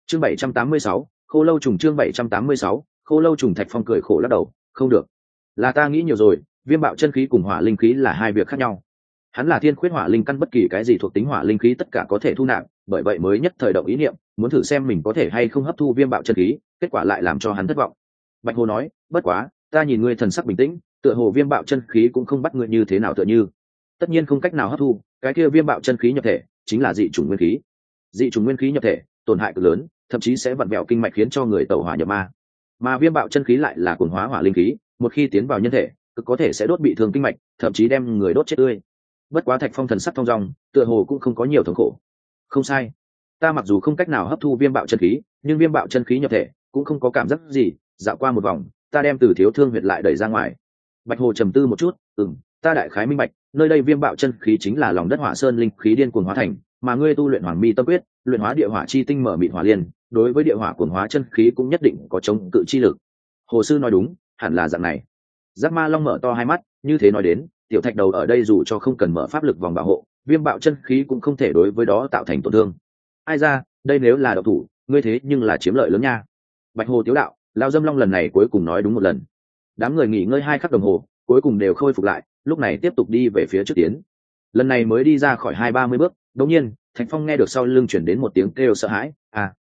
chương 786, khô lâu trùng. chương 786, khô lâu trùng. Thạch Phong cười khổ lắc đầu, không được, là ta nghĩ nhiều rồi, viêm bạo chân khí cùng hỏa linh khí là hai việc khác nhau. Hắn là thiên khuyết hỏa linh căn, bất kỳ cái gì thuộc tính hỏa linh khí tất cả có thể thu nạp, bởi vậy mới nhất thời động ý niệm muốn thử xem mình có thể hay không hấp thu viêm bạo chân khí, kết quả lại làm cho hắn thất vọng. Bạch Hồ nói, bất quá ta nhìn ngươi thần sắc bình tĩnh, tựa hồ viêm bạo chân khí cũng không bắt ngươi như thế nào, tựa như tất nhiên không cách nào hấp thu, cái kia viêm bạo chân khí nhập thể chính là dị chủng nguyên khí. Dị chủng nguyên khí nhập thể tổn hại cực lớn, thậm chí sẽ vặn vẹo kinh mạch khiến cho người tẩu hỏa nhập ma, mà viêm bạo chân khí lại là cuồng hóa hỏa linh khí, một khi tiến vào nhân thể cực có thể sẽ đốt bị thương kinh mạch, thậm chí đem người đốt chết tươi. Bất quá Thạch Phong thần sắc thong dong, tựa hồ cũng không có nhiều thống khổ. Không sai, ta mặc dù không cách nào hấp thu viêm bạo chân khí, nhưng viêm bạo chân khí nhập thể cũng không có cảm giác gì. Dạo qua một vòng, ta đem từ thiếu thương huyệt lại đẩy ra ngoài. Bạch Hồ trầm tư một chút, ta đại khái minh bạch, nơi đây viêm bạo chân khí chính là lòng đất hỏa sơn linh khí điên cuồng hóa thành, mà ngươi tu luyện Hoàng Mi Tâm Quyết, luyện hóa địa hỏa chi tinh mở mịt hỏa liên, đối với địa hỏa cuồng hóa chân khí cũng nhất định có chống cự chi lực. Hồ sư nói đúng, hẳn là dạng này. Giác Ma Long mở to hai mắt, như thế nói đến, tiểu Thạch đầu ở đây dù cho không cần mở pháp lực vòng bảo hộ, viêm bạo chân khí cũng không thể đối với đó tạo thành tổn thương. Ai ra, đây nếu là độc thủ, ngươi thế nhưng là chiếm lợi lớn nha. Bạch Hồ tiếu đạo, Lao Dâm Long lần này cuối cùng nói đúng một lần. Đám người nghỉ ngơi 2 khắc đồng hồ, cuối cùng đều khôi phục lại, lúc này tiếp tục đi về phía trước tiến. Lần này mới đi ra khỏi 20-30 bước, đột nhiên Thạch Phong nghe được sau lưng chuyển đến một tiếng kêu sợ hãi.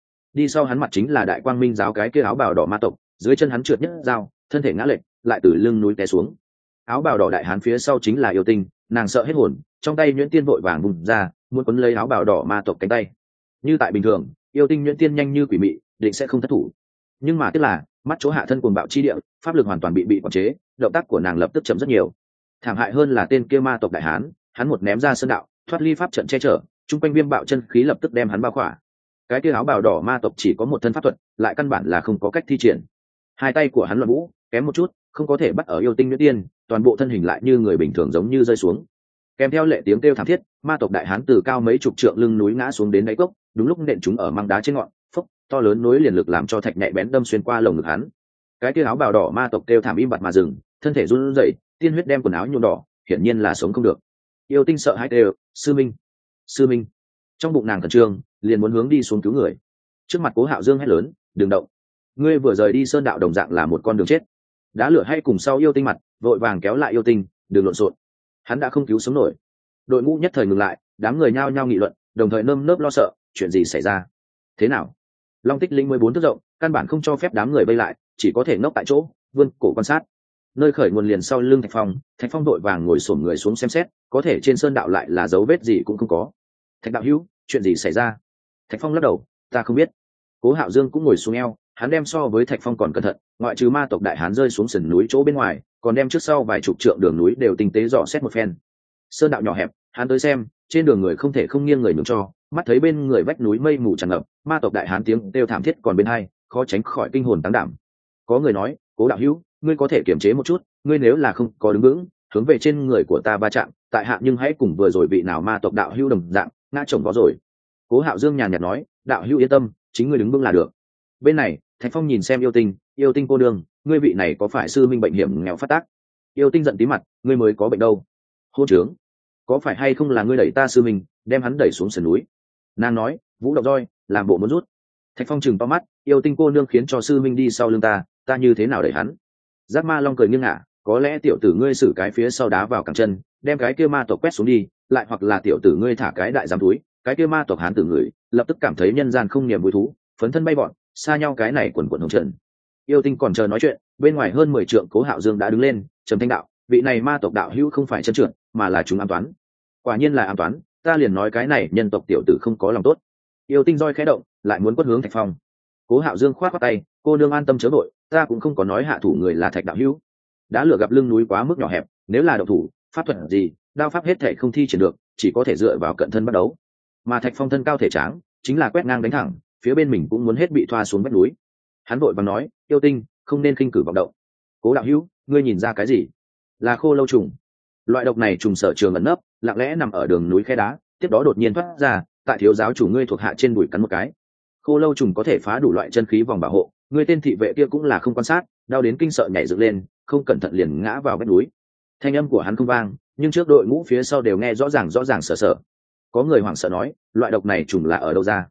Đi sau hắn mặt chính là Đại Quang Minh giáo cái kia áo bào đỏ ma tộc, dưới chân hắn trượt nhất dao, thân thể ngã lệch, lại từ lưng núi té xuống. Áo bào đỏ đại hán phía sau chính là Yêu Tinh, nàng sợ hết hồn, trong tay nhuyễn tiên vội vàng vùng ra, muốn quấn lấy áo bào đỏ ma tộc cánh tay. Như tại bình thường, Yêu Tinh nhuyễn tiên nhanh như quỷ mị, định sẽ không thất thủ. Nhưng mà tiếc là mắt chỗ hạ thân cuồng bạo chi địa, pháp lực hoàn toàn bị quản chế, động tác của nàng lập tức chậm rất nhiều. Thảm hại hơn là tên kia ma tộc đại hán, hắn một ném ra sơn đạo, thoát ly pháp trận che chở, trung quanh viêm bạo chân khí lập tức đem hắn bao khỏa. Cái kia áo bào đỏ ma tộc chỉ có một thân pháp thuật, lại căn bản là không có cách thi triển. Hai tay của hắn luận vũ, kém một chút không có thể bắt ở Yêu Tinh nhuyễn tiên, toàn bộ thân hình lại như người bình thường giống như rơi xuống. Kèm theo lệ tiếng kêu thảm thiết, ma tộc đại hán từ cao mấy chục trượng lưng núi ngã xuống đến đáy cốc, đúng lúc nện chúng ở măng đá trên ngọn, phốc, to lớn nối liền lực làm cho thạch nhạy bén đâm xuyên qua lồng ngực hắn. Cái kia áo bào đỏ ma tộc kêu thảm im bặt mà dừng, thân thể run rẩy, tiên huyết đem quần áo nhuộm đỏ, hiển nhiên là sống không được. Yêu Tinh sợ hãi kêu, sư minh, sư minh. Trong bụng nàng khẩn trương, liền muốn hướng đi xuống cứu người. Trước mặt Cố Hạo Dương hét lớn, đừng động, ngươi vừa rời đi sơn đạo đồng dạng là một con đường chết. Đá lửa hay cùng sau Yêu Tinh mặt, vội vàng kéo lại Yêu Tinh, đừng lộn xộn, hắn đã không cứu sống nổi. Đội ngũ nhất thời ngừng lại, đám người nhao nhao nghị luận, đồng thời nơm nớp lo sợ, chuyện gì xảy ra? Thế nào? Long Tích Linh 14 thước rộng, căn bản không cho phép đám người vây lại, chỉ có thể ngốc tại chỗ, vươn cổ quan sát. Nơi khởi nguồn liền sau lưng Thạch Phong đội vàng ngồi xổm người xuống xem xét, có thể trên sơn đạo lại là dấu vết gì cũng không có. Thạch đạo hữu, chuyện gì xảy ra? Thạch Phong lắc đầu, ta không biết. Cố Hạo Dương cũng ngồi xuống eo, hắn đem so với Thạch Phong còn cẩn thận, ngoại trừ ma tộc đại hán rơi xuống sườn núi chỗ bên ngoài, còn đem trước sau vài chục trượng đường núi đều tinh tế dò xét một phen. Sơn đạo nhỏ hẹp, hắn tới xem, trên đường người không thể không nghiêng người nhường cho, mắt thấy bên người vách núi mây mù tràn ngập, ma tộc đại hán tiếng kêu thảm thiết còn bên hai, khó tránh khỏi kinh hồn táng đảm. Có người nói, Cố đạo hữu, ngươi có thể kiềm chế một chút, ngươi nếu là không có đứng vững, hướng về trên người của ta va chạm, tại hạ nhưng hãy cùng vừa rồi vị nào ma tộc đạo hữu đồng dạng, ngã chồng có rồi. Cố Hạo Dương nhàn nhạt nói, đạo hữu yên tâm, chính ngươi đứng vững là được. Bên này, Thạch Phong nhìn xem Yêu Tinh cô đương, ngươi vị này có phải sư minh bệnh hiểm nghèo phát tác? Yêu Tinh giận tí mặt, ngươi mới có bệnh đâu? Hôn trướng, có phải hay không là ngươi đẩy ta sư minh, đem hắn đẩy xuống sườn núi? Nàng nói, vũ động roi, làm bộ muốn rút. Thạch Phong chừng to mắt, Yêu Tinh cô nương khiến cho sư minh đi sau lưng ta như thế nào đẩy hắn? Giác Ma Long cười nghiêng ngả, có lẽ tiểu tử ngươi xử cái phía sau đá vào cẳng chân, đem cái kia ma tộc quét xuống đi, lại hoặc là tiểu tử ngươi thả cái đại giám túi, cái kia ma tộc hán tử người lập tức cảm thấy nhân gian không niềm vui thú, phấn thân bay bọn xa nhau cái này quần quần hồng trận. Yêu Tinh còn chờ nói chuyện, bên ngoài hơn 10 trượng Cố Hạo Dương đã đứng lên, trầm thanh đạo, vị này ma tộc đạo hữu không phải chân trượt, mà là chúng ám toán. Quả nhiên là ám toán, ta liền nói cái này nhân tộc tiểu tử không có lòng tốt. Yêu Tinh roi khẽ động, lại muốn quất hướng Thạch Phong. Cố Hạo Dương khoát tay, cô nương an tâm chớ vội, ta cũng không có nói hạ thủ người là Thạch đạo hữu. Đã lửa gặp lưng núi quá mức nhỏ hẹp, nếu là động thủ, pháp thuật gì, đao pháp hết thể không thi triển được, chỉ có thể dựa vào cận thân bắt đấu. Mà Thạch Phong thân cao thể tráng, chính là quét ngang đánh thẳng, phía bên mình cũng muốn hết bị thoa xuống vách núi. Hắn vội vàng nói, Yêu Tinh, không nên khinh cử vọng động. Cố đạo hữu, ngươi nhìn ra cái gì? Là khô lâu trùng. Loại độc này trùng sở trường ẩn nấp, lặng lẽ nằm ở đường núi khe đá, tiếp đó đột nhiên thoát ra, tại thiếu giáo chủ ngươi thuộc hạ trên đùi cắn một cái. Khô lâu trùng có thể phá đủ loại chân khí vòng bảo hộ, ngươi tên thị vệ kia cũng là không quan sát, đau đến kinh sợ nhảy dựng lên, không cẩn thận liền ngã vào vách núi. Thanh âm của hắn không vang, nhưng trước đội ngũ phía sau đều nghe rõ ràng sở sở. Có người hoảng sợ nói, loại độc này trùng là ở đâu ra?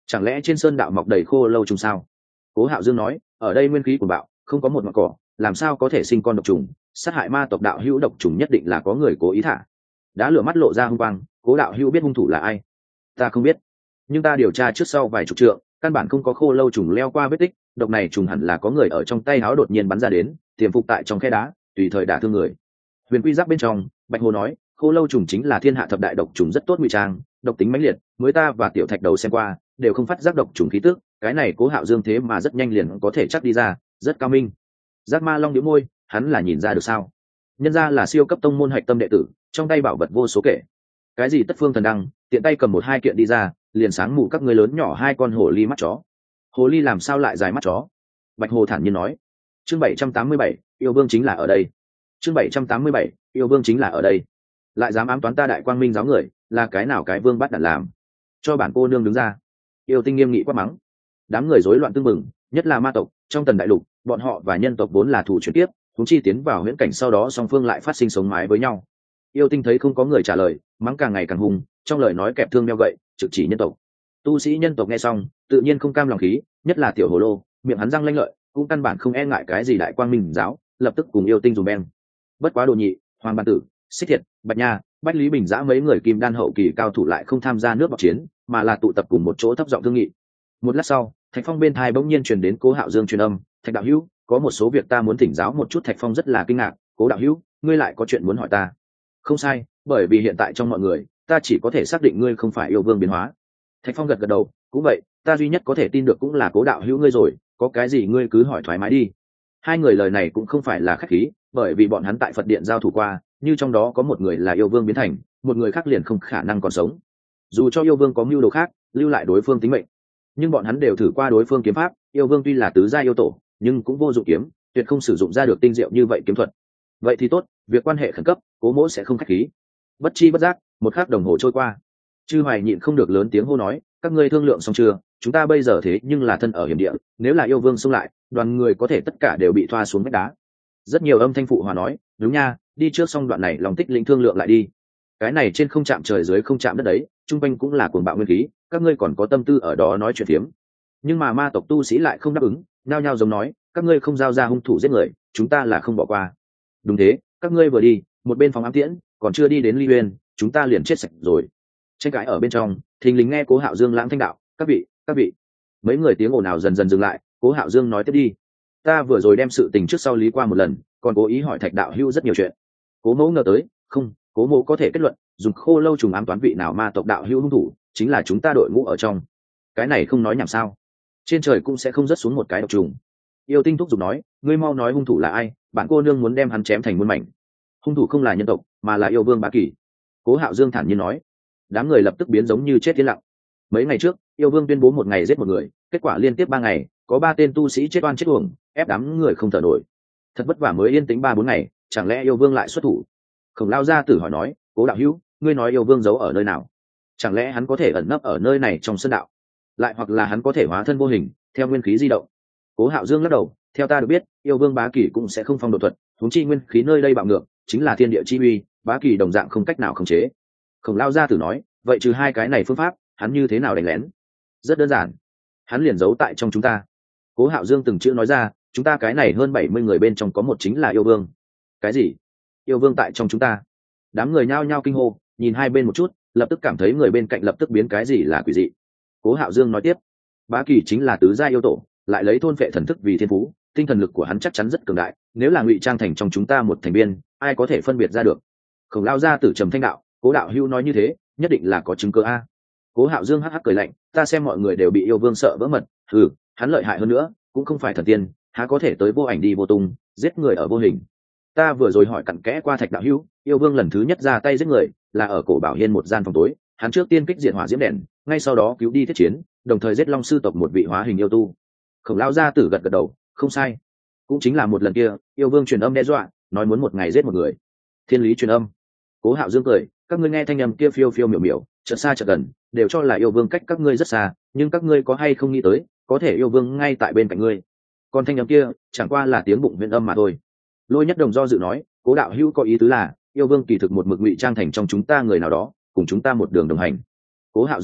chẳng lẽ trên sơn đạo mọc đầy khô lâu trùng sao? Cố Hạo Dương nói, ở đây nguyên khí của bạo, không có một ngọn cỏ, làm sao có thể sinh con độc trùng? Sát hại ma tộc đạo hữu độc trùng nhất định là có người cố ý thả. Đã lửa mắt lộ ra hung quang, Cố đạo hữu biết hung thủ là ai? Ta không biết, nhưng ta điều tra trước sau vài chục trượng, căn bản không có khô lâu trùng leo qua vết tích, độc này trùng hẳn là có người ở trong tay háo đột nhiên bắn ra đến, tiềm phục tại trong khe đá, tùy thời đả thương người. Huyền Quy Giáp bên trong, Bạch Hồ nói, khô lâu trùng chính là thiên hạ thập đại độc trùng rất tốt ngụy trang, độc tính mãnh liệt, mới ta và Tiểu Thạch Đầu xem qua, đều không phát giác độc trùng khí tức, cái này Cố Hạo Dương thế mà rất nhanh liền có thể chắc đi ra, rất cao minh. Giác Ma Long nhíu môi, hắn là nhìn ra được sao? Nhân ra là siêu cấp tông môn hạch tâm đệ tử, trong tay bảo vật vô số kể. Cái gì Tất Phương Thần Đăng, tiện tay cầm một hai kiện đi ra, liền sáng mù các ngươi lớn nhỏ hai con hồ ly mắt chó. Hồ ly làm sao lại dài mắt chó? Bạch Hồ thản nhiên nói. Chương 787, yêu vương chính là ở đây. Chương 787, yêu vương chính là ở đây. Lại dám ám toán ta Đại Quang Minh giáo người, là cái nào cái vương bắt đặt làm? Cho bản cô nương đứng ra. Yêu Tinh nghiêm nghị quát mắng. Đám người rối loạn tương mừng, nhất là ma tộc, trong Tần Đại Lục, bọn họ và nhân tộc vốn là thủ chuyển tiếp, chúng chi tiến vào huyễn cảnh sau đó song phương lại phát sinh sống mái với nhau. Yêu Tinh thấy không có người trả lời, mắng càng ngày càng hung, trong lời nói kẹp thương đeo gậy, trực chỉ nhân tộc. Tu sĩ nhân tộc nghe xong, tự nhiên không cam lòng khí, nhất là Tiểu Hồ Lô, miệng hắn răng lanh lợi, cũng căn bản không e ngại cái gì Đại Quang Minh giáo, lập tức cùng Yêu Tinh dùng beng. Bất quá Đồ Nhị, Hoàng Ban Tử, Xích Thiệt, Bạch Nha, Bách Lý Bình giã mấy người kim đan hậu kỳ cao thủ lại không tham gia nước bọc chiến, mà là tụ tập cùng một chỗ thấp giọng thương nghị. Một lát sau, Thạch Phong bên tai bỗng nhiên truyền đến Cố Hạo Dương truyền âm, "Thạch đạo hữu, có một số việc ta muốn thỉnh giáo một chút." Thạch Phong rất là kinh ngạc, "Cố đạo hữu, ngươi lại có chuyện muốn hỏi ta?" "Không sai, bởi vì hiện tại trong mọi người, ta chỉ có thể xác định ngươi không phải yêu vương biến hóa." Thạch Phong gật gật đầu, "Cũng vậy, ta duy nhất có thể tin được cũng là Cố đạo hữu ngươi rồi, có cái gì ngươi cứ hỏi thoải mái đi." Hai người lời này cũng không phải là khách khí, bởi vì bọn hắn tại Phật điện giao thủ qua, như trong đó có một người là yêu vương biến thành, một người khác liền không khả năng còn sống. Dù cho yêu vương có mưu đồ khác, lưu lại đối phương tính mệnh, nhưng bọn hắn đều thử qua đối phương kiếm pháp. Yêu vương tuy là tứ gia yêu tổ, nhưng cũng vô dụng kiếm, tuyệt không sử dụng ra được tinh diệu như vậy kiếm thuật. Vậy thì tốt, việc quan hệ khẩn cấp, Cố mỗ sẽ không khách khí. Bất chi bất giác, một khắc đồng hồ trôi qua. Chư Hoài nhịn không được lớn tiếng hô nói, "Các ngươi thương lượng xong chưa? Chúng ta bây giờ thế nhưng là thân ở hiểm địa, nếu là yêu vương xông lại, đoàn người có thể tất cả đều bị thoa xuống vách đá." Rất nhiều âm thanh phụ hòa nói, "Đúng nha, đi trước xong đoạn này lòng tích lĩnh thương lượng lại đi. Cái này trên không chạm trời dưới không chạm đất đấy, trung quanh cũng là cuồng bạo nguyên khí, các ngươi còn có tâm tư ở đó nói chuyện phiếm." Nhưng mà ma tộc tu sĩ lại không đáp ứng, nhao nhao giống nói, "Các ngươi không giao ra hung thủ giết người, chúng ta là không bỏ qua." "Đúng thế, các ngươi vừa đi, một bên phòng ám tiễn, còn chưa đi đến Ly Uyên, chúng ta liền chết sạch rồi." Tranh cãi ở bên trong, thình lình nghe Cố Hạo Dương lãng thanh đạo, các vị." Mấy người tiếng ồn ào dần dần dừng lại. Cố Hạo Dương nói tiếp đi, "Ta vừa rồi đem sự tình trước sau lý qua một lần, còn cố ý hỏi Thạch đạo hữu rất nhiều chuyện." Cố mẫu ngờ tới, không, Cố mẫu có thể kết luận, dùng khô lâu trùng ám toán vị nào ma tộc đạo hữu hung thủ, chính là chúng ta đội ngũ ở trong. Cái này không nói nhảm sao? Trên trời cũng sẽ không rớt xuống một cái độc trùng. Yêu Tinh thúc giục nói, "Ngươi mau nói hung thủ là ai, bạn cô nương muốn đem hắn chém thành muôn mảnh." "Hung thủ không là nhân tộc, mà là yêu vương Bá Kỳ." Cố Hạo Dương thản nhiên nói. Đám người lập tức biến giống như chết yên lặng. Mấy ngày trước, yêu vương tuyên bố một ngày giết một người, kết quả liên tiếp 3 ngày, có 3 tên tu sĩ chết oan chết uổng, ép đám người không thở nổi. Thật vất vả mới yên tĩnh 3-4 ngày, chẳng lẽ yêu vương lại xuất thủ? Khổng Lao gia tử hỏi nói, "Cố đạo hữu, ngươi nói yêu vương giấu ở nơi nào? Chẳng lẽ hắn có thể ẩn nấp ở nơi này trong sơn đạo? Lại hoặc là hắn có thể hóa thân vô hình, theo nguyên khí di động?" Cố Hạo Dương lắc đầu, "Theo ta được biết, yêu vương Bá Kỳ cũng sẽ không phong độ thuật, huống chi nguyên khí nơi đây bạo ngược, chính là thiên địa chi uy, Bá Kỳ đồng dạng không cách nào khống chế." Khổng Lao gia tử nói, "Vậy trừ hai cái này phương pháp, hắn như thế nào đánh lén?" "Rất đơn giản, hắn liền giấu tại trong chúng ta." Cố Hạo Dương từng chữ nói ra, "Chúng ta cái này hơn 70 người bên trong có một chính là yêu vương." "Cái gì? Yêu vương tại trong chúng ta?" Đám người nhao nhao kinh hô, nhìn hai bên một chút, lập tức cảm thấy người bên cạnh lập tức biến cái gì là quỷ dị. Cố Hạo Dương nói tiếp, "Bá Kỳ chính là tứ gia yêu tổ, lại lấy thôn phệ thần thức vì thiên phú, tinh thần lực của hắn chắc chắn rất cường đại, nếu là ngụy trang thành trong chúng ta một thành viên, ai có thể phân biệt ra được?" Khổng Lao gia tử trầm thanh đạo, "Cố đạo hữu nói như thế, nhất định là có chứng cứ a." Cố Hạo Dương hắc hắc cười lạnh, "Ta xem mọi người đều bị yêu vương sợ vỡ mật, hắn lợi hại hơn nữa, cũng không phải thần tiên, há có thể tới vô ảnh đi vô tung, giết người ở vô hình. Ta vừa rồi hỏi cặn kẽ qua Thạch đạo hữu, yêu vương lần thứ nhất ra tay giết người là ở cổ Bảo Hiên một gian phòng tối, hắn trước tiên kích diệt hỏa diễm đèn, ngay sau đó cứu đi thiết chiến, đồng thời giết Long sư tộc một vị hóa hình yêu tu." Khổng Lão gia tử gật gật đầu, "Không sai, cũng chính là một lần kia, yêu vương truyền âm đe dọa, nói muốn một ngày giết một người." "Thiên lý truyền âm?" Cố Hạo Dương cười, "Các ngươi nghe thanh âm kia phiêu phiêu miểu miểu, chợt xa chợt gần, đều cho là yêu vương cách các ngươi rất xa, nhưng các ngươi có hay không nghĩ tới, có thể yêu vương ngay tại bên cạnh ngươi. Còn thanh âm kia chẳng qua là tiếng bụng huyễn âm mà thôi." Lôi Nhất Đồng do dự nói, "Cố đạo hữu có ý tứ là yêu vương kỳ thực một mực ngụy trang thành trong chúng ta người nào đó, cùng chúng ta một đường đồng hành." Cố Hạo Dương nói,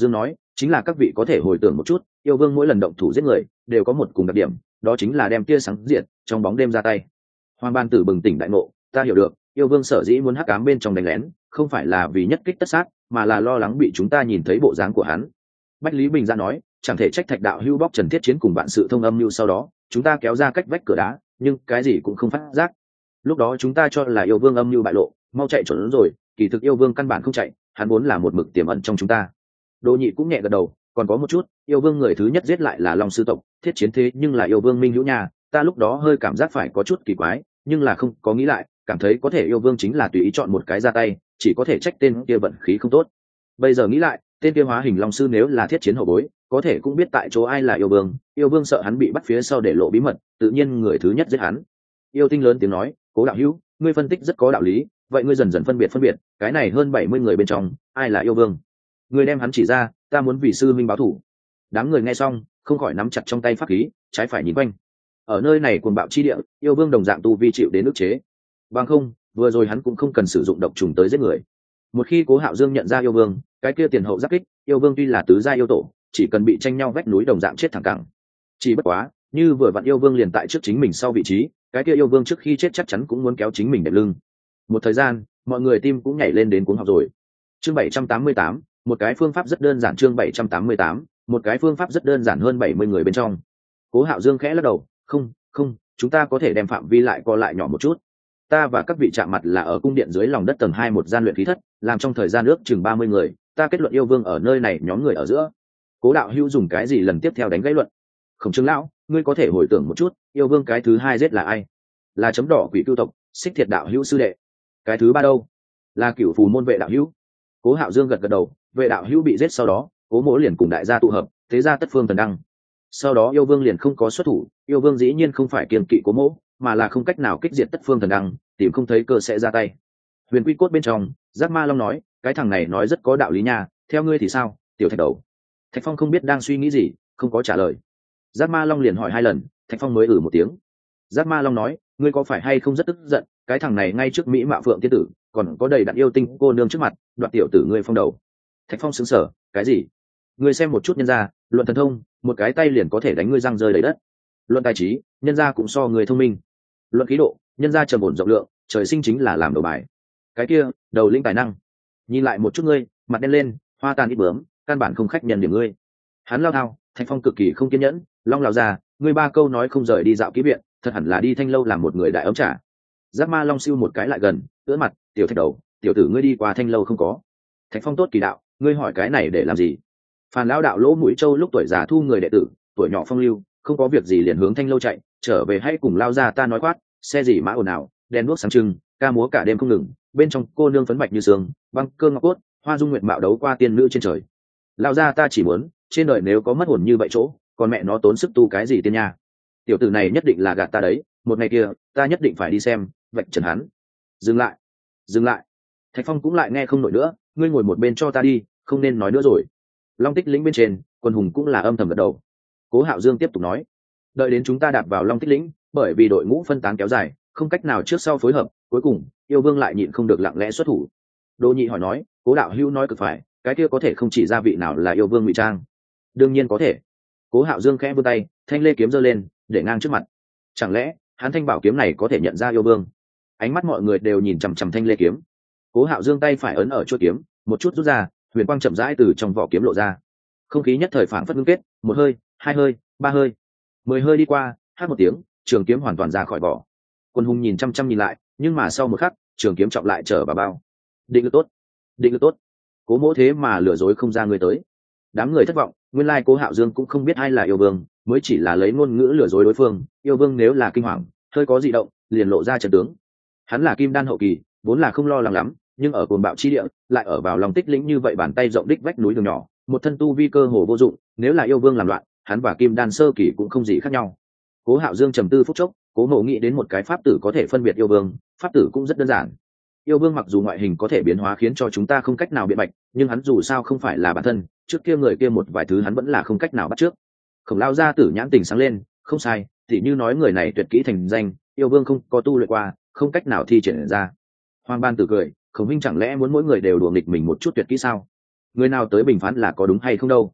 chính là các vị có thể hồi tưởng một chút, yêu vương mỗi lần động thủ giết người đều có một cùng đặc điểm, đó chính là đem tia sáng diệt trong bóng đêm ra tay. Hoàng Ban Tử bừng tỉnh đại ngộ, ta hiểu được, yêu vương sở dĩ muốn hắc ám bên trong đánh lén, không phải là vì nhất kích tất sát, mà là lo lắng bị chúng ta nhìn thấy bộ dáng của hắn. Bách Lý Bình ra nói, chẳng thể trách Thạch đạo hưu bóc Trần Thiết Chiến cùng bạn sự thông âm lưu sau đó, chúng ta kéo ra cách vách cửa đá, nhưng cái gì cũng không phát giác. Lúc đó chúng ta cho là yêu vương âm lưu bại lộ, mau chạy trốn rồi, kỳ thực yêu vương căn bản không chạy, hắn vốn là một mực tiềm ẩn trong chúng ta. Đỗ Nhị cũng nhẹ gật đầu, còn có một chút, yêu vương người thứ nhất giết lại là Long sư tộc, Thiết Chiến thế nhưng là yêu vương Minh Hữu nhà, ta lúc đó hơi cảm giác phải có chút kỳ quái, nhưng là không có nghĩ lại, cảm thấy có thể yêu vương chính là tùy ý chọn một cái ra tay, chỉ có thể trách tên kia vận khí không tốt. Bây giờ nghĩ lại, tên kia hóa hình Long sư nếu là Thiết Chiến hậu bối, có thể cũng biết tại chỗ ai là yêu vương sợ hắn bị bắt phía sau để lộ bí mật, tự nhiên người thứ nhất giết hắn. Yêu Tinh lớn tiếng nói, Cố đạo hữu, ngươi phân tích rất có đạo lý, vậy ngươi dần dần phân biệt cái này hơn 70 người bên trong ai là yêu vương, ngươi đem hắn chỉ ra, ta muốn vì sư minh báo thủ. Đám người nghe xong không khỏi nắm chặt trong tay pháp khí, trái phải nhìn quanh. Ở nơi này cuồng bạo chi địa, yêu vương đồng dạng tu vi chịu đến ức chế, bằng không vừa rồi hắn cũng không cần sử dụng độc trùng tới giết người. Một khi Cố Hạo Dương nhận ra yêu vương, cái kia tiền hậu giáp kích, yêu vương tuy là tứ gia yêu tổ, chỉ cần bị tranh nhau vách núi đồng dạng chết thẳng cẳng. Chỉ bất quá, như vừa vặn yêu vương liền tại trước chính mình sau vị trí, cái kia yêu vương trước khi chết chắc chắn cũng muốn kéo chính mình đệm lưng. Một thời gian, mọi người tim cũng nhảy lên đến cuống học rồi. Chương 788, một cái phương pháp rất đơn giản. Chương 788, một cái phương pháp rất đơn giản. Hơn 70 người bên trong. Cố Hạo Dương khẽ lắc đầu, không, chúng ta có thể đem phạm vi lại co lại nhỏ một chút. Ta và các vị chạm mặt là ở cung điện dưới lòng đất tầng 2 một gian luyện khí thất, làm trong thời gian ước chừng 30 người, ta kết luận yêu vương ở nơi này nhóm người ở giữa. Cố đạo hữu dùng cái gì lần tiếp theo đánh gãy luận? Khổng Trương lão, ngươi có thể hồi tưởng một chút, yêu vương cái thứ 2 giết là ai? Là chấm đỏ quỷ cưu tộc, Xích Thiệt đạo hữu sư đệ. Cái thứ 3 đâu? Là Cửu Phù môn Vệ đạo hữu. Cố Hạo Dương gật gật đầu, Vệ đạo hữu bị giết sau đó, Cố mỗ liền cùng đại gia tụ hợp, thế ra tất phương thần đăng. Sau đó yêu vương liền không có xuất thủ, yêu vương dĩ nhiên không phải kiêng kỵ Cố mỗ, mà là không cách nào kích diệt tất phương thần đăng, tìm không thấy cơ sẽ ra tay. Huyền Quy Cốt bên trong, Giác Ma Long nói, cái thằng này nói rất có đạo lý nha, theo ngươi thì sao, Tiểu Thạch Đầu? Thạch Phong không biết đang suy nghĩ gì, không có trả lời. Giác Ma Long liền hỏi 2 lần, Thạch Phong mới một tiếng. Giác Ma Long nói, ngươi có phải hay không rất tức giận, cái thằng này ngay trước Mỹ Mạo Phượng tiên tử, còn có đầy đặn yêu tinh cô nương trước mặt, đoạt tiểu tử ngươi phong đầu. Thạch Phong sững sờ, cái gì? Ngươi xem một chút nhân gia, luận thần thông, một cái tay liền có thể đánh ngươi răng rơi đầy đất. Luận tài trí, nhân gia cũng so người thông minh. Luận khí độ, nhân gia trầm ổn rộng lượng, trời sinh chính là làm đầu bài. Cái kia, đầu linh tài năng. Nhìn lại một chút ngươi, mặt đen lên, hoa tàn ít bướm, căn bản không khách nhận điểm ngươi. Hắn lao thao, Thạch Phong cực kỳ không kiên nhẫn, Long lão già, ngươi 3 câu nói không rời đi dạo kỹ viện, thật hẳn là đi Thanh lâu làm một người đại ấm trả. Giác Ma Long siêu một cái lại gần, ưỡn mặt, Tiểu Thạch Đầu, tiểu tử ngươi đi qua Thanh lâu không có? Thạch Phong tốt kỳ đạo, ngươi hỏi cái này để làm gì? Phàn lão đạo lỗ mũi trâu lúc tuổi già thu người đệ tử, tuổi nhỏ phong lưu, không có việc gì liền hướng Thanh lâu chạy, trở về hay cùng lao ra ta nói quát, xe gì mã ồn ào, đèn đuốc sáng trưng, ca múa cả đêm không ngừng, bên trong cô nương phấn bạch như sương, băng cơ ngọc cốt, hoa dung nguyệt mạo đấu qua tiên nữ trên trời. Lao ra ta chỉ muốn, trên đời nếu có mất hồn như vậy chỗ, còn mẹ nó tốn sức tu cái gì tiên nha? Tiểu tử này nhất định là gạt ta đấy, một ngày kia, ta nhất định phải đi xem, vạch trần hắn. Dừng lại. Thạch Phong cũng lại nghe không nổi nữa, ngươi ngồi một bên cho ta đi, không nên nói nữa rồi. Long Tích lĩnh bên trên, Quân Hùng cũng là âm thầm gật đầu. Cố Hạo Dương tiếp tục nói, đợi đến chúng ta đạp vào Long Tích lĩnh, bởi vì đội ngũ phân tán kéo dài, không cách nào trước sau phối hợp, cuối cùng yêu vương lại nhịn không được lặng lẽ xuất thủ. Đỗ Nhị hỏi nói, Cố đạo hữu nói cực phải, cái kia có thể không chỉ ra vị nào là yêu vương ngụy trang? Đương nhiên có thể. Cố Hạo Dương khẽ vươn tay, thanh lê kiếm giơ lên, để ngang trước mặt. Chẳng lẽ hắn thanh bảo kiếm này có thể nhận ra yêu vương? Ánh mắt mọi người đều nhìn chằm chằm thanh lê kiếm. Cố Hạo Dương tay phải ấn ở chuôi kiếm, một chút rút ra, huyền quang chậm rãi từ trong vỏ kiếm lộ ra. Không khí nhất thời phảng phất ngưng kết, 1 hơi, 2 hơi, 3 hơi, 10 hơi đi qua, hát một tiếng, trường kiếm hoàn toàn ra khỏi vỏ. Quân Hùng nhìn chăm chăm nhìn lại, nhưng mà sau một khắc, trường kiếm trọng lại trở vào bao. Định lực tốt. Cố mỗ thế mà lừa dối không ra người tới. Đám người thất vọng, nguyên lai Cố Hạo Dương cũng không biết ai là yêu vương, mới chỉ là lấy ngôn ngữ lừa dối đối phương. Yêu vương nếu là kinh hoàng, hơi có dị động, liền lộ ra trận tướng. Hắn là kim đan hậu kỳ, vốn là không lo lắng lắm, nhưng ở cuồng bạo chi địa, lại ở vào lòng tích lĩnh như vậy, bàn tay rộng đích vách núi đường nhỏ, một thân tu vi cơ hồ vô dụng, nếu là yêu vương làm loạn, hắn và kim đan sơ kỳ cũng không gì khác nhau. Cố Hạo Dương trầm tư phút chốc, Cố Ngộ nghĩ đến một cái pháp tử có thể phân biệt yêu vương, pháp tử cũng rất đơn giản. Yêu vương mặc dù ngoại hình có thể biến hóa khiến cho chúng ta không cách nào biện bạch, nhưng hắn dù sao không phải là bản thân, trước kia người kia một vài thứ hắn vẫn là không cách nào bắt trước. Khổng Lao gia tử nhãn tình sáng lên, không sai, tỉ như nói người này tuyệt kỹ thành danh, yêu vương không có tu luyện qua, không cách nào thi triển ra. Hoàng Ban Tử cười, Khổng huynh chẳng lẽ muốn mỗi người đều đùa nghịch mình một chút tuyệt kỹ sao? Người nào tới bình phán là có đúng hay không đâu?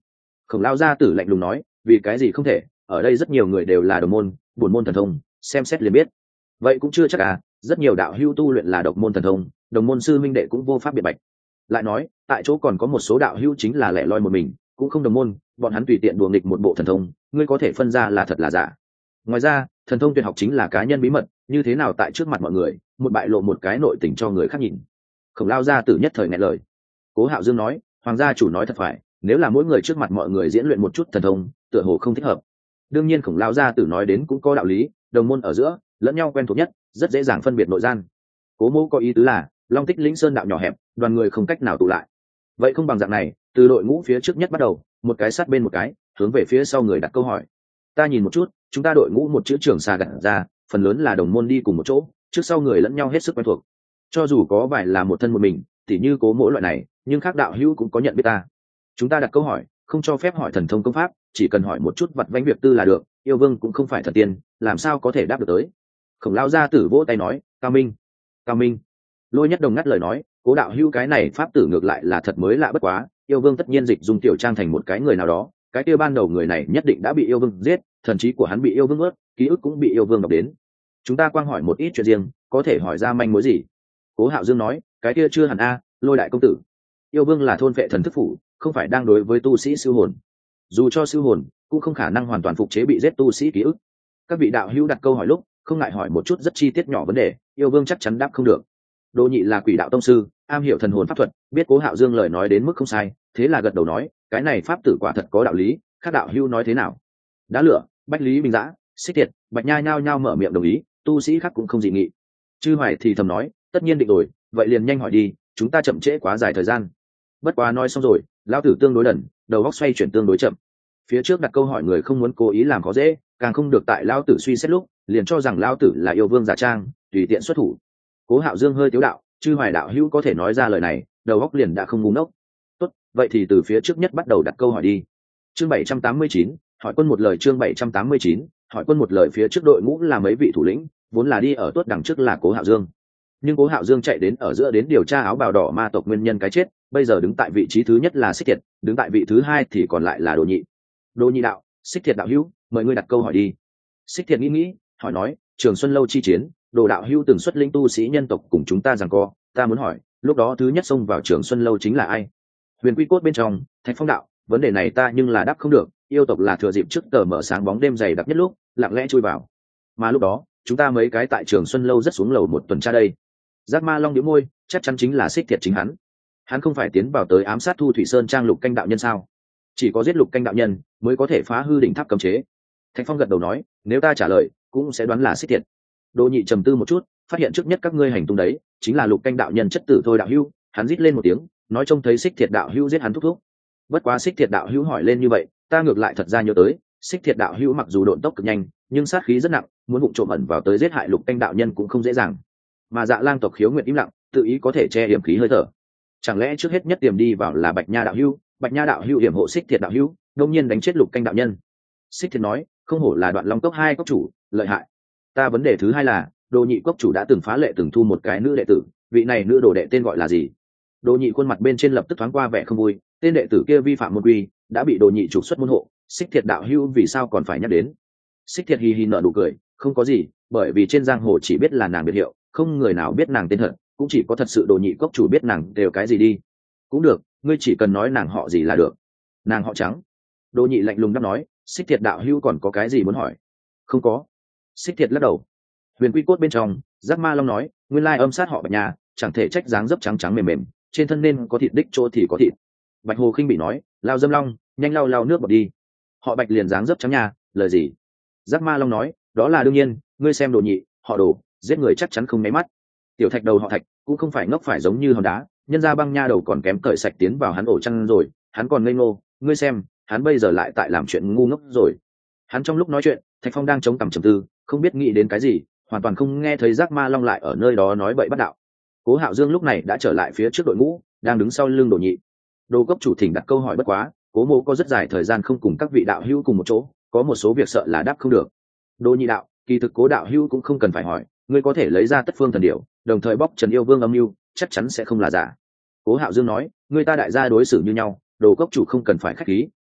Khổng lao gia tử lạnh lùng nói, vì cái gì không thể, ở đây rất nhiều người đều là đồng môn, bổn môn thần thông, xem xét liền biết. Vậy cũng chưa chắc à, rất nhiều đạo hữu tu luyện là độc môn thần thông, đồng môn sư minh đệ cũng vô pháp biệt bạch. Lại nói, tại chỗ còn có một số đạo hữu chính là lẻ loi một mình, cũng không đồng môn, bọn hắn tùy tiện đùa nghịch một bộ thần thông, ngươi có thể phân ra là thật là giả. Ngoài ra, thần thông tuyệt học chính là cá nhân bí mật, như thế nào tại trước mặt mọi người, một bại lộ một cái nội tình cho người khác nhìn. Khổng lao gia tử nhất thời nghẹn lời. Cố Hạo Dương nói, hoàng gia chủ nói thật phải, nếu là mỗi người trước mặt mọi người diễn luyện một chút thần thông, tựa hồ không thích hợp. Đương nhiên Khổng lao gia tử nói đến cũng có đạo lý, đồng môn ở giữa, lẫn nhau quen thuộc nhất, rất dễ dàng phân biệt nội gian. Cố Mỗ có ý tứ là, Long Tích lĩnh sơn đạo nhỏ hẹp, đoàn người không cách nào tụ lại. Vậy không bằng dạng này, từ đội ngũ phía trước nhất bắt đầu, một cái sát bên một cái, hướng về phía sau người đặt câu hỏi. Ta nhìn một chút, chúng ta đội ngũ một chữ trường xa gặt ra, phần lớn là đồng môn đi cùng một chỗ, trước sau người lẫn nhau hết sức quen thuộc. Cho dù có vài là một thân một mình, tỉ như Cố Mỗ loại này, nhưng khác đạo hữu cũng có nhận biết ta. Chúng ta đặt câu hỏi, không cho phép hỏi thần thông công pháp, chỉ cần hỏi một chút vặt vãnh việc tư là được. Yêu Vương cũng không phải thần tiên, làm sao có thể đáp được tới. Khổng lao gia tử vỗ tay nói, cao minh, cao minh. Lôi Nhất Đồng ngắt lời nói, Cố đạo hữu cái này pháp tử ngược lại là thật mới lạ bất quá. Yêu Vương tất nhiên dịch dung tiểu trang thành một cái người nào đó, cái kia ban đầu người này nhất định đã bị Yêu Vương giết, thần trí của hắn bị Yêu Vương ướt, ký ức cũng bị Yêu Vương đọc đến. Chúng ta quang hỏi một ít chuyện riêng, có thể hỏi ra manh mối gì? Cố Hạo Dương nói, cái kia chưa hẳn a, Lôi đại công tử. Yêu Vương là thôn vệ thần thức phủ, không phải đang đối với tu sĩ siêu hồn. Dù cho siêu hồn, cũng không khả năng hoàn toàn phục chế bị giết tu sĩ ký ức. Các vị đạo hữu đặt câu hỏi lúc, không ngại hỏi một chút rất chi tiết nhỏ vấn đề, Yêu Vương chắc chắn đáp không được. Đỗ Nhị là quỷ đạo tông sư, am hiểu thần hồn pháp thuật, biết Cố Hạo Dương lời nói đến mức không sai, thế là gật đầu nói, cái này pháp tử quả thật có đạo lý, các đạo hữu nói thế nào? Đá lửa, Bách Lý Bình Giã, Xích Tiệt, Bạch Nha nhao nhao mở miệng đồng ý, tu sĩ khác cũng không dị nghị. Chư Hoài thì thầm nói, tất nhiên định rồi, vậy liền nhanh hỏi đi, chúng ta chậm trễ quá dài thời gian. Bất quá nói xong rồi, lão tử tương đối đần, đầu óc xoay chuyển tương đối chậm. Phía trước đặt câu hỏi người không muốn cố ý làm khó dễ, càng không được tại lão tử suy xét lúc, liền cho rằng lão tử là yêu vương giả trang, tùy tiện xuất thủ. Cố Hạo Dương hơi tiếu đạo, Chư Hoài đạo hữu có thể nói ra lời này, đầu óc liền đã không ngu ngốc. Tốt, vậy thì từ phía trước nhất bắt đầu đặt câu hỏi đi. Chương 789, hỏi quân một lời. Chương 789, hỏi quân một lời. Phía trước đội ngũ là mấy vị thủ lĩnh, vốn là đi ở tuốt đằng trước là Cố Hạo Dương. Nhưng Cố Hạo Dương chạy đến ở giữa đến điều tra áo bào đỏ ma tộc nguyên nhân cái chết, bây giờ đứng tại vị trí thứ nhất là Xích Thiệt, đứng tại vị thứ hai thì còn lại là Đồ Nhị. Đồ Nhị đạo, Xích Thiệt đạo hữu, mời ngươi đặt câu hỏi đi. Xích Thiệt nghĩ, hỏi nói, Trường Xuân lâu chi chiến, Đồ đạo hữu từng xuất linh tu sĩ nhân tộc cùng chúng ta giằng co, ta muốn hỏi, lúc đó thứ nhất xông vào Trường Xuân lâu chính là ai? Huyền Quy Cốt bên trong, Thạch Phong đạo, vấn đề này ta nhưng là đáp không được, yêu tộc là thừa dịp trước tờ mở sáng bóng đêm dày đặc nhất lúc, lặng lẽ chui vào. Mà lúc đó, chúng ta mấy cái tại Trường Xuân lâu rất xuống lầu một tuần tra đây. Giác Ma Long nhíu môi, chắc chắn chính là Xích Thiệt chính hắn không phải tiến vào tới ám sát Thu Thủy Sơn trang Lục Canh đạo nhân sao? Chỉ có giết Lục Canh đạo nhân mới có thể phá hư đỉnh tháp cấm chế. Thạch Phong gật đầu nói, nếu ta trả lời cũng sẽ đoán là Xích Thiệt. Đỗ Nhị trầm tư một chút, phát hiện trước nhất các ngươi hành tung đấy chính là Lục Canh đạo nhân chất tử thôi đạo hữu, hắn rít lên một tiếng, nói trông thấy Xích Thiệt đạo hữu giết hắn thúc thúc. Bất quá Xích Thiệt đạo hữu hỏi lên như vậy, ta ngược lại thật ra nhớ tới, Xích Thiệt đạo hữu mặc dù độn tốc cực nhanh, nhưng sát khí rất nặng, muốn vụng trộm ẩn vào tới giết hại Lục Canh đạo nhân cũng không dễ dàng. Mà Dạ Lang tộc Khiếu Nguyệt im lặng, tự ý có thể che hiểm khí hơi thở. Chẳng lẽ trước hết nhất tiềm đi vào là Bạch Nha đạo hữu, Bạch Nha đạo hữu hiểm hộ Xích Thiệt đạo hữu, đương nhiên đánh chết Lục Canh đạo nhân. Xích Thiệt nói, không hổ là Đoạn Long cốc hai cốc chủ, lợi hại. Ta vấn đề thứ hai là, Đồ Nhị cốc chủ đã từng phá lệ từng thu một cái nữ đệ tử, vị này nữ đồ đệ tên gọi là gì? Đồ Nhị khuôn mặt bên trên lập tức thoáng qua vẻ không vui, tên đệ tử kia vi phạm môn quy, đã bị Đồ Nhị trục xuất môn hộ, Xích Thiệt đạo hữu vì sao còn phải nhắc đến? Xích Thiệt hì hì nở nụ cười, không có gì, bởi vì trên giang hồ chỉ biết là nàng biệt hiệu, không người nào biết nàng tên thật, cũng chỉ có thật sự Đồ Nhị cốc chủ biết nàng đều cái gì đi. Cũng được, ngươi chỉ cần nói nàng họ gì là được. Nàng họ Trắng. Đồ Nhị lạnh lùng đáp nói, Xích Thiệt đạo hữu còn có cái gì muốn hỏi? Không có. Xích Thiệt lắc đầu. Huyền Quy Cốt bên trong, Giác Ma Long nói, nguyên lai âm sát họ Bạch Nha, chẳng thể trách dáng dấp trắng trắng mềm mềm, trên thân nên có thịt đích chỗ thì có thịt. Bạch Hồ khinh bị nói, lao dâm long, nhanh lau nước bọt đi. Họ Bạch liền dáng dấp trắng nha, lời gì? Giác Ma Long nói, đó là đương nhiên, ngươi xem Đồ Nhị, họ Đồ, giết người chắc chắn không nháy mắt. Tiểu Thạch đầu họ Thạch, cũng không phải ngốc phải giống như hòn đá, nhân ra băng nha đầu còn kém cởi sạch tiến vào hắn ổ chăn rồi, hắn còn ngây ngô, ngươi xem, hắn bây giờ lại tại làm chuyện ngu ngốc rồi. Hắn trong lúc nói chuyện, Thạch Phong đang chống cằm trầm tư, không biết nghĩ đến cái gì, hoàn toàn không nghe thấy Giác Ma Long lại ở nơi đó nói bậy bắt đạo. Cố Hạo Dương lúc này đã trở lại phía trước đội ngũ, đang đứng sau lưng Đồ Nhị. Đồ cốc chủ thỉnh đặt câu hỏi bất quá, Cố Mộ có rất dài thời gian không cùng các vị đạo hữu cùng một chỗ, có một số việc sợ là đáp không được. Đồ Nhị đạo, kỳ thực Cố đạo hữu cũng không cần phải hỏi, ngươi có thể lấy ra Tất Phương thần điểu, đồng thời bóc Trần Yêu Vương âm mưu, chắc chắn sẽ không là giả. Cố Hạo Dương nói, ngươi ta đại gia đối xử như nhau, Đồ cốc chủ không cần phải khách khí,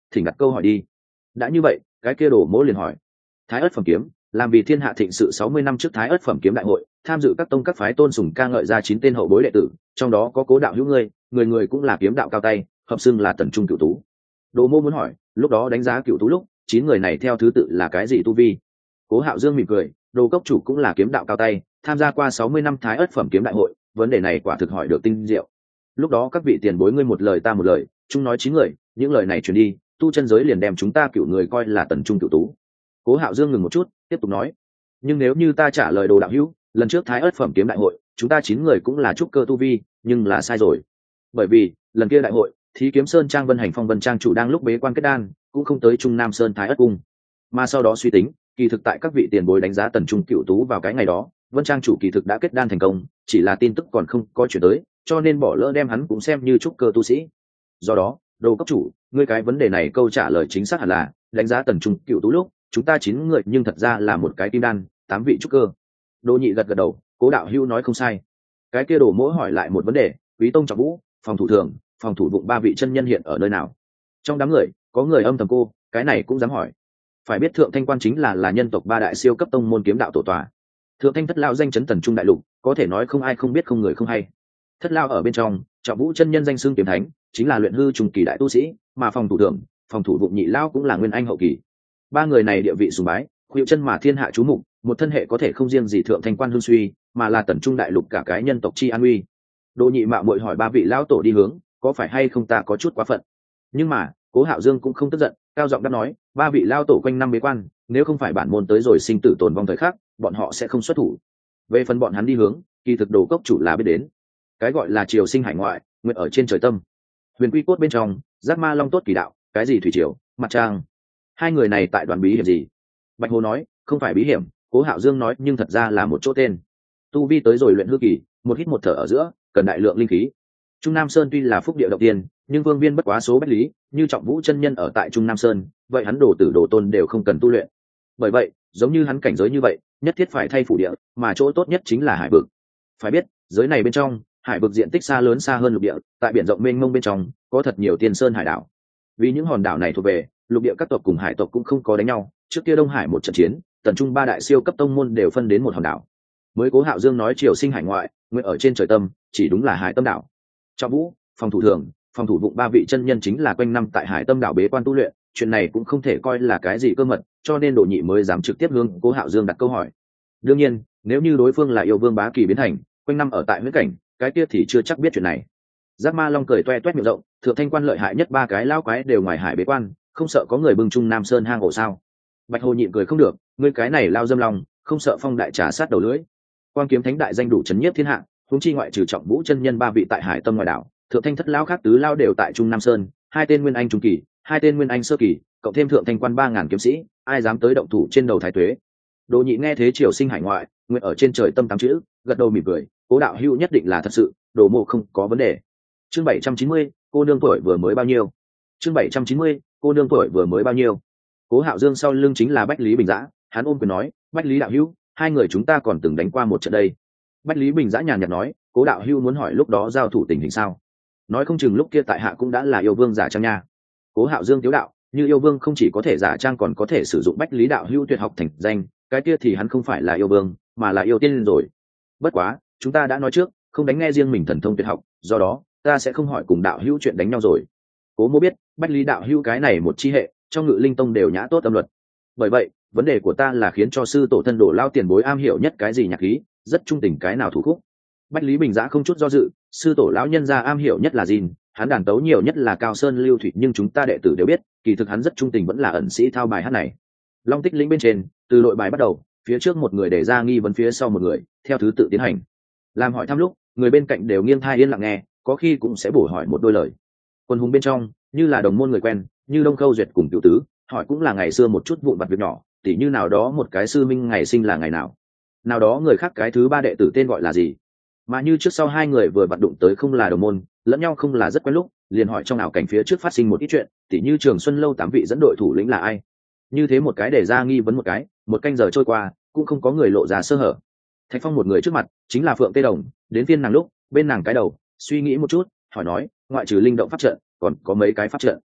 thỉnh đặt câu hỏi đi. Đã như vậy, cái kia Đồ Mỗ liền hỏi. Thái Ất phẩm kiếm, làm vì thiên hạ thịnh sự 60 năm trước Thái Ất phẩm kiếm đại hội, tham dự các tông các phái tôn sùng ca ngợi ra 9 tên hậu bối đệ tử, trong đó có Cố đạo hữu ngươi, người người cũng là kiếm đạo cao tay, hợp xưng là Tần Trung Cửu Tú. Đồ Mô muốn hỏi, lúc đó đánh giá Cửu Tú lúc, 9 người này theo thứ tự là cái gì tu vi? Cố Hạo Dương mỉm cười, Đồ cốc chủ cũng là kiếm đạo cao tay, tham gia qua 60 năm Thái Ất phẩm kiếm đại hội, vấn đề này quả thực hỏi được tinh diệu. Lúc đó các vị tiền bối ngươi một lời ta một lời, chúng nói 9 người, những lời này truyền đi, tu chân giới liền đem chúng ta Cửu người coi là Tần Trung Cửu Tú. Cố Hạo Dương ngừng một chút, tiếp tục nói, nhưng nếu như ta trả lời Đồ đạo hữu, lần trước Thái Ất phẩm kiếm đại hội, chúng ta 9 người cũng là trúc cơ tu vi, nhưng là sai rồi. Bởi vì, lần kia đại hội, Thí Kiếm Sơn Trang Vân Hành Phong Vân Trang chủ đang lúc bế quan kết đan, cũng không tới Trung Nam Sơn Thái Ất cung. Mà sau đó suy tính, kỳ thực tại các vị tiền bối đánh giá Tần Trung Cửu Tú vào cái ngày đó, Vân Trang chủ kỳ thực đã kết đan thành công, chỉ là tin tức còn không có chuyển tới, cho nên bỏ lỡ đem hắn cũng xem như trúc cơ tu sĩ. Do đó, Đồ cấp chủ, ngươi cái vấn đề này câu trả lời chính xác hẳn là đánh giá Tần Trung Cửu Tú lúc, chúng ta 9 người nhưng thật ra là một cái kim đan, 8 vị trúc cơ. Đỗ Nhị gật gật đầu, Cố đạo hữu nói không sai. Cái kia Đồ Mỗ hỏi lại một vấn đề, Quý tông Trọng Vũ, phòng thủ thường, phòng thủ vụng 3 vị chân nhân hiện ở nơi nào? Trong đám người, có người âm thầm cô, cái này cũng dám hỏi. Phải biết Thượng Thanh Quan chính là nhân tộc 3 đại siêu cấp tông môn kiếm đạo tổ tòa. Thượng Thanh Thất Lão danh chấn Tần Trung đại lục, có thể nói không ai không biết không người không hay. Thất Lão ở bên trong, Trọng Vũ chân nhân danh xưng kiếm thánh, chính là luyện hư trùng kỳ đại tu sĩ, mà phòng thủ thường, phòng thủ vụng Nhị Lão cũng là nguyên anh hậu kỳ. 3 người này địa vị sùng bái, khuỵu chân mà thiên hạ chú mục, một thân hệ có thể không riêng gì Thượng Thanh Quan hưng suy, mà là Tần Trung đại lục cả cái nhân tộc chi an uy. Đỗ Nhị mạo muội hỏi 3 vị lão tổ đi hướng, có phải hay không ta có chút quá phận? Nhưng mà, Cố Hạo Dương cũng không tức giận, cao giọng đáp nói, 3 vị lão tổ quanh năm bế quan, nếu không phải bản môn tới rồi sinh tử tồn vong thời khắc, bọn họ sẽ không xuất thủ. Về phần bọn hắn đi hướng, kỳ thực Đồ cốc chủ là biết đến. Cái gọi là triều sinh hải ngoại, nguyện ở trên trời tâm. Huyền Quy cốt bên trong, Giác Ma Long tốt kỳ đạo, cái gì thủy triều, mặt trăng. 2 người này tại đoàn bí hiểm gì? Bạch Hồ nói, không phải bí hiểm, Cố Hạo Dương nói, nhưng thật ra là một chỗ tên. Tu vi tới rồi luyện hư kỳ, một hít một thở ở giữa, cần đại lượng linh khí. Trung Nam Sơn tuy là phúc địa động tiên, nhưng vương viên bất quá số bách lý, như Trọng Vũ chân nhân ở tại Trung Nam Sơn, vậy hắn đồ tử đồ tôn đều không cần tu luyện. Bởi vậy, giống như hắn cảnh giới như vậy, nhất thiết phải thay phủ địa, mà chỗ tốt nhất chính là hải vực. Phải biết, giới này bên trong, hải vực diện tích xa lớn xa hơn lục địa, tại biển rộng mênh mông bên trong, có thật nhiều tiên sơn hải đảo. Vì những hòn đảo này thuộc về lục địa, các tộc cùng hải tộc cũng không có đánh nhau, trước kia Đông Hải một trận chiến, Tần Trung 3 đại siêu cấp tông môn đều phân đến một hòn đảo. Mới Cố Hạo Dương nói triều sinh hải ngoại, nguyện ở trên trời tâm, chỉ đúng là Hải Tâm đảo. Trọng Vũ, phòng thủ thường, phòng thủ vụng 3 vị chân nhân chính là quanh năm tại Hải Tâm đảo bế quan tu luyện, chuyện này cũng không thể coi là cái gì cơ mật, cho nên Đỗ Nhị mới dám trực tiếp hướng Cố Hạo Dương đặt câu hỏi. Đương nhiên, nếu như đối phương là yêu vương bá kỳ biến thành, quanh năm ở tại huyễn cảnh, cái kia thì chưa chắc biết chuyện này. Giác Ma Long cười toe toét miệng rộng, Thượng Thanh Quan lợi hại nhất 3 cái lao quái đều ngoài hải bế quan, không sợ có người bưng Trung Nam Sơn hang ổ sao? Bạch Hồ nhịn cười không được, ngươi cái này lao dâm lòng, không sợ phong đại trà sát đầu lưỡi. Quan kiếm thánh đại danh đủ chấn nhiếp thiên hạ, huống chi ngoại trừ Trọng Vũ chân nhân 3 vị tại Hải Tâm ngoài đảo, Thượng Thanh Thất lão khác tứ lao đều tại Trung Nam Sơn, 2 tên nguyên anh trung kỳ, 2 tên nguyên anh sơ kỳ, cộng thêm Thượng Thanh Quan 3000 kiếm sĩ, ai dám tới động thủ trên đầu thái tuế. Đỗ Nhị nghe thế triều sinh hải ngoại, nguyện ở trên trời tâm 8 chữ, gật đầu mỉm cười, Cố đạo hữu nhất định là thật sự, Đồ Mộ không có vấn đề. Chương 790, cô nương tuổi vừa mới bao nhiêu? Chương 790, cô nương tuổi vừa mới bao nhiêu? Cố Hạo Dương sau lưng chính là Bách Lý Bình Dã, hắn ôm quyền nói, Bách Lý đạo hữu, 2 người chúng ta còn từng đánh qua một trận đây. Bách Lý Bình Dã nhàn nhạt nói, Cố đạo hữu muốn hỏi lúc đó giao thủ tình hình sao? Nói không chừng lúc kia tại hạ cũng đã là yêu vương giả trang nha. Cố Hạo Dương tiếu đạo, như yêu vương không chỉ có thể giả trang còn có thể sử dụng Bách Lý đạo hữu tuyệt học thành danh, cái kia thì hắn không phải là yêu vương, mà là yêu tiên rồi. Bất quá, chúng ta đã nói trước, không đánh nghe riêng mình thần thông tuyệt học, do đó ta sẽ không hỏi cùng đạo hữu chuyện đánh nhau rồi. Cố Mô biết, Bách Lý đạo hữu cái này một chi hệ, trong Ngự Linh Tông đều nhã tốt âm luật. Bởi vậy, vấn đề của ta là khiến cho sư tổ thân đổ lao tiền bối am hiểu nhất cái gì nhạc khí, rất trung tình cái nào thủ khúc. Bách Lý Bình Dã không chút do dự, sư tổ lão nhân gia am hiểu nhất là gì, hắn đàn tấu nhiều nhất là Cao Sơn Lưu Thủy, nhưng chúng ta đệ tử đều biết, kỳ thực hắn rất trung tình vẫn là ẩn sĩ thao bài hát này. Long Tích lĩnh bên trên, từ đội bài bắt đầu, phía trước một người để ra nghi vấn, phía sau một người, theo thứ tự tiến hành. Làm hỏi thăm lúc, người bên cạnh đều nghiêng thai yên lặng nghe, có khi cũng sẽ bổ hỏi một đôi lời. Quân hùng bên trong, như là đồng môn người quen, như Đông Khâu Duyệt cùng Cửu Tứ, hỏi cũng là ngày xưa một chút vụn vặt việc nhỏ, tỉ như nào đó một cái sư minh ngày sinh là ngày nào, nào đó người khác cái thứ 3 đệ tử tên gọi là gì. Mà như trước sau 2 người vừa vặn đụng tới không là đồng môn, lẫn nhau không là rất quen lúc, liền hỏi trong ảo cảnh phía trước phát sinh một ít chuyện, tỉ như Trường Xuân lâu 8 vị dẫn đội thủ lĩnh là ai. Như thế một cái để ra nghi vấn một canh giờ trôi qua, cũng không có người lộ ra sơ hở. Thạch Phong một người trước mặt, chính là Phượng Tê Đồng, đến phiên nàng lúc, bên nàng cái đầu, suy nghĩ một chút, hỏi nói, ngoại trừ linh động pháp trận, còn có mấy cái pháp trận.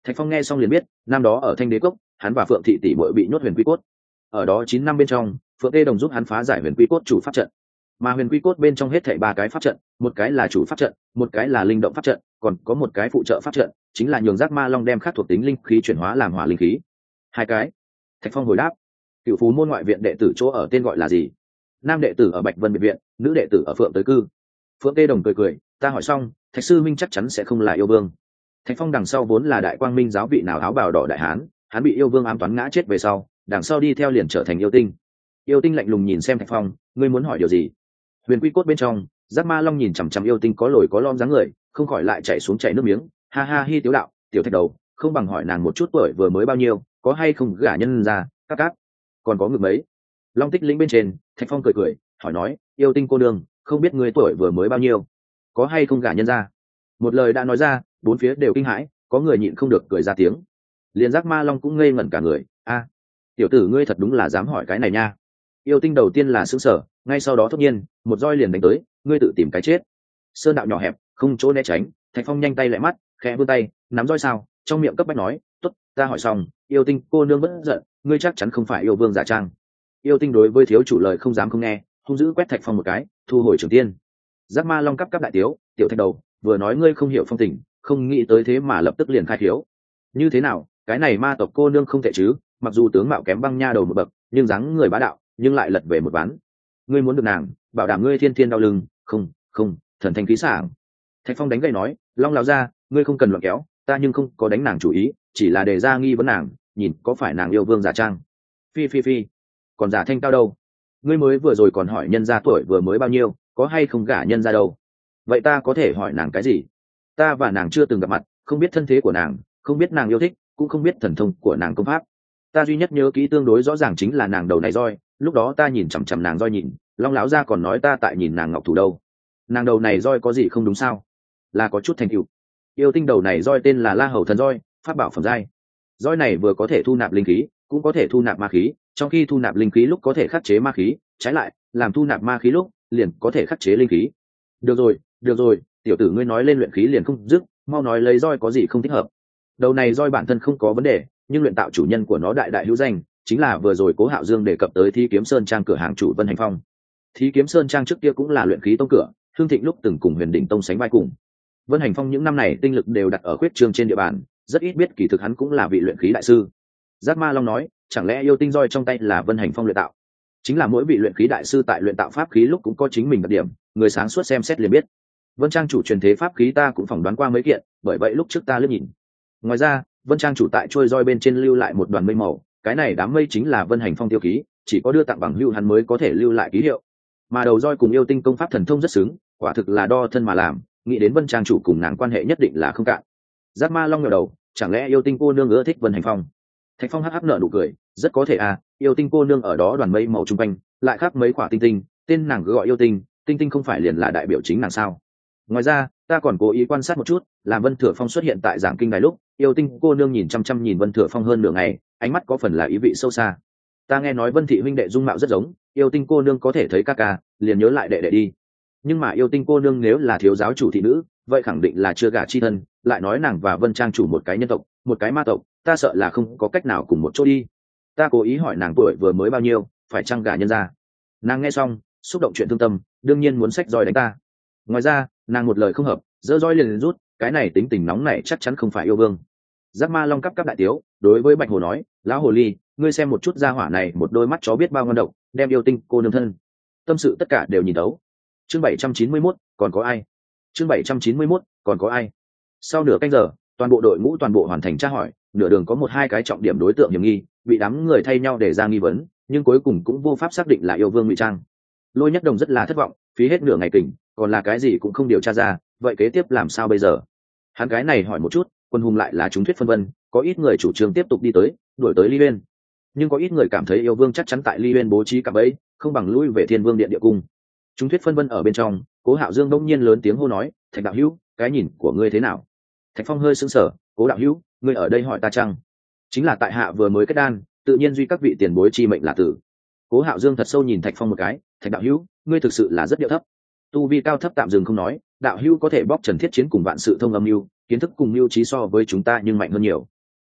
Thạch Phong nghe xong liền biết, năm đó ở Thanh Đế Cốc, hắn và Phượng thị tỷ muội bị nhốt huyền quy cốt. Ở đó 9 năm bên trong, Phượng Tê Đồng giúp hắn phá giải huyền quy cốt chủ pháp trận. Mà huyền quy cốt bên trong hết thảy 3 cái pháp trận, một cái là chủ pháp trận, một cái là linh động pháp trận, còn có một cái phụ trợ pháp trận, chính là nhường Giác Ma Long đem khác thuộc tính linh khí chuyển hóa làm hỏa linh khí. 2 cái. Thạch Phong hồi đáp. Cựu Phú môn ngoại viện đệ tử chỗ ở tên gọi là gì? Nam đệ tử ở Bạch Vân biệt viện, nữ đệ tử ở Phượng tới cư. Phượng Tê Đồng cười cười, ta hỏi xong, Thạch sư minh chắc chắn sẽ không là yêu vương. Thạch Phong đằng sau vốn là Đại Quang Minh giáo vị nào áo bào đỏ đại hán, hắn bị yêu vương ám toán ngã chết về sau, đằng sau đi theo liền trở thành yêu tinh. Yêu tinh lạnh lùng nhìn xem Thạch Phong, ngươi muốn hỏi điều gì? Huyền quy cốt bên trong, Giác Ma Long nhìn chằm chằm yêu tinh có lồi có lõm dáng người, không khỏi lại chảy xuống chảy nước miếng, ha ha hi tiếu đạo, tiểu Thạch đầu, không bằng hỏi nàng một chút tuổi vừa mới bao nhiêu, có hay không gả nhân ra, các, còn có ngực mấy. Long Tích lĩnh bên trên, Thạch Phong cười cười, hỏi nói, yêu tinh cô nương, không biết ngươi tuổi vừa mới bao nhiêu, có hay không gả nhân ra. Một lời đã nói ra, bốn phía đều kinh hãi, có người nhịn không được cười ra tiếng. Liền Giác Ma Long cũng ngây ngẩn cả người, a, tiểu tử ngươi thật đúng là dám hỏi cái này nha. Yêu tinh đầu tiên là sững sờ, ngay sau đó thốt nhiên một roi liền đánh tới, ngươi tự tìm cái chết. Sơn đạo nhỏ hẹp, không chỗ né tránh, Thạch Phong nhanh tay lại mắt, khẽ vươn tay, nắm roi sao, trong miệng cấp bách nói, tốt, ta hỏi xong, yêu tinh cô nương bất giận, ngươi chắc chắn không phải yêu vương giả trang. Yêu tinh đối với thiếu chủ lời không dám không nghe, hung dữ quét Thạch Phong một cái, thu hồi trường tiên. Giác Ma Long cấp đại tiếu, tiểu Thạch đầu, vừa nói ngươi không hiểu phong tình, không nghĩ tới thế mà lập tức liền khai thiếu. Như thế nào, cái này ma tộc cô nương không tệ chứ, mặc dù tướng mạo kém băng nha đầu một bậc, nhưng dáng người bá đạo, nhưng lại lật về một ván. Ngươi muốn được nàng, bảo đảm ngươi thiên thiên đau lưng, không, thần thanh khí sảng. Thạch Phong đánh gậy nói, Long lão ra, ngươi không cần loạn kéo, ta nhưng không có đánh nàng chủ ý, chỉ là đề ra nghi vấn nàng, nhìn có phải nàng yêu vương giả trang. Phi, còn giả thanh cao đâu? Ngươi mới vừa rồi còn hỏi nhân gia tuổi vừa mới bao nhiêu, có hay không gả nhân gia đâu? Vậy ta có thể hỏi nàng cái gì? Ta và nàng chưa từng gặp mặt, không biết thân thế của nàng, không biết nàng yêu thích, cũng không biết thần thông của nàng công pháp. Ta duy nhất nhớ kỹ tương đối rõ ràng chính là nàng đầu này roi, lúc đó ta nhìn chằm chằm nàng roi nhìn, Long lão gia còn nói ta tại nhìn nàng ngọc thủ đâu. Nàng đầu này roi có gì không đúng sao? Là có chút thành tựu. Yêu tinh đầu này roi tên là La Hầu thần roi, pháp bảo phẩm giai. Roi này vừa có thể thu nạp linh khí, cũng có thể thu nạp ma khí, trong khi thu nạp linh khí lúc có thể khắc chế ma khí, trái lại, làm thu nạp ma khí lúc, liền có thể khắc chế linh khí. Được rồi, tiểu tử ngươi nói lên luyện khí liền không dứt, mau nói lấy roi có gì không thích hợp. Đầu này roi bản thân không có vấn đề, nhưng luyện tạo chủ nhân của nó đại đại hữu danh, chính là vừa rồi Cố Hạo Dương đề cập tới Thi Kiếm Sơn trang cửa hàng chủ Vân Hành Phong. Thi Kiếm Sơn trang trước kia cũng là luyện khí tông cửa, Hương Thịnh lúc từng cùng Huyền Đỉnh tông sánh vai cùng. Vân Hành Phong những năm này tinh lực đều đặt ở khuyết trương trên địa bàn, rất ít biết kỳ thực hắn cũng là vị luyện khí đại sư. Giác Ma Long nói, chẳng lẽ yêu tinh roi trong tay là Vân Hành Phong luyện tạo? Chính là mỗi vị luyện khí đại sư tại luyện tạo pháp khí lúc cũng có chính mình đặc điểm, người sáng suốt xem xét liền biết. Vân trang chủ truyền thế pháp khí ta cũng phỏng đoán qua mấy kiện, bởi vậy lúc trước ta lướt nhìn. Ngoài ra, Vân trang chủ tại trôi roi bên trên lưu lại một đoàn mây màu, cái này đám mây chính là Vân Hành Phong tiêu ký, chỉ có đưa tặng bằng hữu hắn mới có thể lưu lại ký hiệu. Mà đầu roi cùng yêu tinh công pháp thần thông rất xứng, quả thực là đo thân mà làm, nghĩ đến Vân trang chủ cùng nàng quan hệ nhất định là không cạn. Giác Ma Long ngẩng đầu, chẳng lẽ yêu tinh cô nương ưa thích Vân Hành Phong? Thạch Phong hắc hắc nở nụ cười, rất có thể à, yêu tinh cô nương ở đó đoàn mây màu trung quanh, lại khắc mấy quả tinh tinh, tên nàng cứ gọi yêu tinh, tinh tinh không phải liền là đại biểu chính nàng sao? Ngoài ra, ta còn cố ý quan sát một chút, làm Vân Thừa Phong xuất hiện tại giảng kinh đài lúc, yêu tinh cô nương nhìn chăm chăm nhìn Vân Thừa Phong hơn nửa ngày, ánh mắt có phần là ý vị sâu xa. Ta nghe nói Vân thị huynh đệ dung mạo rất giống, yêu tinh cô nương có thể thấy ca ca, liền nhớ lại đệ đệ đi. Nhưng mà yêu tinh cô nương nếu là thiếu giáo chủ thị nữ, vậy khẳng định là chưa gả chi thân, lại nói nàng và Vân trang chủ một cái nhân tộc, một cái ma tộc, ta sợ là không có cách nào cùng một chỗ đi. Ta cố ý hỏi nàng tuổi vừa mới bao nhiêu, phải chăng gả nhân ra. Nàng nghe xong, xúc động chuyện thương tâm, đương nhiên muốn xách roi đánh ta. Ngoài ra, nàng một lời không hợp, giơ roi liền rút, cái này tính tình nóng này chắc chắn không phải yêu vương. Giác Ma Long cấp đại tiếu, đối với Bạch Hồ nói, lão hồ ly, ngươi xem một chút gia hỏa này, một đôi mắt chó biết bao ngon độc, đem yêu tinh cô nương thân. Tâm sự tất cả đều nhìn thấu. Chương 791, còn có ai? Chương 791, còn có ai? Sau nửa canh giờ, toàn bộ đội ngũ toàn bộ hoàn thành tra hỏi, nửa đường có một hai cái trọng điểm đối tượng hiểm nghi, bị đám người thay nhau để ra nghi vấn, nhưng cuối cùng cũng vô pháp xác định là yêu vương ngụy trang. Lôi Nhất Đồng rất là thất vọng, phí hết nửa ngày kình, còn là cái gì cũng không điều tra ra, vậy kế tiếp làm sao bây giờ? Hắn cái này hỏi một chút, Quân Hùng lại là chúng thuyết phân vân, có ít người chủ trương tiếp tục đi tới, đuổi tới Ly Uyên, nhưng có ít người cảm thấy yêu vương chắc chắn tại Ly Uyên bố trí cạm bẫy, không bằng lui về Thiên Vương điện địa cung. Chúng thuyết phân vân ở bên trong, Cố Hạo Dương đông nhiên lớn tiếng hô nói, Thạch đạo hữu, cái nhìn của ngươi thế nào? Thạch Phong hơi sững sờ, Cố đạo hữu, ngươi ở đây hỏi ta chăng? Chính là tại hạ vừa mới kết đan, tự nhiên duy các vị tiền bối chi mệnh là tử. Cố Hạo Dương thật sâu nhìn Thạch Phong một cái, Thạch đạo hữu, ngươi thực sự là rất điệu thấp. Tu vi cao thấp tạm dừng không nói, đạo hữu có thể bóc Trần Thiết Chiến cùng vạn sự thông âm mưu, kiến thức cùng mưu trí so với chúng ta nhưng mạnh hơn nhiều.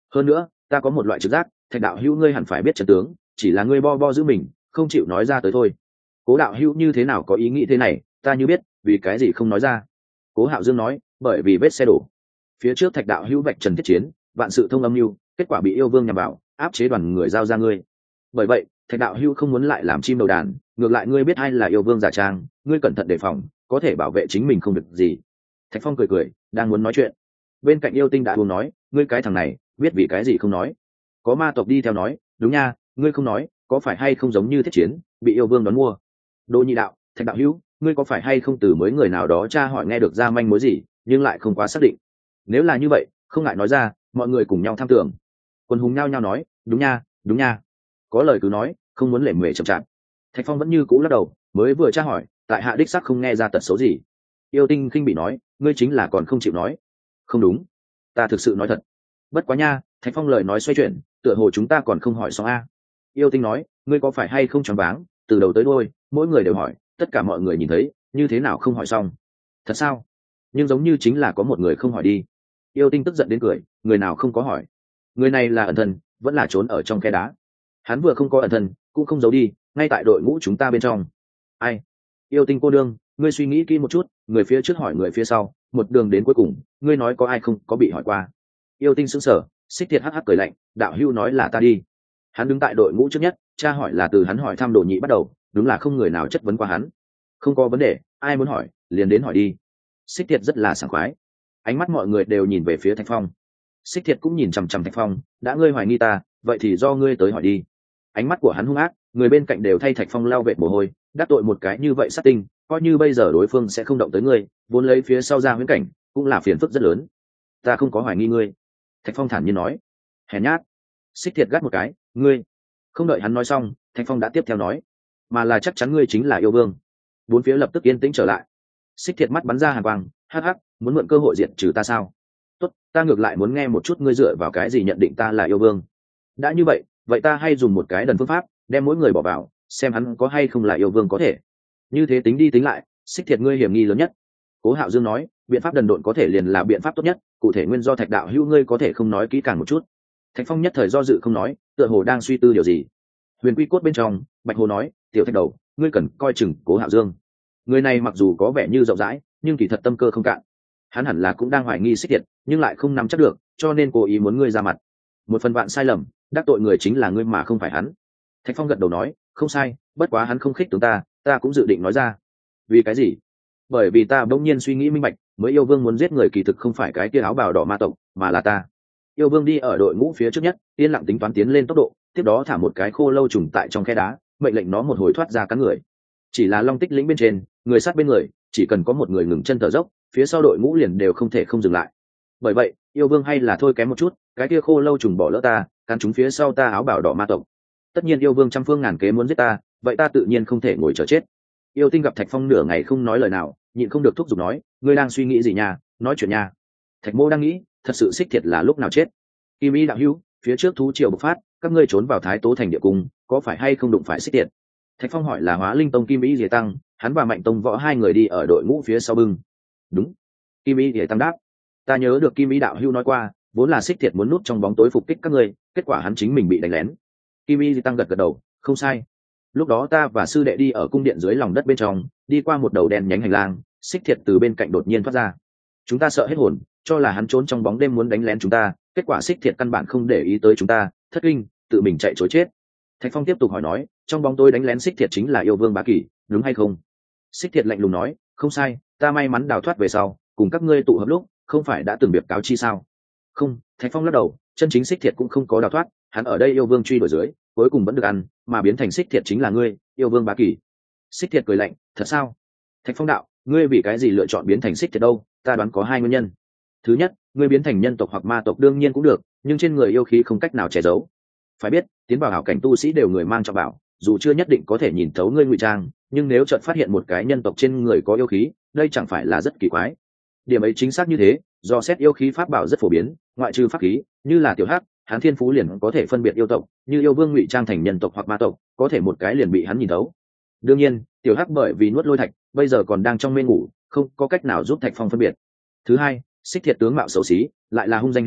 hơn nữa ta có một loại trực giác, Thạch đạo hữu ngươi hẳn phải biết trận tướng, chỉ là ngươi bo bo giữ mình không chịu nói ra tới thôi. Cố đạo hữu như thế nào có ý nghĩ thế này, ta như biết, vì cái gì không nói ra? Cố Hạo Dương nói, bởi vì vết xe đổ. Phía trước Thạch đạo hữu vạch trần thiết chiến, vạn sự thông âm mưu, kết quả bị yêu vương nhằm vào, áp chế đoàn người giao ra ngươi. Bởi vậy Thạch đạo hữu không muốn lại làm chim đầu đàn, ngược lại ngươi biết ai là yêu vương giả trang, ngươi cẩn thận đề phòng, có thể bảo vệ chính mình không được gì. Thạch Phong cười cười, đang muốn nói chuyện, bên cạnh yêu tinh đã buông nói, ngươi cái thằng này biết vì cái gì không nói? Có ma tộc đi theo nói, đúng nha, ngươi không nói có phải hay không giống như thiết chiến bị yêu vương đón mua? Đỗ Nhị đạo, Thạch đạo hữu, ngươi có phải hay không từ mới người nào đó tra hỏi nghe được ra manh mối gì, nhưng lại không quá xác định? Nếu là như vậy không ngại nói ra, mọi người cùng nhau tham tưởng. Quân hùng nhao nhao nói, đúng nha, đúng nha, có lời cứ nói, không muốn lề mề chậm chạp. Thạch Phong vẫn như cũ lắc đầu, mới vừa tra hỏi, tại hạ đích sắc không nghe ra tật xấu gì. Yêu tinh khinh bị nói, ngươi chính là còn không chịu nói. Không đúng, ta thực sự nói thật. Bất quá nha, Thạch Phong lời nói xoay chuyển, tựa hồ chúng ta còn không hỏi xong a. Yêu tinh nói, ngươi có phải hay không choáng váng, từ đầu tới đuôi mỗi người đều hỏi, tất cả mọi người nhìn thấy, như thế nào không hỏi xong? Thật sao? Nhưng giống như chính là có một người không hỏi đi. Yêu tinh tức giận đến cười, người nào không có hỏi? Người này là ẩn thân, vẫn là trốn ở trong khe đá. Hắn vừa không có ẩn thân, cũng không giấu đi, ngay tại đội ngũ chúng ta bên trong. Ai? Yêu tinh cô đương, ngươi suy nghĩ kỹ một chút, người phía trước hỏi người phía sau, một đường đến cuối cùng, ngươi nói có ai không có bị hỏi qua? Yêu tinh sững sờ, Xích Thiệt hắc hắc cười lạnh, đạo hưu nói là ta đi. Hắn đứng tại đội ngũ trước nhất, tra hỏi là từ hắn hỏi thăm Đồ Nhị bắt đầu, đúng là không người nào chất vấn qua hắn. Không có vấn đề, ai muốn hỏi liền đến hỏi đi. Xích Thiệt rất là sảng khoái. Ánh mắt mọi người đều nhìn về phía Thạch Phong. Xích Thiệt cũng nhìn chằm chằm Thạch Phong, đã ngươi hoài nghi ta, vậy thì do ngươi tới hỏi đi. Ánh mắt của hắn hung ác, người bên cạnh đều thay Thạch Phong lau vệt mồ hôi, đắc tội một cái như vậy sát tinh, coi như bây giờ đối phương sẽ không động tới ngươi, vốn lấy phía sau ra huyễn cảnh, cũng là phiền phức rất lớn. Ta không có hoài nghi ngươi. Thạch Phong thản nhiên nói. Hèn nhát. Xích Thiệt gắt một cái, ngươi. Không đợi hắn nói xong, Thạch Phong đã tiếp theo nói, mà là chắc chắn ngươi chính là yêu vương. Bốn phía lập tức yên tĩnh trở lại. Xích Thiệt mắt bắn ra hàn quang, hắc hắc, muốn mượn cơ hội diệt trừ ta sao? Tốt, ta ngược lại muốn nghe một chút ngươi dựa vào cái gì nhận định ta là yêu vương. Đã như vậy, vậy ta hay dùng một cái đần phương pháp, đem mỗi người bỏ vào, xem hắn có hay không là yêu vương có thể. Như thế tính đi tính lại, Xích Thiệt ngươi hiểm nghi lớn nhất. Cố Hạo Dương nói, biện pháp đần độn có thể liền là biện pháp tốt nhất, cụ thể nguyên do Thạch đạo hữu ngươi có thể không nói kỹ càng một chút. Thạch Phong nhất thời do dự không nói, tựa hồ đang suy tư điều gì. Huyền Quy Cốt bên trong, Bạch Hồ nói, tiểu Thạch đầu, ngươi cần coi chừng Cố Hạo Dương. Người này mặc dù có vẻ như rộng rãi, nhưng kỳ thật tâm cơ không cạn. Hắn hẳn là cũng đang hoài nghi Xích Thiệt, nhưng lại không nắm chắc được, cho nên cố ý muốn ngươi ra mặt. Một phần vạn sai lầm, đắc tội người chính là ngươi mà không phải hắn. Thạch Phong gật đầu nói, không sai, bất quá hắn không khích tướng ta cũng dự định nói ra. Vì cái gì? Bởi vì ta bỗng nhiên suy nghĩ minh bạch, mới yêu vương muốn giết người kỳ thực không phải cái kia áo bào đỏ ma tộc, mà là ta. Yêu vương đi ở đội ngũ phía trước nhất, yên lặng tính toán tiến lên tốc độ, tiếp đó thả một cái khô lâu trùng tại trong khe đá, mệnh lệnh nó một hồi thoát ra cắn người. Chỉ là long tích lĩnh bên trên, người sát bên người, chỉ cần có một người ngừng chân thở dốc, phía sau đội ngũ liền đều không thể không dừng lại. Bởi vậy yêu vương hay là thôi kém một chút, cái kia khô lâu trùng bỏ lỡ ta, cắn chúng phía sau ta áo bào đỏ ma tộc. Tất nhiên yêu vương trăm phương ngàn kế muốn giết ta, vậy ta tự nhiên không thể ngồi chờ chết. Yêu tinh gặp Thạch Phong nửa ngày không nói lời nào, nhịn không được thúc giục nói, ngươi đang suy nghĩ gì nha, nói chuyện nha. Thạch Mô đang nghĩ, thật sự Xích Thiệt là lúc nào chết. Kim Y đạo hữu, phía trước thú triều bộc phát, các ngươi trốn vào Thái Tố thành địa cung, có phải hay không đụng phải Xích Thiệt? Thạch Phong hỏi là Hóa Linh tông Kim Y Liệt tăng, hắn và Mạnh tông võ hai người đi ở đội ngũ phía sau bưng. Đúng. Kim Y Liệt tăng đáp, ta nhớ được Kim Y đạo hữu nói qua, vốn là Xích Thiệt muốn núp trong bóng tối phục kích các ngươi, kết quả hắn chính mình bị đánh lén. Kim Y Liệt tăng gật gật đầu, không sai. Lúc đó ta và sư đệ đi ở cung điện dưới lòng đất bên trong, đi qua một đầu đèn nhánh hành lang, Xích Thiệt từ bên cạnh đột nhiên thoát ra. Chúng ta sợ hết hồn, cho là hắn trốn trong bóng đêm muốn đánh lén chúng ta, kết quả Xích Thiệt căn bản không để ý tới chúng ta, thất kinh, tự mình chạy trối chết. Thạch Phong tiếp tục hỏi nói, trong bóng tối đánh lén Xích Thiệt chính là yêu vương Bá Kỳ, đúng hay không? Xích Thiệt lạnh lùng nói, không sai, ta may mắn đào thoát về sau, cùng các ngươi tụ hợp lúc, không phải đã từng biệt cáo chi sao? Không, Thạch Phong lắc đầu, chân chính Xích Thiệt cũng không có đào thoát, hắn ở đây yêu vương truy đuổi dưới, cuối cùng vẫn được ăn, mà biến thành Xích Thiệt chính là ngươi, yêu vương Bá Kỳ. Xích Thiệt cười lạnh, thật sao? Thạch Phong đạo, ngươi vì cái gì lựa chọn biến thành Xích Thiệt đâu? Ta đoán có hai nguyên nhân. Thứ nhất, ngươi biến thành nhân tộc hoặc ma tộc đương nhiên cũng được, nhưng trên người yêu khí không cách nào che giấu. Phải biết, tiến vào hảo cảnh tu sĩ đều người mang trọng bảo, dù chưa nhất định có thể nhìn thấu ngươi ngụy trang, nhưng nếu chợt phát hiện một cái nhân tộc trên người có yêu khí, đây chẳng phải là rất kỳ quái. Điểm ấy chính xác như thế, do xét yêu khí pháp bảo rất phổ biến, ngoại trừ pháp khí, như là tiểu hắc, hắn thiên phú liền có thể phân biệt yêu tộc, như yêu vương ngụy trang thành nhân tộc hoặc ma tộc, có thể một cái liền bị hắn nhìn thấu. Đương nhiên, tiểu hắc bởi vì nuốt lôi thạch, bây giờ còn đang trong mê ngủ, không có cách nào giúp Thạch Phong phân biệt. Thứ hai, Xích Thiệt tướng mạo xấu xí, lại là hung danh hiển hách,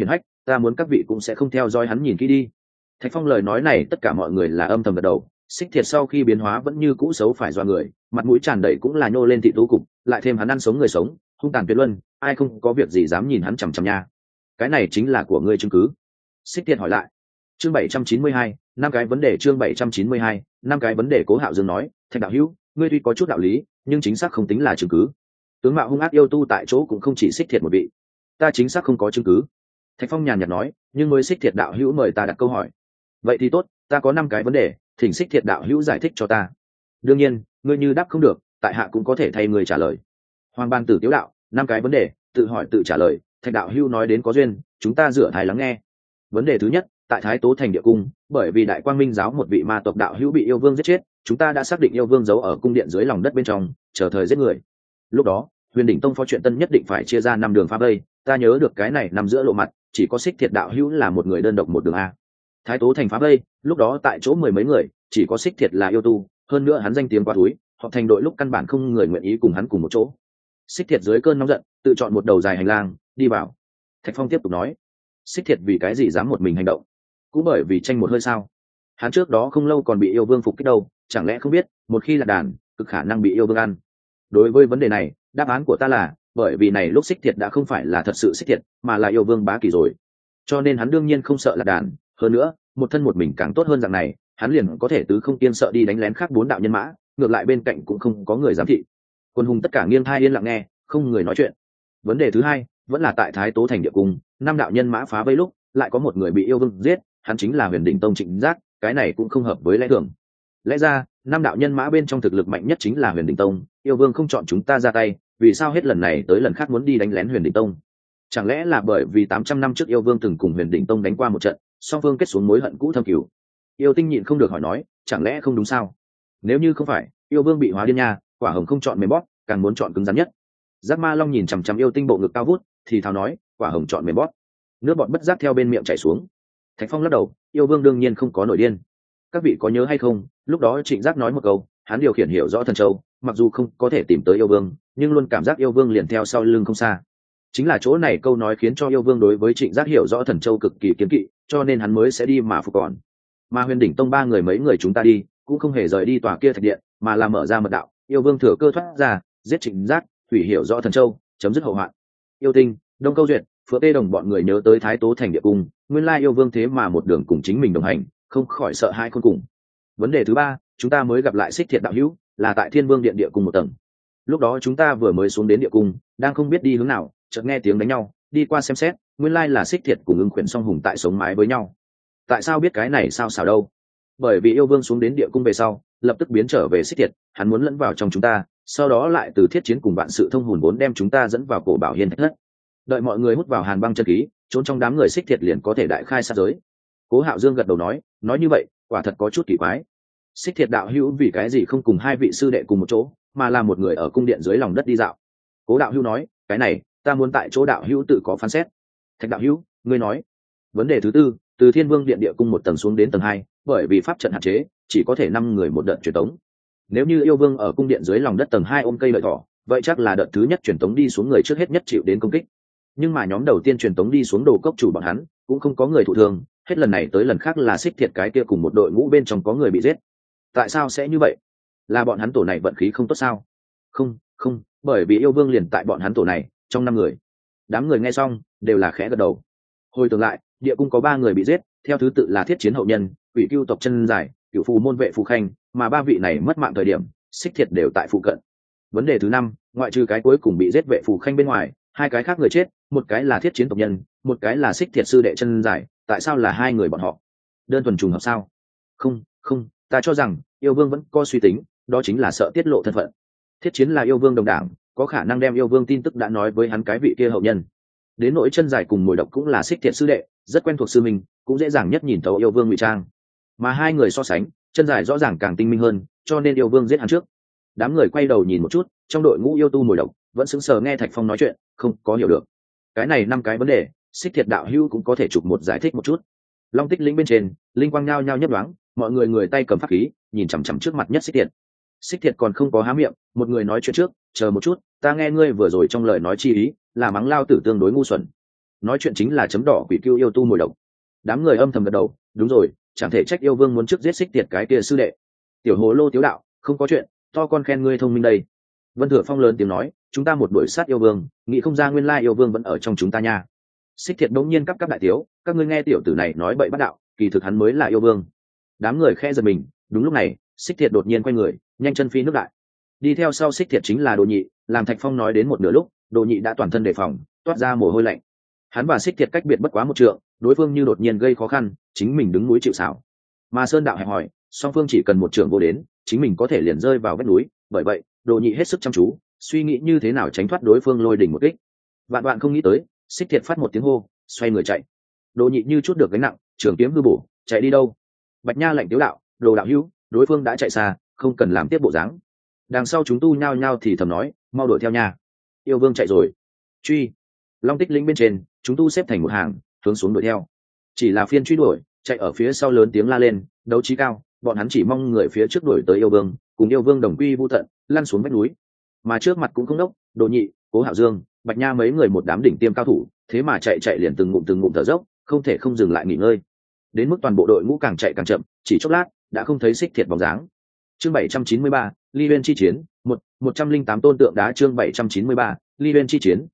ta muốn các vị cũng sẽ không theo dõi hắn nhìn kỹ đi. Thạch Phong lời nói này tất cả mọi người là âm thầm gật đầu. Xích Thiệt sau khi biến hóa vẫn như cũ xấu phải do người, mặt mũi tràn đầy cũng là nhô lên thị tú cục, lại thêm hắn ăn sống người sống, hung tàn tuyệt luân, ai không có việc gì dám nhìn hắn chằm chằm nha. Cái này chính là của ngươi chứng cứ. Xích Thiệt hỏi lại. Chương 792, năm cái vấn đề. Chương 792, năm cái vấn đề. Cố Hạo Dương nói, Thạch đạo hữu, ngươi tuy có chút đạo lý, nhưng chính xác không tính là chứng cứ. Tướng mạo hung ác yêu tu tại chỗ cũng không chỉ Xích Thiệt một vị. Ta chính xác không có chứng cứ. Thạch Phong nhàn nhạt nói, nhưng mới Xích Thiệt đạo hữu mời ta đặt câu hỏi. Vậy thì tốt, ta có 5 cái vấn đề, thỉnh Xích Thiệt đạo hữu giải thích cho ta. Đương nhiên, ngươi như đáp không được, tại hạ cũng có thể thay người trả lời. Hoàng Ban Tử Tiếu đạo, 5 cái vấn đề, tự hỏi tự trả lời. Thạch đạo hữu nói đến có duyên, chúng ta rửa thái lắng nghe. Vấn đề thứ nhất, tại Thái Tố Thành địa cung, bởi vì Đại Quang Minh giáo một vị ma tộc đạo hữu bị yêu vương giết chết, chúng ta đã xác định yêu vương giấu ở cung điện dưới lòng đất bên trong, chờ thời giết người. Lúc đó, Huyền Đỉnh Tông phó chuyện tân nhất định phải chia ra 5 đường phá vây, ta nhớ được cái này nằm giữa lộ mặt, chỉ có Xích Thiệt đạo hữu là một người đơn độc một đường a. Thái Tố Thành phá vây, lúc đó tại chỗ 10 mấy người, chỉ có Xích Thiệt là yêu tu, hơn nữa hắn danh tiếng quá túi, họ thành đội lúc căn bản không người nguyện ý cùng hắn cùng một chỗ. Xích Thiệt dưới cơn nóng giận, tự chọn một đầu dài hành lang, đi vào. Thạch Phong tiếp tục nói, Xích Thiệt vì cái gì dám một mình hành động? Cũng bởi vì tranh một hơi sao? Hắn trước đó không lâu còn bị yêu vương phục kích đâu, chẳng lẽ không biết, một khi là đàn, cực khả năng bị yêu vương ăn. Đối với vấn đề này, đáp án của ta là, bởi vì này lúc Xích Thiệt đã không phải là thật sự Xích Thiệt, mà là yêu vương bá kỳ rồi. Cho nên hắn đương nhiên không sợ là đàn, hơn nữa, một thân một mình càng tốt hơn dạng này, hắn liền có thể tứ không kiêng sợ đi đánh lén khác 4 đạo nhân mã, ngược lại bên cạnh cũng không có người giám thị. Quân hùng tất cả nghiêng thai yên lặng nghe, không người nói chuyện. Vấn đề thứ hai, vẫn là tại Thái Tố Thành địa cung, 5 đạo nhân mã phá vây lúc, lại có một người bị yêu vương giết, hắn chính là Huyền Đỉnh Tông Trịnh Giác, cái này cũng không hợp với lẽ thường. Lẽ ra, 5 đạo nhân mã bên trong thực lực mạnh nhất chính là Huyền Đỉnh Tông, yêu vương không chọn chúng ta ra tay, vì sao hết lần này tới lần khác muốn đi đánh lén Huyền Đỉnh Tông? Chẳng lẽ là bởi vì 800 năm trước yêu vương từng cùng Huyền Đỉnh Tông đánh qua một trận, song phương kết xuống mối hận cũ thâm cửu? Yêu Tinh nhịn không được hỏi nói, chẳng lẽ không đúng sao? Nếu như không phải, yêu vương bị hóa điên nha, quả hồng không chọn mềm bóp, càng muốn chọn cứng rắn nhất. Giác Ma Long nhìn chằm chằm Yêu Tinh bộ ngực cao vút, thì thào nói, quả hồng chọn mềm bóp. Nước bọt bất giác theo bên miệng chảy xuống. Thạch Phong lắc đầu, yêu vương đương nhiên không có nổi điên. Các vị có nhớ hay không, lúc đó Trịnh Giác nói một câu, hắn điều khiển hiểu rõ thần châu, mặc dù không có thể tìm tới yêu vương, nhưng luôn cảm giác yêu vương liền theo sau lưng không xa. Chính là chỗ này câu nói khiến cho yêu vương đối với Trịnh Giác hiểu rõ thần châu cực kỳ kiêng kỵ, cho nên hắn mới sẽ đi mà phục còn. Mà Huyền Đỉnh Tông 3 người mấy người chúng ta đi, cũng không hề rời đi tòa kia thạch điện, mà là mở ra mật đạo, yêu vương thừa cơ thoát ra, giết Trịnh Giác, hủy hiểu rõ thần châu, chấm dứt hậu hoạn. Yêu Tinh, Đông Câu Duyệt, Phượng Tê Đồng bọn người nhớ tới Thái Tố Thành địa cung, nguyên lai yêu vương thế mà một đường cùng chính mình đồng hành, không khỏi sợ hãi khôn cùng. Vấn đề thứ 3, chúng ta mới gặp lại Xích Thiệt đạo hữu, là tại Thiên Vương điện địa cung một tầng. Lúc đó chúng ta vừa mới xuống đến địa cung, đang không biết đi hướng nào, chợt nghe tiếng đánh nhau, đi qua xem xét, nguyên lai là Xích Thiệt cùng Ưng Khuyển Song Hùng tại sống mái với nhau. Tại sao biết cái này sao xảo đâu? Bởi vì yêu vương xuống đến địa cung về sau, lập tức biến trở về Xích Thiệt, hắn muốn lẫn vào trong chúng ta, sau đó lại từ thiết chiến cùng bạn sự thông hồn vốn đem chúng ta dẫn vào cổ bảo hiên thạch thất. Đợi mọi người hút vào hàn băng chân khí, trốn trong đám người Xích Thiệt liền có thể đại khai sát giới. Cố Hạo Dương gật đầu nói như vậy, quả thật có chút kỳ quái. Xích Thiệt đạo hữu vì cái gì không cùng 2 vị sư đệ cùng một chỗ, mà là một người ở cung điện dưới lòng đất đi dạo? Cố đạo hữu nói, cái này, ta muốn tại chỗ đạo hữu tự có phán xét. Thạch đạo hữu, ngươi nói. Vấn đề thứ 4, từ Thiên Vương điện địa cung một tầng xuống đến tầng 2, bởi vì pháp trận hạn chế, chỉ có thể 5 người một đợt truyền tống. Nếu như yêu vương ở cung điện dưới lòng đất tầng 2 ôm cây lợi thỏ, vậy chắc là đợt thứ nhất truyền tống đi xuống người trước hết nhất chịu đến công kích. Nhưng mà nhóm đầu tiên truyền tống đi xuống đồ cốc chủ bọn hắn, cũng không có người thụ thương, hết lần này tới lần khác là Xích Thiệt cái kia cùng một đội ngũ bên trong có người bị giết. Tại sao sẽ như vậy? Là bọn hắn tổ này vận khí không tốt sao? Không, bởi vì yêu vương liền tại bọn hắn tổ này, trong 5 người. Đám người nghe xong, đều là khẽ gật đầu. Hồi tưởng lại, địa cung có 3 người bị giết, theo thứ tự là Thiết Chiến hậu nhân, Quỷ Cưu tộc chân dài, Cửu Phù môn vệ Phù Khanh, mà 3 vị này mất mạng thời điểm, Xích Thiệt đều tại phụ cận. Vấn đề thứ 5, ngoại trừ cái cuối cùng bị giết vệ Phù Khanh bên ngoài, 2 cái khác người chết, một cái là Thiết Chiến tộc nhân, một cái là Xích Thiệt sư đệ chân dài, tại sao là 2 người bọn họ? Đơn thuần trùng hợp sao? Không, ta cho rằng yêu vương vẫn có suy tính, đó chính là sợ tiết lộ thân phận. Thiết Chiến là yêu vương đồng đảng, có khả năng đem yêu vương tin tức đã nói với hắn cái vị kia hậu nhân. Đến nỗi chân dài cùng Mồi Độc cũng là Xích Thiệt sư đệ, rất quen thuộc sư mình, cũng dễ dàng nhất nhìn thấu yêu vương ngụy trang. Mà 2 người so sánh, chân dài rõ ràng càng tinh minh hơn, cho nên yêu vương giết hắn trước. Đám người quay đầu nhìn một chút, trong đội ngũ yêu tu Mồi Độc vẫn sững sờ nghe Thạch Phong nói chuyện, không có hiểu được. Cái này 5 cái vấn đề, Xích Thiệt đạo hữu cũng có thể chụp một giải thích một chút. Long Tích lĩnh bên trên, linh quang nhao nhao nhất đoáng, mọi người tay cầm pháp khí, nhìn chằm chằm trước mặt nhất Xích Thiệt. Xích Thiệt còn không có há miệng, một người nói chuyện trước, chờ một chút, ta nghe ngươi vừa rồi trong lời nói chi ý, là mắng lao tử tương đối ngu xuẩn. nói chuyện chính là chấm đỏ quỷ cưu yêu tu mồi độc. Đám người âm thầm gật đầu, đúng rồi, chẳng thể trách yêu vương muốn trước giết Xích Tiệt cái kia sư đệ. Tiểu hồ lô tiếu đạo, không có chuyện, to con khen ngươi thông minh đây. Vân Thừa Phong lớn tiếng nói, chúng ta một đuổi sát yêu vương, nghĩ không ra nguyên lai yêu vương vẫn ở trong chúng ta nha. Xích Thiệt đống nhiên cắp đại tiếu, các ngươi nghe tiểu tử này nói bậy bắt đạo, kỳ thực hắn mới là yêu vương. Đám người khe giật mình. Đúng lúc này, Xích Thiệt đột nhiên quay người, nhanh chân phi nước đại. Đi theo sau Xích Thiệt chính là Đồ Nhị, làm Thạch Phong nói đến một nửa lúc, Đồ Nhị đã toàn thân đề phòng, toát ra mồ hôi lạnh. Hắn và Xích Thiệt cách biệt bất quá một trượng, đối phương như đột nhiên gây khó khăn, chính mình đứng núi chịu sào. Mà Sơn đạo hẹp hỏi, song phương chỉ cần một trượng vô đến, chính mình có thể liền rơi vào vách núi, bởi vậy, Đồ Nhị hết sức chăm chú, suy nghĩ như thế nào tránh thoát đối phương lôi đỉnh một kích. Vạn vạn không nghĩ tới, Xích Thiệt phát một tiếng hô, xoay người chạy. Đồ Nhị như chút được gánh nặng, trường kiếm hư bổ, chạy đi đâu? Bạch Nha lạnh tiếu đạo, Đồ đạo hữu, đối phương đã chạy xa, không cần làm tiếp bộ dáng. Đằng sau chúng tu nhao nhao thì thầm nói, mau đuổi theo nha. Yêu vương chạy rồi. Truy. Long Tích lĩnh bên trên, chúng tu xếp thành một hàng, hướng xuống đuổi theo. Chỉ là phiên truy đuổi, chạy ở phía sau lớn tiếng la lên, đấu trí cao, bọn hắn chỉ mong người phía trước đuổi tới yêu vương, cùng yêu vương đồng quy vu tận, lăn xuống vách núi. Mà trước mặt cũng không đốc, Đồ Nhị, Cố Hạo Dương, Bạch Nha mấy người một đám đỉnh tiêm cao thủ, thế mà chạy liền từng ngụm thở dốc, không thể không dừng lại nghỉ ngơi. Đến mức toàn bộ đội ngũ càng chạy càng chậm, chỉ chốc lát đã không thấy Xích Thiệt bóng dáng. Chương 793, Ly Uyên chi chiến, 108 tôn tượng đá. Chương 793, Ly Uyên chi chiến,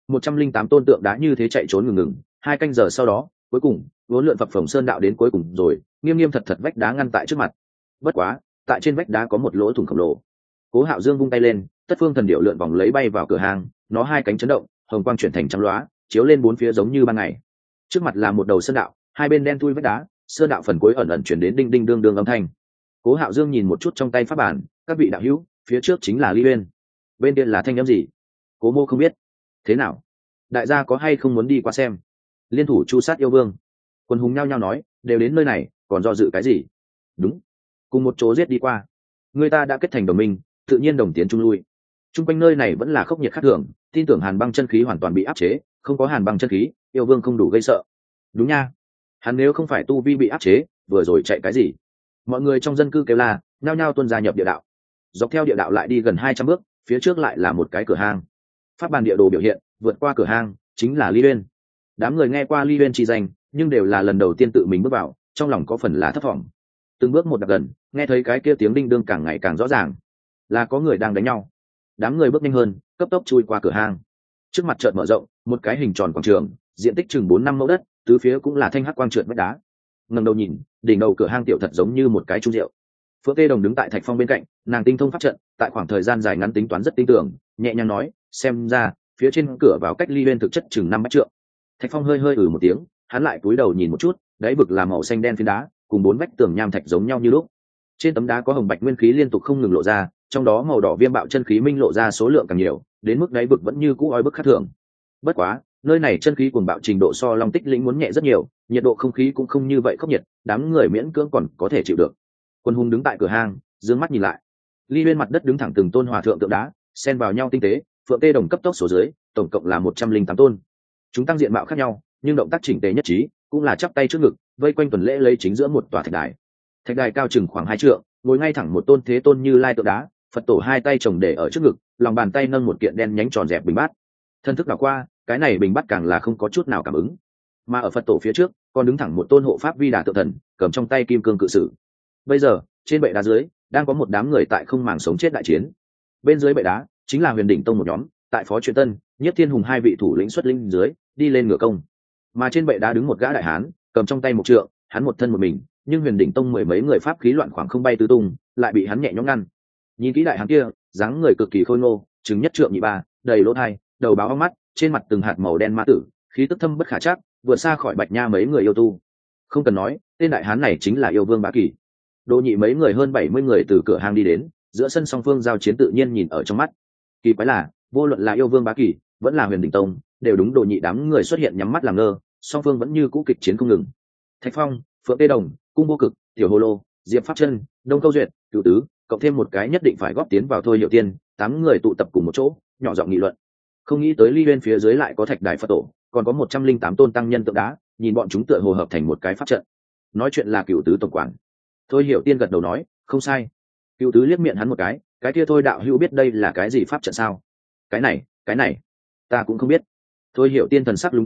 108 tôn tượng đá. Như thế chạy trốn ngừng, 2 canh giờ sau đó, cuối cùng, vốn lượn phập phồng sơn đạo đến cuối cùng rồi, nghiêm thật vách đá ngăn tại trước mặt. Bất quá, tại trên vách đá có một lỗ thủng khổng lồ. Cố Hạo Dương vung tay lên, Tất Phương Thần Điệu lượn vòng lấy bay vào cửa hàng, nó 2 cánh chấn động, hồng quang chuyển thành trắng loá, chiếu lên 4 phía giống như ban ngày. Trước mặt là một đầu sơn đạo, hai bên đen thui vách đá, sơn đạo phần cuối ẩn chuyển đến đinh đinh đương đương âm thanh. Cố Hạo Dương nhìn một chút trong tay pháp bản, các vị đạo hữu, phía trước chính là Ly Uyên. Bên kia là thanh âm gì? Cố Mô không biết. Thế nào? Đại gia có hay không muốn đi qua xem? Liên thủ chu sát yêu vương. Quân hùng nhao nhao nói, đều đến nơi này, còn do dự cái gì? Đúng, cùng một chỗ giết đi qua. Người ta đã kết thành đồng minh, tự nhiên đồng tiến chung lui. Trung quanh nơi này vẫn là khốc nhiệt khắc thường, tin tưởng hàn băng chân khí hoàn toàn bị áp chế, không có hàn băng chân khí, yêu vương không đủ gây sợ. Đúng nha, hắn nếu không phải tu vi bị áp chế, vừa rồi chạy cái gì? Mọi người trong dân cư kêu la, nhao nhao tuân gia nhập địa đạo. Dọc theo địa đạo lại đi gần 200 bước, phía trước lại là một cái cửa hang. Pháp bàn địa đồ biểu hiện, vượt qua cửa hang chính là Ly Uyên. Đám người nghe qua Ly Uyên chi danh, nhưng đều là lần đầu tiên tự mình bước vào, trong lòng có phần là thất vọng. Từng bước một đặt gần, nghe thấy cái kia tiếng đinh đương càng ngày càng rõ ràng, là có người đang đánh nhau. Đám người bước nhanh hơn, cấp tốc chui qua cửa hang. Trước mặt chợt mở rộng, một cái hình tròn quảng trường, diện tích chừng 4-5 mẫu đất, tứ phía cũng là thanh hắc quang trượt vách đá. Ngẩng đầu nhìn, đỉnh đầu cửa hang tiểu thật giống như một cái chung rượu. Phượng Tê Đồng đứng tại Thạch Phong bên cạnh, nàng tinh thông pháp trận, tại khoảng thời gian dài ngắn tính toán rất tinh tưởng, nhẹ nhàng nói, xem ra phía trên cửa vào cách Ly Uyên thực chất chừng 5 mét trượng. Thạch Phong hơi một tiếng, hắn lại cúi đầu nhìn một chút, đáy vực là màu xanh đen phiến đá, cùng 4 vách tường nham thạch giống nhau như lúc. Trên tấm đá có hồng bạch nguyên khí liên tục không ngừng lộ ra, trong đó màu đỏ viêm bạo chân khí minh lộ ra số lượng càng nhiều, đến mức đáy vực vẫn như cũ oi bức khác thường. Bất quá, nơi này chân khí cuồng bạo trình độ so Long Tích lĩnh muốn nhẹ rất nhiều, nhiệt độ không khí cũng không như vậy khốc nhiệt, đám người miễn cưỡng còn có thể chịu được. Quân hùng đứng tại cửa hang, dương mắt nhìn lại. Ly Uyên mặt đất đứng thẳng từng tôn hòa thượng tượng đá, xen vào nhau tinh tế, Phượng Tê Đồng cấp tốc số dưới, tổng cộng là 108 tôn. Chúng tăng diện mạo khác nhau, nhưng động tác chỉnh tề nhất trí, cũng là chắp tay trước ngực, vây quanh tuần lễ lấy chính giữa một tòa thạch đài. Thạch đài cao chừng khoảng 2 trượng, ngồi ngay thẳng một tôn thế tôn Như Lai tượng đá, Phật tổ 2 tay chồng để ở trước ngực, lòng bàn tay nâng một kiện đen nhánh tròn dẹp bình bát. Thân thức đảo qua, cái này bình bát càng là không có chút nào cảm ứng. Mà ở Phật tổ phía trước, còn đứng thẳng một tôn hộ pháp Vi Đà tượng thần, cầm trong tay kim cương cự sử. Bây giờ, trên bệ đá dưới, đang có một đám người tại không màng sống chết đại chiến. Bên dưới bệ đá, chính là Huyền Đỉnh Tông một nhóm, tại Phó Truyền Tân, Nhất Thiên Hùng 2 vị thủ lĩnh xuất linh dưới, đi lên ngửa công. Mà trên bệ đá đứng một gã đại hán, cầm trong tay một trượng, hắn một thân một mình, nhưng Huyền Đỉnh Tông mười mấy người pháp khí loạn khoảng không bay tứ tung, lại bị hắn nhẹ nhõm ngăn. Nhìn kỹ đại hán kia, dáng người cực kỳ khôi ngô, chứng nhất trượng nhị ba, đầy lỗ thai, đầu báo óng mắt, trên mặt từng hạt màu đen ma tử, khí tức thâm bất khả trắc, vượt xa khỏi Bạch Nha mấy người yêu tu. Không cần nói, tên đại hán này chính là yêu vương Bá Kỳ. Đỗ Nhị mấy người hơn 70 người từ cửa hang đi đến, giữa sân song phương giao chiến tự nhiên nhìn ở trong mắt. Kỳ quái là, vô luận là yêu vương Bá Kỳ, vẫn là Huyền Đỉnh Tông, đều đúng Đỗ Nhị đám người xuất hiện nhắm mắt làm ngơ, song phương vẫn như cũ kịch chiến không ngừng. Thạch Phong, Phượng Tê Đồng, Cung Vô Cực, Tiểu Hồ Lô, Diệp Pháp Chân, Đông Câu Duyệt, Cửu Tứ, cộng thêm một cái nhất định phải góp tiến vào thôi Hiệu Tiên, 8 người tụ tập cùng một chỗ, nhỏ giọng nghị luận. Không nghĩ tới Ly Uyên phía dưới lại có Thạch Đài Phật tổ, còn có 108 tôn tăng nhân tượng đá, nhìn bọn chúng tựa hồ hợp thành một cái pháp trận. Nói chuyện là Cửu Tứ tổng quản. Thôi Hiểu Tiên gật đầu nói, không sai. Cửu Tứ liếc miệng hắn một cái kia thôi đạo hữu biết đây là cái gì pháp trận sao? Cái này, ta cũng không biết. Thôi Hiểu Tiên thần sắc lúng túng,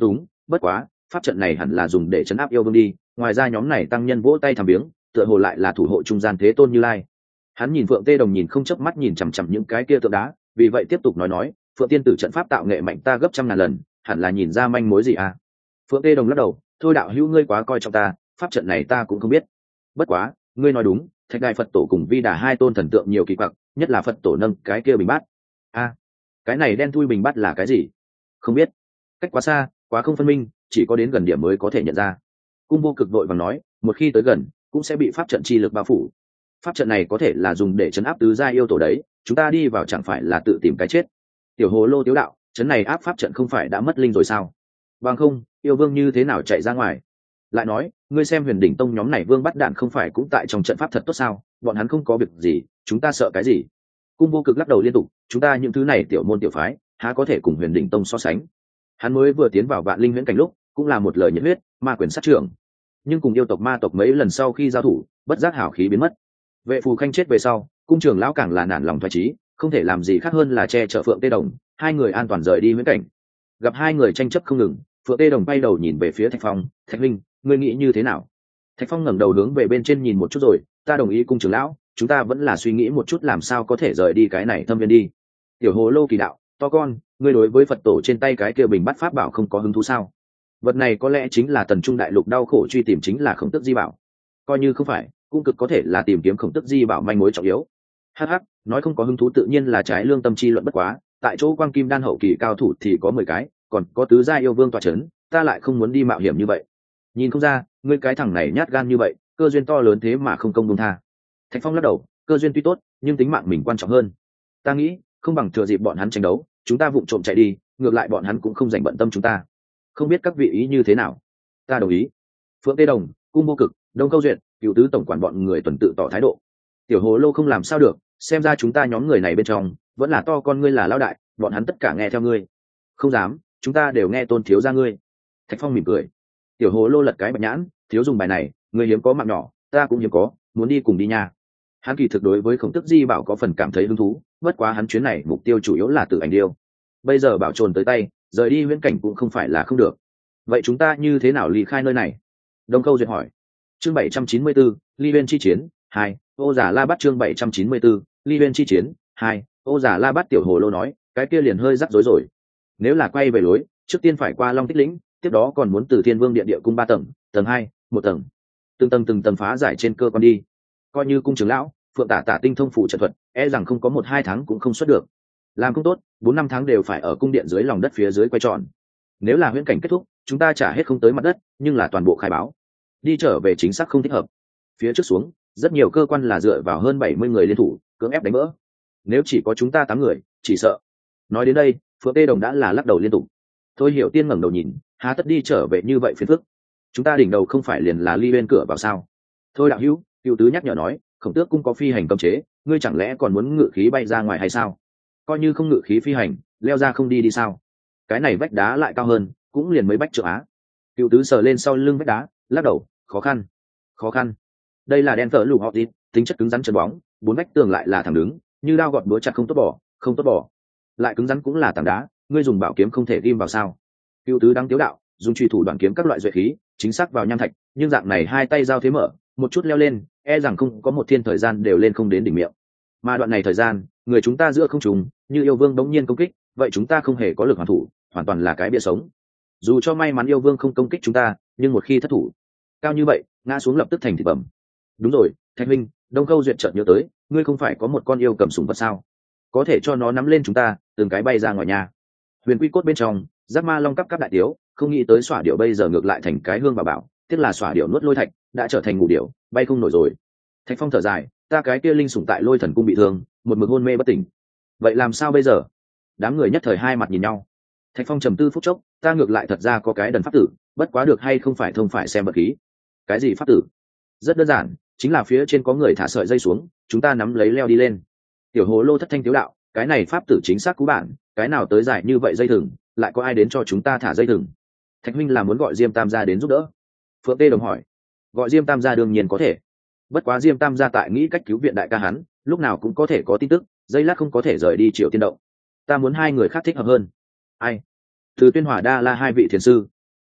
bất quá pháp trận này hẳn là dùng để chấn áp yêu vương đi, ngoài ra nhóm này tăng nhân vỗ tay thằm biếng, tựa hồ lại là thủ hộ trung gian thế tôn Như Lai. Hắn nhìn Phượng Tê Đồng nhìn không chớp mắt nhìn chằm chằm những cái kia tượng đá, vì vậy tiếp tục nói Phượng tiên tử trận pháp tạo nghệ mạnh ta gấp trăm ngàn lần, hẳn là nhìn ra manh mối gì à. Phượng Tê Đồng lắc đầu, thôi đạo hữu ngươi quá coi trọng ta, pháp trận này ta cũng không biết. Bất quá ngươi nói đúng, Thạch Đài Phật tổ cùng Vi Đà hai tôn thần tượng nhiều kỳ quặc, nhất là Phật tổ nâng cái kia bình bát. A, cái này đen thui bình bát là cái gì? Không biết, cách quá xa, quá không phân minh, chỉ có đến gần điểm mới có thể nhận ra. Cung Vô Cực vội vàng nói, một khi tới gần cũng sẽ bị pháp trận chi lực bao phủ. Pháp trận này có thể là dùng để chấn áp tứ gia yêu tổ đấy, chúng ta đi vào chẳng phải là tự tìm cái chết. Tiểu Hồ Lô tiếu đạo, chấn này áp pháp trận không phải đã mất linh rồi sao? Bằng không yêu vương như thế nào chạy ra ngoài? Lại nói ngươi xem Huyền Đỉnh Tông nhóm này vương bắt đạn không phải cũng tại trong trận pháp thật tốt sao, bọn hắn không có việc gì, chúng ta sợ cái gì? Cung Vô Cực lắc đầu liên tục, chúng ta những thứ này tiểu môn tiểu phái há có thể cùng Huyền Đỉnh Tông so sánh. Hắn mới vừa tiến vào Vạn Linh Huyễn Cảnh lúc cũng là một lời nhiệt huyết, ma quyền sát trưởng, nhưng cùng yêu tộc ma tộc mấy lần sau khi giao thủ, bất giác hảo khí biến mất. Vệ Phù Khanh chết về sau, cung trưởng lão càng là nản lòng thoái chí, không thể làm gì khác hơn là che chở Phượng Tê Đồng, hai người an toàn rời đi huyễn cảnh. Gặp hai người tranh chấp không ngừng, Phượng Tê Đồng bay đầu nhìn về phía Thạch Phong, Thạch Linh, ngươi nghĩ như thế nào? Thạch Phong ngẩng đầu hướng về bên trên nhìn một chút rồi, ta đồng ý cung trưởng lão, chúng ta vẫn là suy nghĩ một chút làm sao có thể rời đi cái này thâm viên đi. Tiểu Hồ Lô kỳ đạo, to con, ngươi đối với Phật tổ trên tay cái kia bình bát pháp bảo không có hứng thú sao? Vật này có lẽ chính là Tần Trung đại lục đau khổ truy tìm chính là Khổng Tước Di bảo. Coi như không phải, cũng cực có thể là tìm kiếm Khổng Tước Di bảo manh mối trọng yếu. Hắc hắc, nói không có hứng thú tự nhiên là trái lương tâm chi luận bất quá, tại chỗ Quang Kim đan hậu kỳ cao thủ thì có 10 cái, còn có tứ gia yêu vương tọa chấn, ta lại không muốn đi mạo hiểm như vậy. Nhìn không ra, ngươi cái thằng này nhát gan như vậy, cơ duyên to lớn thế mà không công buông tha. Thạch Phong lắc đầu, cơ duyên tuy tốt, nhưng tính mạng mình quan trọng hơn. Ta nghĩ, không bằng thừa dịp bọn hắn tranh đấu, chúng ta vụng trộm chạy đi, ngược lại bọn hắn cũng không dành bận tâm chúng ta. Không biết các vị ý như thế nào? Ta đồng ý. Phượng Tê Đồng, Cung Vô Cực, Đông Câu Duyệt, Cửu tứ tổng quản bọn người tuần tự tỏ thái độ. Tiểu Hồ Lô không làm sao được, xem ra chúng ta nhóm người này bên trong vẫn là to con ngươi là lão đại, bọn hắn tất cả nghe theo ngươi. Không dám, chúng ta đều nghe Tôn thiếu gia ngươi. Thạch Phong mỉm cười. Tiểu Hồ Lô lật cái bạch nhãn, thiếu dùng bài này, ngươi hiếm có mạng nhỏ, ta cũng hiếm có, muốn đi cùng đi nha. Hắn kỳ thực đối với Khổng Tước Di bảo có phần cảm thấy hứng thú, bất quá hắn chuyến này mục tiêu chủ yếu là Tử Ảnh Điêu. Bây giờ bảo trồn tới tay, rời đi huyễn cảnh cũng không phải là không được. Vậy chúng ta như thế nào ly khai nơi này? Đông Câu Duyệt hỏi. Chương 794, Ly Uyên chi chiến 2, Ô Giả La Bát chương 794, Ly Uyên chi chiến 2, Ô Giả La Bát. Tiểu Hồ Lô nói, cái kia liền hơi rắc rối rồi. Nếu là quay về lối, trước tiên phải qua Long Tích Lĩnh, tiếp đó còn muốn từ Thiên Vương Điện địa cung 3 tầng, tầng 2, một tầng. Từng tầng phá giải trên cơ quan đi. Coi như cung trưởng lão, Phượng Tả tinh thông phụ trận thuật, e rằng không có 1-2 tháng cũng không xuất được. Làm không tốt, 4-5 tháng đều phải ở cung điện dưới lòng đất phía dưới quay tròn. Nếu là huyễn cảnh kết thúc, chúng ta trả hết không tới mặt đất, nhưng là toàn bộ khai báo. Đi trở về chính xác không thích hợp. Phía trước xuống, rất nhiều cơ quan là dựa vào hơn 70 người liên thủ, cưỡng ép đánh vỡ. Nếu chỉ có chúng ta 8 người, chỉ sợ. Nói đến đây, Phượng Tê Đồng đã là lắc đầu liên tục. Thôi Hiểu Tiên ngẩng đầu nhìn, há tất đi trở về như vậy phiền phức. Chúng ta đỉnh đầu không phải liền là Ly Uyên cửa vào sao? Thôi đạo hữu, Cửu tứ nhắc nhở nói, Khổng Tước cung có phi hành cấm chế, ngươi chẳng lẽ còn muốn ngự khí bay ra ngoài hay sao? Coi như không ngự khí phi hành, leo ra không đi sao? Cái này vách đá lại cao hơn, cũng liền mấy bách trượng á. Cửu tứ sờ lên sau lưng vách đá, lắc đầu, khó khăn. Đây là đen tở lục họ tít, tính chất cứng rắn chân bóng, 4 vách tường lại là thẳng đứng, như dao gọt búa chặt không tốt bỏ. Lại cứng rắn cũng là tảng đá, ngươi dùng bảo kiếm không thể ghim vào sao? Cửu tứ đang tiếu đạo, dùng truy thủ đoạn kiếm các loại duệ khí, chính xác vào nham thạch, nhưng dạng này hai tay giao thế mở, một chút leo lên, e rằng không có một thiên thời gian đều lên không đến đỉnh miệng. Mà đoạn này thời gian, người chúng ta giữa không trùng, như yêu vương đống nhiên công kích, vậy chúng ta không hề có lực hoàn thủ, hoàn toàn là cái bia sống. Dù cho may mắn yêu vương không công kích chúng ta, nhưng một khi thất thủ, cao như vậy, ngã xuống lập tức thành thịt bẩm. Đúng rồi, Thạch Minh, Đông Câu Duyệt chợt nhớ tới, ngươi không phải có một con yêu cầm sủng vật sao? Có thể cho nó nắm lên chúng ta, từng cái bay ra ngoài nhà. Huyền Quy cốt bên trong, Giác Ma Long cấp đại tiếu, không nghĩ tới xỏa điệu bây giờ ngược lại thành cái hương bà bảo, tiếc là xỏa điệu nuốt lôi thạch, đã trở thành ngủ điệu, bay không nổi rồi. Thạch Phong thở dài, ta cái kia linh sủng tại Lôi Thần cung bị thương, một mực hôn mê bất tỉnh. Vậy làm sao bây giờ? Đám người nhất thời hai mặt nhìn nhau. Thạch Phong trầm tư phút chốc, ta ngược lại thật ra có cái đần pháp tử, bất quá được hay không phải thông phải xem bậc khí. Cái gì pháp tử? Rất đơn giản, chính là phía trên có người thả sợi dây xuống, chúng ta nắm lấy leo đi lên. Tiểu Hồ Lô thất thanh tiếu đạo, cái này pháp tử chính xác cú bản, cái nào tới giải như vậy dây thừng, lại có ai đến cho chúng ta thả dây thừng? Thạch huynh là muốn gọi Diêm Tam gia đến giúp đỡ. Phượng Tê Đồng hỏi. Gọi Diêm Tam gia đương nhiên có thể, bất quá Diêm Tam gia tại nghĩ cách cứu viện đại ca hắn, lúc nào cũng có thể có tin tức, giây lát không có thể rời đi Triệu Tiên Động. Ta muốn hai người khác thích hợp hơn. Ai? Từ Tuyên Hỏa Đa La hai vị thiền sư.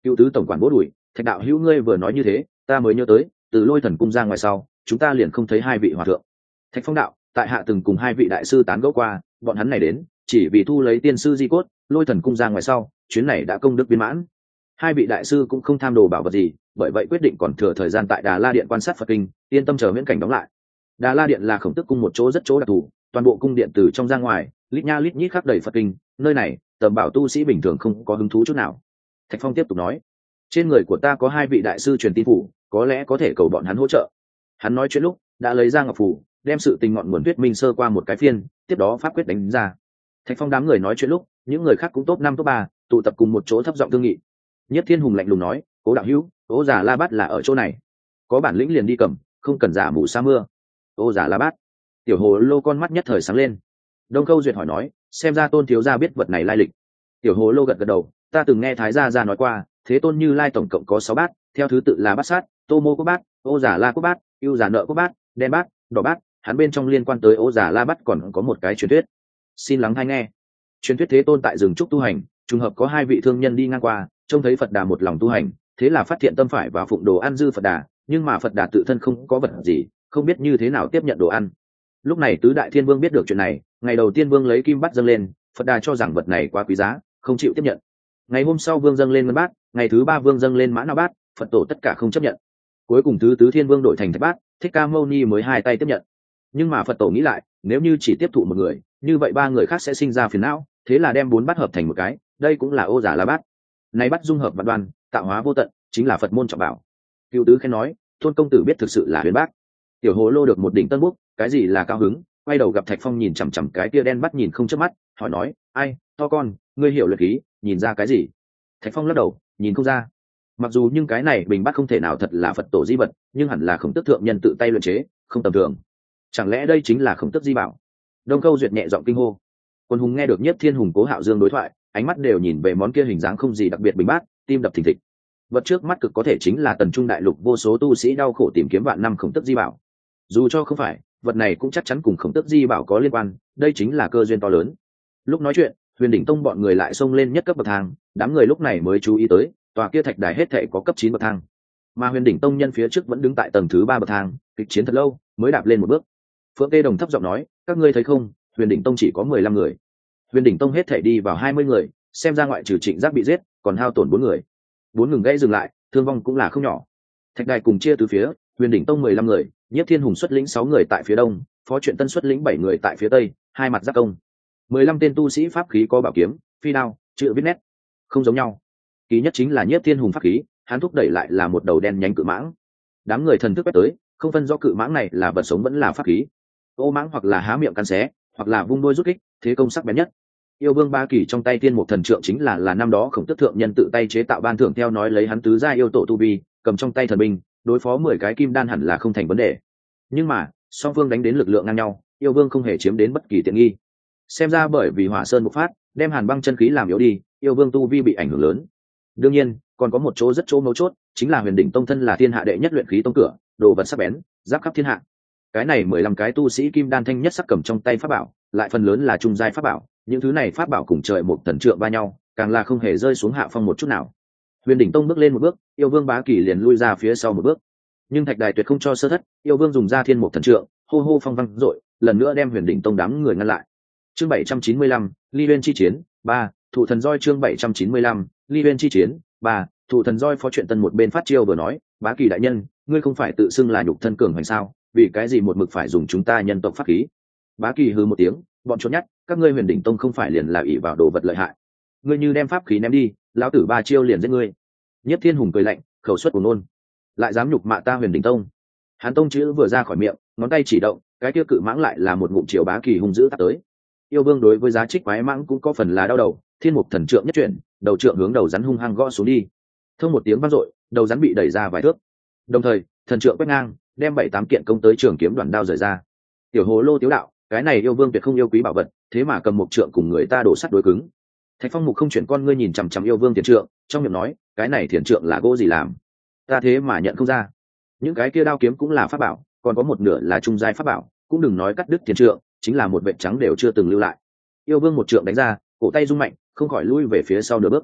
Cựu tứ tổng quản vỗ đùi, Thạch đạo hữu ngươi vừa nói như thế ta mới nhớ tới, từ Lôi Thần cung ra ngoài sau chúng ta liền không thấy hai vị hòa thượng. Thạch Phong đạo, tại hạ từng cùng hai vị đại sư tán gẫu qua, bọn hắn này đến chỉ vì thu lấy tiên sư di cốt. Lôi Thần cung ra ngoài sau chuyến này đã công đức viên mãn. Hai vị đại sư cũng không tham đồ bảo vật gì, bởi vậy quyết định còn thừa thời gian tại Đà La điện quan sát Phật kinh, yên tâm chờ viễn cảnh đóng lại. Đà La điện là Khổng Tước cung một chỗ rất chỗ đặc thù, toàn bộ cung điện từ trong ra ngoài lít nha lít nhít khắc đầy Phật kinh, nơi này tầm bảo tu sĩ bình thường không có hứng thú chút nào. Thạch Phong tiếp tục nói, trên người của ta có hai vị đại sư truyền tin phủ, có lẽ có thể cầu bọn hắn hỗ trợ. Hắn nói chuyện lúc đã lấy ra ngọc phủ, đem sự tình ngọn nguồn thuyết minh sơ qua một cái phiên, tiếp đó pháp quyết đánh ra. Thạch Phong đám người nói chuyện lúc, những người khác cũng top 5 top 3, tụ tập cùng một chỗ thấp giọng thương nghị. Nhất Thiên Hùng lạnh lùng nói, cố đạo hữu, Ô Già La Bát là ở chỗ này, có bản lĩnh liền đi cầm, không cần giả mù sa mưa. Ô Già La Bát. Tiểu Hồ Lô con mắt nhất thời sáng lên. Đông Khâu duyệt hỏi nói, xem ra Tôn thiếu gia biết vật này lai lịch. Tiểu Hồ Lô gật gật đầu, ta từng nghe Thái gia nói qua, Thế Tôn Như Lai tổng cộng có 6 bát, theo thứ tự là Bát Sát, Tô Mô Quốc Bát, Ô Già La Quốc Bát, Ưu Già Nợ Quốc Bát, Đen Bát, Đỏ Bát. Hắn bên trong liên quan tới Ô Già La Bát còn có một cái truyền thuyết, xin lắng hay nghe. Truyền thuyết Thế Tôn tại rừng trúc tu hành, trùng hợp có hai vị thương nhân đi ngang qua, trông thấy Phật Đà một lòng tu hành, thế là phát hiện tâm phải vào phụng đồ ăn dư Phật Đà, nhưng mà Phật Đà tự thân không có vật gì, không biết như thế nào tiếp nhận đồ ăn. Lúc này tứ đại thiên vương biết được chuyện này, ngày đầu tiên vương lấy kim bát dâng lên, Phật Đà cho rằng vật này quá quý giá, không chịu tiếp nhận. Ngày hôm sau vương dâng lên ngân bát, ngày thứ ba vương dâng lên mã não bát, Phật tổ tất cả không chấp nhận. Cuối cùng thứ tứ thiên vương đổi thành thạch bát, Thích Ca Mâu Ni mới hai tay tiếp nhận. Nhưng mà Phật tổ nghĩ lại, nếu như chỉ tiếp thụ một người, như vậy ba người khác sẽ sinh ra phiền não, thế là đem 4 bát hợp thành một cái, đây cũng là Ô Già La Bát. Này bát dung hợp vạn đoan, tạo hóa vô tận, chính là Phật môn trọng bảo. Cựu tứ khen nói, Tôn công tử biết thực sự là huyền bác. Tiểu Hồ Lô được một đỉnh tân búc, cái gì là cao hứng, quay đầu gặp Thạch Phong nhìn chằm chằm cái kia đen bắt nhìn không chớp mắt, hỏi nói, ai, to con, ngươi hiểu luyện khí, nhìn ra cái gì? Thạch Phong lắc đầu, nhìn không ra. Mặc dù nhưng cái này bình bắt không thể nào thật là Phật tổ di vật, nhưng hẳn là Khổng Tước thượng nhân tự tay luyện chế, không tầm thường. Chẳng lẽ đây chính là Khổng Tước di bảo? Đông Câu duyệt nhẹ giọng kinh hô. Quân hùng nghe được Nhất Thiên Hùng Cố Hạo Dương đối thoại, ánh mắt đều nhìn về món kia hình dáng không gì đặc biệt bình bát, tim đập thình thịch. Vật trước mắt cực có thể chính là Tần Trung đại lục vô số tu sĩ đau khổ tìm kiếm vạn năm Khổng Tước di bảo. Dù cho không phải, vật này cũng chắc chắn cùng Khổng Tước di bảo có liên quan, đây chính là cơ duyên to lớn. Lúc nói chuyện, Huyền Đỉnh Tông bọn người lại xông lên nhất cấp bậc thang, đám người lúc này mới chú ý tới, tòa kia thạch đài hết thảy có cấp 9 bậc thang. Mà Huyền Đỉnh Tông nhân phía trước vẫn đứng tại tầng thứ 3 bậc thang, kịch chiến thật lâu, mới đạp lên một bước. Phượng Tê Đồng thấp giọng nói, các ngươi thấy không, Huyền Đỉnh Tông chỉ có 15 người. Huyền Đỉnh Tông hết thảy đi vào 20 người, xem ra ngoại trừ Trịnh Giác bị giết, còn hao tổn 4 người. 4 ngừng gãy dừng lại, thương vong cũng là không nhỏ. Thạch đài cùng chia từ phía, Huyền Đỉnh Tông 15 người, Nhiếp Thiên Hùng xuất lĩnh 6 người tại phía đông, Phó Truyện Tân xuất lĩnh 7 người tại phía tây, hai mặt giáp công. 15 tên tu sĩ pháp khí có bảo kiếm, phi đao, chữ viết nét, không giống nhau. Kỳ nhất chính là Nhiếp Thiên Hùng pháp khí, hắn thúc đẩy lại là một đầu đen nhánh cự mãng. Đám người thần thức quét tới, không phân rõ cự mãng này là vật sống vẫn là pháp khí. Ô mãng hoặc là há miệng cắn xé, hoặc là vung đuôi rút kích, thế công sắc bén nhất. Yêu Vương Ba Kỳ trong tay Tiên Mục Thần Trượng chính là năm đó Khổng Tước thượng nhân tự tay chế tạo ban thưởng, theo nói lấy hắn tứ gia yêu tổ tu vi, cầm trong tay thần binh, đối phó 10 cái kim đan hẳn là không thành vấn đề. Nhưng mà, song phương đánh đến lực lượng ngang nhau, Yêu Vương không hề chiếm đến bất kỳ tiện nghi. Xem ra bởi vì Hỏa Sơn bộc phát, đem Hàn Băng chân khí làm yếu đi, Yêu Vương tu vi bị ảnh hưởng lớn. Đương nhiên, còn có một chỗ rất chỗ mấu chốt, chính là Huyền Đỉnh Tông thân là thiên hạ đệ nhất luyện khí tông cửa, đồ vật sắc bén, giáp khắp thiên hạ. Cái này 15 cái tu sĩ kim đan thanh nhất sắc cầm trong tay pháp bảo, lại phần lớn là trung giai pháp bảo, những thứ này pháp bảo cùng trời một thần trượng va nhau, càng là không hề rơi xuống hạ phong một chút nào. Huyền Đỉnh Tông bước lên một bước, Yêu Vương Bá Kỳ liền lui ra phía sau một bước. Nhưng thạch đài tuyệt không cho sơ thất, Yêu Vương dùng ra Thiên Mục Thần Trượng, hô hô phong vang dội, lần nữa đem Huyền Đỉnh Tông đám người ngăn lại. Chương 795, Ly Uyên chi chiến 3, Thụ Thần Roi. Chương 795, Ly Uyên chi chiến 3, Thụ Thần Roi. Phó Truyện Tân một bên phát chiêu vừa nói, Bá Kỳ đại nhân, ngươi không phải tự xưng là nhục thân cường hành sao, vì cái gì một mực phải dùng chúng ta nhân tộc pháp khí? Bá Kỳ hừ một tiếng, bọn trốn nhát, các ngươi Huyền Đỉnh Tông không phải liền là ỷ vào đồ vật lợi hại? Ngươi như đem pháp khí ném đi, lão tử 3 chiêu liền giết ngươi. Nhất Thiên Hùng cười lạnh, khẩu suất của nôn, lại dám nhục mạ ta Huyền Đỉnh Tông. Hắn tông chữ vừa ra khỏi miệng, ngón tay chỉ động, cái kia cự mãng lại là một ngụm chiều Bá Kỳ hung dữ tạt tới. Yêu Vương đối với giá trích quái mãng cũng có phần là đau đầu, Thiên Mục Thần Trượng nhất chuyển, đầu trượng hướng đầu rắn hung hăng gõ xuống đi. Thông một tiếng vang dội, đầu rắn bị đẩy ra vài thước. Đồng thời, thần trượng quét ngang, đem 7-8 kiện công tới trường kiếm đoạn đao rời ra. Tiểu Hồ Lô tiếu đạo, cái này Yêu Vương tuyệt không yêu quý bảo vật, thế mà cầm một trượng cùng người ta đổ sắt đối cứng. Thạch Phong Mục không chuyển con ngươi nhìn chằm chằm Yêu Vương thiền trượng, trong miệng nói, cái này thiền trượng là gỗ gì làm? Ta thế mà nhận không ra. Những cái kia đao kiếm cũng là pháp bảo, còn có một nửa là trung giai pháp bảo, cũng đừng nói cắt đứt thiền trượng, chính là một vệt trắng đều chưa từng lưu lại. Yêu Vương một trượng đánh ra, cổ tay rung mạnh, không khỏi lui về phía sau nửa bước.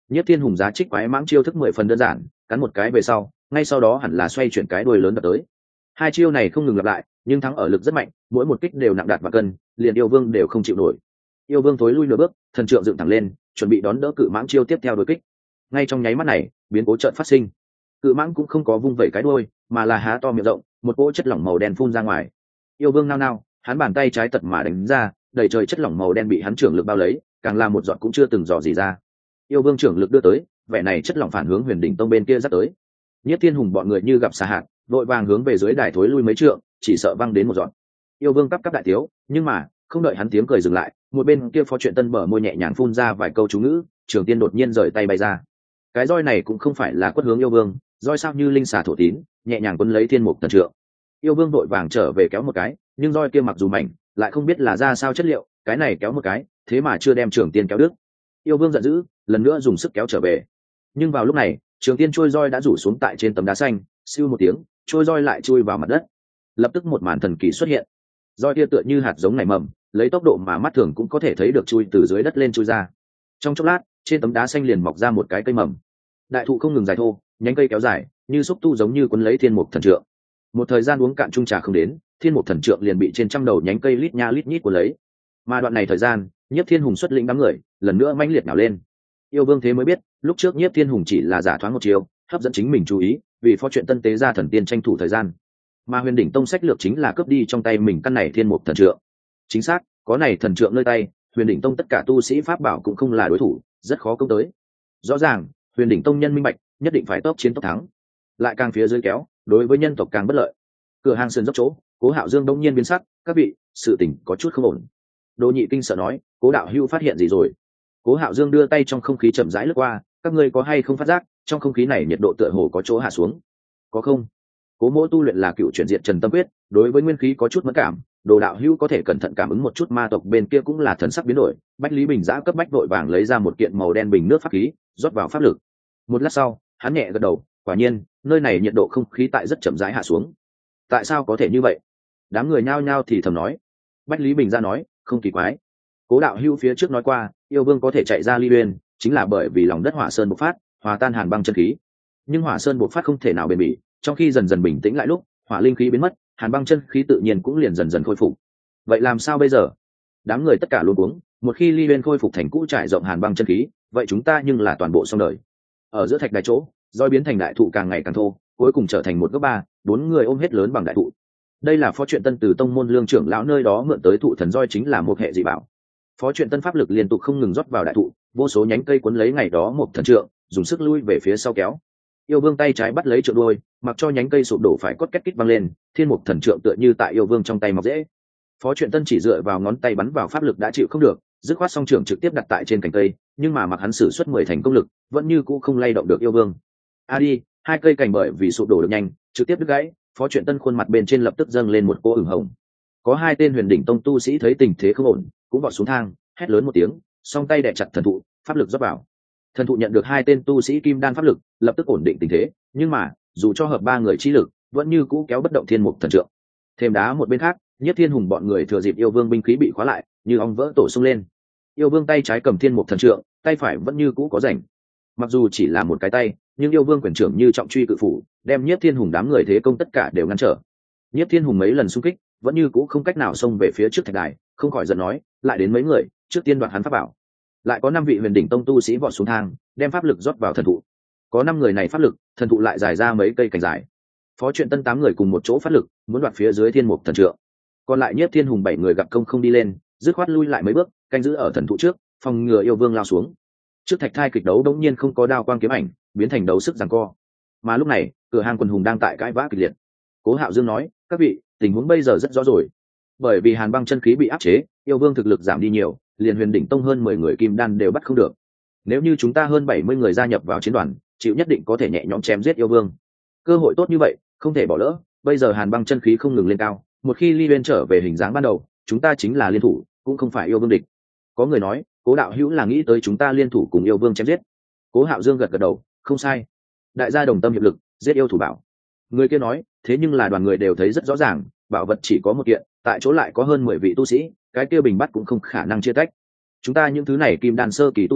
Nhiếp Thiên Hùng giá trích quái mãng chiêu thức 10 phần đơn giản, cắn một cái về sau, ngay sau đó hẳn là xoay chuyển cái đuôi lớn đập tới. Hai chiêu này không ngừng lặp lại, nhưng thắng ở lực rất mạnh, mỗi một kích đều nặng đạt và cân, liền yêu vương đều không chịu nổi. Yêu vương thối lui nửa bước, thần trượng dựng thẳng lên, chuẩn bị đón đỡ cự mãng chiêu tiếp theo đối kích. Ngay trong nháy mắt này, biến cố chợt phát sinh. Cự mãng cũng không có vung vẩy cái đuôi, mà là há to miệng rộng, một cỗ chất lỏng màu đen phun ra ngoài. Yêu vương nao nao, hắn bàn tay trái tật mà đánh ra, đầy trời chất lỏng màu đen bị hắn trưởng lực bao lấy, càng là một giọt cũng chưa từng dò gì ra. Yêu vương trưởng lực đưa tới, vẻ này chất lỏng phản hướng Huyền Đỉnh Tông bên kia dắt tới. Nhiếp Thiên Hùng bọn người như gặp xà hạt, vội vàng hướng về dưới đài thối lui mấy trượng, chỉ sợ văng đến một giọt. Yêu vương cắp đại thiếu, nhưng mà không đợi hắn tiếng cười dừng lại, một bên kia Phó Chuyện Tân bở môi nhẹ nhàng phun ra vài câu chú ngữ, Trường Tiên đột nhiên rời tay bay ra. Cái roi này cũng không phải là quất hướng yêu vương, roi sao như linh xà thổ tín, nhẹ nhàng quấn lấy Thiên Mục Thần Trượng. Yêu vương vội vàng trở về kéo một cái, nhưng roi kia mặc dù mảnh, lại không biết là ra sao chất liệu, cái này kéo một cái, thế mà chưa đem Trường Tiên kéo đứt. Yêu vương giận dữ, lần nữa dùng sức kéo trở về. Nhưng vào lúc này, Trường Tiên trôi roi đã rủ xuống tại trên tấm đá xanh, siêu một tiếng, trôi roi lại chui vào mặt đất. Lập tức một màn thần kỳ xuất hiện. Roi kia tựa như hạt giống nảy mầm, lấy tốc độ mà mắt thường cũng có thể thấy được chui từ dưới đất lên chui ra. Trong chốc lát, trên tấm đá xanh liền mọc ra một cái cây mầm. Đại thụ không ngừng dài thô, nhánh cây kéo dài, như xúc tu giống như quấn lấy Thiên Mục Thần Trượng. Một thời gian uống cạn chung trà không đến, Thiên Mục Thần Trượng liền bị trên trăm đầu nhánh cây lít nha lít nhít cuốn lấy. Mà đoạn này thời gian, Nhiếp Thiên Hùng xuất lĩnh đám người, lần nữa mãnh liệt nào lên. Yêu vương thế mới biết, lúc trước Nhiếp Thiên Hùng chỉ là giả thoáng một chiều, hấp dẫn chính mình chú ý, vì Phó Chuyện Tân tế ra thần tiên tranh thủ thời gian. Mà Huyền Đỉnh Tông sách lược chính là cướp đi trong tay mình căn này Thiên Mục Thần Trượng. Chính xác, có này thần trượng nơi tay, Huyền Đỉnh Tông tất cả tu sĩ pháp bảo cũng không là đối thủ, rất khó công tới. Rõ ràng, Huyền Đỉnh Tông nhân minh bạch, nhất định phải tốc chiến tốc thắng. Lại càng phía dưới kéo, đối với nhân tộc càng bất lợi. Cửa hàng sườn dốc chỗ, Cố Hạo Dương đông nhiên biến sắc, các vị, sự tình có chút không ổn. Đỗ Nhị Kinh sợ nói, Cố đạo hữu phát hiện gì rồi? Cố Hạo Dương đưa tay trong không khí chậm rãi lướt qua, các ngươi có hay không phát giác, trong không khí này nhiệt độ tựa hồ có chỗ hạ xuống? Có không? Cố Mỗ tu luyện là cựu chuyển diện Trần Tâm Quyết, đối với nguyên khí có chút mẫn cảm, Đồ đạo hữu có thể cẩn thận cảm ứng một chút, ma tộc bên kia cũng là thần sắc biến đổi. Bách Lý Bình giã cấp bách vội vàng lấy ra một kiện màu đen bình nước pháp khí, rót vào pháp lực. Một lát sau, hắn nhẹ gật đầu, quả nhiên, nơi này nhiệt độ không khí tại rất chậm rãi hạ xuống. Tại sao có thể như vậy? Đám người nhao nhao thì thầm nói. Bách Lý Bình giã nói, không kỳ quái. Cố đạo hữu phía trước nói qua, yêu vương có thể chạy ra Ly Uyên, chính là bởi vì lòng đất hỏa sơn bộc phát, hòa tan hàn băng chân khí. Nhưng hỏa sơn bộc phát không thể nào bền bỉ, trong khi dần dần bình tĩnh lại lúc, hỏa linh khí biến mất, hàn băng chân khí tự nhiên cũng liền dần dần khôi phục. Vậy làm sao bây giờ? Đám người tất cả luôn uống, một khi Ly Uyên khôi phục thành cũ trải rộng hàn băng chân khí, vậy chúng ta nhưng là toàn bộ xong đời. Ở giữa thạch đài chỗ, roi biến thành đại thụ càng ngày càng thô, cuối cùng trở thành một gốc 3-4 người ôm hết lớn bằng đại thụ. Đây là Phó Chuyện Tân từ tông môn lương trưởng lão nơi đó mượn tới thụ thần roi, chính là một hệ dị bảo. Phó Chuyện Tân pháp lực liên tục không ngừng rót vào đại thụ, vô số nhánh cây cuốn lấy ngày đó một thần trượng, dùng sức lui về phía sau kéo. Yêu vương tay trái bắt lấy trượng đuôi, mặc cho nhánh cây sụp đổ phải cốt két kít văng lên, thiên mục thần trượng tựa như tại yêu vương trong tay mọc dễ. Phó Chuyện Tân chỉ dựa vào ngón tay bắn vào pháp lực đã chịu không được, dứt khoát song trưởng trực tiếp đặt tại trên cành cây, nhưng mà mặc hắn sử xuất 10 thành công lực, vẫn như cũ không lay động được yêu vương. Đi, hai cây cành bởi vì sụp đổ được nhanh, trực tiếp đứt gãy. Phó Chuyện Tân khuôn mặt bên trên lập tức dâng lên một cô ửng hồng. Có hai tên Huyền Đỉnh Tông tu sĩ thấy tình thế không ổn, cũng vọt xuống thang, hét lớn một tiếng, song tay đè chặt thần thụ, pháp lực rót vào. Thần thụ nhận được hai tên tu sĩ kim đan pháp lực, lập tức ổn định tình thế, nhưng mà dù cho hợp 3 người chi lực, vẫn như cũ kéo bất động thiên mục thần trượng. Thêm đá một bên khác, Nhất Thiên Hùng bọn người thừa dịp yêu vương binh khí bị khóa lại, như ong vỡ tổ xông lên. Yêu vương tay trái cầm thiên mục thần trượng, tay phải vẫn như cũ có rảnh. Mặc dù chỉ là một cái tay, nhưng yêu vương quyền trưởng như trọng truy cự phủ, đem Nhất Thiên Hùng đám người thế công tất cả đều ngăn trở. Nhất Thiên Hùng mấy lần xung kích, vẫn như cũ không cách nào xông về phía trước thạch đài, không khỏi giận nói, lại đến mấy người, trước tiên đoạt hắn pháp bảo. Lại có 5 vị Huyền Đỉnh Tông tu sĩ vọt xuống thang, đem pháp lực rót vào thần thụ. Có 5 người này pháp lực, thần thụ lại dài ra mấy cây cành dài. Phó Chuyện Tân 8 người cùng một chỗ phát lực, muốn đoạt phía dưới thiên mục thần trượng. Còn lại Nhất Thiên Hùng 7 người gặp công không đi lên, dứt khoát lui lại mấy bước, canh giữ ở thần thụ trước, phòng ngừa yêu vương lao xuống. Trước thạch thai kịch đấu đống nhiên không có đao quang kiếm ảnh, biến thành đấu sức giằng co. Mà lúc này, cửa hàng quần hùng đang tại cãi vã kịch liệt. Cố Hạo Dương nói, các vị, tình huống bây giờ rất rõ rồi. Bởi vì hàn băng chân khí bị áp chế, yêu vương thực lực giảm đi nhiều, liền Huyền Đỉnh Tông hơn 10 người kim đan đều bắt không được. Nếu như chúng ta hơn 70 người gia nhập vào chiến đoàn, chịu nhất định có thể nhẹ nhõm chém giết yêu vương. Cơ hội tốt như vậy, không thể bỏ lỡ. Bây giờ hàn băng chân khí không ngừng lên cao, một khi Ly Uyên trở về hình dáng ban đầu, chúng ta chính là liên thủ, cũng không phải yêu vương địch. Có người nói, Cố đạo hữu là nghĩ tới chúng ta liên thủ cùng yêu vương chém giết. Cố Hạo Dương gật gật đầu, không sai. Đại gia đồng tâm hiệp lực, giết yêu thủ bảo. Người kia nói, thế nhưng là đoàn người đều thấy rất rõ ràng, bảo vật chỉ có một kiện, tại chỗ lại có hơn 10 vị tu sĩ, cái kia bình bắt cũng không khả năng chia tách. Chúng ta những thứ này kim đan sơ kỳ tu sĩ,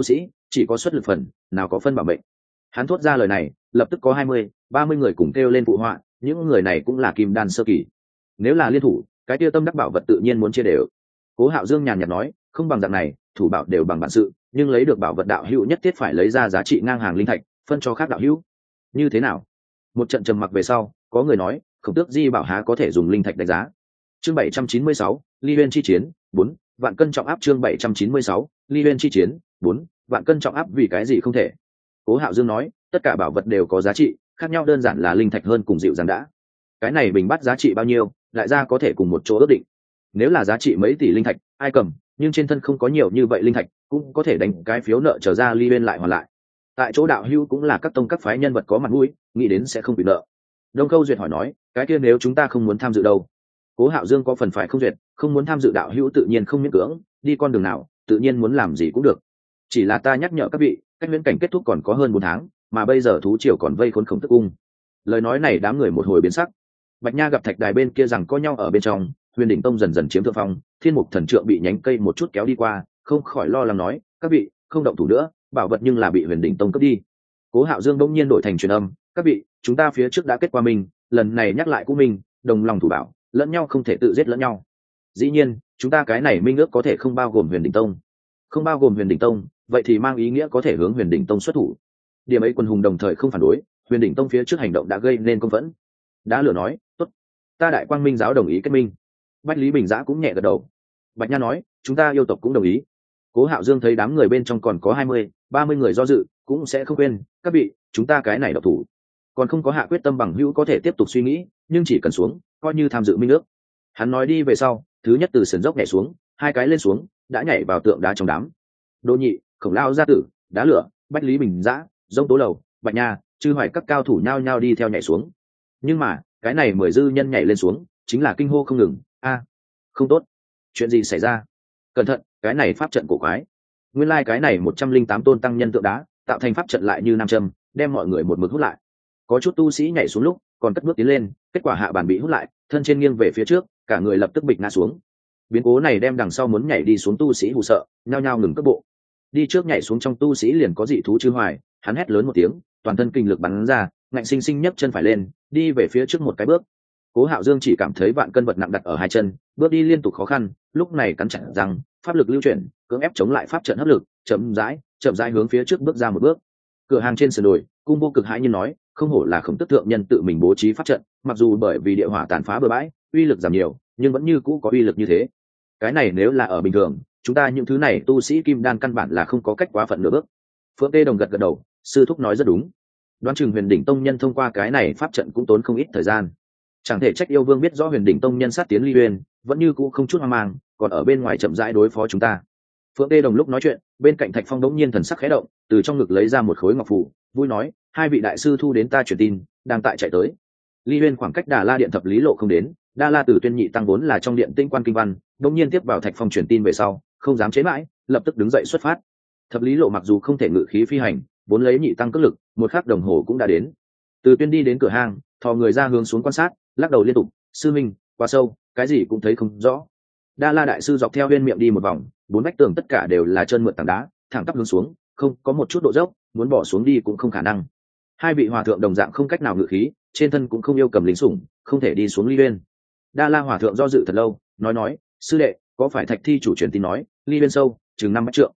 chỉ có xuất lực phần, nào có phân bảo mệnh. Hắn thốt ra lời này, lập tức có 20-30 người cùng kêu lên phụ họa, những người này cũng là kim đan sơ kỳ. Nếu là liên thủ, cái tiêu tâm đắc bảo vật tự nhiên muốn chia đều. Cố Hạo Dương nhàn nhạt nói, không bằng dạng này, thủ bảo đều bằng bản sự, nhưng lấy được bảo vật đạo hữu nhất thiết phải lấy ra giá trị ngang hàng linh thạch, phân cho khác đạo hữu. Như thế nào? Một trận trầm mặc về sau, có người nói, Khổng Tước Di bảo há có thể dùng linh thạch đánh giá. Chương 796, Ly Uyên chi chiến 4, vạn cân trọng áp. Chương 796, Ly Uyên chi chiến 4, vạn cân trọng áp. Vì cái gì không thể? Cố Hạo Dương nói, tất cả bảo vật đều có giá trị, khác nhau đơn giản là linh thạch hơn cùng dịu dàng đã. Cái này bình bát giá trị bao nhiêu, đại gia có thể cùng một chỗ ước định. Nếu là giá trị mấy tỷ linh thạch, ai cầm, nhưng trên thân không có nhiều như vậy linh thạch, cũng có thể đánh cái phiếu nợ trở ra Ly Uyên lại hoàn lại. Tại chỗ đạo hữu cũng là các tông các phái nhân vật có mặt mũi, nghĩ đến sẽ không bị nợ. Đông Câu Duyệt hỏi nói, cái kia nếu chúng ta không muốn tham dự đâu? Cố Hạo Dương có phần phải không duyệt, không muốn tham dự đạo hữu tự nhiên không miễn cưỡng, đi con đường nào, tự nhiên muốn làm gì cũng được. Chỉ là ta nhắc nhở các vị, cách viễn cảnh kết thúc còn có hơn 4 tháng, mà bây giờ thú triều còn vây khốn Khổng Tước cung. Lời nói này đám người một hồi biến sắc. Bạch Nha gặp thạch đài bên kia rằng có nhau ở bên trong, Huyền Đỉnh Tông dần dần chiếm thượng phong, Thiên Mục Thần Trượng bị nhánh cây một chút kéo đi qua, không khỏi lo lắng nói, các vị không động thủ nữa, bảo vật nhưng là bị Huyền Đỉnh Tông cướp đi. Cố Hạo Dương bỗng nhiên đổi thành truyền âm, các vị, chúng ta phía trước đã kết qua mình, lần này nhắc lại cũng mình, đồng lòng thủ bảo, lẫn nhau không thể tự giết lẫn nhau. Dĩ nhiên, chúng ta cái này minh ước có thể không bao gồm Huyền Đỉnh Tông. Không bao gồm Huyền Đỉnh Tông, vậy thì mang ý nghĩa có thể hướng Huyền Đỉnh Tông xuất thủ. Điểm ấy quân hùng đồng thời không phản đối, Huyền Đỉnh Tông phía trước hành động đã gây nên công phẫn. Đã lửa nói, tốt, ta Đại Quang Minh giáo đồng ý kết minh. Bách Lý Bình Giã cũng nhẹ gật đầu. Bạch Nha nói, chúng ta yêu tộc cũng đồng ý. Cố Hạo Dương thấy đám người bên trong còn có 20-30 người do dự, cũng sẽ không quên, các vị, chúng ta cái này độc thủ. Còn không có hạ quyết tâm bằng hữu có thể tiếp tục suy nghĩ, nhưng chỉ cần xuống, coi như tham dự minh ước. Hắn nói đi về sau, thứ nhất từ sườn dốc nhảy xuống, 2 cái lên xuống, đã nhảy vào tượng đá trong đám. Đỗ Nhị, Khổng Lao gia tử, Đá Lửa, Bách Lý Bình Giã, Dông Tố Lầu, Bạch Nha, Chư Hoài các cao thủ nhao nhao đi theo nhảy xuống. Nhưng mà, cái này 10 dư nhân nhảy lên xuống, chính là kinh hô không ngừng, a, không tốt, chuyện gì xảy ra? Cẩn thận, cái này pháp trận cổ quái. Nguyên lai cái này 108 tôn tăng nhân tượng đá, tạo thành pháp trận lại như nam châm, đem mọi người một mực hút lại. Có chút tu sĩ nhảy xuống lúc, còn cất bước tiến lên, kết quả hạ bàn bị hút lại, thân trên nghiêng về phía trước, cả người lập tức bịch ngã xuống. Biến cố này đem đằng sau muốn nhảy đi xuống tu sĩ hù sợ, nhao nhao ngừng cước bộ. Đi trước nhảy xuống trong tu sĩ liền có dị thú Chư Hoài, hắn hét lớn một tiếng, toàn thân kinh lực bắn ra, ngạnh sinh sinh nhấc chân phải lên, đi về phía trước một cái bước. Cố Hạo Dương chỉ cảm thấy vạn cân vật nặng đặt ở 2 chân, bước đi liên tục khó khăn, lúc này cắn chặt răng, pháp lực lưu chuyển, cưỡng ép chống lại pháp trận hấp lực, chậm rãi hướng phía trước bước ra một bước. Cửa hàng trên sườn đồi, Cung Vô Cực hãi nhiên nói, không hổ là Khổng Tước thượng nhân tự mình bố trí pháp trận, mặc dù bởi vì địa hỏa tàn phá bừa bãi, uy lực giảm nhiều, nhưng vẫn như cũ có uy lực như thế. Cái này nếu là ở bình thường, chúng ta những thứ này tu sĩ kim đan căn bản là không có cách quá phận nửa bước. Phượng Tê Đồng gật gật đầu, sư thúc nói rất đúng. Đoán chừng Huyền Đỉnh Tông nhân thông qua cái này pháp trận cũng tốn không ít thời gian. Chẳng thể trách Yêu Vương biết rõ Huyền Đỉnh Tông nhân sát tiến Ly Uyên, vẫn như cũ không chút hoang mang, còn ở bên ngoài chậm rãi đối phó chúng ta. Phượng Tê Đồng lúc nói chuyện, bên cạnh Thạch Phong đống nhiên thần sắc khẽ động, từ trong ngực lấy ra một khối ngọc phù, vui nói, 2 vị đại sư thu đến ta truyền tin, đang tại chạy tới. Ly Uyên khoảng cách Đà La điện thập lý lộ không đến, Đa La Tử Tuyên nhị tăng vốn là trong điện tinh quan kinh văn, đống nhiên tiếp vào Thạch Phong truyền tin về sau, không dám chế mãi, lập tức đứng dậy xuất phát. Thập lý lộ mặc dù không thể ngự khí phi hành, vốn lấy nhị tăng cước lực, 1 khắc đồng hồ cũng đã đến. Từ Tuyên đi đến cửa hang, thò người ra hướng xuống quan sát, lắc đầu liên tục, sư minh, quá sâu, cái gì cũng thấy không rõ. Đa La đại sư dọc theo bên miệng đi một vòng, 4 vách tường tất cả đều là trơn mượt tảng đá, thẳng tắp hướng xuống, không có một chút độ dốc, muốn bỏ xuống đi cũng không khả năng. 2 vị hòa thượng đồng dạng không cách nào ngự khí, trên thân cũng không yêu cầm lính sủng, không thể đi xuống Ly Uyên. Đa La hòa thượng do dự thật lâu, nói, sư đệ, có phải Thạch thi chủ truyền tin nói, Ly Uyên sâu, chừng 5 mét trượng.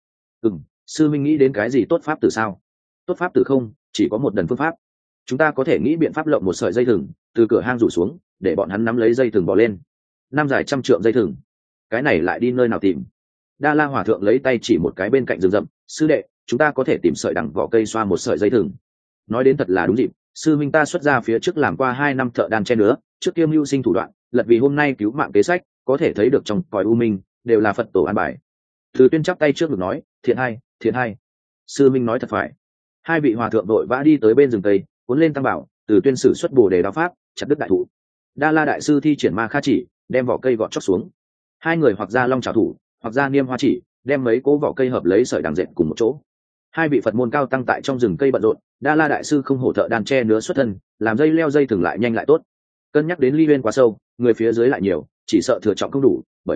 Sư minh nghĩ đến cái gì tốt pháp tử sao? Tốt pháp tử không, chỉ có một đần phương pháp. Chúng ta có thể nghĩ biện pháp lộng một sợi dây thừng, từ cửa hang rủ xuống, để bọn hắn nắm lấy dây thừng bò lên. 5 dài 100 trượng dây thừng. Cái này lại đi nơi nào tìm? Đa La hòa thượng lấy tay chỉ một cái bên cạnh rừng rậm, sư đệ, chúng ta có thể tìm sợi đằng vỏ cây xoa một sợi dây thừng. Nói đến thật là đúng dịp, sư minh ta xuất ra phía trước làm qua 2 năm thợ đan che nữa, trước kia mưu sinh thủ đoạn, lật vì hôm nay cứu mạng kế sách, có thể thấy được trong cõi u minh đều là Phật tổ an bài. Từ Tuyên chắp tay trước ngực nói, thiện hay. Sư minh nói thật phải. 2 vị hòa thượng đội vã đi tới bên rừng tây, cuốn lên tăng bảo, Từ Tuyên sử xuất Bồ Đề đao pháp, chặt đứt đại thụ. Đa La đại sư thi triển ma kha chỉ, đem vỏ cây gọt chóc xuống. 2 người hoặc ra long trảo thủ, hoặc ra niêm hoa chỉ, đem mấy cố vỏ cây hợp lấy sợi đằng dệt cùng một chỗ. 2 vị Phật môn cao tăng tại trong rừng cây bận rộn, Đa La đại sư không hổ thợ đan che nứa xuất thân, làm dây leo dây thừng lại nhanh lại tốt. Cân nhắc đến Ly Uyên quá sâu, người phía dưới lại nhiều, chỉ sợ thừa trọng không đủ, bởi vậy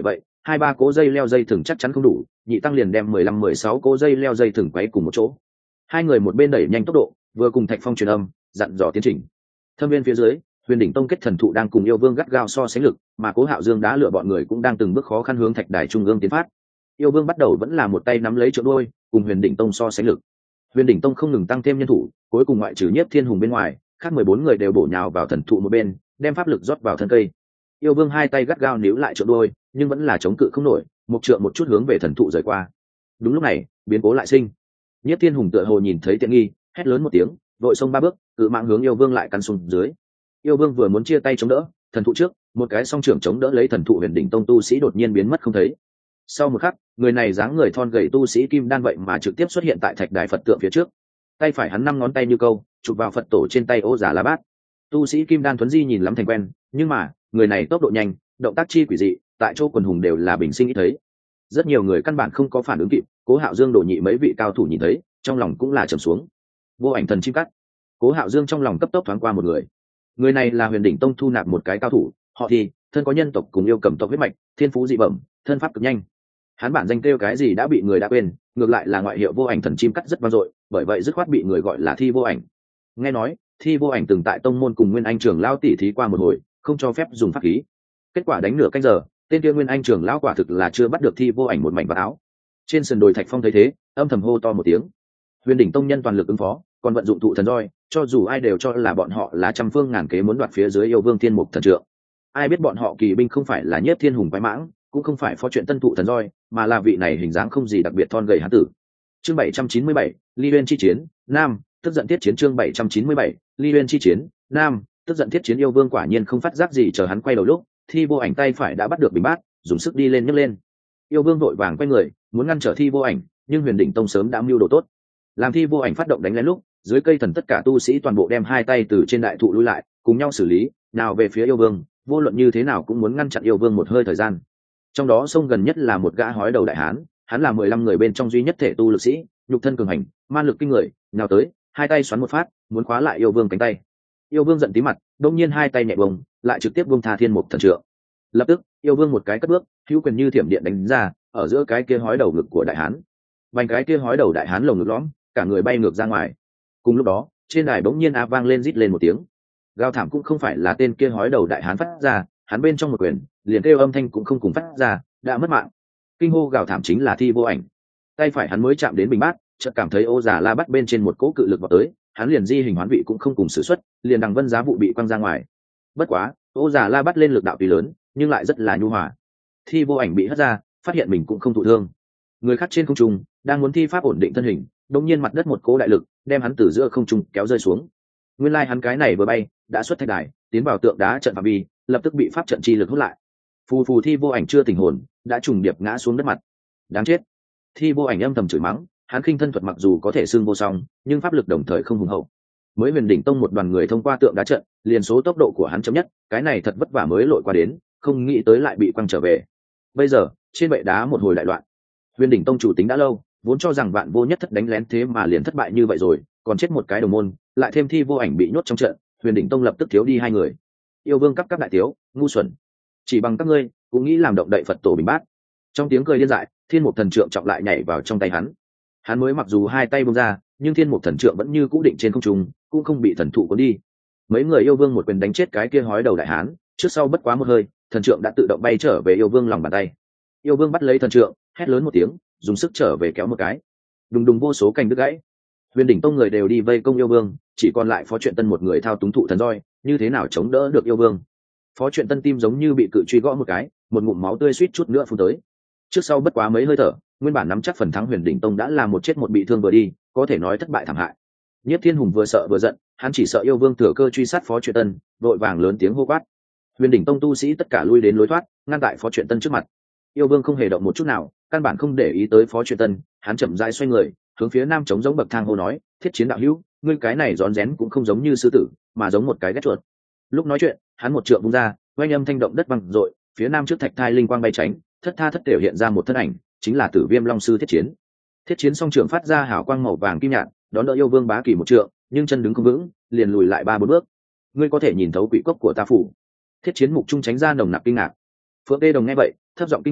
hai ba cỗ dây leo dây thừng chắc chắn không đủ, nhị tăng liền đem 15-16 cỗ dây leo dây thừng quấy cùng một chỗ. Hai người một bên đẩy nhanh tốc độ, vừa cùng Thạch Phong truyền âm dặn dò tiến trình. Thâm viên phía dưới, Huyền đỉnh tông kết thần thụ đang cùng yêu vương gắt gao so sánh lực, mà Cố Hạo Dương đã lựa bọn người cũng đang từng bước khó khăn hướng thạch đài trung ương tiến phát. Yêu vương bắt đầu vẫn là một tay nắm lấy chỗ đôi, cùng Huyền đỉnh tông so sánh lực. Huyền đỉnh tông không ngừng tăng thêm nhân thủ, cuối cùng ngoại trừ Nhiếp Thiên Hùng bên ngoài, khác 14 người đều bổ nhào vào thần thụ một bên, đem pháp lực rót vào thân cây. Yêu vương hai tay gắt gao níu lại chỗ đôi, nhưng vẫn là chống cự không nổi, một trượng một chút hướng về thần thụ rời qua. Đúng lúc này, biến cố lại sinh. Nhiếp Thiên Hùng tựa hồ nhìn thấy tiện nghi, hét lớn một tiếng, vội xông 3 bước, cự mạng hướng yêu vương lại căn xuống dưới. Yêu vương vừa muốn chia tay chống đỡ, thần thụ trước, một cái song trưởng chống đỡ lấy thần thụ Huyền đỉnh tông tu sĩ đột nhiên biến mất không thấy. Sau một khắc, người này dáng người thon gầy tu sĩ kim đan vậy mà trực tiếp xuất hiện tại thạch đài Phật tượng phía trước. Tay phải hắn 5 ngón tay như câu, chụp vào Phật tổ trên tay Ô Giả La Bát. Tu sĩ kim đan thuấn di nhìn lắm thành quen, nhưng mà, người này tốc độ nhanh, động tác chi quỷ dị, tại chỗ quần hùng đều là bình sinh ít thấy. Rất nhiều người căn bản không có phản ứng kịp, Cố Hạo Dương, Đồ Nhị mấy vị cao thủ nhìn thấy, trong lòng cũng là trầm xuống. Vô ảnh thần chim cắt. Cố Hạo Dương trong lòng cấp tốc thoáng qua một người. Người này là Huyền đỉnh tông thu nạp một cái cao thủ, họ Thi, thân có nhân tộc cùng yêu cầm tộc huyết mạch, thiên phú dị bẩm, thân pháp cực nhanh. Hắn bản danh kêu cái gì đã bị người đã quên, ngược lại là ngoại hiệu Vô ảnh thần chim cắt rất vang dội, bởi vậy dứt khoát bị người gọi là Thi Vô ảnh. Nghe nói, Thi Vô ảnh từng tại tông môn cùng Nguyên Anh trưởng lão tỉ thí qua một hồi, không cho phép dùng pháp khí. Kết quả đánh nửa canh giờ, tên kia Nguyên Anh trưởng lão quả thực là chưa bắt được Thi Vô ảnh một mảnh vạt áo. Trên sườn đồi Thạch Phong thấy thế, âm thầm hô to một tiếng. Huyền đỉnh tông nhân toàn lực ứng phó, còn vận dụng thụ thần roi, cho dù ai đều cho là bọn họ là trăm phương ngàn kế muốn đoạt phía dưới yêu vương thiên mục thần trượng. Ai biết bọn họ kỳ binh không phải là Nhiếp Thiên Hùng quái mãng, cũng không phải phó chuyện tân thụ thần roi, mà là vị này hình dáng không gì đặc biệt thon gầy hán tử. Chương 797, Ly Uyên chi chiến, Nam, tức giận thiết chiến. Chương 797, Ly Uyên chi chiến, Nam, tức giận thiết chiến. Yêu vương quả nhiên không phát giác gì, chờ hắn quay đầu lúc, Thi Vô ảnh tay phải đã bắt được bình bát, dùng sức đi lên nhấc lên. Yêu vương vội vàng quay người, muốn ngăn trở Thi Vô ảnh, nhưng Huyền đỉnh tông sớm đã mưu đồ tốt. Làm Thi Vô ảnh phát động đánh lén lúc, dưới cây thần tất cả tu sĩ toàn bộ đem hai tay từ trên đại thụ lui lại, cùng nhau xử lý, nào về phía yêu vương, vô luận như thế nào cũng muốn ngăn chặn yêu vương một hơi thời gian. Trong đó sông gần nhất là một gã hói đầu đại hán, hắn là 15 người bên trong duy nhất thể tu lực sĩ, nhục thân cường hành, man lực kinh người, nào tới, hai tay xoắn một phát, muốn khóa lại yêu vương cánh tay. Yêu vương giận tí mặt, đột nhiên hai tay nhẹ bồng, lại trực tiếp buông tha thiên mục thần trượng. Lập tức, yêu vương một cái cất bước, hữu quyền như thiểm điện đánh ra, ở giữa cái kia hói đầu ngực của đại hán. Vành cái kia hói đầu đại hán lồng ngực lõm, cả người bay ngược ra ngoài. Cùng lúc đó, trên đài bỗng nhiên vang lên rít lên một tiếng. Gào thảm cũng không phải là tên kia hói đầu đại hán phát ra, hắn bên trong một quyền, liền kêu âm thanh cũng không cùng phát ra, đã mất mạng. Kinh hô gào thảm chính là Thi Vô ảnh. Tay phải hắn mới chạm đến bình bát, chợt cảm thấy Ô Giả La Bát bên trên một cỗ cự lực vào tới, hắn liền di hình hoán vị cũng không cùng sử xuất, liền đằng vân giá vụ bị quăng ra ngoài. Bất quá, Ô Giả La Bát lên lực đạo tuy lớn, nhưng lại rất là nhu hòa. Thi Vô ảnh bị hất ra, phát hiện mình cũng không thụ thương. Người khác trên không trung đang muốn thi pháp ổn định thân hình, đột nhiên mặt đất một cỗ đại lực đem hắn từ giữa không trung kéo rơi xuống. Nguyên lai hắn cái này vừa bay đã xuất thạch đài, tiến vào tượng đá trận phạm vi, lập tức bị pháp trận chi lực hút lại. Phù phù. Thi Vô ảnh chưa tỉnh hồn, đã trùng điệp ngã xuống đất mặt. Đáng chết! Thi Vô ảnh âm thầm chửi mắng, hắn khinh thân thuật mặc dù có thể xưng vô song, nhưng pháp lực đồng thời không hùng hậu. Mới Huyền đỉnh tông một đoàn người thông qua tượng đá trận, liền số tốc độ của hắn chậm nhất, cái này thật vất vả mới lội qua đến, không nghĩ tới lại bị quăng trở về. Bây giờ trên bệ đá một hồi đại loạn. Huyền đỉnh tông chủ tính đã lâu, vốn cho rằng Vạn Vô Nhất Thất đánh lén thế mà liền thất bại như vậy rồi, còn chết một cái đồng môn, lại thêm Thi Vô ảnh bị nhốt trong trận, Huyền đỉnh tông lập tức thiếu đi 2 người. Yêu vương cấp các đại thiếu, ngu xuẩn, chỉ bằng các ngươi cũng nghĩ làm động đậy Phật tổ bình bát. Trong tiếng cười điên dại, thiên mục thần trượng trọng lại nhảy vào trong tay hắn. Hắn mới mặc dù hai tay buông ra, nhưng thiên mục thần trượng vẫn như cũ định trên không trung, cũng không bị thần thụ cuốn đi. Mấy người yêu vương một quyền đánh chết cái kia hói đầu đại hán, trước sau bất quá một hơi, thần trượng đã tự động bay trở về yêu vương lòng bàn tay. Yêu vương bắt lấy thần trượng, hét lớn một tiếng, dùng sức trở về kéo một cái. Đùng đùng vô số cành đứt gãy. Huyền đỉnh tông người đều đi vây công yêu vương, chỉ còn lại Phó Truyện Tân một người thao túng thụ thần roi, như thế nào chống đỡ được yêu vương. Phó Truyện Tân tim giống như bị cự truy gõ một cái, một ngụm máu tươi suýt chút nữa phun tới. Trước sau bất quá mấy hơi thở, nguyên bản nắm chắc phần thắng Huyền đỉnh tông đã là một chết một bị thương vừa đi, có thể nói thất bại thảm hại. Nhiếp Thiên Hùng vừa sợ vừa giận, hắn chỉ sợ yêu vương thừa cơ truy sát Phó Truyện Tân, vội vàng lớn tiếng hô quát. Huyền đỉnh tông tu sĩ tất cả lui đến lối thoát, ngăn tại Phó Truyện Tân trước mặt. Yêu vương không hề động một chút nào, căn bản không để ý tới Phó Truyện Tân, hắn chậm rãi xoay người, hướng phía nam chống giống bậc thang hô nói, thiết chiến đạo hữu, ngươi cái này rón rén cũng không giống như sư tử, mà giống một cái ghét chuột. Lúc nói chuyện, hắn một trượng vung ra, oanh âm thanh động đất vang dội, phía nam trước thạch thai linh quang bay tránh, thất tha thất đều hiện ra một thân ảnh, chính là Tử Viêm Long sư Thiết Chiến. Thiết Chiến song trưởng phát ra hào quang màu vàng kim nhạt, đón đỡ yêu vương bá kỳ một trượng, nhưng chân đứng không vững, liền lùi lại 3-4 bước. Ngươi có thể nhìn thấu quỷ cốc của ta phủ. Thiết Chiến mục trung tránh ra nồng nặc kinh ngạc. Phượng Tê Đồng nghe vậy, thấp giọng kinh hô,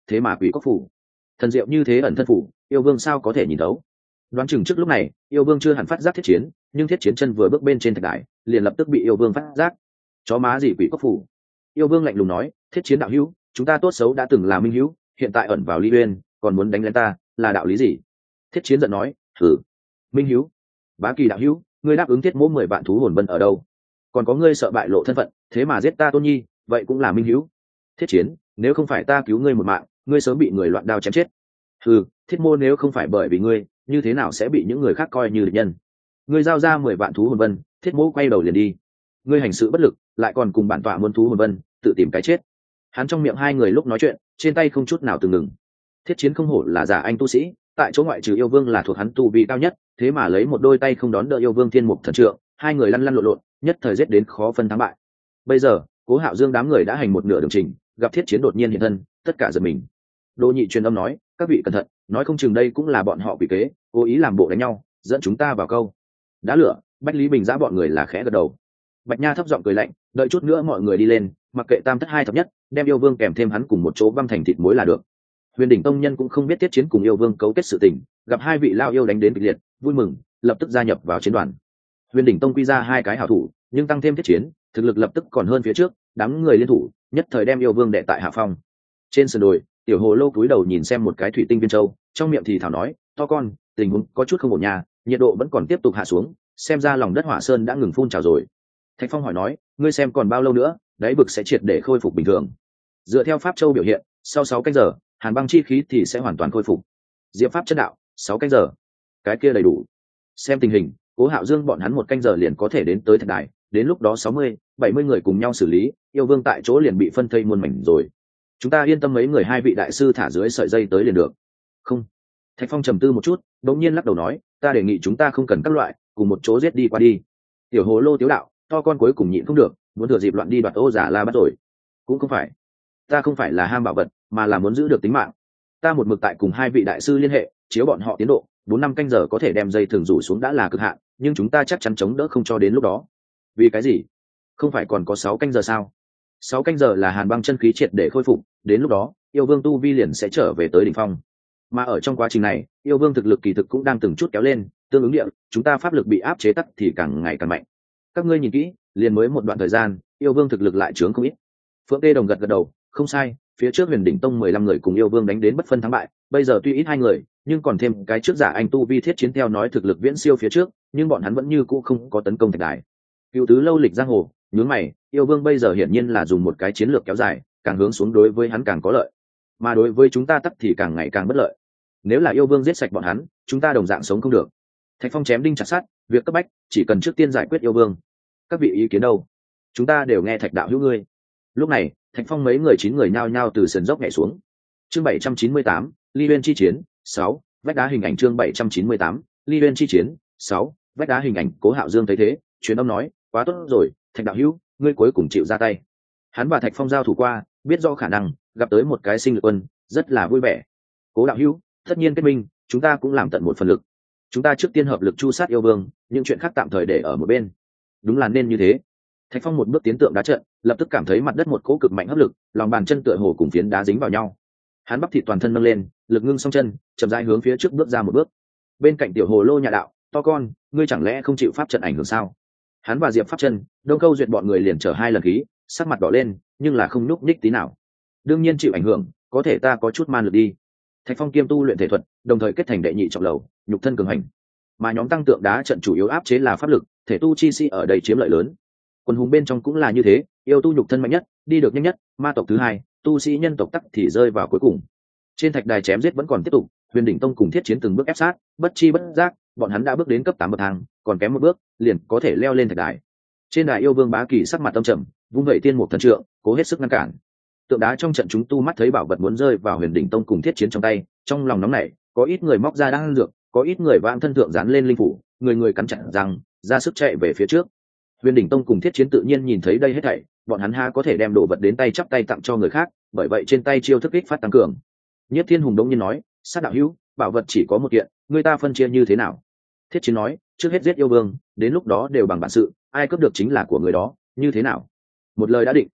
thế mà quỷ cốc phủ thần diệu như thế ẩn thân phủ, yêu vương sao có thể nhìn thấu? Đoán chừng trước lúc này yêu vương chưa hẳn phát giác thiết chiến, nhưng thiết chiến chân vừa bước bên trên thạch đài liền lập tức bị yêu vương phát giác. Chó má gì quỷ cốc phủ? Yêu vương lạnh lùng nói, thiết chiến đạo hữu, chúng ta tốt xấu đã từng là minh hữu, hiện tại ẩn vào ly uyên còn muốn đánh lên ta, là đạo lý gì? Thiết chiến giận nói, thử minh hữu, bá kỳ đạo hữu, ngươi đáp ứng thiết mỗ 10 vạn thú hồn vân ở đâu? Còn có ngươi sợ bại lộ thân phận, thế mà giết ta tôn nhi, vậy cũng là minh hữu. Thiết chiến, nếu không phải ta cứu ngươi một mạng, ngươi sớm bị người loạn đao chém chết. Thiết mô nếu không phải bởi vì ngươi, như thế nào sẽ bị những người khác coi như địch nhân? Ngươi giao ra 10 vạn thú hồn vân, thiết mô quay đầu liền đi. Ngươi hành sự bất lực, lại còn cùng bản tọa muốn thú hồn vân, tự tìm cái chết. Hắn trong miệng hai người lúc nói chuyện, trên tay không chút nào từng ngừng. Thiết chiến không hổ là giả anh tu sĩ, tại chỗ ngoại trừ yêu vương là thuộc hắn tu vi cao nhất, thế mà lấy một đôi tay không đón đỡ yêu vương thiên mục thần trượng, hai người lăn lăn lộn lộn, nhất thời giết đến khó phân thắng bại. Bây giờ Cố Hạo Dương đám người đã hành một nửa đường trình, gặp thiết chiến đột nhiên hiện thân, tất cả giật mình. Đỗ Nhị truyền âm nói, các vị cẩn thận, nói không chừng đây cũng là bọn họ quỷ kế, cố ý làm bộ đánh nhau, dẫn chúng ta vào câu. Đã lửa, Bách Lý Bình giã bọn người là khẽ gật đầu. Bạch Nha thấp giọng cười lạnh, đợi chút nữa mọi người đi lên, mặc kệ tam thất hai thập nhất, đem yêu vương kèm thêm hắn cùng một chỗ băm thành thịt muối là được. Huyền Đỉnh tông nhân cũng không biết thiết chiến cùng yêu vương cấu kết sự tình, gặp hai vị lao yêu đánh đến kịch liệt, vui mừng, lập tức gia nhập vào chiến đoàn. Huyền Đỉnh tông quy ra hai cái hảo thủ, nhưng tăng thêm thiết chiến, thực lực lập tức còn hơn phía trước, đám người liên thủ, nhất thời đem yêu vương đệ tại hạ phong. Trên sườn đồi, Tiểu Hồ Lô cúi đầu nhìn xem một cái thủy tinh viên châu, trong miệng thì thảo nói, to con, tình huống có chút không ổn nha, nhiệt độ vẫn còn tiếp tục hạ xuống, xem ra lòng đất hỏa sơn đã ngừng phun trào rồi. Thạch Phong hỏi nói, ngươi xem còn bao lâu nữa, đáy vực sẽ triệt để khôi phục bình thường? Dựa theo pháp châu biểu hiện, sau 6 canh giờ, hàn băng chi khí thì sẽ hoàn toàn khôi phục. Diệp pháp chân đạo, 6 canh giờ, cái kia đầy đủ. Xem tình hình, Cố Hạo Dương bọn hắn 1 canh giờ liền có thể đến tới thạch đài, đến lúc đó 60-70 người cùng nhau xử lý, yêu vương tại chỗ liền bị phân thây muôn mảnh rồi. Chúng ta yên tâm mấy người, hai vị đại sư thả dưới sợi dây tới liền được. Không. Thạch Phong trầm tư một chút, đột nhiên lắc đầu nói, ta đề nghị chúng ta không cần các loại, cùng một chỗ giết đi qua đi. Tiểu Hồ Lô tiếu đạo, to con cuối cùng nhịn không được, muốn thừa dịp loạn đi đoạt Ô Giả La bắt rồi. Cũng không phải, ta không phải là ham bảo vật, mà là muốn giữ được tính mạng. Ta một mực tại cùng hai vị đại sư liên hệ, chiếu bọn họ tiến độ, 4-5 canh giờ có thể đem dây thường rủ xuống đã là cực hạn, nhưng chúng ta chắc chắn chống đỡ không cho đến lúc đó. Vì cái gì? Không phải còn có 6 canh giờ sao? 6 canh giờ là hàn băng chân khí triệt để khôi phục, đến lúc đó yêu vương tu vi liền sẽ trở về tới đỉnh phong. Mà ở trong quá trình này, yêu vương thực lực kỳ thực cũng đang từng chút kéo lên, tương ứng địa, chúng ta pháp lực bị áp chế tắc thì càng ngày càng mạnh. Các ngươi nhìn kỹ, liền mới một đoạn thời gian, yêu vương thực lực lại trướng không ít. Phượng Tê Đồng gật gật đầu, không sai, phía trước Huyền Đỉnh Tông 15 người cùng yêu vương đánh đến bất phân thắng bại, bây giờ tuy ít 2 người, nhưng còn thêm cái trước giả anh tu vi thiết chiến theo nói thực lực viễn siêu phía trước, nhưng bọn hắn vẫn như cũ không có tấn công thạch đài. Cựu tứ lâu lịch giang hồ, nhướng mày, yêu vương bây giờ hiển nhiên là dùng một cái chiến lược kéo dài, càng hướng xuống đối với hắn càng có lợi, mà đối với chúng ta tắc thì càng ngày càng bất lợi. Nếu là yêu vương giết sạch bọn hắn, chúng ta đồng dạng sống không được. Thạch Phong chém đinh chặt sắt, việc cấp bách chỉ cần trước tiên giải quyết yêu vương. Các vị ý kiến đâu? Chúng ta đều nghe Thạch đạo hữu ngươi. Lúc này, Thạch Phong mấy người 9 người nhao nhao từ sườn dốc nhảy xuống. Chương 798, Ly Uyên chi chiến 6, vách đá hình ảnh. Chương 798, Ly Uyên chi chiến 6, vách đá hình ảnh. Cố Hạo Dương thấy thế, truyền âm nói, quá tốt rồi, Thạch đạo hữu, ngươi cuối cùng chịu ra tay. Hắn và Thạch Phong giao thủ qua, biết rõ khả năng gặp tới một cái sinh lực quân, rất là vui vẻ. Cố đạo hữu, tất nhiên kết minh, chúng ta cũng làm tận một phần lực. Chúng ta trước tiên hợp lực chu sát yêu vương, những chuyện khác tạm thời để ở một bên. Đúng là nên như thế. Thạch Phong một bước tiến tượng đá trận, lập tức cảm thấy mặt đất một cỗ cực mạnh hấp lực, lòng bàn chân tựa hồ cùng phiến đá dính vào nhau. Hắn bắp thịt toàn thân nâng lên, lực ngưng song chân, chậm rãi hướng phía trước bước ra một bước. Bên cạnh Tiểu Hồ Lô nhà đạo, to con, ngươi chẳng lẽ không chịu pháp trận ảnh hưởng sao? Hắn và Diệp pháp chân, Đông Câu Duyệt bọn người liền chở 2 lần khí, sắc mặt đỏ lên, nhưng là không nhúc nhích tí nào. Đương nhiên chịu ảnh hưởng, có thể ta có chút man lực đi. Thạch Phong kiêm tu luyện thể thuật, đồng thời kết thành đệ nhị trọng lầu, nhục thân cường hành. Mà nhóm tăng tượng đá trận chủ yếu áp chế là pháp lực, thể tu chi sĩ ở đây chiếm lợi lớn. Quân hùng bên trong cũng là như thế, yêu tu nhục thân mạnh nhất, đi được nhanh nhất, ma tộc thứ hai, tu sĩ nhân tộc tắc thì rơi vào cuối cùng. Trên thạch đài chém giết vẫn còn tiếp tục, Huyền Đỉnh Tông cùng Thiết Chiến từng bước ép sát, bất chi bất giác, bọn hắn đã bước đến cấp 8 bậc thang, còn kém một bước, liền có thể leo lên thạch đài. Trên đài yêu vương Bá Kỳ sắc mặt âm trầm, vung vẩy tiên một thần trượng, cố hết sức ngăn cản. Tượng đá trong trận chúng tu mắt thấy bảo vật muốn rơi vào Huyền Đỉnh Tông cùng Thiết Chiến trong tay, trong lòng nóng nảy, có ít người móc ra đan dược, có ít người vãng thân thượng dán lên linh phủ, người người cắn chặt răng, ra sức chạy về phía trước. Huyền Đỉnh Tông cùng Thiết Chiến tự nhiên nhìn thấy đây hết thảy, bọn hắn ha có thể đem đồ vật đến tay chắp tay tặng cho người khác, bởi vậy trên tay chiêu thức kích phát tăng cường. Nhất Thiên Hùng đống nhiên nói, sát đạo hữu, bảo vật chỉ có một kiện, người ta phân chia như thế nào? Thiết Chiến nói, trước hết giết yêu vương, đến lúc đó đều bằng bản sự, ai cướp được chính là của người đó, như thế nào? Một lời đã định.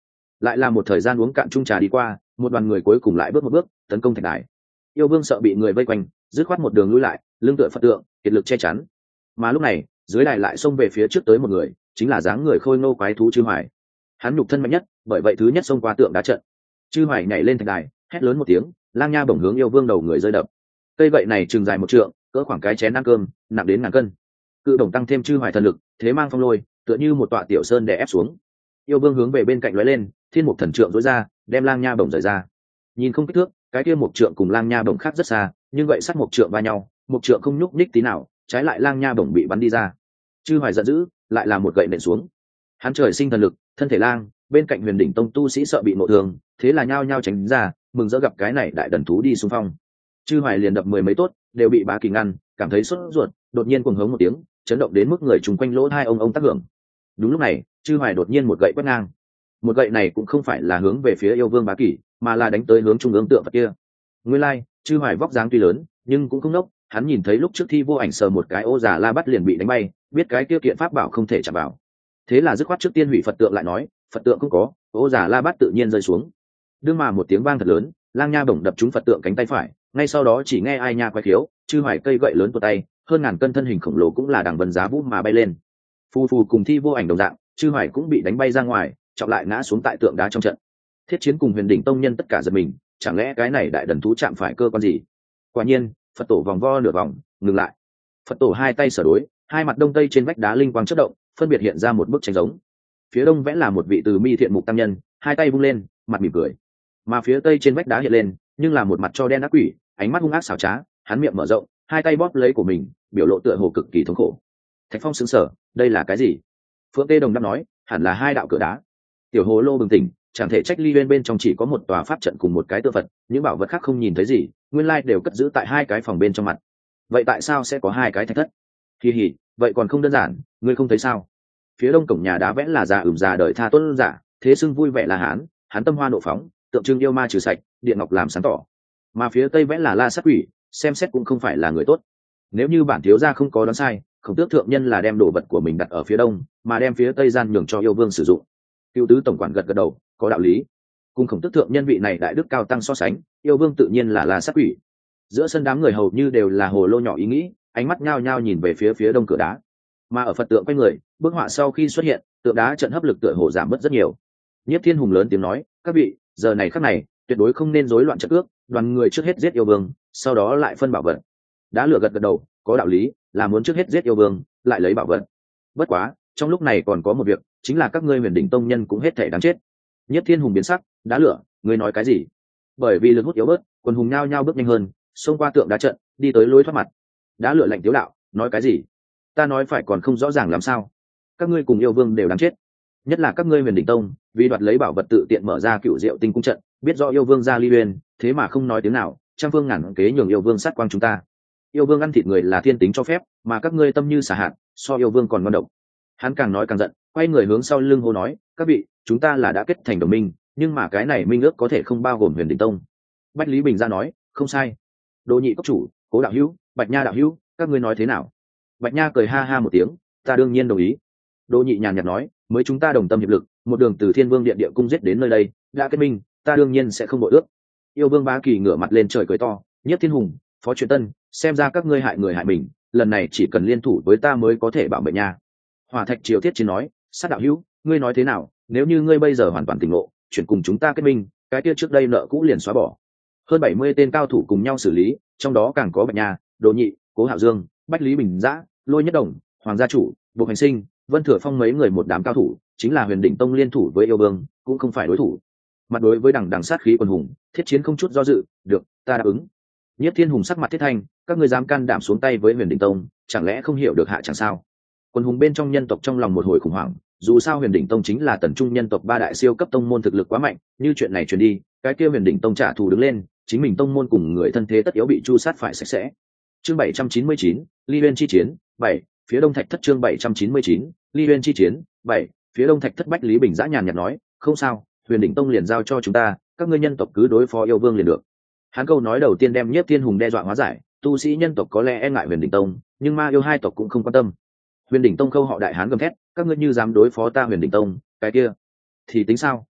lại là một thời gian uống cạn chung trà đi qua, một đoàn người cuối cùng lại bước một bước tấn công thạch đài. Yêu vương sợ bị người vây quanh, dứt khoát một đường lui lại, lưng tựa Phật tượng, kiệt lực che chắn. Mà lúc này dưới đài lại xông về phía trước tới một người, chính là dáng người khôi ngô quái thú Chư Hoài. Hắn nhục thân mạnh nhất, bởi vậy thứ nhất xông qua tượng đá trận. Chư Hoài nhảy lên thạch đài, hét lớn một tiếng, lang nha bổng hướng yêu vương đầu người rơi đập. Cây gậy này chừng dài 1 trượng, cỡ khoảng cái chén ăn cơm, nặng đến ngàn cân. Cự đồng tăng thêm Chư Hoài thần lực, thế mang phong lôi, tựa như một tọa tiểu sơn đè ép xuống. Yêu vương hướng về bên cạnh lóe lên, thiên mục thần trượng rối ra, đem lang nha bổng rời ra. Nhìn không kích thước, cái kia mục trượng cùng lang nha bổng khác rất xa, nhưng vậy sát mục trượng va nhau, mục trượng không nhúc nhích tí nào, trái lại lang nha bổng bị bắn đi ra. Chư Hoài giận dữ, lại là một gậy nện xuống. Hắn trời sinh thần lực, thân thể lang, bên cạnh Huyền Đỉnh Tông tu sĩ sợ bị nội thương, thế là nhao nhao tránh ra, mừng rỡ gặp cái này đại đần thú đi xung phong. Chư Hoài liền đập 10 mấy tốt, đều bị Bá Kỳ ngăn, cảm thấy sốt ruột, đột nhiên cuồng hống một tiếng, chấn động đến mức người chung quanh lỗ tai ông tác hưởng. Đúng lúc này, Chư Hoài đột nhiên một gậy quét ngang. Một gậy này cũng không phải là hướng về phía yêu vương Bá Kỳ, mà là đánh tới hướng trung ương tượng Phật kia. Nguyên lai, Chư Hoài vóc dáng tuy lớn, nhưng cũng không nốc, hắn nhìn thấy lúc trước Thi Vô Ảnh sờ một cái ô giả la bắt liền bị đánh bay, biết cái kia kiện pháp bảo không thể chạm vào. Thế là dứt khoát trước tiên hủy Phật tượng lại nói, Phật tượng không có, ô giả la bắt tự nhiên rơi xuống. Đương mà một tiếng vang thật lớn, lang nha bổng đập trúng Phật tượng cánh tay phải, ngay sau đó chỉ nghe ai nha quay khiếu, Chư Hoài cây gậy lớn tuột tay, hơn ngàn cân thân hình khổng lồ cũng là đằng vân giá vũ mà bay lên. Phù phù cùng Thi Vô Ảnh đồng dạng, Chư Hoài cũng bị đánh bay ra ngoài, trọng lại ngã xuống tại tượng đá trong trận. Thiết Chiến cùng Huyền Đỉnh Tông nhân tất cả giật mình, chẳng lẽ cái này đại đần thú chạm phải cơ quan gì? Quả nhiên, Phật tổ vòng vo nửa vòng, ngừng lại. Phật tổ hai tay sở đối, hai mặt đông tây trên vách đá linh quang chớp động, phân biệt hiện ra một bức tranh giống. Phía đông vẽ là một vị từ mi thiện mục tăng nhân, hai tay vung lên, mặt mỉm cười. Mà phía tây trên vách đá hiện lên, nhưng là một mặt cho đen ác quỷ, ánh mắt hung ác xảo trá, hắn miệng mở rộng, hai tay bóp lấy của mình, biểu lộ tựa hồ cực kỳ thống khổ. Thạch Phong sững sờ, đây là cái gì? Phượng Tê Đồng đáp nói, hẳn là hai đạo cửa đá. Tiểu Hồ Lô bừng tỉnh, chẳng thể trách Ly Uyên bên trong chỉ có một tòa pháp trận cùng một cái tượng Phật, những bảo vật khác không nhìn thấy gì, nguyên lai đều cất giữ tại hai cái phòng bên trong mặt. Vậy tại sao sẽ có hai cái thạch thất? Kỳ hỉ, vậy còn không đơn giản, ngươi không thấy sao? Phía đông cổng nhà đá vẽ là già già đời tha tuấn giả, thế xưng vui vẻ là hắn tâm hoa nộ phóng, tượng trưng yêu ma trừ sạch, điện ngọc làm sáng tỏ. Mà phía tây vẽ là La Sát Quỷ, xem xét cũng không phải là người tốt. Nếu như bản thiếu gia không có đoán sai, Khổng Tước thượng nhân là đem đồ vật của mình đặt ở phía đông, mà đem phía tây gian nhường cho yêu vương sử dụng. Cựu tứ tổng quản gật gật đầu, có đạo lý. Cùng Khổng Tước thượng nhân vị này đại đức cao tăng so sánh, yêu vương tự nhiên là La Sát Quỷ. Giữa sân đám người hầu như đều là hồ lô nhỏ ý nghĩ, ánh mắt nhao nhao nhìn về phía đông cửa đá. Mà ở Phật tượng quanh người, bức họa sau khi xuất hiện, tượng đá trận hấp lực tựa hồ giảm bớt rất nhiều. Nhiếp Thiên Hùng lớn tiếng nói, các vị, giờ này khắc này, tuyệt đối không nên rối loạn trận ước, đoàn người trước hết giết yêu vương, sau đó lại phân bảo vật. Đá lửa gật gật đầu, có đạo lý, là muốn trước hết giết yêu vương, lại lấy bảo vật. Bất quá, trong lúc này còn có một việc, chính là các ngươi Huyền Đỉnh tông nhân cũng hết thể đáng chết. Nhiếp Thiên Hùng biến sắc, Đá lửa, ngươi nói cái gì? Bởi vì lực hút yếu bớt, quần hùng nhao nhao bước nhanh hơn, xông qua tượng đá trận, đi tới lối thoát mặt. Đá lửa lạnh tiếu đạo, nói cái gì? Ta nói phải còn không rõ ràng làm sao? Các ngươi cùng yêu vương đều đáng chết, nhất là các ngươi Huyền Đỉnh tông, vì đoạt lấy bảo vật tự tiện mở ra Cựu Diệu Tinh cung trận, biết rõ yêu vương ra Ly Uyên, thế mà không nói tiếng nào, trăm phương ngàn kế nhường yêu vương sát quang chúng ta. Yêu vương ăn thịt người là thiên tính cho phép, mà các ngươi tâm như xả hạn, so yêu vương còn ngon độc. Hắn càng nói càng giận, quay người hướng sau lưng hô nói, các vị, chúng ta là đã kết thành đồng minh, nhưng mà cái này minh ước có thể không bao gồm Huyền Đỉnh tông. Bách Lý Bình ra nói, không sai. Đỗ Nhị cốc chủ, Cố đạo hữu, Bạch Nha đạo hữu, các ngươi nói thế nào? Bạch Nha cười ha ha một tiếng, ta đương nhiên đồng ý. Đỗ Nhị nhàn nhạt nói, mới chúng ta đồng tâm hiệp lực, một đường từ Thiên Vương điện địa cung giết đến nơi đây, đã kết minh, ta đương nhiên sẽ không bội ước. Yêu vương Bá Kỳ ngửa mặt lên trời cười to, Nhiếp Thiên Hùng, Phó Truyền Tân, xem ra các ngươi hại người hại mình, lần này chỉ cần liên thủ với ta mới có thể bảo mệnh nha. Hỏa Thạch Triều Thiết Chiến nói, sát đạo hữu, ngươi nói thế nào? Nếu như ngươi bây giờ hoàn toàn tỉnh ngộ, chuyển cùng chúng ta kết minh, cái kia trước đây nợ cũ liền xóa bỏ. Hơn 70 tên cao thủ cùng nhau xử lý, trong đó càng có Bạch Nha, Đỗ Nhị, Cố Hạo Dương, Bách Lý Bình Dã, Lôi Nhất Đồng, Hoàng gia chủ, Bộ Hành Sinh, Vân Thừa Phong mấy người một đám cao thủ, chính là Huyền Đỉnh tông liên thủ với yêu vương, cũng không phải đối thủ. Mặt đối với đằng sát khí quần hùng, Thiết Chiến không chút do dự, được, ta đáp ứng. Nhiếp Thiên Hùng sắc mặt thiết thanh, các ngươi dám can đảm xuống tay với Huyền Đỉnh tông, chẳng lẽ không hiểu được hạ chẳng sao? Quần hùng bên trong nhân tộc trong lòng một hồi khủng hoảng, dù sao Huyền Đỉnh tông chính là tần trung nhân tộc ba đại siêu cấp tông môn thực lực quá mạnh, như chuyện này truyền đi, cái kia Huyền Đỉnh tông trả thù đứng lên, chính mình tông môn cùng người thân thế tất yếu bị chu sát phải sạch sẽ. Chương 799, Ly Uyên chi chiến 7, phía đông thạch thất. Chương 799, Ly Uyên chi chiến 7, phía đông thạch thất. Bách Lý Bình Dã nhàn nhạt nói, không sao, Huyền Đỉnh tông liền giao cho chúng ta, các ngươi nhân tộc cứ đối phó yêu vương liền được. Hắn câu nói đầu tiên đem Nhiếp Thiên Hùng đe dọa hóa giải, tu sĩ nhân tộc có lẽ e ngại Huyền Đỉnh tông, nhưng ma yêu hai tộc cũng không quan tâm. Huyền Đỉnh tông khâu họ đại hán gầm thét, các ngươi như dám đối phó ta Huyền Đỉnh tông, cái kia thì tính sao?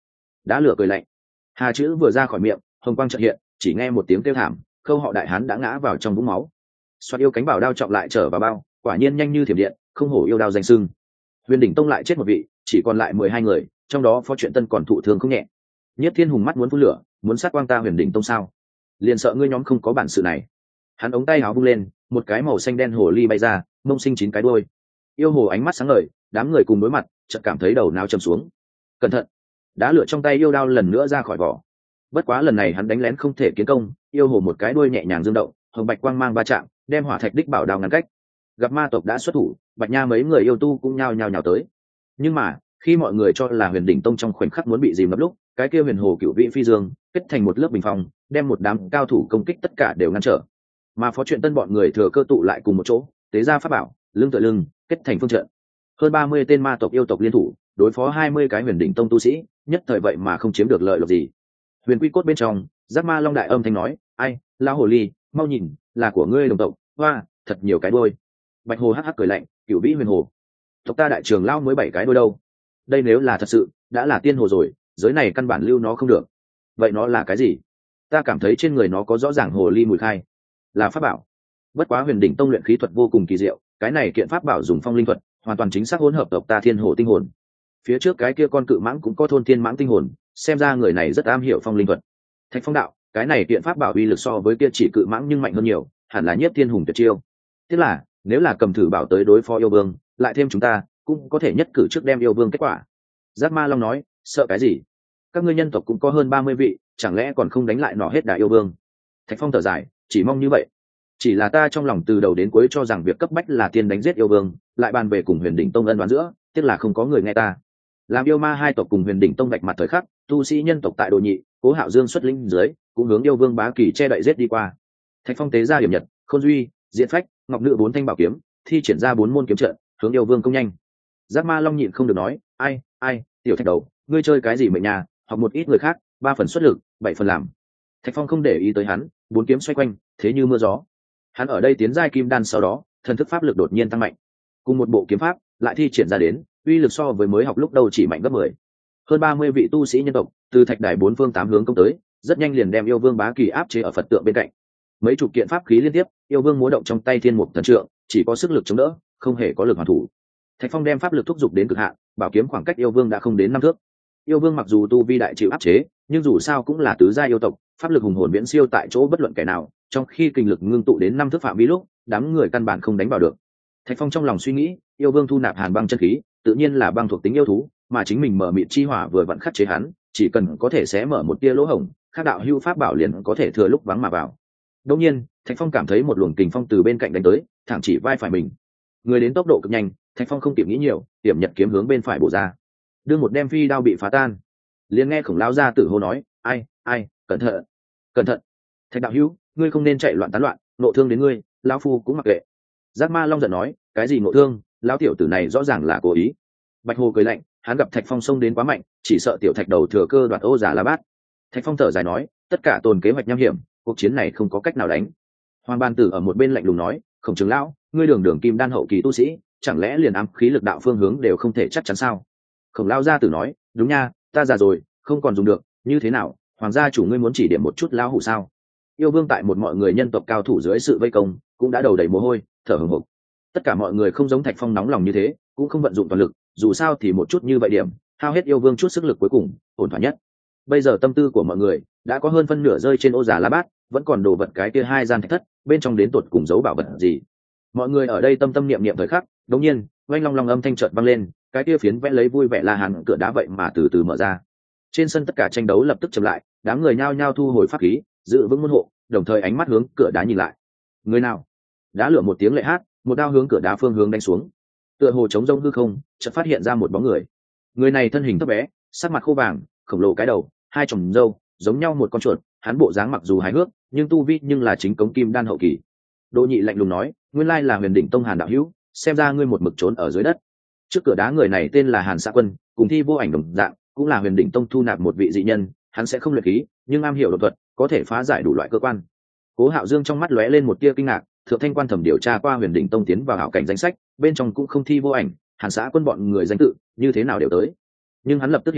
Đá lửa cười lạnh. Hà chữ vừa ra khỏi miệng, hồng quang chợt hiện, chỉ nghe một tiếng kêu thảm, Khâu họ đại hán đã ngã vào trong vũng máu. Xoát yêu cánh bảo đao trọng lại trở vào bao, quả nhiên nhanh như thiểm điện, không hổ yêu đao danh sưng. Huyền đỉnh tông lại chết một vị, chỉ còn lại 12 người, trong đó Phó Chuyện Tân còn thụ thương không nhẹ. Nhất Thiên Hùng mắt muốn phun lửa, muốn sát quang ta Huyền đỉnh tông sao? Liền sợ ngươi nhóm không có bản sự này. Hắn ống tay áo vung lên, một cái màu xanh đen hồ ly bay ra, mông sinh 9 cái đuôi. Yêu hồ ánh mắt sáng ngời, đám người cùng đối mặt, chợt cảm thấy đầu não trầm xuống. Cẩn thận! Đá lửa trong tay yêu đao lần nữa ra khỏi vỏ. Bất quá lần này hắn đánh lén không thể kiến công, yêu hồ một cái đuôi nhẹ nhàng dương động, hồng bạch quang mang va chạm, đem hỏa thạch đích bảo đao ngăn cách. Gặp ma tộc đã xuất thủ, Bạch Nha mấy người yêu tu cũng nhao nhao tới. Nhưng mà khi mọi người cho là Huyền đỉnh tông trong khoảnh khắc muốn bị dìm ngập lúc, cái kia huyền hồ cựu vị phi dương kết thành một lớp bình phong, đem một đám cao thủ công kích tất cả đều ngăn trở. Mà Phó Chuyện Tân bọn người thừa cơ tụ lại cùng một chỗ, tế ra pháp bảo, lưng tựa lưng, kết thành phương trận. Hơn 30 tên ma tộc yêu tộc liên thủ, đối phó 20 cái Huyền đỉnh tông tu sĩ, nhất thời vậy mà không chiếm được lợi lộc gì. Huyền Quy Cốt bên trong, Giác Ma Long đại âm thanh nói, ai, lão hồ ly, mau nhìn, là của ngươi đồng tộc, hoa, thật nhiều cái đuôi. Bạch hồ hắc hắc cười lạnh, cửu vĩ huyền hồ, tộc ta đại trường lao mới 7 cái đuôi đâu. Đây nếu là thật sự, đã là tiên hồ rồi, giới này căn bản lưu nó không được. Vậy nó là cái gì? Ta cảm thấy trên người nó có rõ ràng hồ ly mùi khai, là pháp bảo. Bất quá Huyền đỉnh tông luyện khí thuật vô cùng kỳ diệu, cái này kiện pháp bảo dùng phong linh thuật, hoàn toàn chính xác hỗn hợp tộc ta thiên hồ tinh hồn. Phía trước cái kia con cự mãng cũng có thôn thiên mãng tinh hồn, xem ra người này rất am hiểu phong linh thuật. Thạch Phong đạo, cái này kiện pháp bảo uy lực so với kia chỉ cự mãng nhưng mạnh hơn nhiều, hẳn là Nhiếp Thiên Hùng tuyệt chiêu. Tức là nếu là cầm thử bảo tới đối phó yêu vương, lại thêm chúng ta cũng có thể nhất cử trước đem yêu vương kết quả. Giác Ma Long nói, sợ cái gì? Các ngươi nhân tộc cũng có hơn 30 vị, chẳng lẽ còn không đánh lại nọ hết đại yêu vương? Thạch Phong thở dài, chỉ mong như vậy. Chỉ là ta trong lòng từ đầu đến cuối cho rằng việc cấp bách là tiên đánh giết yêu vương, lại bàn về cùng Huyền đỉnh tông ân đoán giữa, tiếc là không có người nghe ta. Làm yêu ma hai tộc cùng Huyền đỉnh tông vạch mặt thời khắc, tu sĩ nhân tộc tại Đồ Nhị, Cố Hạo Dương xuất lĩnh dưới, cũng hướng yêu vương bá kỳ che đậy giết đi qua. Thạch Phong tế ra điểm nhật, Khôn Duy, Diễn Phách, Ngọc Nữ 4 thanh bảo kiếm, thi triển ra 4 môn kiếm trận, hướng yêu vương công nhanh. Giác Ma Long nhịn không được nói, ai, tiểu Thạch đầu, ngươi chơi cái gì mệnh nhà, hoặc một ít người khác, 3 phần xuất lực, 7 phần làm. Thạch Phong không để ý tới hắn, 4 kiếm xoay quanh, thế như mưa gió. Hắn ở đây tiến giai kim đan sau đó, thần thức pháp lực đột nhiên tăng mạnh, cùng một bộ kiếm pháp lại thi triển ra đến, uy lực so với mới học lúc đầu chỉ mạnh gấp 10. Hơn 30 vị tu sĩ nhân tộc từ thạch đài 4 phương 8 hướng công tới, rất nhanh liền đem yêu vương bá kỳ áp chế ở Phật tượng bên cạnh. Mấy chục kiện pháp khí liên tiếp, yêu vương múa động trong tay thiên mục thần trượng, chỉ có sức lực chống đỡ, không hề có lực hoàn thủ. Thạch Phong đem pháp lực thúc giục đến cực hạn, bảo kiếm khoảng cách yêu vương đã không đến 5 thước. Yêu vương mặc dù tu vi đại chịu áp chế, nhưng dù sao cũng là tứ gia yêu tộc, pháp lực hùng hồn viễn siêu tại chỗ bất luận kẻ nào, trong khi kinh lực ngưng tụ đến 5 thước phạm vi lúc, đám người căn bản không đánh vào được. Thạch Phong trong lòng suy nghĩ, yêu vương thu nạp hàn băng chân khí, tự nhiên là băng thuộc tính yêu thú, mà chính mình mở mịt chi hỏa vừa vặn khắc chế hắn, chỉ cần có thể xé mở một tia lỗ hổng, các đạo hưu pháp bảo liền có thể thừa lúc vắng mà vào. Đương nhiên, Thạch Phong cảm thấy một luồng kình phong từ bên cạnh đánh tới, thẳng chỉ vai phải mình. Người đến tốc độ cực nhanh, Thạch Phong không kịp nghĩ nhiều, tiệm nhật kiếm hướng bên phải bổ ra. Đưa một đem phi đao bị phá tan. Liền nghe Khổng lão gia tử hô nói, ai, cẩn thận, cẩn thận. Thạch đạo hữu, ngươi không nên chạy loạn tán loạn, nộ thương đến ngươi, lão phu cũng mặc kệ. Giác Ma Long giận nói, cái gì nộ thương, lão tiểu tử này rõ ràng là cố ý. Bạch Hồ cười lạnh, hắn gặp Thạch Phong xông đến quá mạnh, chỉ sợ tiểu Thạch đầu thừa cơ đoạt ô giả la bát. Thạch Phong thở dài nói, tất cả tồn kế hoạch nham hiểm, cuộc chiến này không có cách nào đánh. Hoàng Ban Tử ở một bên lạnh lùng nói, Khổng trưởng lão, ngươi đường kim đan hậu kỳ tu sĩ, chẳng lẽ liền ám khí lực đạo phương hướng đều không thể chắc chắn sao? Khổng lão gia tử nói, đúng nha, ta già rồi, không còn dùng được, như thế nào, hoàng gia chủ ngươi muốn chỉ điểm một chút lão hủ sao? Yêu vương tại một mọi người nhân tộc cao thủ dưới sự vây công, cũng đã đầu đầy mồ hôi, thở hổn hển. Tất cả mọi người không giống Thạch Phong nóng lòng như thế, cũng không vận dụng toàn lực, dù sao thì một chút như vậy điểm, hao hết yêu vương chút sức lực cuối cùng, ổn thỏa nhất. Bây giờ tâm tư của mọi người đã có hơn phân nửa rơi trên ô giả la bát, vẫn còn đồ vật cái kia hai gian thạch thất, bên trong đến tột cùng giấu bảo vật gì. Mọi người ở đây tâm tâm niệm niệm thời khắc, đột nhiên, oanh long long âm thanh chợt vang lên, cái kia phiến vẽ lấy vui vẻ la hàn cửa đá vậy mà từ từ mở ra. Trên sân tất cả tranh đấu lập tức chậm lại, đám người nhao nhao thu hồi pháp khí, giữ vững môn hộ, đồng thời ánh mắt hướng cửa đá nhìn lại. Người nào? Đá lửa một tiếng lệ hát, một đao hướng cửa đá phương hướng đánh xuống. Tựa hồ trống rỗng hư không, chợt phát hiện ra một bóng người. Người này thân hình thấp bé, sắc mặt khô vàng, khổng lồ cái đầu, hai chòm râu, giống nhau một con chuột, hắn bộ dáng mặc dù hài hước, nhưng tu vi nhưng là chính cống kim đan hậu kỳ. Đỗ Nhị lạnh lùng nói, nguyên lai là Huyền đỉnh tông Hàn đạo hữu, xem ra ngươi một mực trốn ở dưới đất. Trước cửa đá người này tên là Hàn Xã Quân, cùng Thi Vô Ảnh đồng dạng, cũng là Huyền đỉnh tông thu nạp một vị dị nhân, hắn sẽ không luyện khí, nhưng am hiểu đột thuật, có thể phá giải đủ loại cơ quan. Cố Hạo Dương trong mắt lóe lên một tia kinh ngạc, thượng thanh quan thẩm điều tra qua Huyền đỉnh tông tiến vào hảo cảnh danh sách, bên trong cũng không Thi Vô Ảnh, Hàn Xã Quân bọn người danh tự, như thế nào đều tới. Nhưng hắn lập tức hiểu được,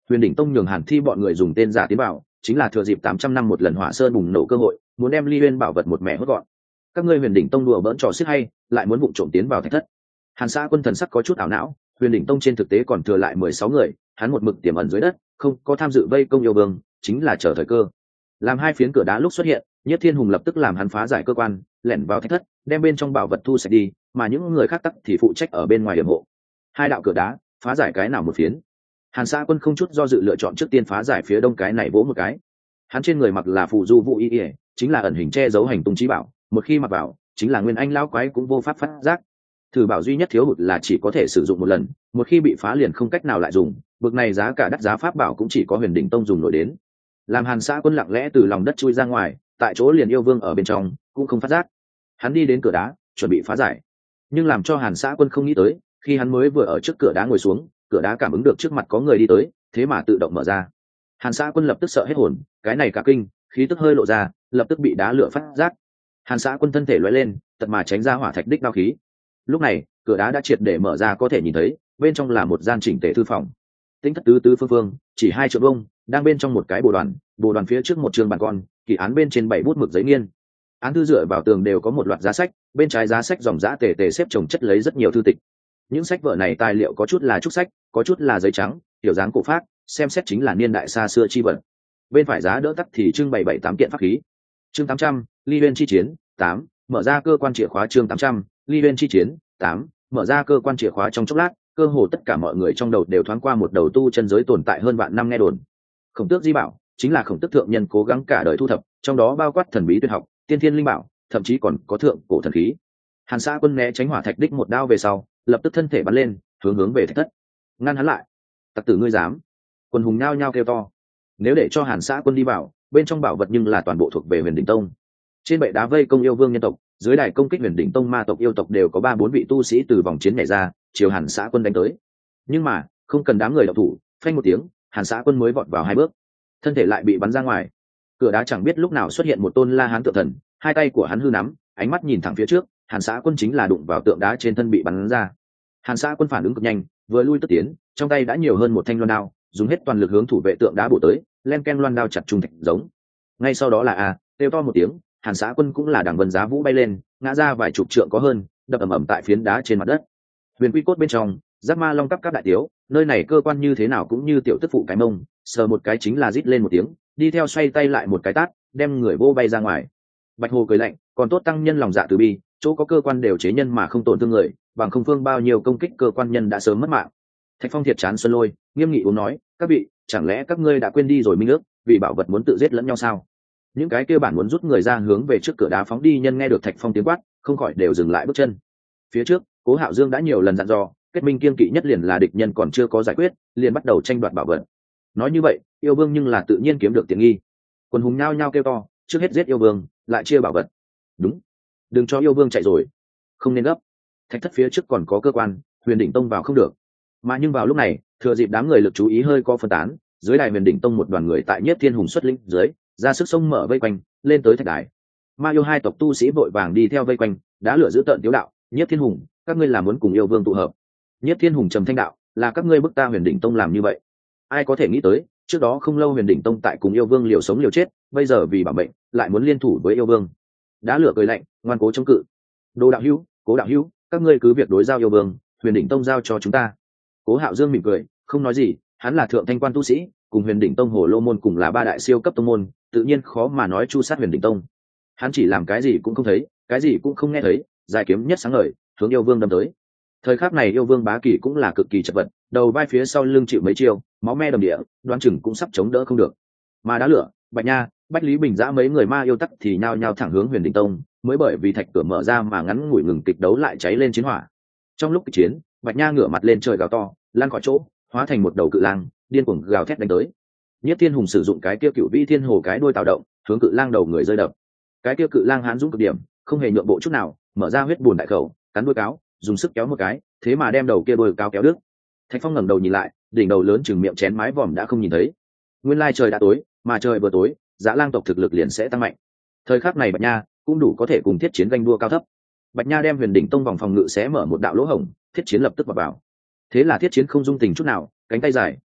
Huyền Đỉnh Tông nhường Hàn Thi bọn người dùng tên giả tiến vào, chính là thừa dịp 800 năm một lần hỏa sơn bùng nổ cơ hội, muốn đem Ly Uyên bảo vật một mẹ hốt gọn. Các ngươi Huyền Đỉnh Tông đùa bỡn trò xiết hay, lại muốn vụng trộm tiến vào thạch thất. Hàn Xã Quân thần sắc có chút ảo não, Huyền Đỉnh Tông trên thực tế còn thừa lại 16 người, hắn một mực tiềm ẩn dưới đất, không có tham dự vây công yêu vương, chính là chờ thời cơ. Làm hai phiến cửa đá lúc xuất hiện, Nhất Thiên Hùng lập tức làm hắn phá giải cơ quan, lẻn vào thạch thất, đem bên trong bảo vật thu sạch đi, mà những người khác tắc thì phụ trách ở bên ngoài yểm hộ. Hai đạo cửa đá, phá giải cái nào một phiến. Hàn Xã Quân không chút do dự lựa chọn trước tiên phá giải phía đông cái này vỗ một cái. Hắn trên người mặc là phù du vũ y, chính là ẩn hình che giấu hành tung trí bảo, một khi mặc vào, chính là nguyên anh lão quái cũng vô pháp phát giác. Thử bảo duy nhất thiếu hụt là chỉ có thể sử dụng một lần, một khi bị phá liền không cách nào lại dùng, bực này giá cả đắt giá pháp bảo cũng chỉ có Huyền Đỉnh Tông dùng nổi đến. Làm Hàn Xã Quân lặng lẽ từ lòng đất chui ra ngoài, tại chỗ liền yêu vương ở bên trong cũng không phát giác. Hắn đi đến cửa đá, chuẩn bị phá giải, nhưng làm cho Hàn Xã Quân không nghĩ tới, khi hắn mới vừa ở trước cửa đá ngồi xuống, cửa đá cảm ứng được trước mặt có người đi tới, thế mà tự động mở ra. Hàn Xã Quân lập tức sợ hết hồn, cái này cả kinh, khí tức hơi lộ ra, lập tức bị đá lửa phát giác. Hàn Xã Quân thân thể lóe lên, tật mà tránh ra hỏa thạch đích đao khí. Lúc này, cửa đá đã triệt để mở ra, có thể nhìn thấy, bên trong là một gian chỉnh tề thư phòng. Tính thất tứ tứ phương phương, chỉ 2 trượng vuông, đang bên trong một cái bồ đoàn phía trước một trường bàn con, kỳ án bên trên 7 bút mực giấy nghiên. Án thư dựa vào tường đều có một loạt giá sách, bên trái giá sách dòng dã tề tề xếp chồng chất lấy rất nhiều thư tịch. Những sách vở này tài liệu có chút là trúc sách, có chút là giấy trắng, kiểu dáng cổ phác, xem xét chính là niên đại xa xưa chi vật. Bên phải giá đỡ tắt thì trưng bày 7-8 kiện pháp khí. Chương 800, Ly Uyên chi chiến 8, mở ra cơ quan chìa khóa. Chương 800, Ly Uyên chi chiến 8, mở ra cơ quan chìa khóa. Trong chốc lát, cơ hồ tất cả mọi người trong đầu đều thoáng qua một đầu tu chân giới tồn tại hơn vạn năm nghe đồn. Khổng Tước Di Bảo chính là Khổng Tước thượng nhân cố gắng cả đời thu thập, trong đó bao quát thần bí tuyệt học, tiên thiên linh bảo, thậm chí còn có thượng cổ thần khí. Hàn Xã Quân né tránh hỏa thạch đích một đao về sau, lập tức thân thể bắn lên, hướng về thạch thất. Ngăn hắn lại! Tặc tử ngươi dám! Quân hùng nhao nhao kêu to. Nếu để cho Hàn Xã Quân đi vào, bên trong bảo vật nhưng là toàn bộ thuộc về Huyền Đỉnh Tông. Trên bệ đá vây công yêu vương nhân tộc, dưới đài công kích Huyền Đỉnh Tông ma tộc yêu tộc đều có 3-4 vị tu sĩ từ vòng chiến nhảy ra, chiều Hàn Xã Quân đánh tới. Nhưng mà, không cần đám người động thủ, phanh một tiếng, Hàn Xã Quân mới vọt vào 2 bước, thân thể lại bị bắn ra ngoài. Cửa đá chẳng biết lúc nào xuất hiện một tôn La Hán tượng thần, hai tay của hắn hư nắm, ánh mắt nhìn thẳng phía trước, Hàn Xã Quân chính là đụng vào tượng đá trên thân bị bắn ra. Hàn Xã Quân phản ứng cực nhanh, vừa lui tức tiến, trong tay đã nhiều hơn một thanh loan đao, dùng hết toàn lực hướng thủ vệ tượng đá bổ tới, len ken loan đao chặt trung thạch giống. Ngay sau đó là kêu to một tiếng, Hàn Xã Quân cũng là đằng vân giá vũ bay lên, ngã ra vài chục trượng có hơn, đập ầm ầm tại phiến đá trên mặt đất. Huyền Quy Cốt bên trong, Giác Ma Long cấp các đại tiếu, nơi này cơ quan như thế nào cũng như tiểu tức phụ cái mông, sờ một cái chính là rít lên một tiếng, đi theo xoay tay lại một cái tát, đem người vô bay ra ngoài. Bạch Hồ cười lạnh, còn tốt tăng nhân lòng dạ từ bi, chỗ có cơ quan đều chế nhân mà không tổn thương người, bằng không phương bao nhiêu công kích cơ quan nhân đã sớm mất mạng. Thạch Phong thiệt chán Xuân Lôi, nghiêm nghị uống nói, các vị, chẳng lẽ các ngươi đã quên đi rồi minh ước, vì bảo vật muốn tự giết lẫn nhau sao? Những cái kia bản muốn rút người ra hướng về trước cửa đá phóng đi nhân nghe được Thạch Phong tiếng quát, không khỏi đều dừng lại bước chân. Phía trước, Cố Hạo Dương đã nhiều lần dặn dò, kết minh kiên kỵ nhất liền là địch nhân còn chưa có giải quyết, liền bắt đầu tranh đoạt bảo vật. Nói như vậy, yêu vương nhưng là tự nhiên kiếm được tiện nghi. Quân hùng nhao nhao kêu to, trước hết giết yêu vương, lại chia bảo vật. Đúng, đừng cho yêu vương chạy rồi, không nên gấp. Thạch thất phía trước còn có cơ quan, Huyền Đỉnh Tông vào không được. Mà nhưng vào lúc này, thừa dịp đám người lực chú ý hơi có phân tán, dưới đài Huyền Đỉnh Tông một đoàn người tại Nhất Thiên Hùng xuất lĩnh dưới, ra sức sông mở vây quanh, lên tới thạch đài. Ma yêu hai tộc tu sĩ vội vàng đi theo vây quanh, đã lửa giữ tận tiếu đạo, Nhất Thiên Hùng, các ngươi là muốn cùng yêu vương tụ hợp. Nhất Thiên Hùng trầm thanh đạo, là các ngươi bức ta Huyền Đỉnh Tông làm như vậy. Ai có thể nghĩ tới, trước đó không lâu Huyền Đỉnh Tông tại cùng yêu vương liều sống liều chết, bây giờ vì bảo mệnh lại muốn liên thủ với yêu vương. Đã lửa cười lạnh, ngoan cố chống cự. Đồ đạo hữu, Cố đạo hữu, các ngươi cứ việc đối giao yêu vương, Huyền Đỉnh Tông giao cho chúng ta. Cố Hạo Dương mỉm cười, không nói gì, hắn là thượng thanh quan tu sĩ, cùng Huyền Đỉnh Tông Hồ Lô môn cùng là 3 đại siêu cấp tông môn, tự nhiên khó mà nói chu sát Huyền Đỉnh Tông. Hắn chỉ làm cái gì cũng không thấy, cái gì cũng không nghe thấy, giải kiếm nhất sáng ngời, hướng yêu vương đâm tới. Thời khắc này yêu vương Bá Kỳ cũng là cực kỳ chật vật, đầu vai phía sau lưng chịu mấy chiêu, máu me đầm địa, đoán chừng cũng sắp chống đỡ không được. Mà Đá Lửa, Bạch Nha, Bách Lý Bình Giã mấy người ma yêu tắc thì nhao nhao thẳng hướng Huyền Đỉnh Tông, mới bởi vì thạch cửa mở ra mà ngắn ngủi ngừng kịch đấu lại cháy lên chiến hỏa. Trong lúc kịch chiến, Bạch Nha ngửa mặt lên trời gào to, lan khỏi chỗ, hóa thành một đầu cự lang, điên cuồng gào thét đánh tới. Nhất Thiên Hùng sử dụng cái kia Cửu Vĩ Thiên Hồ cái đuôi tạo động, hướng cự lang đầu người rơi đập. Cái kia cự lang hãn dũng cực điểm, không hề nhượng bộ chút nào, mở ra huyết buồn đại khẩu, cắn đuôi cáo, dùng sức kéo một cái, thế mà đem đầu kia đuôi cáo kéo đứt. Thạch Phong ngẩng đầu nhìn lại, đỉnh đầu lớn chừng miệng chén mái vòm đã không nhìn thấy. Nguyên lai trời đã tối, mà trời vừa tối, Dã Lang tộc thực lực liền sẽ tăng mạnh. Thời khắc này Bạch Nha cũng đủ có thể cùng Thiết Chiến ganh đua cao thấp. Bạch Nha đem Huyền Đỉnh Tông vòng phòng ngự xé mở một đạo lỗ hổng, Thiết Chiến lập tức vào. Thế là Thiết Chiến không dung tình chút nào, cánh tay dài,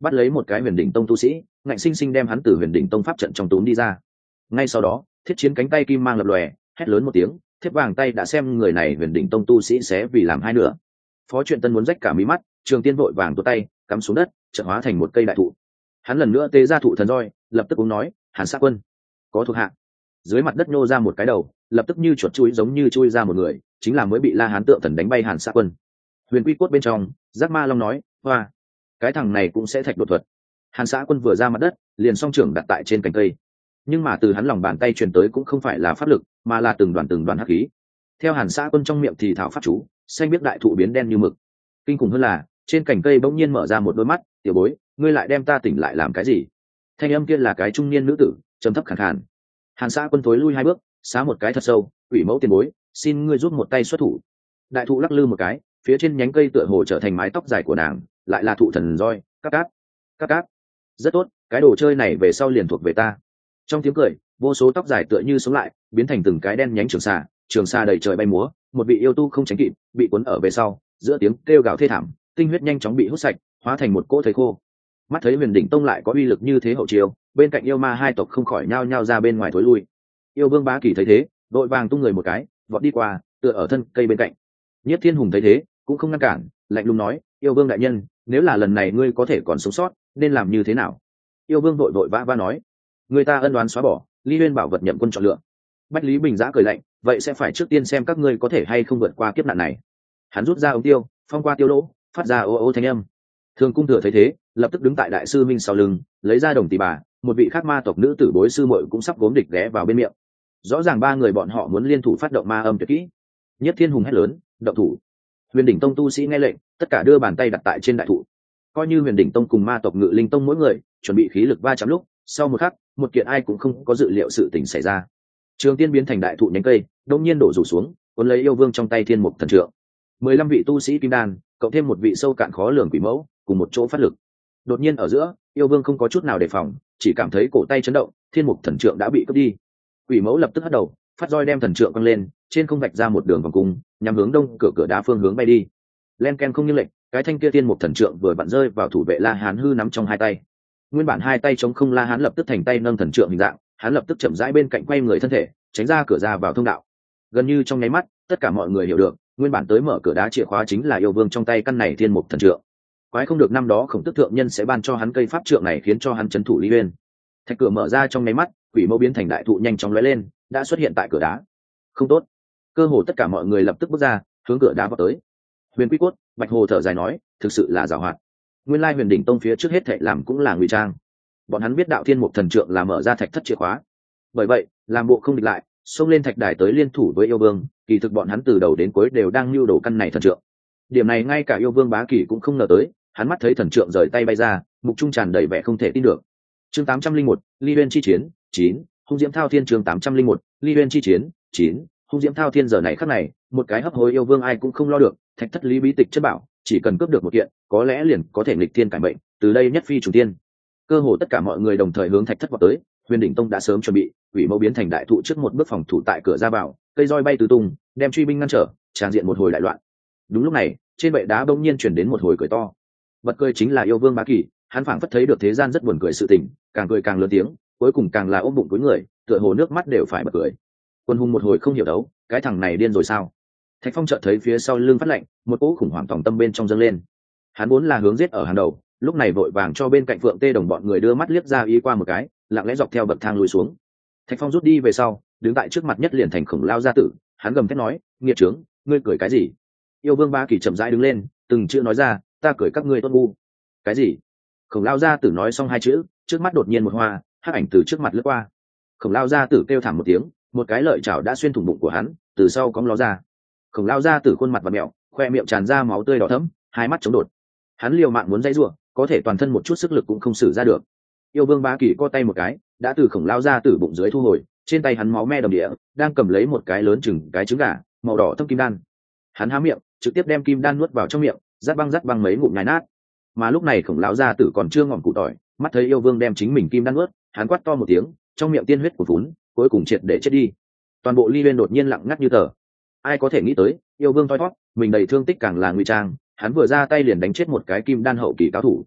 bắt lấy một cái huyền đỉnh tông tu sĩ, ngạnh sinh sinh đem hắn từ huyền đỉnh tông pháp trận trong túm đi ra. Ngay sau đó thiết chiến cánh tay kim mang lập lòe, hét lớn một tiếng, thiếp vàng tay đã xem người này huyền đỉnh tông tu sĩ xé vì làm hai nửa. Phó Truyện Tân muốn rách cả mí mắt, Trường Tiên vội vàng tuột tay cắm xuống đất, chợt hóa thành một cây đại thụ. Hắn lần nữa tế ra thụ thần roi, lập tức cũng nói, Hàn Sát Quân có thuộc hạ. Dưới mặt đất nhô ra một cái đầu, lập tức như chuột chui giống như chui ra một người, chính là mới bị La Hán tượng thần đánh bay Hàn Sát Quân. Huyền Quy Cốt bên trong, Giác Ma Long nói, hoa, cái thằng này cũng sẽ thạch đột thuật. Hàn Sát Quân vừa ra mặt đất, liền song trưởng đặt tại trên cành cây, nhưng mà từ hắn lòng bàn tay truyền tới cũng không phải là pháp lực, mà là từng đoàn hắc khí. Theo Hàn Sát Quân trong miệng thì thảo pháp chú, xanh biết đại thụ biến đen như mực. Kinh khủng hơn là, trên cành cây bỗng nhiên mở ra một đôi mắt, tiểu bối, ngươi lại đem ta tỉnh lại làm cái gì? Thanh âm kia là cái trung niên nữ tử, trầm thấp khàn khàn. Hàn Sát Quân thối lui hai bước, xá một cái thật sâu, quỷ mẫu tiền bối, xin ngươi giúp một tay xuất thủ. Đại thụ lắc lư một cái, phía trên nhánh cây tựa hồ trở thành mái tóc dài của nàng, lại là thụ thần roi, cáp cáp, cáp cáp. Rất tốt, cái đồ chơi này về sau liền thuộc về ta. Trong tiếng cười, vô số tóc dài tựa như sống lại, biến thành từng cái đen nhánh trường xà đầy trời bay múa, một vị yêu tu không tránh kịp, bị cuốn ở về sau, giữa tiếng kêu gào thê thảm, tinh huyết nhanh chóng bị hút sạch, hóa thành một cỗ thây khô. Mắt thấy Huyền Đỉnh Tông lại có uy lực như thế hậu chiêu, bên cạnh yêu ma hai tộc không khỏi nhao nhao ra bên ngoài thối lui. Yêu Vương Bá Kỳ thấy thế, đội vàng tung người một cái, vọt đi qua, tựa ở thân cây bên cạnh. Nhất Thiên Hùng thấy thế, cũng không ngăn cản, lạnh lùng nói, yêu vương đại nhân, nếu là lần này ngươi có thể còn sống sót, nên làm như thế nào? Yêu Vương vội vã nói, người ta ân đoán xóa bỏ, Ly Uyên bảo vật nhậm quân chọn lựa. Bách Lý Bình giã cười lạnh, vậy sẽ phải trước tiên xem các ngươi có thể hay không vượt qua kiếp nạn này. Hắn rút ra ống tiêu, phong qua tiêu lỗ, phát ra ô ô thanh âm. Thường Cung Thừa thấy thế, lập tức đứng tại đại sư minh sau lưng, lấy ra đồng tỷ bà, một vị khác ma tộc nữ tử bối sư muội cũng sắp gốm địch ghé vào bên miệng. Rõ ràng ba người bọn họ muốn liên thủ phát động ma âm tuyệt kỹ. Nhất Thiên Hùng hét lớn, động thủ. Huyền Đỉnh Tông tu sĩ nghe lệnh, tất cả đưa bàn tay đặt tại trên đại thụ. Coi như Huyền Đỉnh Tông cùng ma tộc Ngự Linh Tông mỗi người chuẩn bị khí lực va chạm lúc, sau một khắc, một kiện ai cũng không có dự liệu sự tình xảy ra. Trường Tiên biến thành đại thụ nhánh cây, đột nhiên đổ rủ xuống, cuốn lấy yêu vương trong tay Thiên Mục Thần Trượng. 15 vị tu sĩ kim đan, cộng thêm một vị sâu cạn khó lường quỷ mẫu, cùng một chỗ phát lực. Đột nhiên ở giữa, yêu vương không có chút nào đề phòng, chỉ cảm thấy cổ tay chấn động, Thiên Mục Thần Trượng đã bị cướp đi. Quỷ mẫu lập tức hất đầu, phát roi đem thần trượng quăng lên, trên không vạch ra một đường vòng cung, nhắm hướng đông cửa đá phương hướng bay đi. Len ken không như lệnh, cái thanh kia Thiên Mục Thần Trượng vừa vặn rơi vào thủ vệ La Hán hư nắm trong hai tay. Nguyên bản hai tay chống không La Hán lập tức thành tay nâng thần trượng hình dạng, hắn lập tức chậm rãi bên cạnh quay người thân thể, tránh ra cửa ra vào thông đạo. Gần như trong nháy mắt, tất cả mọi người hiểu được, nguyên bản tới mở cửa đá chìa khóa chính là yêu vương trong tay căn này Thiên Mục Thần Trượng. Quái không được năm đó Khổng Tước thượng nhân sẽ ban cho hắn cây pháp trượng này, khiến cho hắn trấn thủ Ly Uyên. Thạch cửa mở ra trong nháy mắt, quỷ mẫu biến thành đại thụ nhanh chóng lóe lên, đã xuất hiện tại cửa đá. Không tốt, cơ hồ tất cả mọi người lập tức bước ra, hướng cửa đá vào tới. Huyền Quy Cốt, Bạch Hồ thở dài nói, thực sự là giàu hoạt. Nguyên lai Huyền Đỉnh Tông phía trước hết thảy làm cũng là ngụy trang. Bọn hắn biết đạo Thiên Mục Thần Trượng là mở ra thạch thất chìa khóa, bởi vậy làm bộ không địch lại, xông lên thạch đài tới liên thủ với yêu vương. Kỳ thực bọn hắn từ đầu đến cuối đều đang lưu đồ căn này thần trượng. Điểm này ngay cả yêu vương Bá Kỳ cũng không ngờ tới, hắn mắt thấy thần trượng rời tay bay ra, mục trung tràn đầy vẻ không thể tin được. Chương 801, Ly Uyên chi chiến 9, Hung Diễm Thao Thiên. Chương 801, Ly Uyên chi chiến 9, Hung Diễm Thao Thiên. Giờ này khắc này, một cái hấp hối yêu vương ai cũng không lo được, thạch thất lý bí tịch chất bảo, chỉ cần cướp được một kiện, có lẽ liền có thể nghịch thiên cải mệnh, từ đây nhất phi trùng tiên. Cơ hồ tất cả mọi người đồng thời hướng thạch thất vọt tới. Huyền Đỉnh Tông đã sớm chuẩn bị, quỷ mẫu biến thành đại thụ trước một bước phòng thủ tại cửa ra vào, cây roi bay tứ tung, đem truy binh ngăn trở, tràn diện một hồi đại loạn. Đúng lúc này, trên bệ đá bỗng nhiên truyền đến một hồi cười to. Bật cười chính là yêu vương Bá Kỳ, hắn phảng phất thấy được thế gian rất buồn cười sự tình, càng cười càng lớn tiếng, cuối cùng càng là ôm bụng cuối người, tựa hồ nước mắt đều phải bật cười. Quân hùng một hồi không hiểu đấu, cái thằng này điên rồi sao? Thạch Phong chợt thấy phía sau lưng phát lạnh, một cỗ khủng hoảng tòng tâm bên trong dâng lên. Hắn vốn là hướng giết ở hàng đầu, lúc này vội vàng cho bên cạnh Phượng Tê Đồng bọn người đưa mắt liếc ra ý qua một cái, lặng lẽ dọc theo bậc thang lùi xuống. Thạch Phong rút đi về sau, đứng tại trước mặt nhất liền thành Khổng Lao gia tử, hắn gầm thét nói, nghiệt trướng, ngươi cười cái gì? Yêu vương Bá Kỳ chậm rãi đứng lên, từng chữ nói ra, ta cười các ngươi tốt ngu. Cái gì? Khổng Lao gia tử nói xong hai chữ, trước mắt đột nhiên một hoa, hắc ảnh từ trước mặt lướt qua. Khổng Lao gia tử kêu thảm một tiếng, một cái lợi chảo đã xuyên thủng bụng của hắn, từ sau cóng ló ra. Khổng Lao gia tử khuôn mặt và mẹo, khoe miệng tràn ra máu tươi đỏ thẫm, hai mắt chống đột. Hắn liều mạng muốn dây rủa, có thể toàn thân một chút sức lực cũng không sử ra được. Yêu vương Bá Kỳ co tay một cái, đã từ Khổng Lao gia tử bụng dưới thu hồi, trên tay hắn máu me đầm địa, đang cầm lấy một cái lớn chừng cái trứng gà, màu đỏ thâm kim đan. Hắn há miệng, trực tiếp đem kim đan nuốt vào trong miệng, rát băng mấy ngụm nhai nát. Mà lúc này Khổng Lão gia tử còn chưa ngỏm cụ tỏi, mắt thấy yêu vương đem chính mình kim đan nuốt, hắn quát to một tiếng, trong miệng tiên huyết của vốn, cuối cùng triệt để chết đi. Toàn bộ Ly Uyên đột nhiên lặng ngắt như tờ. Ai có thể nghĩ tới, yêu vương thoi thoát, mình đầy thương tích càng là ngụy trang, hắn vừa ra tay liền đánh chết một cái kim đan hậu kỳ cao thủ.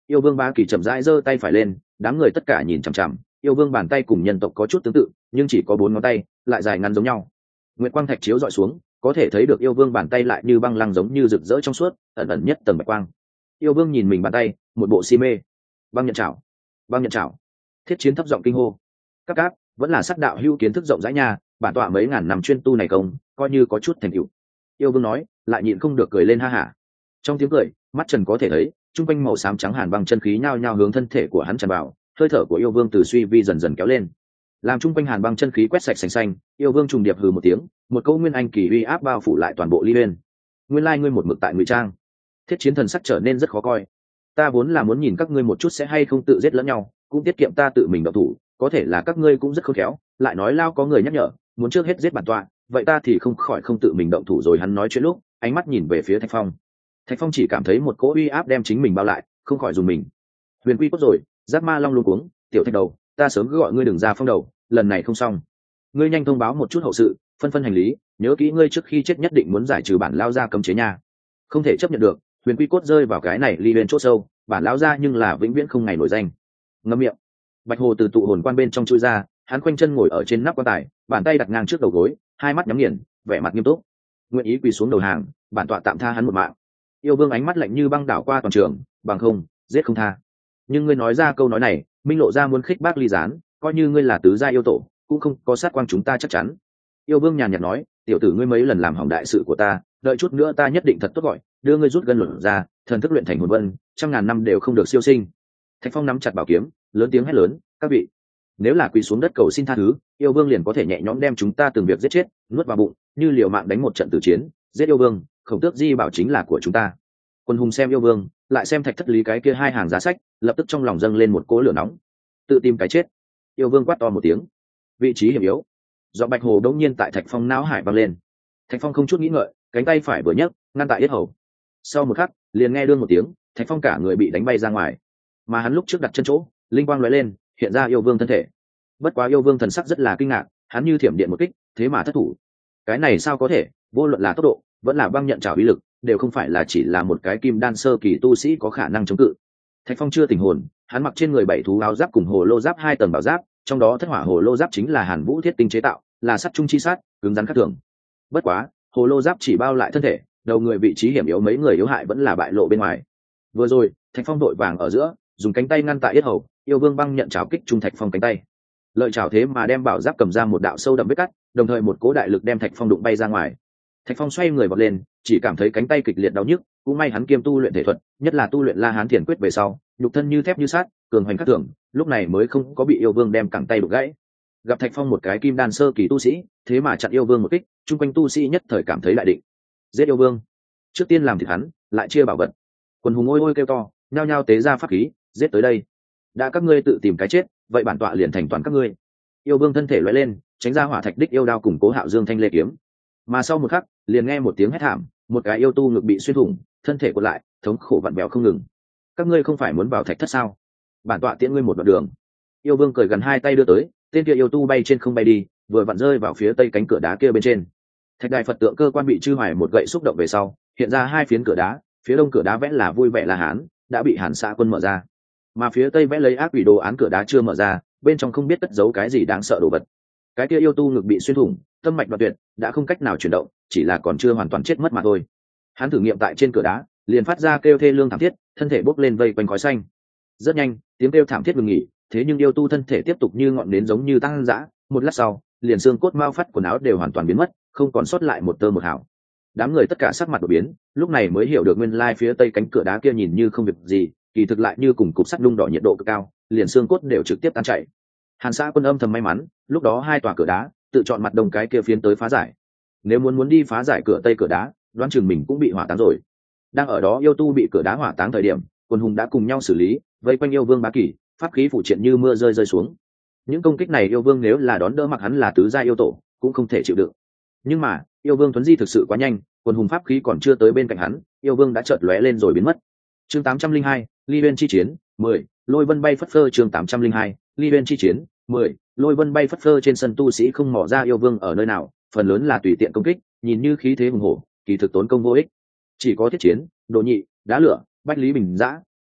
Yêu vương Bá Kỳ chậm rãi giơ tay phải lên, đám người tất cả nhìn chằm chằm. Yêu vương bàn tay cùng nhân tộc có chút tương tự, nhưng chỉ có 4 ngón tay, lại dài ngắn giống nhau. Nguyệt quang thạch chiếu dọi xuống, có thể thấy được yêu vương bàn tay lại như băng lăng giống như rực rỡ trong suốt, ẩn ẩn nhất tầng bạch quang. Yêu vương nhìn mình bàn tay, một bộ si mê. Băng nhận chảo, băng nhận chảo. Thiết Chiến thấp giọng kinh hô. Các, vẫn là sát đạo hữu kiến thức rộng rãi nha, bản tọa mấy ngàn năm chuyên tu này công, coi như có chút thành tựu. Yêu vương nói, lại nhịn không được cười lên ha hả. Trong tiếng cười, mắt Trần có thể thấy, trung quanh màu xám trắng hàn băng chân khí nhao nhao hướng thân thể của hắn tràn vào, hơi thở của yêu vương từ suy vi dần dần kéo lên, làm trung quanh hàn băng chân khí quét sạch sành xanh. Yêu vương trùng điệp hừ một tiếng, một câu nguyên anh kỳ uy áp bao phủ lại toàn bộ Ly Uyên. Nguyên lai ngươi một mực tại ngụy trang. Thiết Chiến thần sắc trở nên rất khó coi. Ta vốn là muốn nhìn các ngươi một chút sẽ hay không tự giết lẫn nhau, cũng tiết kiệm ta tự mình động thủ, có thể là các ngươi cũng rất khôn khéo, lại nói lao có người nhắc nhở, muốn trước hết giết bản tọa, vậy ta thì không khỏi không tự mình động thủ rồi. Hắn nói chuyện lúc, ánh mắt nhìn về phía Thạch Phong. Thạch Phong chỉ cảm thấy một cỗ uy áp đem chính mình bao lại, không khỏi dùng mình. Huyền Quy cốt rồi, Giác Ma Long luống cuống, tiểu Thạch đầu, ta sớm cứ gọi ngươi đừng ra phong đầu, lần này không xong. Ngươi nhanh thông báo một chút hậu sự, phân phân hành lý, nhớ kỹ ngươi trước khi chết nhất định muốn giải trừ bản lao ra cấm chế nha. Không thể chấp nhận được, Huyền Quy cốt rơi vào cái này Ly Uyên chỗ sâu, bản lao ra nhưng là vĩnh viễn không ngày nổi danh. Ngậm miệng. Bạch Hồ từ tụ hồn quan bên trong chui ra, hắn khoanh chân ngồi ở trên nắp quan tài, bàn tay đặt ngang trước đầu gối, hai mắt nhắm nghiền, vẻ mặt nghiêm túc. Nguyện ý quỳ xuống đầu hàng, bản tọa tạm tha hắn một mạng. Yêu vương ánh mắt lạnh như băng đảo qua toàn trường, bằng không giết không tha. Nhưng ngươi nói ra câu nói này, minh lộ ra muốn khích bác ly gián, coi như ngươi là tứ gia yêu tổ, cũng không có sát quang chúng ta chắc chắn. Yêu vương nhàn nhạt nói, tiểu tử ngươi mấy lần làm hỏng đại sự của ta, đợi chút nữa ta nhất định thật tốt gọi, đưa ngươi rút gân luận ra, thần thức luyện thành hồn vân, trăm ngàn năm đều không được siêu sinh. Thạch Phong nắm chặt bảo kiếm, lớn tiếng hét lớn, các vị, nếu là quỳ xuống đất cầu xin tha thứ, yêu vương liền có thể nhẹ nhõm đem chúng ta từng việc giết chết, nuốt vào bụng, như liều mạng đánh một trận tử chiến, giết yêu vương, Khổng Tước Di bảo chính là của chúng ta. Quân hùng xem yêu vương, lại xem Thạch Thất Lý cái kia hai hàng giá sách, lập tức trong lòng dâng lên một cỗ lửa nóng, tự tìm cái chết. Yêu vương quát to một tiếng, vị trí hiểm yếu. Giọng Bạch Hồ đống nhiên tại Thạch Phong não hải vang lên. Thạch Phong không chút nghĩ ngợi, cánh tay phải vừa nhấc, ngăn tại yết hầu. Sau một khắc, liền nghe đương một tiếng, Thạch Phong cả người bị đánh bay ra ngoài. Mà hắn lúc trước đặt chân chỗ, linh quang lóe lên, hiện ra yêu vương thân thể. Bất quá yêu vương thần sắc rất là kinh ngạc, hắn như thiểm điện một kích, thế mà thất thủ. Cái này sao có thể, vô luận là tốc độ, vẫn là băng nhận trảo uy lực, đều không phải là chỉ là một cái kim đan sơ kỳ tu sĩ có khả năng chống cự. Thạch Phong chưa tỉnh hồn, hắn mặc trên người 7 thú áo giáp cùng hồ lô giáp 2 tầng bảo giáp, trong đó thất hỏa hồ lô giáp chính là Hàn Vũ Thiết tinh chế tạo, là sắt trung chi sát, cứng rắn khác thường. Bất quá, hồ lô giáp chỉ bao lại thân thể, đầu người vị trí hiểm yếu mấy người yếu hại vẫn là bại lộ bên ngoài. Vừa rồi, Thạch Phong đội vàng ở giữa, dùng cánh tay ngăn tại yết hầu, yêu vương băng nhận trảo kích trung Thạch Phong cánh tay. Lợi chảo thế mà đem bảo giáp cầm ra một đạo sâu đậm vết cắt, đồng thời một cố đại lực đem Thạch Phong đụng bay ra ngoài. Thạch Phong xoay người vọt lên, chỉ cảm thấy cánh tay kịch liệt đau nhức, cũng may hắn kiêm tu luyện thể thuật, nhất là tu luyện La Hán Thiền quyết về sau, nhục thân như thép như sắt, cường hoành khắc thường, lúc này mới không có bị yêu vương đem cẳng tay đục gãy. Gặp Thạch Phong một cái kim đan sơ kỳ tu sĩ, thế mà chặn yêu vương một kích, chung quanh tu sĩ nhất thời cảm thấy đại định. Giết yêu vương, trước tiên làm thịt hắn, lại chia bảo vật. Quần hùng ôi ôi kêu to, nhao nhao tế ra pháp khí, giết tới đây. Đã các ngươi tự tìm cái chết, vậy bản tọa liền thành toàn các ngươi. Yêu vương thân thể lóe lên, tránh ra hỏa thạch đích yêu đao cùng Cố Hạo Dương thanh lê kiếm. Mà sau một khắc, liền nghe một tiếng hét thảm, một cái yêu tu ngực bị xuyên thủng, thân thể cuộn lại, thống khổ vặn vẹo không ngừng. Các ngươi không phải muốn vào thạch thất sao? Bản tọa tiễn ngươi một đoạn đường. Yêu vương cởi gần hai tay đưa tới, tên kia yêu tu bay trên không bay đi, vừa vặn rơi vào phía tây cánh cửa đá kia bên trên. Thạch đài Phật tượng cơ quan bị chư hoài một gậy xúc động về sau, hiện ra hai phiến cửa đá, phía đông cửa đá vẽ là vui vẻ La Hán, đã bị Hàn Xã Quân mở ra, mà phía tây vẽ lấy ác quỷ đồ án cửa đá chưa mở ra, bên trong không biết cất giấu cái gì đáng sợ đồ vật. Cái kia yêu tu ngực bị xuyên thủng, tâm mạch đoạn tuyệt, đã không cách nào chuyển động, chỉ là còn chưa hoàn toàn chết mất mà thôi. Hắn thử nghiệm tại trên cửa đá, liền phát ra kêu thê lương thảm thiết, thân thể bốc lên vây quanh khói xanh. Rất nhanh, tiếng kêu thảm thiết ngừng nghỉ, thế nhưng yêu tu thân thể tiếp tục như ngọn nến giống như tăng dã, một lát sau, liền xương cốt mao phát quần áo đều hoàn toàn biến mất, không còn sót lại một tơ một hào. Đám người tất cả sắc mặt đổi biến, lúc này mới hiểu được nguyên lai phía tây cánh cửa đá kia nhìn như không việc gì, kỳ thực lại như cùng cục sắt nung đỏ nhiệt độ cực cao, liền xương cốt đều trực tiếp tan chảy. Hàn Xã Quân âm thầm may mắn, lúc đó hai tòa cửa đá tự chọn mặt đông cái kia phiến tới phá giải. Nếu muốn đi phá giải cửa tây cửa đá, đoán chừng mình cũng bị hỏa táng rồi. Đang ở đó yêu tu bị cửa đá hỏa táng thời điểm, quân hùng đã cùng nhau xử lý, vây quanh yêu vương Bá Kỳ, pháp khí phụ triện như mưa rơi xuống. Những công kích này yêu vương nếu là đón đỡ mặc hắn là tứ gia yêu tổ, cũng không thể chịu đựng. Nhưng mà, yêu vương Tuấn Di thực sự quá nhanh, quân hùng pháp khí còn chưa tới bên cạnh hắn, yêu vương đã chợt lóe lên rồi biến mất. Chương 802, Ly Uyên chi chiến 10, lôi vân bay phất phơ. Chương 802, Ly Uyên chi chiến 10, lôi vân bay phất phơ. Trên sân tu sĩ không mò ra yêu vương ở nơi nào, phần lớn là tùy tiện công kích, nhìn như khí thế hùng hổ, kỳ thực tốn công vô ích. Chỉ có Thiết Chiến, Đồ Nhị, Đá Lửa, Bách Lý Bình Dã,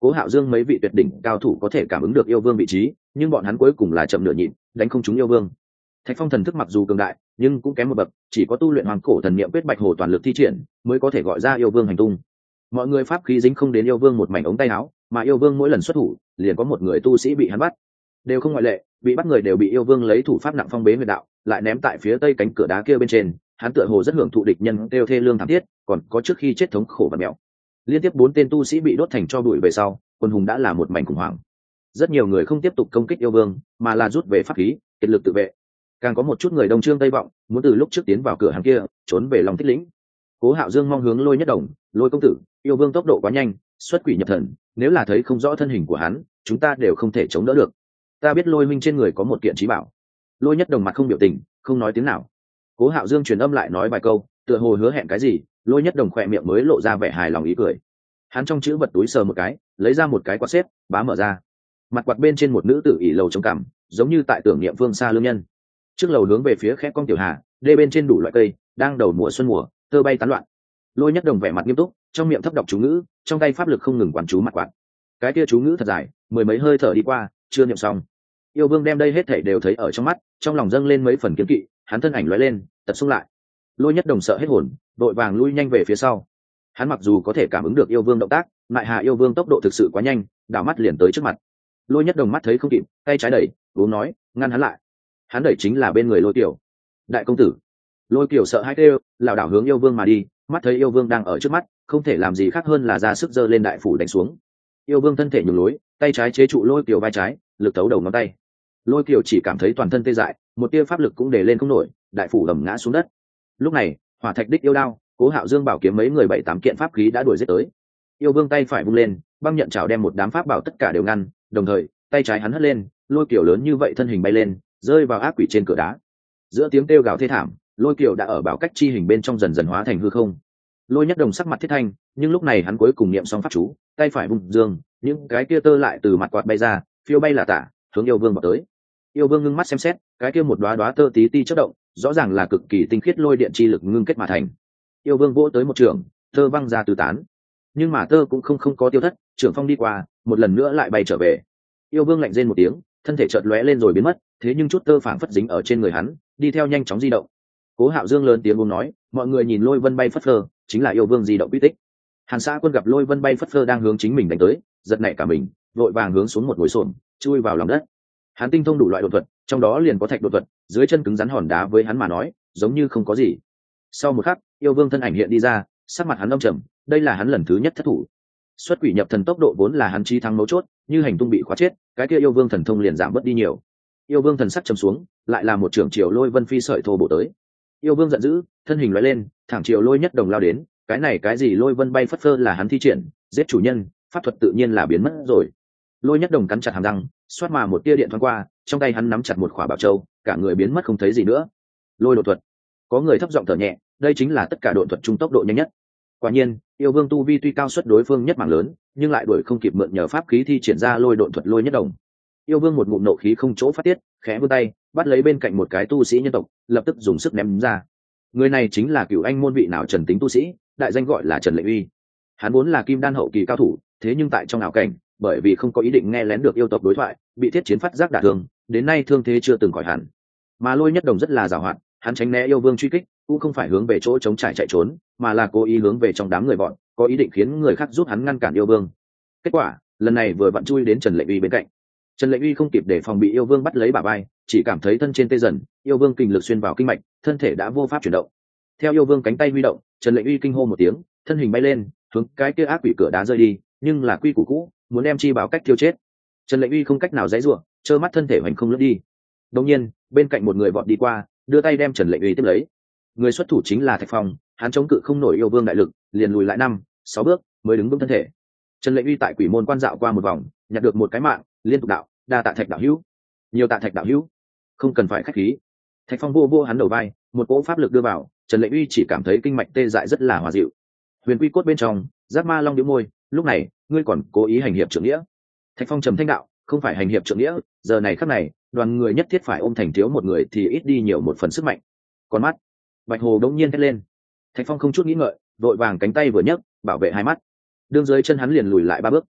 Cố Hạo Dương mấy vị tuyệt đỉnh cao thủ có thể cảm ứng được yêu vương vị trí, nhưng bọn hắn cuối cùng là chậm nửa nhịp, đánh không trúng yêu vương. Thạch Phong thần thức mặc dù cường đại, nhưng cũng kém một bậc, chỉ có tu luyện hoàng cổ thần niệm quyết bạch hồ toàn lực thi triển, mới có thể gọi ra yêu vương hành tung. Mọi người pháp khí dính không đến yêu vương một mảnh ống tay áo, mà yêu vương mỗi lần xuất thủ, liền có một người tu sĩ bị hắn bắt, đều không ngoại lệ, bị bắt người đều bị yêu vương lấy thủ pháp nặng phong bế huyệt đạo, lại ném tại phía tây cánh cửa đá kia bên trên. Hắn tựa hồ rất hưởng thụ địch nhân kêu thê lương thảm thiết, còn có trước khi chết thống khổ và mẹo. Liên tiếp 4 tên tu sĩ bị đốt thành tro bụi về sau, quân hùng đã là một mảnh khủng hoảng. Rất nhiều người không tiếp tục công kích yêu vương, mà là rút về pháp khí, kiệt lực tự vệ. Càng có một chút người đông trương tây vọng, muốn từ lúc trước tiến vào cửa hàng kia, trốn về Long Tích lĩnh. Cố Hạo Dương mong hướng Lôi Nhất Đồng, Lôi công tử, yêu vương tốc độ quá nhanh, xuất quỷ nhập thần, nếu là thấy không rõ thân hình của hắn, chúng ta đều không thể chống đỡ được. Ta biết Lôi minh trên người có một kiện trí bảo. Lôi Nhất Đồng mặt không biểu tình, không nói tiếng nào. Cố Hạo Dương truyền âm lại nói vài câu, tựa hồ hứa hẹn cái gì, Lôi Nhất Đồng khỏe miệng mới lộ ra vẻ hài lòng ý cười. Hắn trong chữ vật túi sờ một cái, lấy ra một cái quạt xếp, bá mở ra. Mặt quạt bên trên một nữ tử ỷ lầu trông cằm, giống như tại tưởng niệm phương xa lương nhân. Trước lầu hướng về phía khẽ cong tiểu hà, đê bên trên đủ loại cây, đang đầu mùa xuân mùa, tơ bay tán loạn. Lôi Nhất Đồng vẻ mặt nghiêm túc, trong miệng thấp đọc chú ngữ, trong tay pháp lực không ngừng quán chú mặt quạt. Cái kia chú ngữ thật dài, mười mấy hơi thở đi qua, chưa niệm xong. Yêu vương đem đây hết thảy đều thấy ở trong mắt, trong lòng dâng lên mấy phần kiêng kỵ, hắn thân ảnh lóe lên, tật xung lại. Lôi Nhất Đồng sợ hết hồn, đội vàng lui nhanh về phía sau. Hắn mặc dù có thể cảm ứng được yêu vương động tác, lại hạ yêu vương tốc độ thực sự quá nhanh, đảo mắt liền tới trước mặt. Lôi Nhất Đồng mắt thấy không kịp, tay trái đẩy, uống nói, ngăn hắn lại. Hắn đẩy chính là bên người Lôi Kiều. Đại công tử. Lôi Kiều sợ hãi kêu, lảo đảo hướng yêu vương mà đi, mắt thấy yêu vương đang ở trước mắt, không thể làm gì khác hơn là ra sức giơ lên đại phủ đánh xuống. Yêu vương thân thể nhường lối, tay trái chế trụ Lôi Kiều vai trái, lực tấu đầu ngón tay. Lôi Kiều chỉ cảm thấy toàn thân tê dại, một tia pháp lực cũng để lên không nổi, đại phủ lầm ngã xuống đất. Lúc này, Hỏa Thạch Đích yêu đao, Cố Hạo Dương bảo kiếm mấy người 7-8 kiện pháp khí đã đuổi giết tới. Yêu vương tay phải vung lên, băng nhận chảo đem một đám pháp bảo tất cả đều ngăn, đồng thời tay trái hắn hất lên, Lôi Kiều lớn như vậy thân hình bay lên, rơi vào ác quỷ trên cửa đá. Giữa tiếng kêu gào thê thảm, Lôi Kiều đã ở bảo cách chi hình bên trong dần dần hóa thành hư không. Lôi Nhất Đồng sắc mặt thiết thanh, nhưng lúc này hắn cuối cùng niệm xong pháp chú, tay phải vung dương, những cái kia tơ lại từ mặt quạt bay ra, phiêu bay là tả, hướng yêu vương vào tới. Yêu vương ngưng mắt xem xét, cái kia một đóa đóa tơ tí ti chớp động, rõ ràng là cực kỳ tinh khiết lôi điện chi lực ngưng kết mà thành. Yêu vương vỗ tới một trường, tơ văng ra tứ tán, nhưng mà tơ cũng không có tiêu thất, trường phong đi qua, một lần nữa lại bay trở về. Yêu vương lạnh rên một tiếng, thân thể chợt lóe lên rồi biến mất, thế nhưng chút tơ phảng phất dính ở trên người hắn, đi theo nhanh chóng di động. Cố Hạo Dương lớn tiếng buông nói, mọi người nhìn lôi vân bay phất phơ, chính là yêu vương di động quy tích. Hàn Xã Quân gặp lôi vân bay phất phơ đang hướng chính mình đánh tới, giật nảy cả mình, vội vàng hướng xuống một ngồi xổm, chui vào lòng đất. Hắn tinh thông đủ loại đột thuật, trong đó liền có thạch đột thuật, dưới chân cứng rắn hòn đá với hắn mà nói, giống như không có gì. Sau một khắc, yêu vương thân ảnh hiện đi ra, sắc mặt hắn âm trầm, đây là hắn lần thứ nhất thất thủ. Xuất quỷ nhập thần tốc độ vốn là hắn chí thắng mấu chốt, như hành tung bị khóa chết, cái kia yêu vương thần thông liền giảm bớt đi nhiều. Yêu vương thần sắc trầm xuống, lại là một trưởng triều lôi vân phi sợi thô bổ tới. Yêu vương giận dữ, thân hình lóe lên, thẳng triều Lôi Nhất Đồng lao đến, cái này cái gì lôi vân bay phất phơ là hắn thi triển, giết chủ nhân, pháp thuật tự nhiên là biến mất rồi. Lôi Nhất Đồng cắn chặt hàm răng, xoát mà một tia điện thoáng qua, trong tay hắn nắm chặt một khỏa bảo châu, cả người biến mất không thấy gì nữa. Lôi đột thuật. Có người thấp giọng thở nhẹ, đây chính là tất cả độn thuật trung tốc độ nhanh nhất. Quả nhiên, yêu vương tu vi tuy cao suất đối phương nhất mảng lớn, nhưng lại đuổi không kịp mượn nhờ pháp khí thi triển ra lôi độn thuật Lôi Nhất Đồng. Yêu vương một ngụm nộ khí không chỗ phát tiết, khẽ vươn tay, bắt lấy bên cạnh một cái tu sĩ nhân tộc, lập tức dùng sức ném ra. Người này chính là Cửu Anh môn vị nào Trần tính tu sĩ, đại danh gọi là Trần Lệnh Uy. Hắn vốn là kim đan hậu kỳ cao thủ, thế nhưng tại trong ảo cảnh, bởi vì không có ý định nghe lén được yêu tộc đối thoại, bị thiết chiến phát giác đả thương, đến nay thương thế chưa từng khỏi hẳn. Mà Lôi Nhất Đồng rất là giàu hoạt, hắn tránh né yêu vương truy kích, cũng không phải hướng về chỗ chống trải chạy trốn, mà là cố ý hướng về trong đám người bọn, có ý định khiến người khác giúp hắn ngăn cản yêu vương. Kết quả, lần này vừa vặn chui đến Trần Lệnh Uy bên cạnh. Trần Lệnh Uy không kịp để phòng bị yêu vương bắt lấy bả vai, chỉ cảm thấy thân trên tê dần, yêu vương kình lực xuyên vào kinh mạch, thân thể đã vô pháp chuyển động. Theo yêu vương cánh tay huy động, Trần Lệnh Uy kinh hô một tiếng, thân hình bay lên, hướng cái kia ác quỷ cửa đá rơi đi, nhưng là quy củ cũ, muốn đem chi báo cách tiêu chết. Trần Lệnh Uy không cách nào giãy giụa, trơ mắt thân thể hoành không lướt đi. Đột nhiên, bên cạnh một người vọt đi qua, đưa tay đem Trần Lệnh Uy tiếp lấy. Người xuất thủ chính là Thạch Phong, hắn chống cự không nổi yêu vương đại lực, liền lùi lại 5-6 bước, mới đứng vững thân thể. Trần Lệnh Uy tại quỷ môn quan dạo qua một vòng, nhặt được một cái mạng, liên tục đạo, đa tạ Thạch đạo hữu. Nhiều tạ Thạch đạo hữu. Không cần phải khách khí. Thạch Phong vô hắn đầu vai, một cỗ pháp lực đưa vào, Trần Lệnh Uy chỉ cảm thấy kinh mạch tê dại rất là hòa dịu. Huyền quy cốt bên trong, Giác Ma Long nhếch môi, lúc này, ngươi còn cố ý hành hiệp trượng nghĩa. Thạch Phong trầm thanh đạo, không phải hành hiệp trượng nghĩa, giờ này khắc này, đoàn người nhất thiết phải ôm thành thiếu một người thì ít đi nhiều một phần sức mạnh. Con mắt, Bạch Hồ đống nhiên thét lên. Thạch Phong không chút nghĩ ngợi, vội vàng cánh tay vừa nhấc, bảo vệ hai mắt. Đương dưới chân hắn liền lùi lại 3 bước.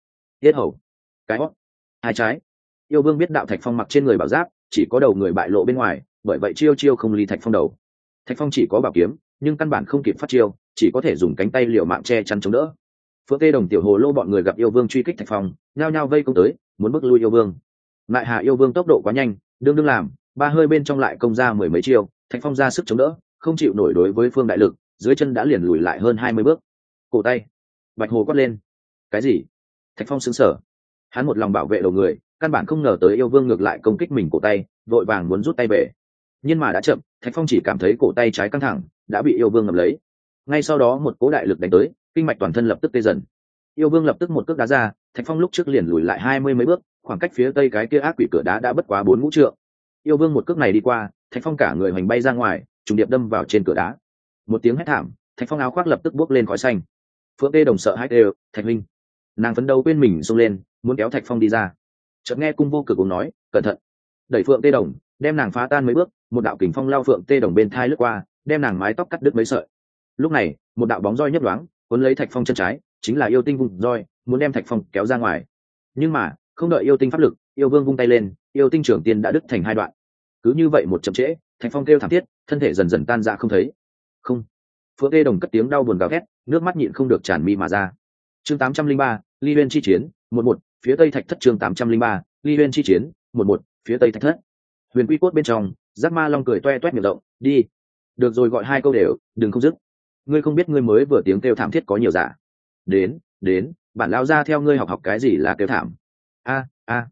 tiết hầu, cái hót, hai trái. Yêu vương biết đạo Thạch Phong mặc trên người bảo giáp chỉ có đầu người bại lộ bên ngoài, bởi vậy chiêu chiêu không ly Thạch Phong đầu. Thạch Phong chỉ có bảo kiếm nhưng căn bản không kịp phát chiêu, chỉ có thể dùng cánh tay liều mạng che chắn chống đỡ. Phượng Tê Đồng, Tiểu Hồ Lô bọn người gặp yêu vương truy kích Thạch Phong, nhao nhao vây công tới, muốn bước lui yêu vương. Lại hạ yêu vương tốc độ quá nhanh, đương làm ba hơi bên trong lại công ra mười mấy chiêu, Thạch Phong ra sức chống đỡ, không chịu nổi đối với phương đại lực, dưới chân đã liền lùi lại hơn 20 bước. Cổ tay, Bạch Hồ quát lên. Cái gì? Thạch Phong sững sờ. Hắn một lòng bảo vệ đầu người, căn bản không ngờ tới yêu vương ngược lại công kích mình cổ tay, vội vàng muốn rút tay về. Nhưng mà đã chậm, Thạch Phong chỉ cảm thấy cổ tay trái căng thẳng, đã bị yêu vương ngầm lấy. Ngay sau đó một cỗ đại lực đánh tới, kinh mạch toàn thân lập tức tê dần. Yêu vương lập tức một cước đá ra, Thạch Phong lúc trước liền lùi lại 20 mấy bước, khoảng cách phía tây cái kia ác quỷ cửa đá đã bất quá 4 ngũ trượng. Yêu vương một cước này đi qua, Thạch Phong cả người hoành bay ra ngoài, trùng điệp đâm vào trên cửa đá. Một tiếng hét thảm, Thạch Phong áo khoác lập tức bốc lên khói xanh. Phượng Tê Đồng sợ hãi đều, Thạch huynh. Nàng phấn đấu quên mình xông lên, muốn kéo Thạch Phong đi ra. Chợt nghe Cung Vô Cực cũng nói, cẩn thận. Đẩy Phượng Tê Đồng, đem nàng phá tan mấy bước, một đạo kình phong lao Phượng Tê Đồng bên thai lướt qua, đem nàng mái tóc cắt đứt mấy sợi. Lúc này, một đạo bóng roi nhấp nhoáng, cuốn lấy Thạch Phong chân trái, chính là yêu tinh vùng roi, muốn đem Thạch Phong kéo ra ngoài. Nhưng mà, không đợi yêu tinh pháp lực, yêu vương vung tay lên, yêu tinh trưởng tiên đã đứt thành hai đoạn. Cứ như vậy một chậm trễ, Thạch Phong kêu thảm thiết, thân thể dần dần tan ra không thấy. Không. Phượng Tê Đồng cất tiếng đau buồn gào thét, nước mắt nhịn không được tràn mi mà ra. Chương 803, Ly Uyên chi chiến, 11, phía Tây Thạch Thất. Chương 803, Ly Uyên chi chiến, 11, phía Tây Thạch Thất. Huyền Quy Cốt bên trong, Giác Ma Long cười toe toét miệng rộng, đi. Được rồi, gọi hai câu đều, đừng không dứt. Ngươi không biết ngươi mới vừa tiếng kêu thảm thiết có nhiều giả. Đến, bản lão ra theo ngươi học cái gì là kêu thảm. A.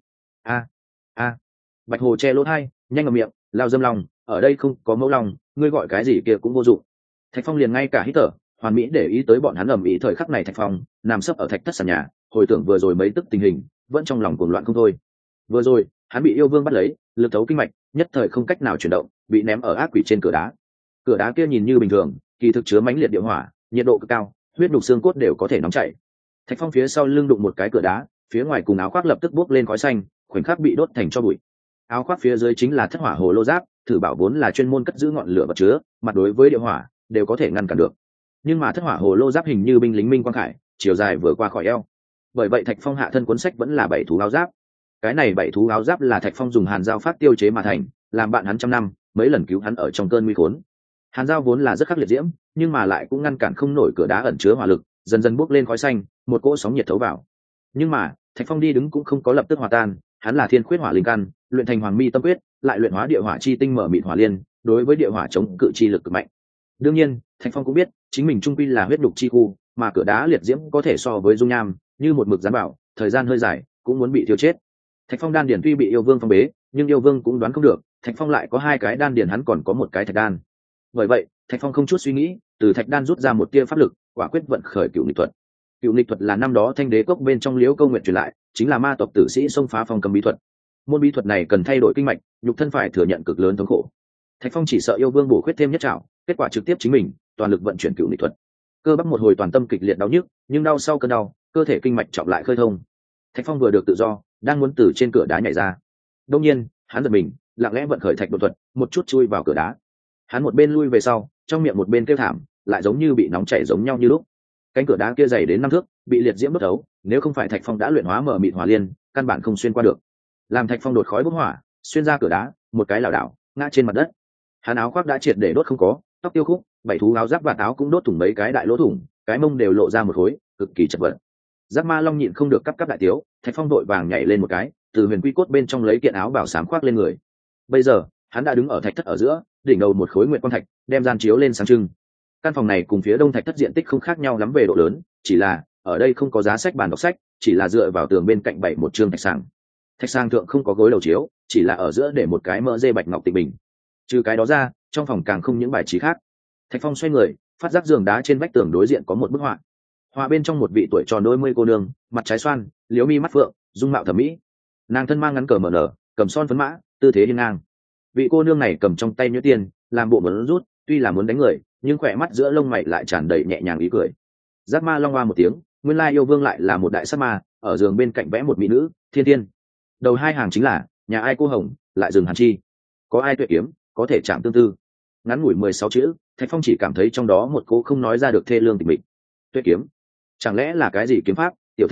Bạch Hồ che lỗ tai, nhanh ngậm miệng, lao dâm lòng, ở đây không có mẫu lòng, ngươi gọi cái gì kia cũng vô dụng. Thạch Phong liền ngay cả hít thở, hoàn mỹ để ý tới bọn hắn ầm ĩ thời khắc này. Thạch Phong nằm sấp ở thạch thất sàn nhà, hồi tưởng vừa rồi mấy tức tình hình, vẫn trong lòng cuồng loạn không thôi. Vừa rồi hắn bị yêu vương bắt lấy, lực thấu kinh mạch, nhất thời không cách nào chuyển động, bị ném ở ác quỷ trên cửa đá. Cửa đá kia nhìn như bình thường, kỳ thực chứa mãnh liệt địa hỏa, nhiệt độ cực cao, huyết nhục xương cốt đều có thể nóng chảy. Thạch Phong phía sau lưng đụng một cái cửa đá, phía ngoài cùng áo khoác lập tức bốc lên khói xanh, khoảnh khắc bị đốt thành tro bụi. Áo khoác phía dưới chính là thất hỏa hồ lô giáp, thử bảo vốn là chuyên môn cất giữ ngọn lửa vật chứa, mặt đối với địa hỏa đều có thể ngăn cản được. Nhưng mà thất hỏa hồ lô giáp hình như binh lính minh quang khải, chiều dài vừa qua khỏi eo. Bởi vậy Thạch Phong hạ thân cuốn sách vẫn là bảy thú áo giáp. Cái này bảy thú áo giáp là Thạch Phong dùng hàn giao phát tiêu chế mà thành, làm bạn hắn trăm năm, mấy lần cứu hắn ở trong cơn nguy khốn. Hàn giao vốn là rất khắc liệt diễm, nhưng mà lại cũng ngăn cản không nổi cửa đá ẩn chứa hỏa lực, dần dần bốc lên khói xanh, một cỗ sóng nhiệt thấu vào. Nhưng mà Thạch Phong đi đứng cũng không có lập tức hòa tan, hắn là thiên khuyết hỏa linh căn, luyện thành hoàng mi tâm quyết, lại luyện hóa địa hỏa chi tinh mở mịn hỏa liên, đối với địa hỏa chống cự chi lực cực mạnh. Đương nhiên Thạch Phong cũng biết chính mình trung quy là huyết đục chi khu, mà cửa đá liệt diễm có thể so với dung nham, như một mực gián bảo, thời gian hơi dài cũng muốn bị thiêu chết. Thạch Phong đan điển tuy bị yêu vương phong bế, nhưng yêu vương cũng đoán không được Thạch Phong lại có hai cái đan điển, hắn còn có một cái thạch đan. Bởi vậy Thạch Phong không chút suy nghĩ, từ thạch đan rút ra một tia pháp lực, quả quyết vận khởi cựu nghịch thuật. Cựu nghịch thuật là năm đó Thanh Đế Cốc bên trong Liễu Câu Nguyện truyền lại, chính là ma tộc tử sĩ xông phá phong cầm bí thuật. Môn bí thuật này cần thay đổi kinh mạch, nhục thân phải thừa nhận cực lớn thống khổ. Thạch Phong chỉ sợ yêu vương bổ khuyết thêm nhất trảo, kết quả trực tiếp chính mình toàn lực vận chuyển cựu nghịch thuật. Cơ bắp một hồi toàn tâm kịch liệt đau nhức, nhưng đau sau cơn đau, cơ thể kinh mạch trọng lại khơi thông. Thạch Phong vừa được tự do, đang muốn từ trên cửa đá nhảy ra. Đương nhiên hắn giật mình, lặng lẽ vận khởi thạch đột thuật, một chút chui vào cửa đá. Hắn một bên lui về sau, trong miệng một bên kêu thảm, lại giống như bị nóng chảy giống nhau như lúc. Cánh cửa đá kia dày đến 5 thước, bị liệt diễm đốt thấu, nếu không phải Thạch Phong đã luyện hóa mở mịt hỏa liên, căn bản không xuyên qua được. Làm Thạch Phong đột khói bốc hỏa, xuyên ra cửa đá, một cái lảo đảo, ngã trên mặt đất. Hắn áo khoác đã triệt để đốt không có, tóc tiêu khúc, bảy thú áo giáp và áo cũng đốt thủng mấy cái đại lỗ thủng, cái mông đều lộ ra một khối, cực kỳ chật vật. Giác Ma Long nhịn không được cắp đại tiếu, Thạch Phong đội vàng nhảy lên một cái, từ huyền quy cốt bên trong lấy kiện áo bảo sám khoác lên người. Bây giờ hắn đã đứng ở thạch thất ở giữa, đỉnh đầu một khối nguyệt quang thạch, đem gian chiếu lên sáng trưng. Căn phòng này cùng phía đông thạch thất diện tích không khác nhau lắm về độ lớn, chỉ là ở đây không có giá sách bàn đọc sách, chỉ là dựa vào tường bên cạnh bày một trương thạch sàng. Thạch sàng thượng không có gối đầu chiếu, chỉ là ở giữa để một cái mỡ dê bạch ngọc tịnh bình. Trừ cái đó ra, trong phòng càng không những bài trí khác. Thạch Phong xoay người, phát giác giường đá trên vách tường đối diện có một bức họa. Họa bên trong một vị tuổi tròn đôi mươi cô nương, mặt trái xoan, liễu mi mắt phượng, dung mạo thẩm mỹ. Nàng thân mang ngắn cờ mở nở, cầm son phấn mã, tư thế hiên ngang. Vị cô nương này cầm trong tay nhuyễn tiền, làm bộ muốn rút, tuy là muốn đánh người, nhưng khỏe mắt giữa lông mày lại tràn đầy nhẹ nhàng ý cười. Giác Ma Long hoa một tiếng, nguyên lai yêu vương lại là một đại sát ma, ở giường bên cạnh vẽ một mỹ nữ, thiên tiên. Đầu hai hàng chính là nhà ai cô hồng, lại rừng hàn chi. Có ai tuyệt kiếm, có thể chạm tương tư. Ngắn ngủi 16 chữ, Thạch Phong chỉ cảm thấy trong đó một cô không nói ra được thê lương tịch mịch. Tuyệt kiếm, chẳng lẽ là cái gì kiếm pháp? Tiểu Thạch đầu,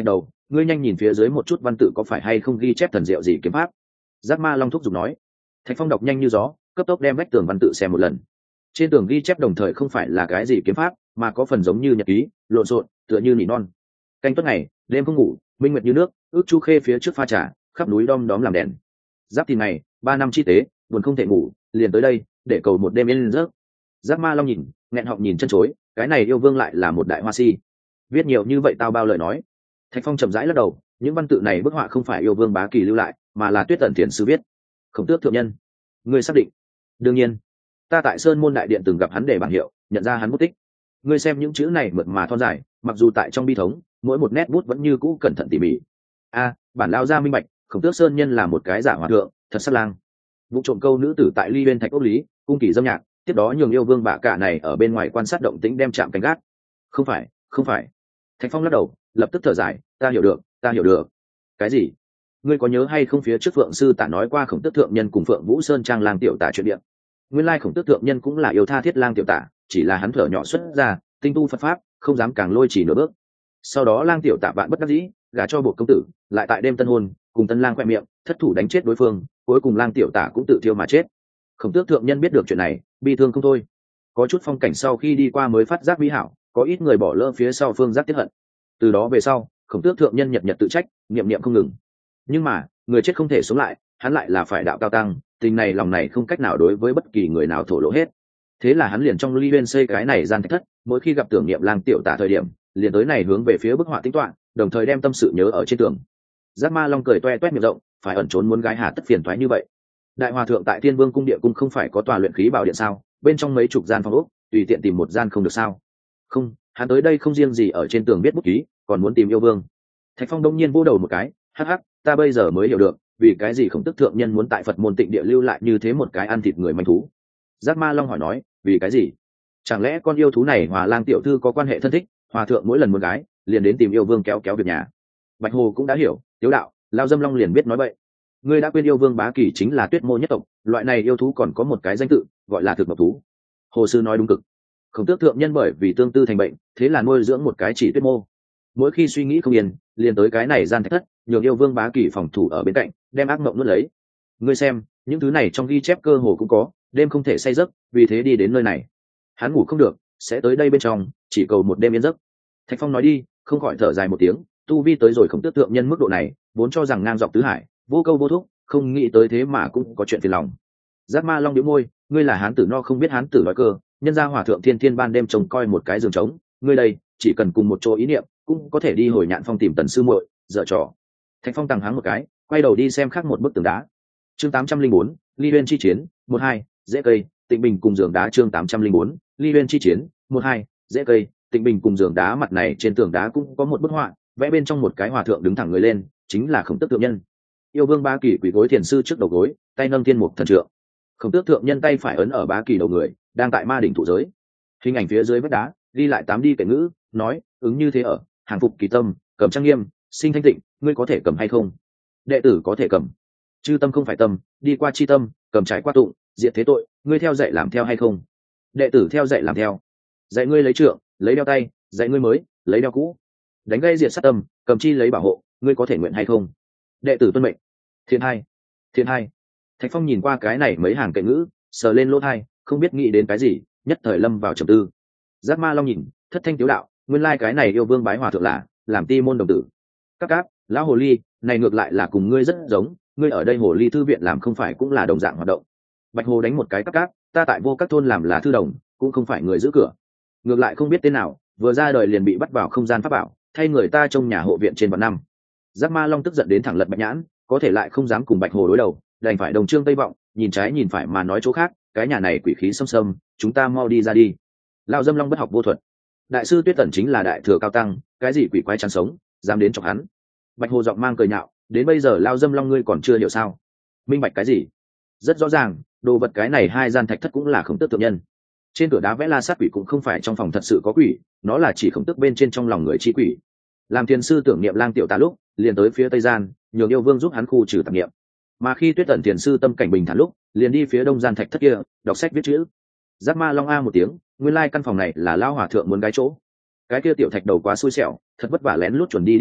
ngươi nhanh nhìn phía dưới một chút văn tự có phải hay không ghi chép thần diệu gì kiếm pháp. Giác Ma Long thúc giục nói. Thạch Phong đọc nhanh như gió, cấp tốc đem vách tường văn tự xem một lần. Trên tường ghi chép đồng thời không phải là cái gì kiếm pháp, mà có phần giống như nhật ký, lộn xộn, tựa như nỉ non. Canh tuất ngày, đêm không ngủ, minh nguyệt như nước, ước chu khê phía trước pha trà, khắp núi đom đóm làm đèn. Giáp Thìn ngày, 3 năm chi tế, buồn không thể ngủ, liền tới đây để cầu một đêm yên giấc. Giác Ma Long nhìn, nghẹn họng nhìn chân chối, cái này yêu vương lại là một đại hoa si. Viết nhiều như vậy tao bao lời nói. Thạch Phong chậm rãi lắc đầu, những văn tự này bức họa không phải yêu vương Bá Kỳ lưu lại, mà là Tuyết Tẩn Thiền sư viết. Khổng Tước thượng nhân, ngươi xác định? Đương nhiên, ta tại Sơn Môn đại điện từng gặp hắn để bảng hiệu, nhận ra hắn bút tích. Ngươi xem những chữ này mượt mà thon dài, mặc dù tại trong bi thống, mỗi một nét bút vẫn như cũ cẩn thận tỉ mỉ. Bản lao ra minh bạch, Khổng Tước sơn nhân là một cái giả hòa thượng, thật sắc lang. Vụ trộm câu nữ tử tại Ly Uyên Thạch ốc lý, cung kỳ dâm nhạc, tiếp đó nhường yêu vương bạ cả này ở bên ngoài quan sát động tĩnh đem chạm canh gác. Không phải, không phải. Thạch Phong lắc đầu, lập tức thở dài, ta hiểu được, ta hiểu được. Cái gì? Ngươi có nhớ hay không phía trước Phượng sư tả nói qua Khổng Tước thượng nhân cùng Phượng Vũ Sơn trang lang tiểu tả chuyện điện. Nguyên lai Khổng Tước thượng nhân cũng là yêu tha thiết lang tiểu tả, chỉ là hắn thở nhỏ xuất ra, tinh tu Phật pháp, không dám càng lôi chỉ nửa bước. Sau đó lang tiểu tả bạn bất đắc dĩ, gả cho bộ công tử, lại tại đêm tân hôn, cùng tân lang khoe miệng, thất thủ đánh chết đối phương, cuối cùng lang tiểu tả cũng tự thiêu mà chết. Khổng Tước thượng nhân biết được chuyện này, bi thương không thôi. Có chút phong cảnh sau khi đi qua mới phát giác mỹ hảo, có ít người bỏ lỡ phía sau phương giác tiếc hận. Từ đó về sau, Khổng Tước thượng nhân nhật nhật tự trách, niệm niệm không ngừng. Nhưng mà, người chết không thể sống lại, hắn lại là phải đạo cao tăng, tình này lòng này không cách nào đối với bất kỳ người nào thổ lộ hết. Thế là hắn liền trong Ly Uyên xây cái này gian thạch thất, mỗi khi gặp tưởng niệm lang tiểu tả thời điểm, liền tới này hướng về phía bức họa tính toán, đồng thời đem tâm sự nhớ ở trên tường. Giác Ma Long cười toe toét miệng rộng, phải ẩn trốn muốn gái hà tất phiền toái như vậy. Đại hòa thượng tại Thiên Vương cung địa cung không phải có tòa luyện khí bảo điện sao? Bên trong mấy chục gian phòng ốc, tùy tiện tìm một gian không được sao? Không, hắn tới đây không riêng gì ở trên tường viết bút ký, còn muốn tìm yêu vương. Thạch Phong đông nhiên vỗ đầu một cái, hắc hắc, ta bây giờ mới hiểu được, vì cái gì Khổng Tước thượng nhân muốn tại Phật môn Tịnh địa lưu lại như thế một cái ăn thịt người manh thú. Giác Ma Long hỏi nói, vì cái gì? Chẳng lẽ con yêu thú này Hòa Lang tiểu thư có quan hệ thân thích, hòa thượng mỗi lần muốn gái, liền đến tìm yêu vương kéo kéo việc nhà. Bạch Hồ cũng đã hiểu, Tiếu đạo, Lao Dâm Long liền biết nói vậy. Ngươi đã quên yêu vương Bá Kỳ chính là Tuyết Mô nhất tộc, loại này yêu thú còn có một cái danh tự, gọi là thực mộc thú. Hồ sư nói đúng cực. Khổng Tước thượng nhân bởi vì tương tư thành bệnh, thế là nuôi dưỡng một cái chỉ Tuyết Mô. Mỗi khi suy nghĩ không yên, liền tới cái này gian thạch thất, nhường yêu vương Bá Kỳ phòng thủ ở bên cạnh, đem ác mộng nuốt lấy. Ngươi xem, những thứ này trong ghi chép cơ hồ cũng có, đêm không thể say giấc, vì thế đi đến nơi này. Hắn ngủ không được, sẽ tới đây bên trong, chỉ cầu một đêm yên giấc. Thạch Phong nói đi, không khỏi thở dài một tiếng, tu vi tới rồi Khổng Tước thượng nhân mức độ này, vốn cho rằng ngang dọc tứ hải, vô câu vô thúc, không nghĩ tới thế mà cũng có chuyện phiền lòng. Giác Ma Long nhíu môi, ngươi là hán tử no không biết hán tử đói cơ, nhân gia hòa thượng thiên thiên ban đêm trông coi một cái giường trống, ngươi đây, chỉ cần cùng một chỗ ý niệm, cũng có thể đi hồi Nhạn Phong tìm Tần sư muội, dở trò. Thạch Phong tằng hắng một cái, quay đầu đi xem khác một bức tường đá. Chương 804, Ly Uyên chi chiến, 1-2, dễ cây, Tịnh Bình cùng giường đá. Chương 804, Ly Uyên chi chiến, 1-2, dễ cây, Tịnh Bình cùng giường đá. Mặt này trên tường đá cũng có một bức họa, vẽ bên trong một cái hòa thượng đứng thẳng người lên, chính là Khổng Tước thượng nhân. Yêu vương Bá Kỳ quỳ gối thiền sư trước đầu gối, tay nâng thiên mục thần trượng. Khổng Tước thượng nhân tay phải ấn ở Bá Kỳ đầu người, đang tại ma đỉnh thụ giới. Hình ảnh phía dưới vách đá ghi lại 8 đi kệ ngữ, nói ứng như thế ở, hàng phục kỳ tâm, cầm trang nghiêm, sinh thanh tịnh, ngươi có thể cầm hay không? Đệ tử có thể cầm. Chư tâm không phải tâm, đi qua chi tâm, cầm trải qua tụng, diệt thế tội, ngươi theo dạy làm theo hay không? Đệ tử theo dạy làm theo. Dạy ngươi lấy trượng, lấy đeo tay, dạy ngươi mới, lấy đeo cũ. Đánh gây diệt sát tâm, cầm chi lấy bảo hộ, ngươi có thể nguyện hay không? Đệ tử tuân mệnh. Thiên hai, thiên hai. Thạch Phong nhìn qua cái này mấy hàng kệ ngữ, sờ lên lỗ tai, không biết nghĩ đến cái gì, nhất thời lâm vào trầm tư. Giác Ma Long nhìn, thất thanh tiếu đạo, nguyên lai cái này yêu vương bái hòa thượng là làm ti môn đồng tử. Các lão hồ ly, này ngược lại là cùng ngươi rất giống, ngươi ở đây hồ ly thư viện làm không phải cũng là đồng dạng hoạt động. Bạch Hồ đánh một cái các, ta tại vô các thôn làm là thư đồng, cũng không phải người giữ cửa. Ngược lại không biết tên nào, vừa ra đời liền bị bắt vào không gian pháp bảo, thay người ta trông nhà hộ viện trên vạn năm. Giác Ma Long tức giận đến thẳng lật Bạch Nhãn, có thể lại không dám cùng Bạch Hồ đối đầu, đành phải đồng trương tây vọng, nhìn trái nhìn phải mà nói chỗ khác, cái nhà này quỷ khí xâm xâm, chúng ta mau đi ra đi. Lão Dâm Long bất học vô thuật, đại sư Tuyết Tẩn chính là đại thừa cao tăng, cái gì quỷ quái chán sống, dám đến chọc hắn. Bạch Hồ giọng mang cười nhạo, đến bây giờ Lão Dâm Long ngươi còn chưa hiểu sao? Minh bạch cái gì? Rất rõ ràng, đồ vật cái này hai gian thạch thất cũng là Khổng Tước thượng nhân. Trên cửa đá vẽ la sát quỷ cũng không phải trong phòng thật sự có quỷ, nó là chỉ Khổng Tước bên trên trong lòng người chi quỷ. Làm thiền sư tưởng niệm lang tiểu tà lúc, liền tới phía tây gian, nhường yêu vương giúp hắn khu trừ tạp niệm. Mà khi Tuyết Tẩn thiền sư tâm cảnh bình thản lúc, liền đi phía đông gian thạch thất kia, đọc sách viết chữ. Giác Ma Long a một tiếng, nguyên lai căn phòng này là lao hòa thượng muốn gái chỗ. Cái kia tiểu thạch đầu quá xui xẻo, thật vất vả lén lút chuẩn đi vào,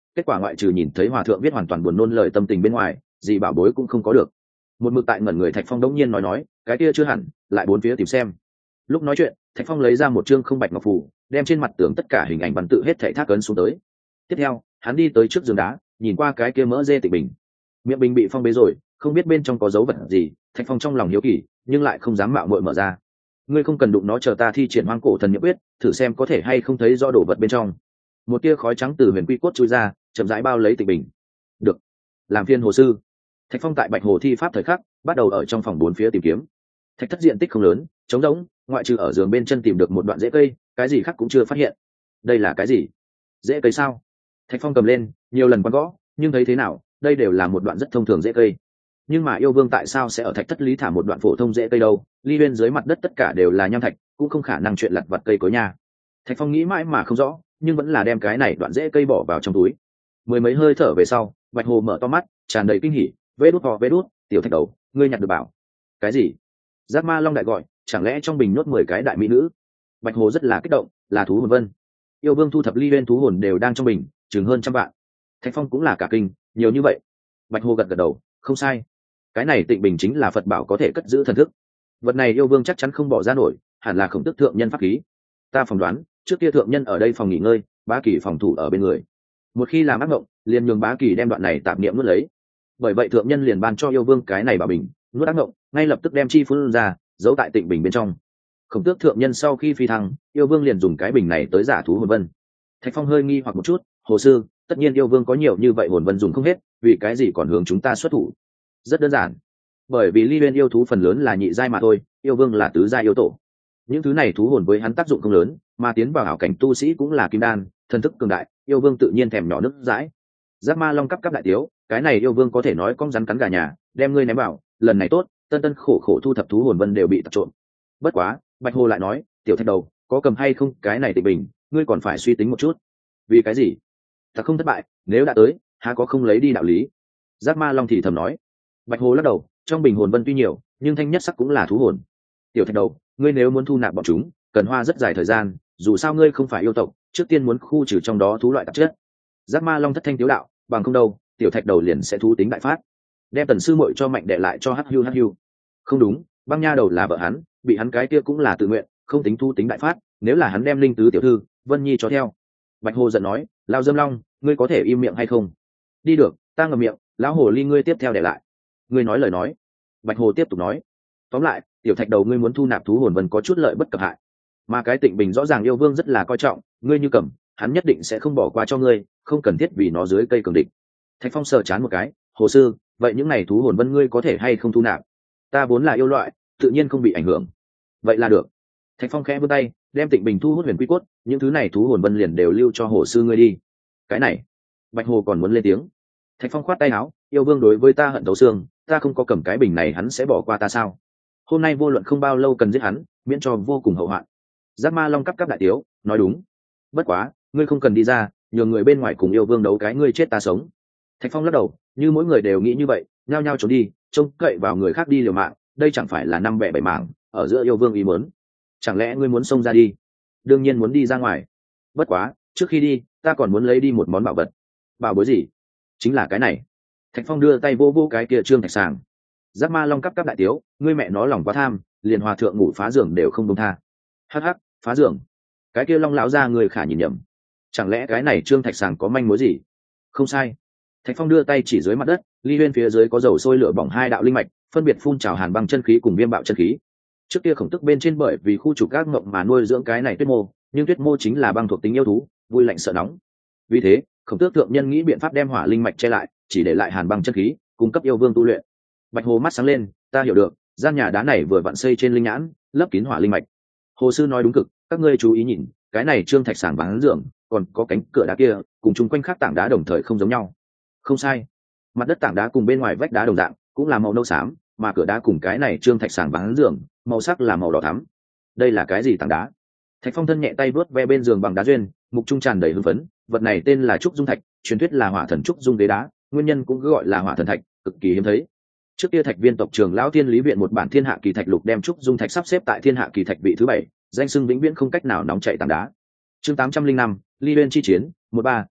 kết quả ngoại trừ nhìn thấy hòa thượng viết hoàn toàn buồn nôn lời tâm tình bên ngoài gì bảo bối cũng không có được. Một mực tại ngẩn người Thạch Phong đống nhiên nói cái kia chưa hẳn, lại bốn phía tìm xem. Lúc nói chuyện Thạch Phong lấy ra một chương không bạch ngọc phù, đem trên mặt tường tất cả hình ảnh văn tự hết thảy thác ấn xuống tới. Tiếp theo hắn đi tới trước giường đá, nhìn qua cái kia mỡ dê tịch bình. Miệng bình bị phong bế rồi, không biết bên trong có dấu vật gì. Thạch Phong trong lòng hiếu kỳ nhưng lại không dám mạo muội mở ra. Ngươi không cần đụng nó, chờ ta thi triển hoang cổ thần niệm quyết, thử xem có thể hay không thấy rõ đồ vật bên trong. Một tia khói trắng từ huyền quy cốt chui ra, chậm rãi bao lấy tịch bình. Được, làm phiên hồ sư. Thạch Phong tại Bạch Hồ thi pháp thời khắc bắt đầu ở trong phòng bốn phía tìm kiếm. Thạch thất diện tích không lớn, trống rỗng, ngoại trừ ở giường bên chân tìm được một đoạn rễ cây, cái gì khác cũng chưa phát hiện. Đây là cái gì? Rễ cây sao? Thạch Phong cầm lên nhiều lần quăng gõ, nhưng thấy thế nào đây đều là một đoạn rất thông thường rễ cây. Nhưng mà yêu vương tại sao sẽ ở thạch thất lý thả một đoạn phổ thông rễ cây đâu? Ly bên dưới mặt đất tất cả đều là nham thạch, cũng không khả năng chuyện lặt vặt cây cối nha. Thạch Phong nghĩ mãi mà không rõ, nhưng vẫn là đem cái này đoạn rễ cây bỏ vào trong túi. Mười mấy hơi thở về sau, Bạch Hồ mở to mắt tràn đầy kinh hỉ. Vê đút, tiểu Thạch đầu, ngươi nhặt được bảo. Cái gì? Giác Ma Long đại gọi, chẳng lẽ trong bình nhốt 10 cái đại mỹ nữ? Bạch Hồ rất là kích động, là thú hồn vân. Yêu vương thu thập ly bên thú hồn đều đang trong bình, chừng hơn 100 vạn. Thạch Phong cũng là cả kinh, nhiều như vậy. Bạch Hồ gật gật đầu, không sai. Cái này tịnh bình chính là Phật bảo có thể cất giữ thần thức. Vật này yêu vương chắc chắn không bỏ ra nổi, hẳn là Khổng Tước thượng nhân pháp khí. Ta phỏng đoán, trước kia thượng nhân ở đây phòng nghỉ ngơi, Bá Kỳ phòng thủ ở bên người. Một khi làm ác mộng, liền nhường Bá Kỳ đem đoạn này tạp niệm nuốt lấy. Bởi vậy thượng nhân liền ban cho yêu vương cái này bảo bình, nuốt ác mộng, ngay lập tức đem chi phun ra, giấu tại tịnh bình bên trong. Khổng Tước thượng nhân sau khi phi thăng, yêu vương liền dùng cái bình này tới giả thú hồn vân. Thạch Phong hơi nghi hoặc một chút, hồ sư, tất nhiên yêu vương có nhiều như vậy hồn vân dùng không hết, vì cái gì còn hướng chúng ta xuất thủ? Rất đơn giản, bởi vì ly bên yêu thú phần lớn là nhị giai mà thôi, yêu vương là tứ giai yêu tổ. Những thứ này thú hồn với hắn tác dụng không lớn, mà tiến vào hảo cảnh tu sĩ cũng là kim đan, thần thức cường đại, yêu vương tự nhiên thèm nhỏ nước dãi. Giác Ma Long cấp đại tiếu, cái này yêu vương có thể nói con rắn cắn gà nhà, đem ngươi ném vào, lần này tốt, tân khổ thu thập thú hồn vân đều bị tập trộn. Bất quá, Bạch Hồ lại nói, tiểu Thạch đầu, có cầm hay không cái này tịnh bình, ngươi còn phải suy tính một chút. Vì cái gì? Ta không thất bại, nếu đã tới, há có không lấy đi đạo lý. Giác Ma Long thì thầm nói. Bạch Hồ lắc đầu, trong bình hồn vân tuy nhiều, nhưng thanh nhất sắc cũng là thú hồn. Tiểu Thạch đầu, ngươi nếu muốn thu nạp bọn chúng, cần hoa rất dài thời gian, dù sao ngươi không phải yêu tộc, trước tiên muốn khu trừ trong đó thú loại tạp chất. Giác Ma Long thất thanh tiếu đạo, bằng không đâu, tiểu Thạch đầu liền sẽ thú tính đại phát. Đem Tần sư muội cho Mạnh Đệ lại cho Hắc Hưu. Không đúng, Băng Nha đầu là vợ hắn, bị hắn cái kia cũng là tự nguyện, không tính thú tính đại phát, nếu là hắn đem Linh tứ tiểu thư, Vân Nhi cho theo. Bạch Hồ giận nói, Lao Dâm Long, ngươi có thể im miệng hay không? Đi được, ta ngậm miệng, lão hồ ly ngươi tiếp theo để lại. Ngươi nói lời nói. Bạch Hồ tiếp tục nói, tóm lại, tiểu Thạch đầu ngươi muốn thu nạp thú hồn vân có chút lợi bất cập hại, mà cái tịnh bình rõ ràng yêu vương rất là coi trọng, ngươi như cầm, hắn nhất định sẽ không bỏ qua cho ngươi, không cần thiết vì nó dưới cây cường địch. Thạch Phong sờ chán một cái, hồ sư, vậy những này thú hồn vân ngươi có thể hay không thu nạp? Ta vốn là yêu loại, tự nhiên không bị ảnh hưởng. Vậy là được. Thạch Phong khẽ vươn tay, đem tịnh bình thu hút huyền quy cốt, những thứ này thú hồn vân liền đều lưu cho hồ sư ngươi đi. Cái này, Bạch Hồ còn muốn lên tiếng. Thạch Phong khoát tay áo, yêu vương đối với ta hận thấu xương, ta không có cầm cái bình này hắn sẽ bỏ qua ta sao? Hôm nay vô luận không bao lâu cần giết hắn, miễn cho vô cùng hậu hoạn. Giác Ma Long cấp đại tiếu, nói đúng. Bất quá, ngươi không cần đi ra, nhường người bên ngoài cùng yêu vương đấu cái ngươi chết ta sống. Thạch Phong lắc đầu, như mỗi người đều nghĩ như vậy, nhao nhao trốn đi, trông cậy vào người khác đi liều mạng, đây chẳng phải là năm bẻ bảy mảng, ở giữa yêu vương ý muốn. Chẳng lẽ ngươi muốn xông ra đi? Đương nhiên muốn đi ra ngoài. Bất quá, trước khi đi, ta còn muốn lấy đi một món bảo vật. Bảo bối gì? Chính là cái này. Thạch Phong đưa tay vô cái kia trương thạch sàng. Giác Ma Long cấp đại tiếu, ngươi mẹ nó lòng quá tham, liền hòa thượng ngủ phá giường đều không buông tha. Hắc, phá giường. Cái kia Long lão gia người khả nhìn nhầm. Chẳng lẽ cái này trương thạch sàng có manh mối gì? Không sai. Thạch Phong đưa tay chỉ dưới mặt đất, ly bên phía dưới có dầu sôi lửa bỏng hai đạo linh mạch, phân biệt phun trào hàn băng chân khí cùng viêm bạo chân khí. Trước kia Khổng Tước bên trên bởi vì khu trục các ngộng mà nuôi dưỡng cái này tuyết mô, nhưng tuyết mô chính là băng thuộc tính yêu thú, vui lạnh sợ nóng. Vì thế, Khổng Tước thượng nhân nghĩ biện pháp đem hỏa linh mạch che lại, chỉ để lại hàn băng chân khí, cung cấp yêu vương tu luyện. Bạch Hồ mắt sáng lên, ta hiểu được, gian nhà đá này vừa vặn xây trên linh nhãn, lấp kín hỏa linh mạch. Hồ sư nói đúng cực, các ngươi chú ý nhìn, cái này trương thạch sàng vắng giường, còn có cánh cửa đá kia, cùng chung quanh khác tảng đá đồng thời không giống nhau. Không sai, mặt đất tảng đá cùng bên ngoài vách đá đồng dạng, cũng là màu nâu xám, mà cửa đá cùng cái này trương thạch sàng vắng giường, màu sắc là màu đỏ thắm. Đây là cái gì tảng đá? Thạch Phong thân nhẹ tay vớt ve bên giường bằng đá duyên, mục trung tràn đầy hưng phấn, vật này tên là trúc dung thạch, truyền thuyết là hỏa thần trúc dung ghế đá, nguyên nhân cũng gọi là hỏa thần thạch, cực kỳ hiếm thấy. Trước kia Thạch Viên tộc trưởng lão Thiên Lý viện một bản Thiên Hạ Kỳ Thạch lục đem trúc dung thạch sắp xếp tại Thiên Hạ Kỳ Thạch vị thứ 7, danh xưng vĩnh viễn không cách nào nóng chảy tảng đá. Chương 805, Ly Uyên chi chiến, 13,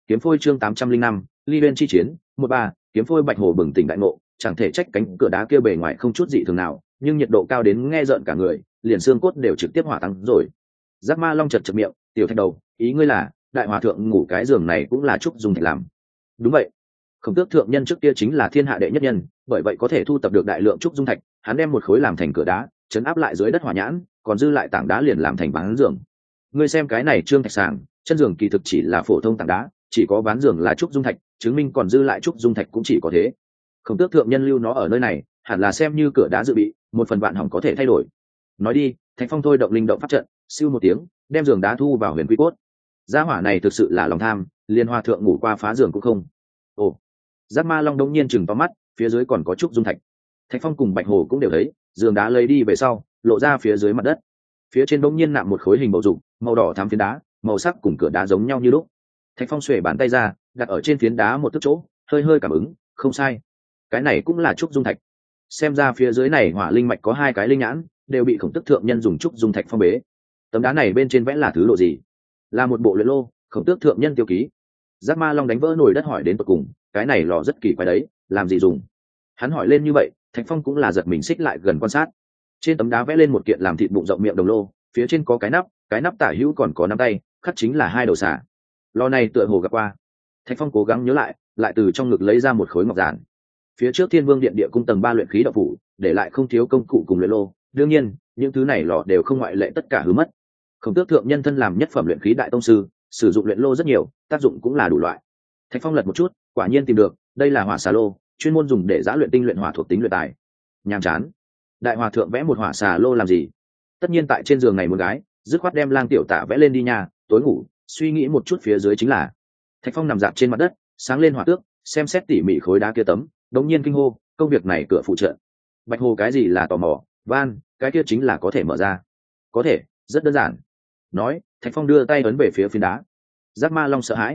kiếm phôi chương 805, ly bên chi chiến 13, kiếm phôi Bạch Hồ bừng tỉnh đại ngộ, chẳng thể trách cánh cửa đá kia bề ngoài không chút dị thường nào, nhưng nhiệt độ cao đến nghe rợn cả người, liền xương cốt đều trực tiếp hỏa tăng rồi. Giác Ma Long chật chật miệng, tiểu thạch đầu, ý ngươi là đại hòa thượng ngủ cái giường này cũng là trúc dung thạch làm? Đúng vậy. Khổng Tước thượng nhân trước kia chính là thiên hạ đệ nhất nhân, bởi vậy có thể thu tập được đại lượng trúc dung thạch, hắn đem một khối làm thành cửa đá, chấn áp lại dưới đất hỏa nhãn, còn dư lại tảng đá liền làm thành ván giường. Ngươi xem cái này trương thạch sàng, chân giường kỳ thực chỉ là phổ thông tảng đá, chỉ có ván giường là trúc dung thạch, chứng minh còn dư lại trúc dung thạch cũng chỉ có thế. Khổng Tước thượng nhân lưu nó ở nơi này, hẳn là xem như cửa đá dự bị, một phần vạn hỏng có thể thay đổi. Nói đi, Thạch Phong thôi động linh động pháp trận, siêu một tiếng, đem giường đá thu vào huyền quy cốt. Gia hỏa này thực sự là lòng tham, liên hoa thượng ngủ qua phá giường cũng không. Ồ, Giác Ma Long đông nhiên chừng to mắt, phía dưới còn có trúc dung thạch. Thạch Phong cùng Bạch Hồ cũng đều thấy, giường đá lấy đi về sau, lộ ra phía dưới mặt đất. Phía trên đông nhiên nạm một khối hình bầu dục, màu đỏ thắm phiến đá, màu sắc cùng cửa đá giống nhau như lúc. Thạch Phong xuề bàn tay ra, đặt ở trên phiến đá một tấc chỗ, hơi hơi cảm ứng, không sai. Cái này cũng là trúc dung thạch. Xem ra phía dưới này hỏa linh mạch có hai cái linh nhãn, đều bị Khổng Tước thượng nhân dùng trúc dung thạch phong bế. Tấm đá này bên trên vẽ là thứ độ gì? Là một bộ luyện lô, Khổng Tước thượng nhân tiêu ký. Giác Ma Long đánh vỡ nồi đất hỏi đến tận cùng, cái này lò rất kỳ quái đấy, làm gì dùng? Hắn hỏi lên như vậy, Thạch Phong cũng là giật mình xích lại gần quan sát. Trên tấm đá vẽ lên một kiện làm thịt bụng rộng miệng đồng lô, phía trên có cái nắp tả hữu còn có nắm tay, khắc chính là hai đầu xả. Lò này tựa hồ gặp qua. Thạch Phong cố gắng nhớ lại từ trong ngực lấy ra một khối ngọc giản. Phía trước Thiên Vương điện địa cung tầng 3 luyện khí đạo phủ, để lại không thiếu công cụ cùng luyện lô, đương nhiên, những thứ này lò đều không ngoại lệ tất cả hư mất. Khổng Tước thượng nhân thân làm nhất phẩm luyện khí đại tông sư, sử dụng luyện lô rất nhiều, tác dụng cũng là đủ loại. Thạch Phong lật một chút, quả nhiên tìm được, đây là hỏa xà lô, chuyên môn dùng để giã luyện tinh luyện hỏa thuộc tính luyện tài. Nhàm chán. Đại hòa thượng vẽ một hỏa xà lô làm gì? Tất nhiên tại trên giường này một gái, dứt khoát đem Lang tiểu tạ vẽ lên đi nhà, tối ngủ, suy nghĩ một chút phía dưới chính là. Thạch Phong nằm dạp trên mặt đất, sáng lên hỏa tước, xem xét tỉ mỉ khối đá kia tấm, đống nhiên kinh hô, công việc này cửa phụ trợ. Bạch Hồ cái gì là tò mò, van, cái kia chính là có thể mở ra. Có thể, rất đơn giản. Nói, Thạch Phong đưa tay ấn về phía phiến đá. Giác Ma Long sợ hãi,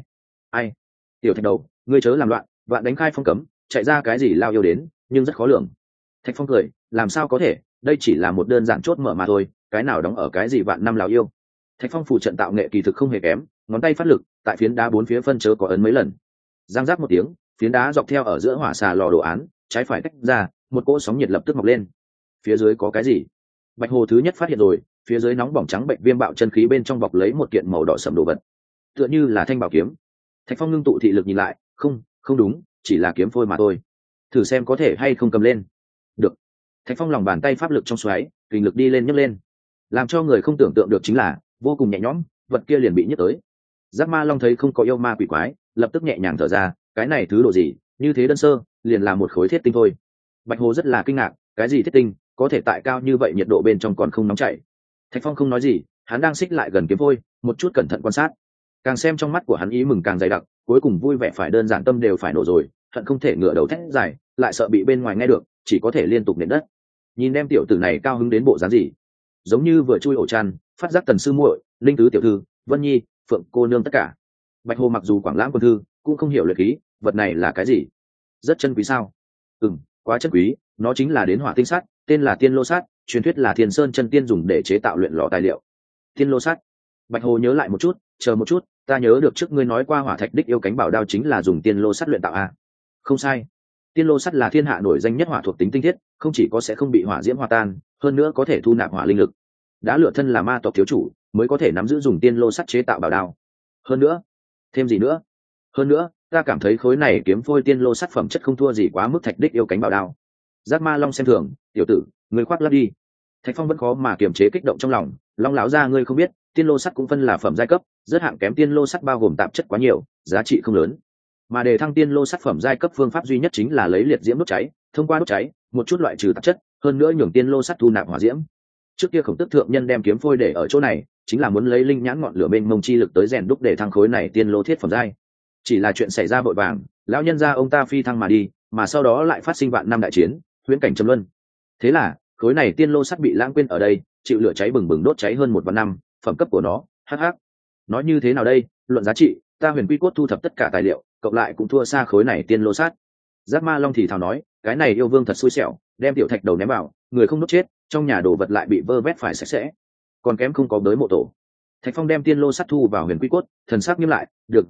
ai, tiểu Thạch đầu, ngươi chớ làm loạn, vạn đánh khai phong cấm, chạy ra cái gì lao yêu đến, nhưng rất khó lường. Thạch Phong cười, làm sao có thể, đây chỉ là một đơn giản chốt mở mà thôi, cái nào đóng ở cái gì vạn năm lao yêu. Thạch Phong phụ trận tạo nghệ kỳ thực không hề kém, ngón tay phát lực, tại phiến đá bốn phía phân chớ có ấn mấy lần. Giang giác một tiếng, phiến đá dọc theo ở giữa hỏa xà lò đồ án, trái phải tách ra, một cỗ sóng nhiệt lập tức mọc lên. Phía dưới có cái gì? Bạch Hồ thứ nhất phát hiện rồi, phía dưới nóng bỏng trắng bệnh viêm bạo chân khí bên trong bọc lấy một kiện màu đỏ sẫm đồ vật, tựa như là thanh bảo kiếm. Thạch Phong ngưng tụ thị lực nhìn lại, không đúng, chỉ là kiếm phôi mà thôi. Thử xem có thể hay không cầm lên. Được. Thạch Phong lòng bàn tay pháp lực trong xoáy, kình lực đi lên nhấc lên. Làm cho người không tưởng tượng được chính là, vô cùng nhẹ nhõm, vật kia liền bị nhấc tới. Giác Ma Long thấy không có yêu ma quỷ quái, lập tức nhẹ nhàng thở ra, cái này thứ đồ gì, như thế đơn sơ, liền là một khối thiết tinh thôi. Bạch Hồ rất là kinh ngạc, cái gì thiết tinh, có thể tại cao như vậy nhiệt độ bên trong còn không nóng chảy. Thạch Phong không nói gì, hắn đang xích lại gần kiếm phôi, một chút cẩn thận quan sát. Càng xem trong mắt của hắn ý mừng càng dày đặc, cuối cùng vui vẻ phải đơn giản tâm đều phải nổ rồi, hận không thể ngửa đầu thét dài, lại sợ bị bên ngoài nghe được, chỉ có thể liên tục nện đất. Nhìn đem tiểu tử này cao hứng đến bộ dáng gì, giống như vừa chui ổ chăn, phát giác Tần sư muội, Linh tứ tiểu thư, Vân Nhi, Phượng cô nương tất cả. Bạch Hồ mặc dù quảng lãng quân thư, cũng không hiểu luyện khí, vật này là cái gì? Rất chân quý sao? Quá chân quý, nó chính là đến hỏa tinh sắt, tên là Tiên Lô sắt, truyền thuyết là Thiên Sơn chân tiên dùng để chế tạo luyện lò tài liệu. Tiên Lô sắt. Bạch Hồ nhớ lại một chút, chờ một chút, ta nhớ được trước ngươi nói qua hỏa thạch đích yêu cánh bảo đao chính là dùng Tiên Lô sắt luyện tạo à? Không sai. Tiên Lô sắt là thiên hạ nổi danh nhất hỏa thuộc tính tinh thiết, không chỉ có sẽ không bị hỏa diễm hòa tan, hơn nữa có thể thu nạp hỏa linh lực. Đã lựa thân là ma tộc thiếu chủ, mới có thể nắm giữ dùng Tiên Lô sắt chế tạo bảo đao. Hơn nữa, thêm gì nữa? Hơn nữa, ta cảm thấy khối này kiếm phôi Tiên Lô sắt phẩm chất không thua gì quá mức thạch đích yêu cánh bảo đao. Giác Ma Long xem thường, tiểu tử, ngươi khoác lác đi. Thạch Phong vẫn khó mà kiềm chế kích động trong lòng, Long lão gia ngươi không biết, Tiên Lô sắt cũng phân là phẩm giai cấp, rất hạng kém Tiên Lô sắt bao gồm tạp chất quá nhiều, giá trị không lớn. Mà để thăng Tiên Lô sắt phẩm giai cấp phương pháp duy nhất chính là lấy liệt diễm đốt cháy, thông qua đốt cháy, một chút loại trừ tạp chất, hơn nữa nhường Tiên Lô sắt thu nạp hỏa diễm. Trước kia Khổng Tước thượng nhân đem kiếm phôi để ở chỗ này, chính là muốn lấy linh nhãn ngọn lửa bên mông chi lực tới rèn đúc để thăng khối này Tiên Lô thiết phẩm giai. Chỉ là chuyện xảy ra vội vàng, lão nhân gia ông ta phi thăng mà đi, mà sau đó lại phát sinh vạn năm đại chiến, huyễn cảnh trầm luân. Thế là khối này Tiên Lô sắt bị lãng quên ở đây, chịu lửa cháy bừng bừng đốt cháy hơn một vạn năm, phẩm cấp của nó, hắc. Nói như thế nào đây, luận giá trị, ta Huyền Quy Cốt thu thập tất cả tài liệu, cộng lại cũng thua xa khối này Tiên Lô sắt. Giác Ma Long thì thào nói, cái này yêu vương thật xui xẻo, đem tiểu thạch đầu ném vào, người không đốt chết, trong nhà đồ vật lại bị vơ vét phải sạch sẽ, còn kém không có đới mộ tổ. Thạch Phong đem Tiên Lô sắt thu vào Huyền Quy Cốt, thần sắc nghiêm lại, được rồi,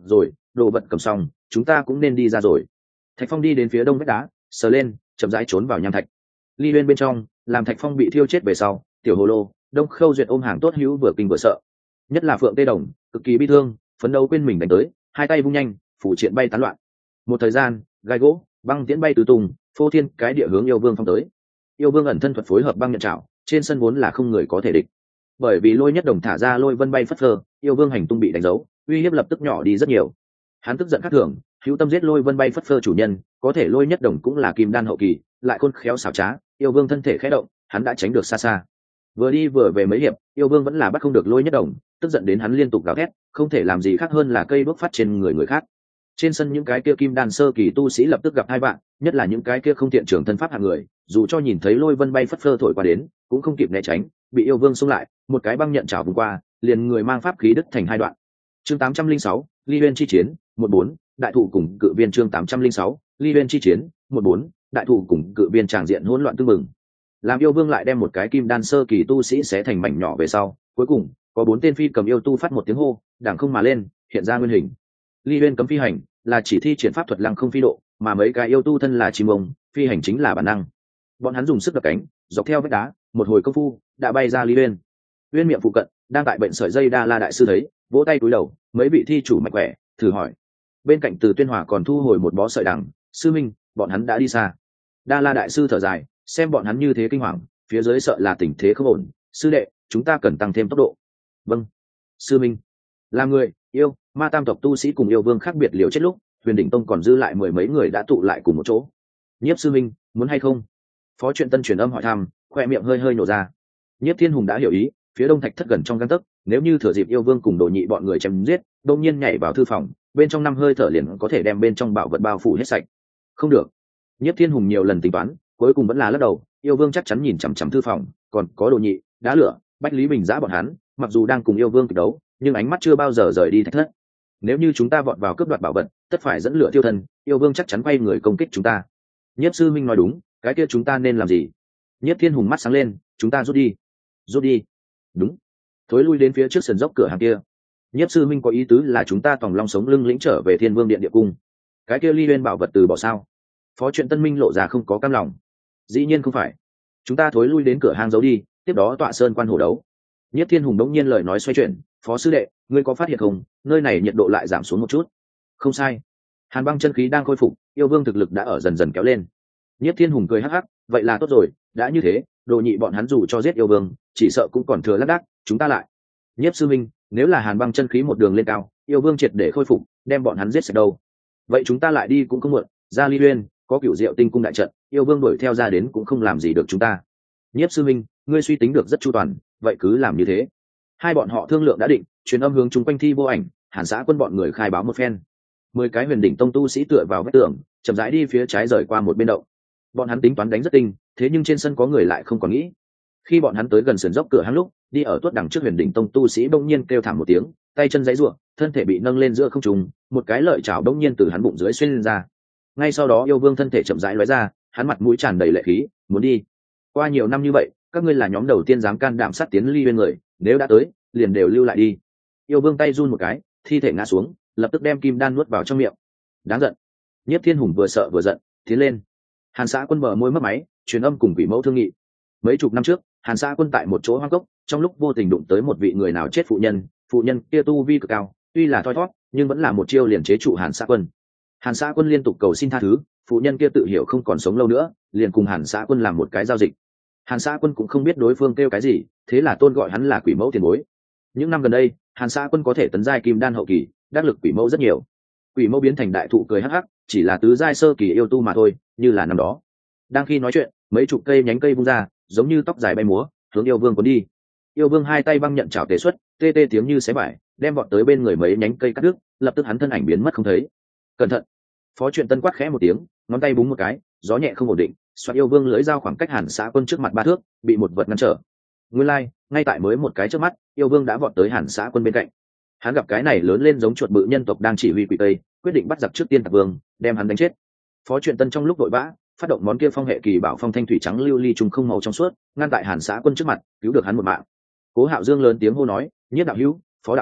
đồ vật cầm xong chúng ta cũng nên đi ra rồi. Thạch Phong đi đến phía đông vách đá, sờ lên, chậm rãi trốn vào nham thạch. Ly Uyên bên trong, làm Thạch Phong bị thiêu chết về sau, Tiểu Hồ Lô, Đông Khâu Duyệt ôm hàng tốt hữu vừa kinh vừa sợ. Nhất là Phượng Tê Đồng, cực kỳ bi thương, phấn đấu quên mình đánh tới, hai tay vung nhanh, phủ triện bay tán loạn. Một thời gian, gai gỗ, băng tiễn bay tứ tung, phô thiên cái địa hướng yêu vương phong tới. Yêu vương ẩn thân thuật phối hợp băng nhận trảo, trên sân vốn là không người có thể địch. Bởi vì Lôi Nhất Đồng thả ra lôi vân bay phất phơ, yêu vương hành tung bị đánh dấu, uy hiếp lập tức nhỏ đi rất nhiều. Hắn tức giận khắc thường, hữu tâm giết lôi vân bay phất phơ chủ nhân, có thể Lôi Nhất Đồng cũng là kim đan hậu kỳ, lại khôn khéo xảo trá, yêu vương thân thể khẽ động, hắn đã tránh được xa xa. Vừa đi vừa về mấy hiệp, yêu vương vẫn là bắt không được Lôi Nhất Đồng, tức giận đến hắn liên tục gào thét, không thể làm gì khác hơn là cây bước phát trên người khác. Trên sân những cái kia kim đan sơ kỳ tu sĩ lập tức gặp hai bạn, nhất là những cái kia không tiện trưởng thân pháp hạng người, dù cho nhìn thấy lôi vân bay phất phơ thổi qua đến, cũng không kịp né tránh, bị yêu vương xông lại, một cái băng nhận chảo vùng qua, liền người mang pháp khí đứt thành hai đoạn. Chương 806, Ly Uyên chi chiến, 14, đại thụ cùng cự viên. Chương 806, Ly Uyên chi chiến, 14, đại thụ cùng cự viên tràng diện hỗn loạn tương mừng. Làm yêu vương lại đem một cái kim đan sơ kỳ tu sĩ xé thành mảnh nhỏ về sau, cuối cùng có 4 tên phi cầm yêu tu phát một tiếng hô, đằng không mà lên, hiện ra nguyên hình. Ly Uyên cấm phi hành, là chỉ thi triển pháp thuật lăng không phi độ, mà mấy cái yêu tu thân là chim ông, phi hành chính là bản năng. Bọn hắn dùng sức đập cánh, dọc theo vách đá, một hồi công phu đã bay ra Ly Uyên. Uyên miệng phụ cận, đang tại bệnh sợi dây Đa La đại sư thấy, vỗ tay cúi đầu, mấy vị thi chủ mạnh khỏe, thử hỏi. Bên cạnh Từ Tuyên Hòa còn thu hồi một bó sợi đằng, sư minh, bọn hắn đã đi xa. Đa La đại sư thở dài, xem bọn hắn như thế kinh hoàng, phía dưới sợ là tình thế không ổn, sư đệ, chúng ta cần tăng thêm tốc độ. Vâng, sư minh. Là người, yêu, ma tam tộc tu sĩ cùng yêu vương khác biệt liều chết lúc, Huyền Đỉnh Tông còn dư lại 10 mấy người đã tụ lại cùng một chỗ. Nhiếp sư minh, muốn hay không? Phó Truyện Tân truyền âm hỏi thăm, khoe miệng hơi hơi nổ ra. Nhiếp Thiên Hùng đã hiểu ý, phía đông thạch thất gần trong gang tấc, nếu như thừa dịp yêu vương cùng đồ nhị bọn người chém giết, đông nhiên nhảy vào thư phòng, bên trong 5 hơi thở liền có thể đem bên trong bảo vật bao phủ hết sạch. Không được. Nhiếp Thiên Hùng nhiều lần tính toán, cuối cùng vẫn là lắc đầu, yêu vương chắc chắn nhìn chằm chằm thư phòng, còn có đồ nhị, đá lửa, Bách Lý Bình giã bọn hắn, mặc dù đang cùng yêu vương kịch đấu, nhưng ánh mắt chưa bao giờ rời đi thạch thất. Nếu như chúng ta vọt vào cướp đoạt bảo vật, tất phải dẫn lửa tiêu thân, yêu vương chắc chắn quay người công kích chúng ta. Nhiếp sư minh nói đúng, cái kia chúng ta nên làm gì? Nhiếp Thiên Hùng mắt sáng lên, chúng ta rút đi. Rút đi? Đúng. Thối lui đến phía trước sườn dốc cửa hàng kia. Nhiếp sư minh có ý tứ là chúng ta tòng long sống lưng lĩnh trở về Thiên Vương điện địa cung. Cái kia Ly Uyên bảo vật từ bỏ sao? Phó Truyện Tân minh lộ ra không có cam lòng. Dĩ nhiên không phải. Chúng ta thối lui đến cửa hàng giấu đi, tiếp đó tọa sơn quan hổ đấu. Nhiếp Thiên Hùng đống nhiên lời nói xoay chuyển, phó sư đệ, ngươi có phát hiện không, nơi này nhiệt độ lại giảm xuống một chút. Không sai, hàn băng chân khí đang khôi phục, yêu vương thực lực đã ở dần dần kéo lên. Nhiếp Thiên Hùng cười hắc hắc, vậy là tốt rồi, đã như thế, đồ nhị bọn hắn dù cho giết yêu vương, chỉ sợ cũng còn thừa lác đác, chúng ta lại. Nhiếp sư minh, nếu là hàn băng chân khí một đường lên cao, yêu vương triệt để khôi phục, đem bọn hắn giết sạch đâu. Vậy chúng ta lại đi cũng không muộn, ra Ly Uyên, có cửu diệu tinh cung đại trận, yêu vương đuổi theo ra đến cũng không làm gì được chúng ta. Nhiếp sư minh, ngươi suy tính được rất chu toàn, vậy cứ làm như thế. Hai bọn họ thương lượng đã định, truyền âm hướng chung quanh Thi Vô Ảnh, Hàn Xã Quân bọn người khai báo một phen. 10 cái Huyền Đỉnh Tông tu sĩ tựa vào vách tường, chậm rãi đi phía trái rời qua một bên động. Bọn hắn tính toán đánh rất tinh, thế nhưng trên sân có người lại không còn nghĩ. Khi bọn hắn tới gần sườn dốc cửa hang lúc, đi ở tuốt đằng trước Huyền Đỉnh Tông tu sĩ bỗng nhiên kêu thảm một tiếng, tay chân giãy giụa, thân thể bị nâng lên giữa không trung, một cái lợi chảo bỗng nhiên từ hắn bụng dưới xuyên lên ra. Ngay sau đó yêu vương thân thể chậm rãi lóe ra, hắn mặt mũi tràn đầy lệ khí, muốn đi. Qua nhiều năm như vậy, các ngươi là nhóm đầu tiên dám can đảm sát tiến Ly Uyên người, nếu đã tới, liền đều lưu lại đi. Yêu vương tay run một cái, thi thể ngã xuống, lập tức đem kim đan nuốt vào trong miệng. Đáng giận. Nhiếp Thiên Hùng vừa sợ vừa giận, tiến lên. Hàn Xã Quân bờ môi mất máy, truyền âm cùng Quỷ Mẫu thương nghị. Mấy chục năm trước, Hàn Xã Quân tại một chỗ hoang cốc, trong lúc vô tình đụng tới một vị người nào chết phụ nhân kia tu vi cực cao, tuy là thoi thoát, nhưng vẫn là một chiêu liền chế trụ Hàn Xã Quân. Hàn Xã Quân liên tục cầu xin tha thứ, phụ nhân kia tự hiểu không còn sống lâu nữa, liền cùng Hàn Xã Quân làm một cái giao dịch. Hàn Xã Quân cũng không biết đối phương kêu cái gì, thế là tôn gọi hắn là Quỷ Mẫu tiền bối. Những năm gần đây, Hàn Xã Quân có thể tấn giai kim đan hậu kỳ, đắc lực Quỷ Mẫu rất nhiều. Quỷ Mẫu biến thành đại thụ cười hắc hắc, chỉ là tứ giai sơ kỳ yêu tu mà thôi, như là năm đó. Đang khi nói chuyện, mấy chục cây nhánh cây vung ra, giống như tóc dài bay múa, hướng yêu vương cuốn đi. Yêu vương hai tay băng nhận chảo tế xuất, tê tê tiếng như xé vải, đem vọt tới bên người mấy nhánh cây cắt đứt, lập tức hắn thân ảnh biến mất không thấy. Cẩn thận! Phó Truyện Tân quát khẽ một tiếng, ngón tay búng một cái, gió nhẹ không ổn định, xoát yêu vương lưỡi dao khoảng cách Hàn Xã Quân trước mặt 3 thước, bị một vật ngăn trở. Nguyên lai, ngay tại mới một cái trước mắt, yêu vương đã vọt tới Hàn Xã Quân bên cạnh. Hắn gặp cái này lớn lên giống chuột bự nhân tộc đang chỉ huy quỷ tây, quyết định bắt giặc trước tiên Tặc Vương, đem hắn đánh chết. Phó Truyện Tân trong lúc vội vã, phát động món kia phong hệ kỳ bảo phong thanh thủy trắng lưu ly trùng không màu trong suốt, ngăn tại Hàn Xã Quân trước mặt, cứu được hắn một mạng. Cố Hạo Dương lớn tiếng hô nói, Nhiếp đạo hữu, Phó đạo hữu,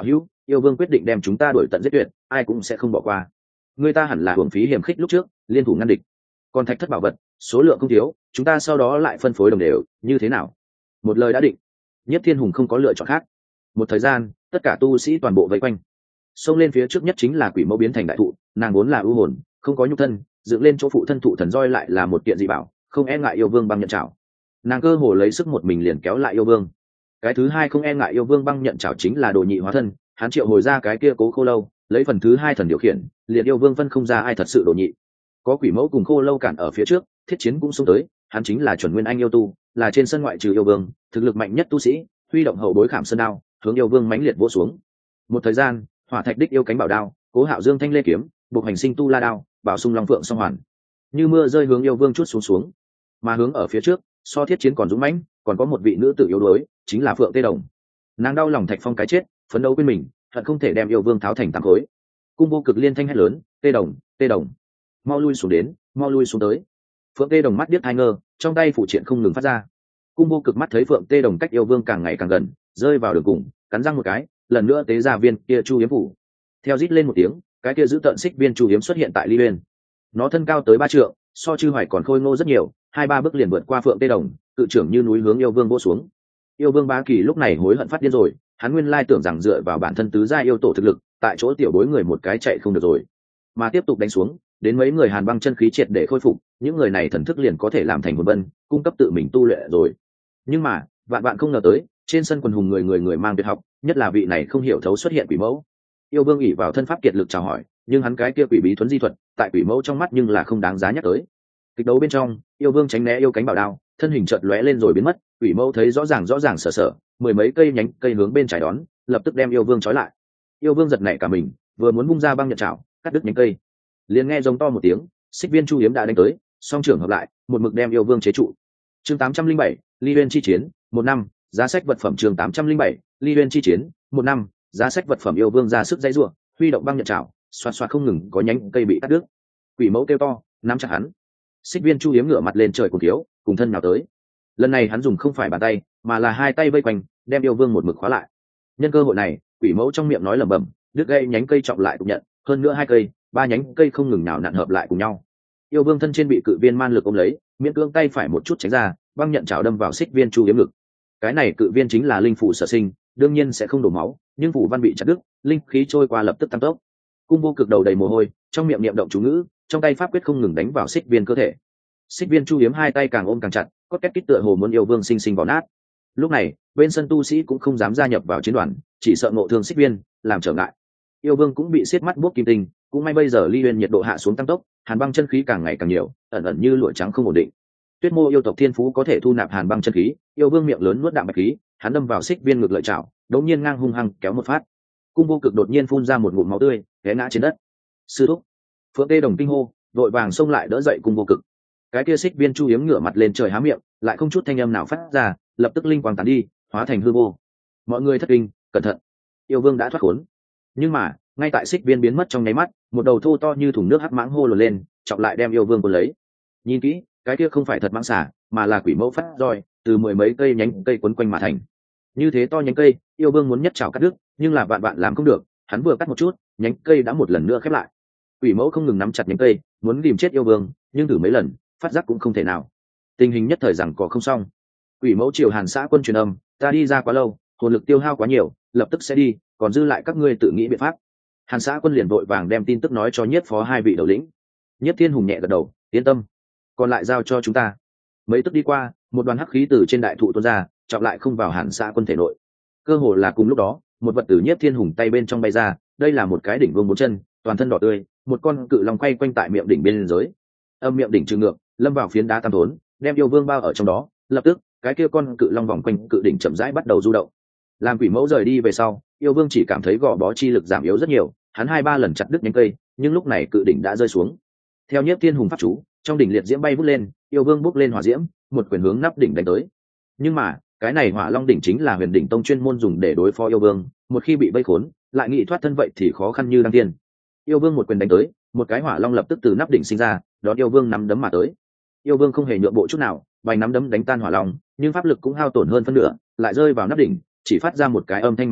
yêu vương quyết định đem chúng ta đuổi tận giết tuyệt, ai cũng sẽ không bỏ qua. Người ta hẳn là hưởng phí hiểm khích lúc trước, liên thủ ngăn địch. Còn thạch thất bảo vật, số lượng không thiếu, chúng ta sau đó lại phân phối đồng đều, như thế nào? Một lời đã định. Nhất Thiên Hùng không có lựa chọn khác. Một thời gian, tất cả tu sĩ toàn bộ vây quanh. Xông lên phía trước nhất chính là quỷ mẫu biến thành đại thụ, nàng vốn là ưu hồn, không có nhục thân, dựng lên chỗ phụ thân thụ thần roi lại là một kiện dị bảo, không e ngại yêu vương băng nhận trảo. Nàng cơ hồ lấy sức một mình liền kéo lại yêu vương. Cái thứ hai không e ngại yêu vương băng nhận trảo chính là đồ nhị hóa thân, hắn triệu hồi ra cái kia cố khô lâu, lấy phần thứ hai thần điều khiển, liền yêu vương phân không ra ai thật sự đồ nhị. Có quỷ mẫu cùng khô lâu cản ở phía trước, thiết chiến cũng xông tới, hắn chính là chuẩn nguyên anh yêu tu, là trên sân ngoại trừ yêu vương thực lực mạnh nhất tu sĩ, huy động hậu bối khảm sơn đao hướng yêu vương mãnh liệt vỗ xuống. Một thời gian, hỏa thạch đích yêu cánh bảo đao, cố hạo dương thanh lê kiếm, buộc hành sinh tu la đao, bảo sung long phượng song hoàn, như mưa rơi hướng yêu vương chút xuống. Mà hướng ở phía trước, so thiết chiến còn dũng mãnh, còn có một vị nữ tử yếu đuối, chính là Phượng Tê Đồng. Nàng đau lòng Thạch Phong cái chết, phấn đấu quên mình, hận không thể đem yêu vương tháo thành tám khối. Cung Vô Cực liên thanh hét lớn, Tê Đồng, Tê Đồng, mau lui xuống đến, mau lui xuống tới. Phượng Tê Đồng mắt điếc hai ngơ, trong tay phụ triện không ngừng phát ra. Cung Vô Cực mắt thấy Phượng Tê Đồng cách yêu vương càng ngày càng gần, rơi vào đường cùng, cắn răng một cái, lần nữa tế ra viên kia chu yếm phủ. Theo rít lên một tiếng, cái kia giữ tận xích viên chu yếm xuất hiện tại Ly Uyên. Nó thân cao tới 3 trượng, so Chư Hoài còn khôi ngô rất nhiều, 2-3 bước liền vượt qua Phượng Tê Đồng, cự trưởng như núi hướng yêu vương vỗ xuống. Yêu vương Bá Kỳ lúc này hối hận phát điên rồi, hắn nguyên lai tưởng rằng dựa vào bản thân tứ gia yêu tổ thực lực, tại chỗ tiểu bối người một cái chạy không được rồi, mà tiếp tục đánh xuống, đến mấy người Hàn Băng chân khí triệt để khôi phục, những người này thần thức liền có thể làm thành hồn vân, cung cấp tự mình tu luyện rồi. Nhưng mà, vạn không ngờ tới, trên sân quần hùng người mang tuyệt học, nhất là vị này không hiểu thấu xuất hiện quỷ mẫu. Yêu vương ỷ vào thân pháp kiệt lực chào hỏi, nhưng hắn cái kia quỷ bí thuấn di thuật, tại quỷ mẫu trong mắt nhưng là không đáng giá nhắc tới. Kịch đấu bên trong, yêu vương tránh né yêu cánh bảo đao, thân hình chợt lóe lên rồi biến mất, quỷ mẫu thấy rõ ràng sở mười mấy cây nhánh cây hướng bên trái đón, lập tức đem yêu vương trói lại. Yêu vương giật nảy cả mình, vừa muốn bung ra băng nhận chảo, cắt đứt nhánh cây, liền nghe giống to một tiếng, xích viên chu yếm đã đánh tới, song trưởng hợp lại, một mực đem yêu vương chế trụ. Chương 807, Ly Uyên chi chiến, 1 năm, giá sách vật phẩm chương 807, Ly Uyên chi chiến, 1 năm, giá sách vật phẩm yêu vương ra sức dãy rủa, huy động băng nhận chảo, xoạt không ngừng có nhánh cây bị cắt đứt. Quỷ mẫu kêu to, nắm chặt hắn. Xích viên chu yếm ngửa mặt lên trời cùng thiếu, cùng thân nào tới. Lần này hắn dùng không phải bàn tay, mà là hai tay vây quanh, đem yêu vương một mực khóa lại. Nhân cơ hội này, quỷ mẫu trong miệng nói lẩm bẩm, đứt gây nhánh cây trọng lại tục nhận, hơn nữa 2 cây, 3 nhánh cây không ngừng nào nặn hợp lại cùng nhau. Yêu vương thân trên bị cự viên man lực ôm lấy, miễn cưỡng tay phải một chút tránh ra, băng nhận chảo đâm vào xích viên chu yếm ngực. Cái này cự viên chính là linh phủ sở sinh, đương nhiên sẽ không đổ máu, nhưng phủ văn bị chặt đứt, linh khí trôi qua lập tức tăng tốc. Cung Vô Cực đầu đầy mồ hôi, trong miệng niệm động chú ngữ, trong tay pháp quyết không ngừng đánh vào xích viên cơ thể. Xích viên chu yếm hai tay càng ôm càng chặt, có két kít tựa hồ muốn yêu vương sinh vào nát. Lúc này, bên sân tu sĩ cũng không dám gia nhập vào chiến đoàn, chỉ sợ ngộ thương xích viên, làm trở ngại. Yêu vương cũng bị siết mắt buốc kim tinh, cũng may bây giờ Ly Uyên nhiệt độ hạ xuống tăng tốc, hàn băng chân khí càng ngày càng nhiều, ẩn như lụa trắng không ổn định. Tuyết Mô yêu tộc thiên phú có thể thu nạp hàn băng chân khí, yêu vương miệng lớn nuốt đạm bạch khí, hắn đâm vào xích viên ngược lợi chảo, đống nhiên ngang hung hăng kéo một phát. Cung Vô Cực đột nhiên phun ra một ngụm máu tươi, té ngã trên đất. Sư thúc! Phượng Tê Đồng kinh hô, vội vàng xông lại đỡ dậy Cung Vô Cực. Cái kia xích viên chu yếm ngửa mặt lên trời há miệng, lại không chút thanh âm nào phát ra, lập tức linh quang tán đi, hóa thành hư vô. Mọi người thất kinh, cẩn thận! Yêu vương đã thoát khốn. Nhưng mà, ngay tại xích viên biến mất trong nháy mắt, một đầu thô to như thùng nước hắc mãng hô lồ lên, trọng lại đem yêu vương cuốn lấy. Nhìn kỹ, cái kia không phải thật mãng xà, mà là quỷ mẫu phát roi, từ 10 mấy cây nhánh cây quấn quanh mà thành. Như thế to nhánh cây, yêu vương muốn nhất chảo cắt đứt, nhưng là vạn làm không được, hắn vừa cắt một chút, nhánh cây đã một lần nữa khép lại. Quỷ mẫu không ngừng nắm chặt nhánh cây, muốn ghìm chết yêu vương, nhưng thử mấy lần, phát giác cũng không thể nào. Tình hình nhất thời rằng có không xong. Quỷ mẫu triều Hàn xã quân truyền âm, ta đi ra quá lâu, hồn lực tiêu hao quá nhiều, lập tức sẽ đi, còn dư lại các ngươi tự nghĩ biện pháp. Hàn xã quân liền vội vàng đem tin tức nói cho Nhiếp phó 2 vị đầu lĩnh. Nhiếp Thiên Hùng nhẹ gật đầu, yên tâm, còn lại giao cho chúng ta. Mấy tức đi qua, một đoàn hắc khí từ trên đại thụ tuôn ra, trọng lại không vào Hàn xã quân thể nội. Cơ hồ là cùng lúc đó, một vật từ Nhiếp Thiên Hùng tay bên trong bay ra, đây là một cái đỉnh vương 4 chân, toàn thân đỏ tươi, một con cự long quay quanh tại miệng đỉnh bên dưới. Âm miệng đỉnh trừ ngược, lâm vào phiến đá tam thốn, đem yêu vương bao ở trong đó, lập tức, cái kia con cự long vòng quanh cự đỉnh chậm rãi bắt đầu du động. Làm quỷ mẫu rời đi về sau, yêu vương chỉ cảm thấy gò bó chi lực giảm yếu rất nhiều, hắn 2-3 lần chặt đứt nhánh cây, nhưng lúc này cự đỉnh đã rơi xuống. Theo Nhiếp Thiên Hùng pháp chú, trong đỉnh liệt diễm bay vút lên, yêu vương bốc lên hỏa diễm, một quyền hướng nắp đỉnh đánh tới. Nhưng mà, cái này Hỏa Long đỉnh chính là Huyền Đỉnh Tông chuyên môn dùng để đối phó yêu vương, một khi bị vây khốn, lại nghĩ thoát thân vậy thì khó khăn như đăng tiên. Yêu vương một quyền đánh tới, một cái hỏa long lập tức từ nắp đỉnh sinh ra, đón yêu vương nắm đấm mà tới. Yêu vương không hề nhượng bộ chút nào, vành nắm đấm đánh tan hỏa long, nhưng pháp lực cũng hao tổn hơn phân nửa, lại rơi vào nắp đỉnh, chỉ phát ra một cái âm thanh mà thôi,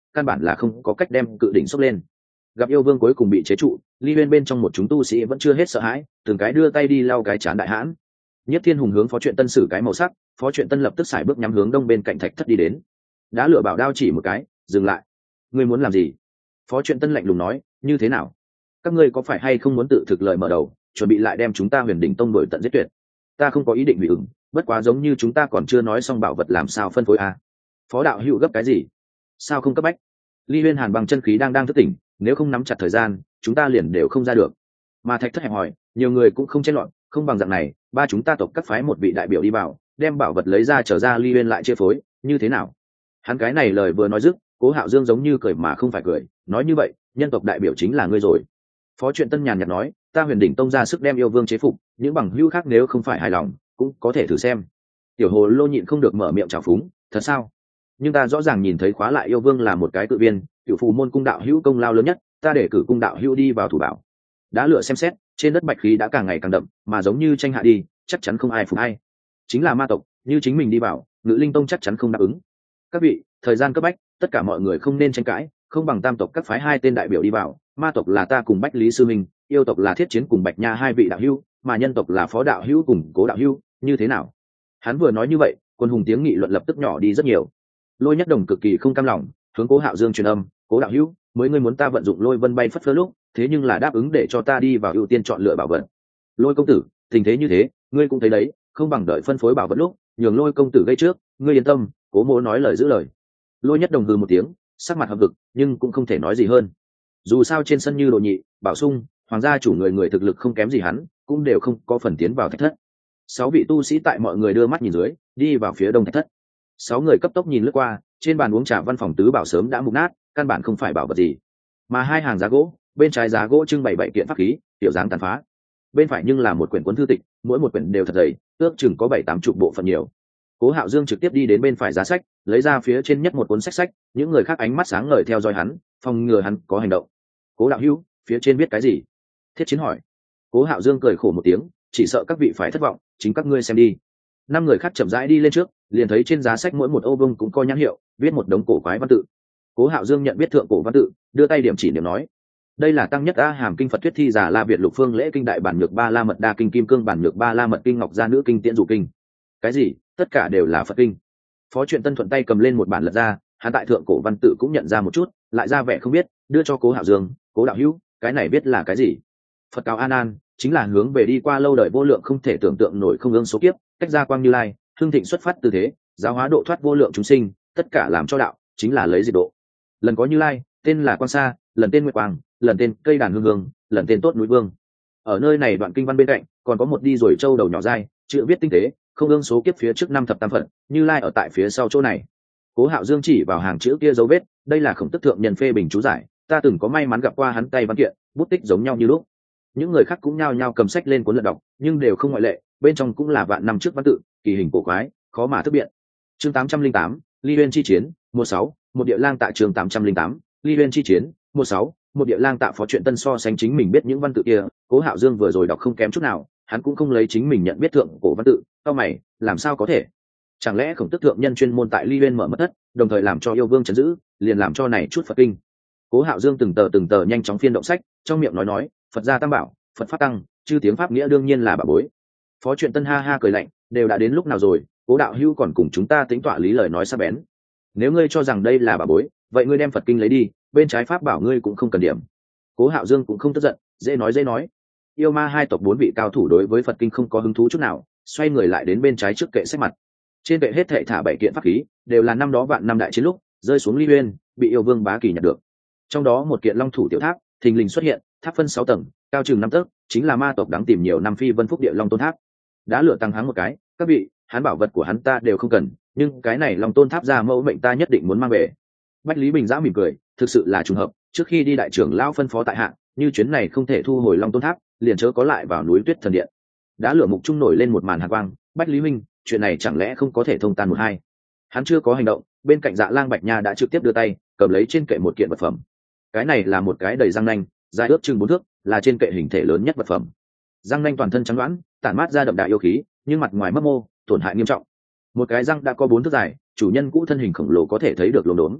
căn bản là không có cách đem cự đỉnh xốc lên. Gặp yêu vương cuối cùng bị chế trụ, Ly Uyên bên trong một chúng tu sĩ vẫn chưa hết sợ hãi, từng cái đưa tay đi lau cái chán đại hãn. Nhất Thiên Hùng hướng Phó Truyện Tân sử cái màu sắc, Phó Truyện Tân lập tức xài bước nhắm hướng đông bên cạnh thạch thất đi đến. Đã lựa bảo đao chỉ một cái, dừng lại. Ngươi muốn làm gì? Phó Truyện Tân lạnh lùng nói, như thế nào? Các ngươi có phải hay không muốn tự thực lời mở đầu, chuẩn bị lại đem chúng ta Huyền Đỉnh Tông đuổi tận giết tuyệt? Ta không có ý định hủy ửng, bất quá giống như chúng ta còn chưa nói xong bảo vật làm sao phân phối a? Phó đạo hữu gấp cái gì? Sao không cấp bách? Ly Uyên Hàn bằng chân khí đang thức tỉnh, nếu không nắm chặt thời gian, chúng ta liền đều không ra được. Mà thạch thất hẹp hỏi, nhiều người cũng không chen loạn, không bằng dạng này, ba chúng ta tộc các phái một vị đại biểu đi vào, đem bảo vật lấy ra trở ra Ly Uyên lại chia phối, như thế nào? Hắn cái này lời vừa nói dứt, Cố Hạo Dương giống như cười mà không phải cười, nói như vậy, nhân tộc đại biểu chính là ngươi rồi. Phó Truyện Tân nhàn nhạt nói, ta Huyền Đỉnh Tông ra sức đem yêu vương chế phục, những bằng hữu khác nếu không phải hài lòng, cũng có thể thử xem. Tiểu Hồ Lô nhịn không được mở miệng trào phúng, thật sao? Nhưng ta rõ ràng nhìn thấy khóa lại yêu vương là một cái tự viên, cựu phù môn cung đạo hữu công lao lớn nhất, ta để cử cung đạo hữu đi vào thủ bảo. Đã lựa xem xét, trên đất bạch khí đã càng ngày càng đậm, mà giống như tranh hạ đi, chắc chắn không ai phục ai. Chính là ma tộc, như chính mình đi vào, Ngự Linh Tông chắc chắn không đáp ứng. Các vị, thời gian cấp bách, tất cả mọi người không nên tranh cãi, không bằng tam tộc các phái hai tên đại biểu đi vào, ma tộc là ta cùng Bách Lý sư minh, yêu tộc là Thiết Chiến cùng Bạch Nha hai vị đạo hữu, mà nhân tộc là Phó đạo hữu cùng Cố đạo hữu, như thế nào? Hắn vừa nói như vậy, quân hùng tiếng nghị luận lập tức nhỏ đi rất nhiều. Lôi Nhất Đồng cực kỳ không cam lòng, hướng Cố Hạo Dương truyền âm, Cố đạo hữu, mới ngươi muốn ta vận dụng Lôi Vân bay phất phơ lúc, thế nhưng là đáp ứng để cho ta đi vào ưu tiên chọn lựa bảo vật. Lôi công tử, tình thế như thế, ngươi cũng thấy đấy, không bằng đợi phân phối bảo vật lúc, nhường Lôi công tử gây trước, ngươi yên tâm. Cố Mỗ nói lời giữ lời. Lôi Nhất Đồng hừ một tiếng, sắc mặt hậm hực, nhưng cũng không thể nói gì hơn. Dù sao trên sân như Đồ Nhị, Bảo Sung, hoàng gia chủ người thực lực không kém gì hắn, cũng đều không có phần tiến vào thạch thất. 6 vị tu sĩ tại mọi người đưa mắt nhìn dưới, đi vào phía đông thạch thất. 6 người cấp tốc nhìn lướt qua, trên bàn uống trà văn phòng tứ bảo sớm đã mục nát, căn bản không phải bảo vật gì. Mà hai hàng giá gỗ, bên trái giá gỗ trưng bày 7 kiện pháp khí, tiểu dáng tàn phá. Bên phải nhưng là một quyển cuốn thư tịch, mỗi một quyển đều thật dày, ước chừng có 7-8 chục bộ phận nhiều. Cố Hạo Dương trực tiếp đi đến bên phải giá sách, lấy ra phía trên nhất một cuốn sách, những người khác ánh mắt sáng ngời theo dõi hắn, phòng ngừa hắn có hành động. Cố đạo hữu, phía trên viết cái gì? Thiết Chiến hỏi. Cố Hạo Dương cười khổ một tiếng, chỉ sợ các vị phải thất vọng, chính các ngươi xem đi. 5 người khác chậm rãi đi lên trước, liền thấy trên giá sách mỗi một ô vuông cũng có nhãn hiệu, viết một đống cổ quái văn tự. Cố Hạo Dương nhận biết thượng cổ văn tự, đưa tay điểm chỉ điểm nói: đây là tăng nhất a hàm kinh Phật thuyết thi giả La Việt lục phương lễ kinh đại bản nhược ba la mật đa kinh kim cương bản nhược ba la mật kinh ngọc gia nữ kinh tiễn dụ kinh. Cái gì? Tất cả đều là Phật kinh. Phó Truyện Tân thuận tay cầm lên một bản lật ra, hắn tại thượng cổ văn tự cũng nhận ra một chút, lại ra vẻ không biết, đưa cho Cố Hạo Dương. Cố đạo hữu, cái này biết là cái gì? Phật cáo An An, chính là hướng về đi qua lâu đời vô lượng không thể tưởng tượng nổi không ương số kiếp, cách ra quang như lai, hương thịnh xuất phát từ thế, giáo hóa độ thoát vô lượng chúng sinh, tất cả làm cho đạo, chính là lấy diệt độ. Lần có Như Lai, tên là Quang Sa, lần tên Nguyệt Quang, lần tên cây đàn hương hương, lần tên tốt núi vương. Ở nơi này đoạn kinh văn bên cạnh, còn có một đi rồi châu đầu nhỏ dai, chữ viết tinh tế, không ương số kiếp phía trước 5 thập tam phận, Như Lai ở tại phía sau chỗ này. Cố Hạo Dương chỉ vào hàng chữ kia dấu vết, đây là Khổng Tức thượng nhân phê bình chú giải, ta từng có may mắn gặp qua hắn tay văn kiện, bút tích giống nhau như lúc. Những người khác cũng nhao nhao cầm sách lên cuốn lật đọc, nhưng đều không ngoại lệ, bên trong cũng là vạn năm trước văn tự, kỳ hình cổ quái, khó mà thức biện. Chương 808, Ly Uyên chi chiến, 16, một địa lang tạ chương 808, Ly Uyên chi chiến, 16, một địa lang tạ. Phó Truyện Tân so sánh chính mình biết những văn tự kia, Cố Hạo Dương vừa rồi đọc không kém chút nào, hắn cũng không lấy chính mình nhận biết thượng cổ văn tự, cao mày, làm sao có thể? Chẳng lẽ Khổng Tức thượng nhân chuyên môn tại Ly Uyên mở mất thất, đồng thời làm cho yêu vương trấn giữ, liền làm cho này chút Phật kinh. Cố Hạo Dương từng tờ nhanh chóng phiên động sách, trong miệng nói, Phật gia tam bảo, Phật pháp tăng, chư tiếng pháp nghĩa đương nhiên là bảo bối. Phó Truyện Tân ha ha cười lạnh, đều đã đến lúc nào rồi, Cố đạo hữu còn cùng chúng ta tính tọa lý lời nói sắc bén. Nếu ngươi cho rằng đây là bảo bối, vậy ngươi đem Phật kinh lấy đi, bên trái pháp bảo ngươi cũng không cần điểm. Cố Hạo Dương cũng không tức giận, dễ nói. Yêu ma hai tộc 4 vị cao thủ đối với Phật kinh không có hứng thú chút nào, xoay người lại đến bên trái trước kệ sách mặt. Trên kệ hết thảy thả 7 kiện pháp khí, đều là năm đó vạn năm đại chiến lúc rơi xuống Ly Uyên, bị yêu vương Bá Kỳ nhặt được. Trong đó một kiện Long thủ tiểu tháp thình lình xuất hiện, tháp phân 6 tầng, cao chừng 5 tấc, chính là ma tộc đáng tìm nhiều năm phi vân phúc địa Long tôn tháp. Đã lựa tăng hắng một cái, các vị, hắn bảo vật của hắn ta đều không cần, nhưng cái này Long tôn tháp ra mẫu mệnh ta nhất định muốn mang về. Bách Lý Bình Giã mỉm cười, thực sự là trùng hợp, trước khi đi đại trưởng lão phân phó tại hạ, như chuyến này không thể thu hồi Long tôn tháp, liền chớ có lại vào núi Tuyết Thần Điện. Đã lửa mục trung nổi lên một màn hàn quang, Bách Lý Minh, chuyện này chẳng lẽ không có thể thông tan một hai? Hắn chưa có hành động, bên cạnh Dạ Lang Bạch Nha đã trực tiếp đưa tay cầm lấy trên kệ một kiện vật phẩm. Cái này là một cái đầy răng nanh, dài ước chừng 4 thước, là trên kệ hình thể lớn nhất vật phẩm. Răng nanh toàn thân trắng đoán, tản mát ra đậm đà yêu khí, nhưng mặt ngoài mấp mô, tổn hại nghiêm trọng. Một cái răng đã có 4 thước dài, chủ nhân cũ thân hình khổng lồ có thể thấy được lốm đốm.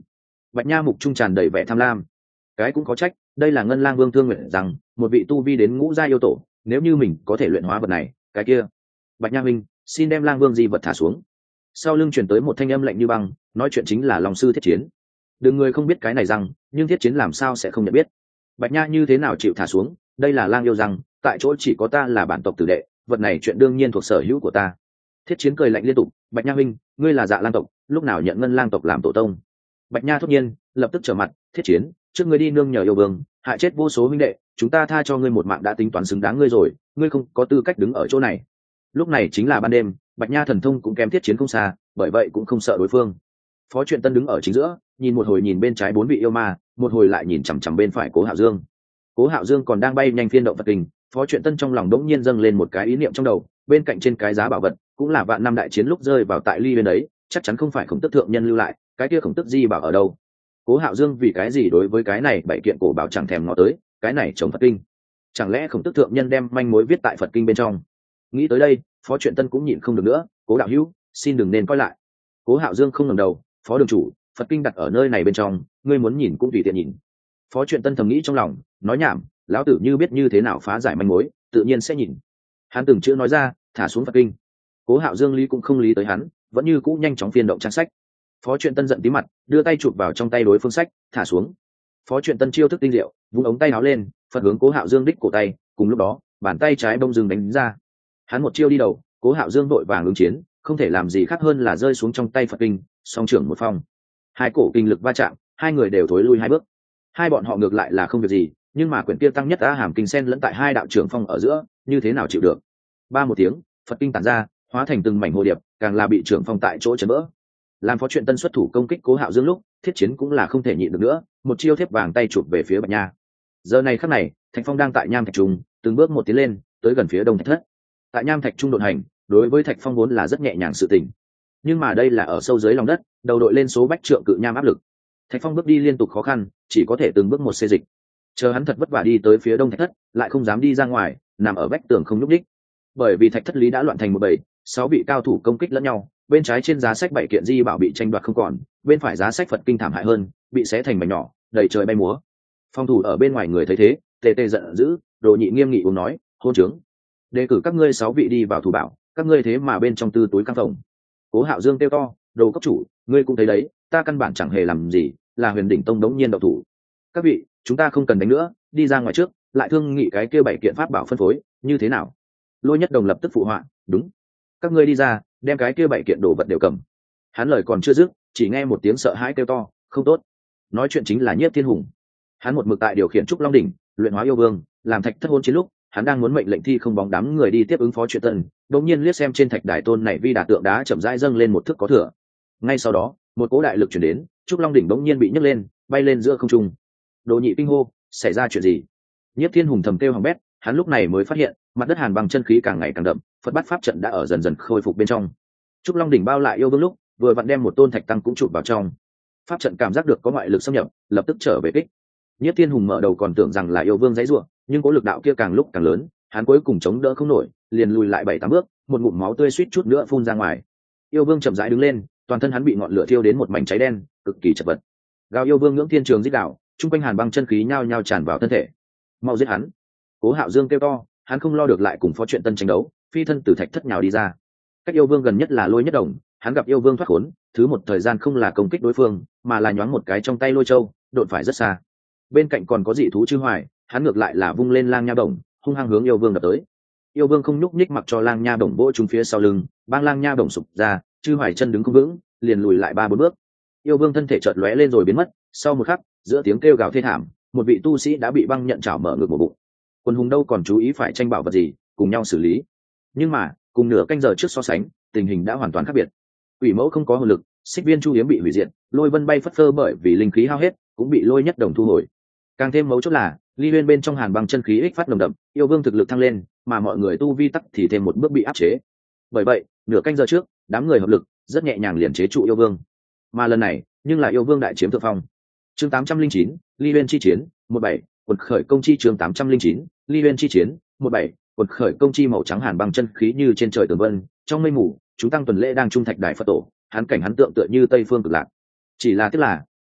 Bạch Nha mục trung tràn đầy vẻ tham lam. Cái cũng có trách, đây là Ngân Lang Vương Thương nguyện rằng một vị tu vi đến ngũ gia yêu tổ, nếu như mình có thể luyện hóa vật này, cái kia. Bạch Nha huynh, xin đem Lang Vương di vật thả xuống. Sau lưng truyền tới một thanh âm lạnh như băng, nói chuyện chính là Long sư Thiết Chiến. Đừng người không biết cái này rằng, nhưng Thiết Chiến làm sao sẽ không nhận biết. Bạch Nha như thế nào chịu thả xuống, đây là Lang yêu rằng, tại chỗ chỉ có ta là bản tộc tử đệ, vật này chuyện đương nhiên thuộc sở hữu của ta. Thiết Chiến cười lạnh liên tục, Bạch Nha huynh, ngươi là Dạ Lang tộc, lúc nào nhận Ngân Lang tộc làm tổ tông? Bạch Nha thốt nhiên lập tức trở mặt, Thiết Chiến, trước ngươi đi nương nhờ yêu vương, hại chết vô số huynh đệ, chúng ta tha cho ngươi một mạng đã tính toán xứng đáng ngươi rồi, ngươi không có tư cách đứng ở chỗ này. Lúc này chính là ban đêm, Bạch Nha thần thông cũng kém Thiết Chiến không xa, bởi vậy cũng không sợ đối phương. Phó Truyện Tân đứng ở chính giữa, nhìn một hồi nhìn bên trái bốn vị yêu ma, một hồi lại nhìn chằm chằm bên phải Cố Hạo Dương. Cố Hạo Dương còn đang bay nhanh phiên động vật kình, Phó Truyện Tân trong lòng đống nhiên dâng lên một cái ý niệm trong đầu, bên cạnh trên cái giá bảo vật cũng là vạn năm đại chiến lúc rơi vào tại ly bên đấy, chắc chắn không phải Khổng Tức thượng nhân lưu lại, cái kia Khổng Tức di bảo ở đâu? Cố Hạo Dương vì cái gì đối với cái này bảy kiện cổ bảo chẳng thèm ngó tới, cái này chống Phật kinh, chẳng lẽ Khổng Tức thượng nhân đem manh mối viết tại Phật kinh bên trong? Nghĩ tới đây, Phó Truyện Tân cũng nhịn không được nữa, Cố đạo hữu, xin đừng nên coi lại. Cố Hạo Dương không ngẩng đầu, Phó đường chủ, Phật kinh đặt ở nơi này bên trong, ngươi muốn nhìn cũng tùy tiện nhìn. Phó Truyện Tân thầm nghĩ trong lòng, nói nhảm, lão tử như biết như thế nào phá giải manh mối, tự nhiên sẽ nhìn. Hắn từng chữ nói ra, thả xuống Phật kinh. Cố Hạo Dương lý cũng không lý tới hắn, vẫn như cũ nhanh chóng phiên động trang sách. Phó Truyện Tân giận tí mặt, đưa tay chụp vào trong tay đối phương sách, thả xuống. Phó Truyện Tân chiêu thức tinh diệu, vung ống tay áo lên, Phật hướng Cố Hạo Dương đích cổ tay, cùng lúc đó, bàn tay trái bông dừng đánh ra. Hắn một chiêu đi đầu, Cố Hạo Dương đội vàng ứng chiến, không thể làm gì khác hơn là rơi xuống trong tay Phật kinh, song trưởng một phong. Hai cổ kinh lực va chạm, hai người đều thối lui hai bước. Hai bọn họ ngược lại là không việc gì, nhưng mà quyển kia tăng nhất A Hàm kinh sen lẫn tại hai đạo trưởng phong ở giữa, như thế nào chịu được? Ba một tiếng, Phật kinh tản ra, hóa thành từng mảnh hồ điệp, càng là bị trưởng phong tại chỗ chấn vỡ. Làm Phó Truyện Tân xuất thủ công kích Cố Hạo Dương lúc, Thiết Chiến cũng là không thể nhịn được nữa, một chiêu thép vàng tay chụp về phía Bạch Nha. Giờ này khắc này, Thạch Phong đang tại Nham Thạch Trung, từng bước một tiến lên, tới gần phía Đông Thạch Thất. Tại Nham Thạch Trung độn hành, đối với Thạch Phong vốn là rất nhẹ nhàng sự tình, nhưng mà đây là ở sâu dưới lòng đất, đầu đội lên số bách trượng cự nham áp lực. Thạch Phong bước đi liên tục khó khăn, chỉ có thể từng bước một xê dịch. Chờ hắn thật vất vả đi tới phía Đông Thạch Thất, lại không dám đi ra ngoài, nằm ở vách tường không nhúc nhích. Bởi vì Thạch Thất lý đã loạn thành một bầy, 6 vị cao thủ công kích lẫn nhau, bên trái trên giá sách 7 kiện di bảo bị tranh đoạt không còn, bên phải giá sách Phật kinh thảm hại hơn, bị xé thành mảnh nhỏ, đầy trời bay múa. Phong thủ ở bên ngoài người thấy thế, tê tê giận dữ, Đồ Nhị nghiêm nghị uống nói, hôn trướng, đề cử các ngươi 6 vị đi vào thủ bảo, các ngươi thế mà bên trong tư túi căng phòng. Cố Hạo Dương kêu to, Đồ cấp chủ, ngươi cũng thấy đấy, ta căn bản chẳng hề làm gì, là Huyền Đỉnh Tông đống nhiên động thủ. Các vị, chúng ta không cần đánh nữa, đi ra ngoài trước, lại thương nghị cái kia 7 kiện pháp bảo phân phối, như thế nào? Lôi Nhất Đồng lập tức phụ họa, đúng, các ngươi đi ra, đem cái kia 7 kiện đồ vật đều cầm. Hắn lời còn chưa dứt, chỉ nghe một tiếng sợ hãi kêu to, không tốt. Nói chuyện chính là Nhiếp Thiên Hùng. Hắn một mực tại điều khiển Trúc Long đỉnh, luyện hóa yêu vương, làm Thạch Thất hôn chiến lúc, hắn đang muốn mệnh lệnh thi không bóng đám người đi tiếp ứng Phó Truyện Tân, đột nhiên liếc xem trên thạch đài tôn này vi đà tượng đá chậm rãi dâng lên một thước có thừa. Ngay sau đó, một cỗ đại lực chuyển đến, Trúc Long đỉnh bỗng nhiên bị nhấc lên, bay lên giữa không trung. Đồ Nhị kinh hô, xảy ra chuyện gì? Nhiếp Thiên Hùng thầm kêu hỏng bét, hắn lúc này mới phát hiện, mặt đất hàn băng chân khí càng ngày càng đậm, Phật Bát pháp trận đã ở dần dần khôi phục bên trong. Trúc Long đỉnh bao lại yêu vương lúc, vừa vặn đem một tôn thạch tăng cũng chụp vào trong. Pháp trận cảm giác được có ngoại lực xâm nhập, lập tức trở về kích. Nhiếp Thiên Hùng mở đầu còn tưởng rằng là yêu vương giãy giụa, nhưng có lực đạo kia càng lúc càng lớn, hắn cuối cùng chống đỡ không nổi, liền lùi lại 7-8 bước, một ngụm máu tươi suýt chút nữa phun ra ngoài. Yêu vương chậm rãi đứng lên, toàn thân hắn bị ngọn lửa thiêu đến một mảnh cháy đen, cực kỳ chật vật. Gào yêu vương ngưỡng thiên trường rít gào, trung quanh hàn băng chân khí nhao nhao tràn vào thân thể. Mau giết hắn! Cố Hạo Dương kêu to, hắn không lo được lại cùng Phó Truyện Tân tranh đấu, phi thân từ thạch thất nhào đi ra. Cách yêu vương gần nhất là Lôi Nhất Đồng, hắn gặp yêu vương thoát khốn, thứ một thời gian không là công kích đối phương, mà là nhoáng một cái trong tay lôi châu, độn phải rất xa. Bên cạnh còn có dị thú Chư Hoài, hắn ngược lại là vung lên lang nha bổng, hung hăng hướng yêu vương đập tới. Yêu vương không nhúc nhích mặc cho lang nha bổng vỗ trúng phía sau lưng, bang lang nha bổng sụp ra, Chư Hoài chân đứng không vững, liền lùi lại 3-4 bước. Yêu vương thân thể chợt lóe lên rồi biến mất, sau một khắc, giữa tiếng kêu gào thê thảm, một vị tu sĩ đã bị băng nhận chảo mở ngược một bụng. Quân hùng đâu còn chú ý phải tranh bảo vật gì, cùng nhau xử lý. Nhưng mà, cùng nửa canh giờ trước so sánh, tình hình đã hoàn toàn khác biệt. Quỷ mẫu không có hồn lực, xích viên chu hiếm bị hủy diệt, lôi vân bay phất phơ bởi vì linh khí hao hết, cũng bị Lôi Nhất Đồng thu hồi. Càng thêm mấu chốt là, ly uyên bên trong hàn băng chân khí ích phát nồng đậm, yêu vương thực lực thăng lên, mà mọi người tu vi tắc thì thêm một bước bị áp chế. Bởi vậy, nửa canh giờ trước, đám người hợp lực rất nhẹ nhàng liền chế trụ yêu vương. Mà lần này, nhưng là yêu vương đại chiếm thượng phong. Chương 809, ly uyên chi chiến, 17, quật khởi công chi chương 809, ly uyên chi chiến, 17, quật khởi công chi màu trắng hàn băng chân khí như trên trời tường vân, trong mây mù, chúng tăng tuần lễ đang trung thạch đại Phật tổ, hắn cảnh hắn tượng tựa như Tây phương cực lạc. Chỉ là tức là,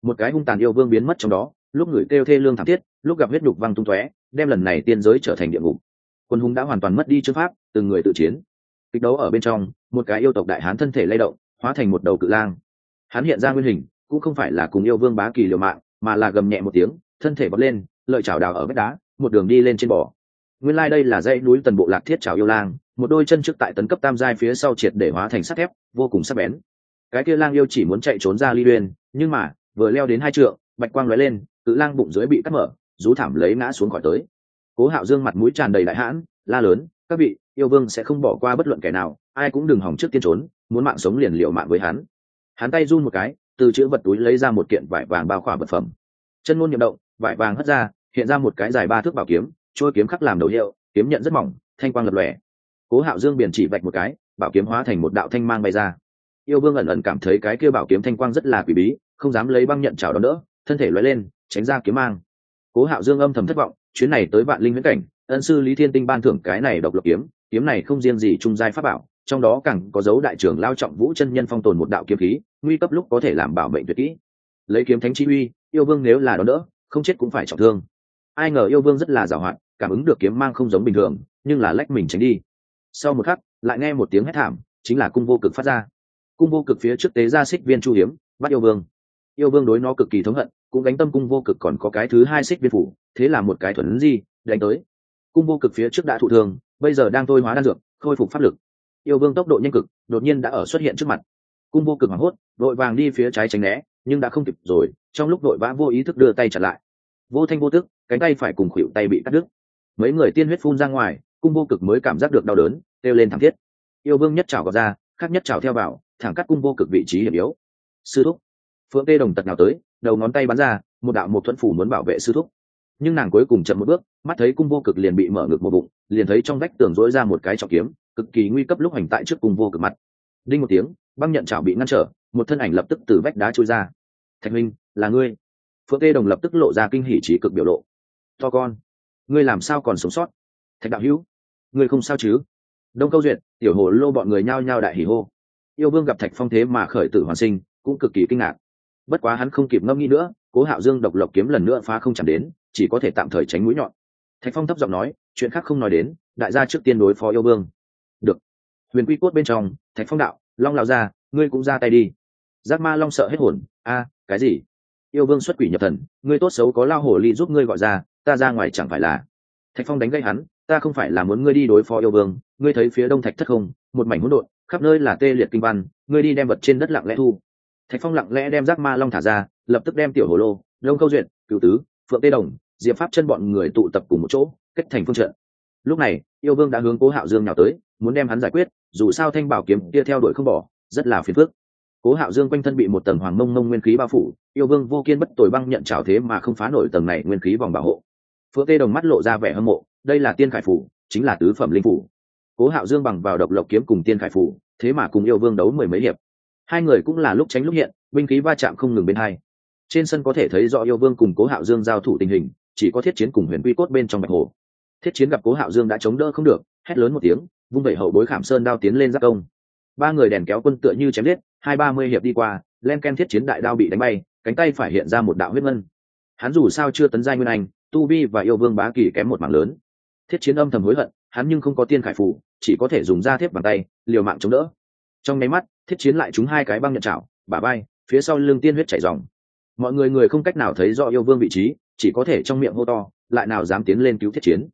một cái hung tàn yêu vương biến mất trong đó, lúc người kêu thê lương thảm thiết, lúc gặp huyết nhục văng tung tóe, đem lần này tiên giới trở thành địa ngục. Quân hùng đã hoàn toàn mất đi chương pháp, từng người tự chiến. Kịch đấu ở bên trong, một cái yêu tộc đại hán thân thể lay động, hóa thành một đầu cự lang. Hắn hiện ra nguyên hình, cũng không phải là cùng yêu vương bá kỳ liều mạng, mà là gầm nhẹ một tiếng, thân thể bật lên, lợi chảo đào ở vách đá, một đường đi lên trên bò. Nguyên lai đây là dãy núi Tần Bộ Lạc Thiết Chảo yêu lang, một đôi chân trước tại tấn cấp tam giai phía sau triệt để hóa thành sắt thép, vô cùng sắc bén. Cái kia lang yêu chỉ muốn chạy trốn ra ly uyên, nhưng mà vừa leo đến 2 trượng, bạch quang lóe lên, cự lang bụng dưới bị cắt mở, rú thảm lấy ngã xuống khỏi tới. Cố Hạo Dương mặt mũi tràn đầy đại hãn, la lớn, các vị, yêu vương sẽ không bỏ qua bất luận kẻ nào, ai cũng đừng hòng trước tiên trốn, muốn mạng sống liền liều mạng với hắn. Hắn tay run một cái, từ chữ vật túi lấy ra một kiện vải vàng bao khỏa vật phẩm. Chân ngôn niệm động, vải vàng hất ra, hiện ra một cái dài 3 thước bảo kiếm, trôi kiếm khắc làm đầu hiệu, kiếm nhận rất mỏng, thanh quang lập lòe. Cố Hạo Dương biển chỉ vạch một cái, bảo kiếm hóa thành một đạo thanh mang bay ra. Yêu vương ẩn ẩn cảm thấy cái kia bảo kiếm thanh quang rất là quỷ bí, không dám lấy băng nhận chảo đón đỡ, thân thể lóe lên, tránh ra kiếm mang. Cố Hạo Dương âm thầm thất vọng, chuyến này tới Vạn Linh Viễn Cảnh, ân sư Lý Thiên Tinh ban thưởng cái này độc lập kiếm, kiếm này không riêng gì trung giai pháp bảo, trong đó càng có dấu đại trưởng lao trọng vũ chân nhân phong tồn một đạo kiếm khí, nguy cấp lúc có thể làm bảo mệnh tuyệt kỹ. Lấy kiếm thánh chi uy, yêu vương nếu là đón đỡ, không chết cũng phải trọng thương. Ai ngờ yêu vương rất là giàu hạn, cảm ứng được kiếm mang không giống bình thường, nhưng là lách mình tránh đi. Sau một khắc, lại nghe một tiếng hét thảm, chính là cung vô cực phát ra. Cung vô cực phía trước tế ra xích viên chu hiếm, bắt yêu vương. Yêu vương đối nó cực kỳ thống hận, cũng đánh tâm cung vô cực còn có cái thứ 2 xích viên phủ, thế là một cái thuần di đánh tới. Cung vô cực phía trước đã thụ thương, bây giờ đang thôi hóa đan dược, khôi phục pháp lực. Yêu vương tốc độ nhanh cực, đột nhiên đã ở xuất hiện trước mặt. Cung vô cực hoảng hốt, vội vàng đi phía trái tránh né, nhưng đã không kịp rồi, trong lúc vội vã vô ý thức đưa tay chặn lại. Vô thanh vô tức, cánh tay phải cùng khuỷu tay bị cắt đứt. Mấy người tiên huyết phun ra ngoài, cung vô cực mới cảm giác được đau đớn, kêu lên thảm thiết. Yêu vương nhất chảo gọt ra, khác nhất chảo theo vào, thẳng cắt cung vô cực vị trí hiểm yếu. Sư thúc. Phượng Tê Đồng tật nào tới, đầu ngón tay bắn ra, một đạo một thuẫn phủ muốn bảo vệ sư thúc, nhưng nàng cuối cùng chậm một bước, mắt thấy cung vô cực liền bị mở ngực một bụng, liền thấy trong vách tường rỗi ra một cái trọng kiếm, cực kỳ nguy cấp lúc hành tại trước cung vô cực mặt. Đinh một tiếng, băng nhận chảo bị ngăn trở, một thân ảnh lập tức từ vách đá trôi ra. Thạch minh, là ngươi? Phượng Tê Đồng lập tức lộ ra kinh hỉ trí cực biểu lộ. To con, ngươi làm sao còn sống sót? Thạch đạo hữu, ngươi không sao chứ? Đông Câu Duyệt, Tiểu Hồ Lô bọn người nhao nhao đại hỉ hô. Yêu vương gặp Thạch Phong thế mà khởi tử hoàn sinh, cũng cực kỳ kinh ngạc. Bất quá hắn không kịp ngẫm nghĩ nữa, Cố Hạo Dương độc lộc kiếm lần nữa phá không chạm đến, chỉ có thể tạm thời tránh mũi nhọn. Thạch Phong thấp giọng nói, chuyện khác không nói đến, đại gia trước tiên đối phó yêu vương. Được. Huyền Quy Cốt bên trong, Thạch Phong đạo, Long lão gia, ngươi cũng ra tay đi. Giác Ma Long sợ hết hồn, cái gì? Yêu vương xuất quỷ nhập thần, ngươi tốt xấu có lao hổ ly giúp ngươi gọi ra, ta ra ngoài chẳng phải là. Thạch Phong đánh gây hắn, ta không phải là muốn ngươi đi đối phó yêu vương, ngươi thấy phía đông thạch thất không, một mảnh hỗn độn, khắp nơi là tê liệt kinh văn, ngươi đi đem vật trên đất lặng lẽ thu. Thạch Phong lặng lẽ đem Giác Ma Long thả ra, lập tức đem Tiểu Hồ Lô, Đông Câu Duyệt, Cửu Tứ, Phượng Tê Đồng, Diệp Pháp Chân bọn người tụ tập cùng một chỗ, kết thành phương trận. Lúc này, yêu vương đã hướng Cố Hạo Dương nhào tới, muốn đem hắn giải quyết, dù sao thanh bảo kiếm kia theo đuổi không bỏ, rất là phiền phức. Cố Hạo Dương quanh thân bị một tầng hoàng mông mông nguyên khí bao phủ, yêu vương vô kiên bất tồi băng nhận trảo thế mà không phá nổi tầng này nguyên khí vòng bảo hộ. Phượng Tê Đồng mắt lộ ra vẻ hâm mộ, đây là tiên khải phủ, chính là tứ phẩm linh phủ. Cố Hạo Dương bằng vào độc lộc kiếm cùng tiên khải phủ, thế mà cùng yêu vương đấu mười mấy hiệp. Hai người cũng là lúc tránh lúc hiện, binh khí va chạm không ngừng bên hai. Trên sân có thể thấy rõ yêu vương cùng Cố Hạo Dương giao thủ tình hình, chỉ có Thiết Chiến cùng Huyền Quy Cốt bên trong bạch hồ. Thiết Chiến gặp Cố Hạo Dương đã chống đỡ không được, hét lớn một tiếng, vung vẩy hậu bối khảm sơn đao tiến lên giáp công. Ba người đèn kéo quân tựa như chém giết, 20-30 hiệp đi qua, len ken Thiết Chiến đại đao bị đánh bay, cánh tay phải hiện ra một đạo huyết ngân. Hắn dù sao chưa tấn giai nguyên anh, tu vi và yêu vương bá kỳ kém một mảng lớn. Thiết Chiến âm thầm hối hận, hắn nhưng không có tiên khải phù, chỉ có thể dùng da thép bàn tay liều mạng chống đỡ. Trong nháy mắt, Thiết Chiến lại trúng hai cái băng nhận chảo, bả vai, phía sau lưng tiên huyết chảy ròng. Mọi người không cách nào thấy rõ yêu vương vị trí, chỉ có thể trong miệng hô to, lại nào dám tiến lên cứu Thiết Chiến.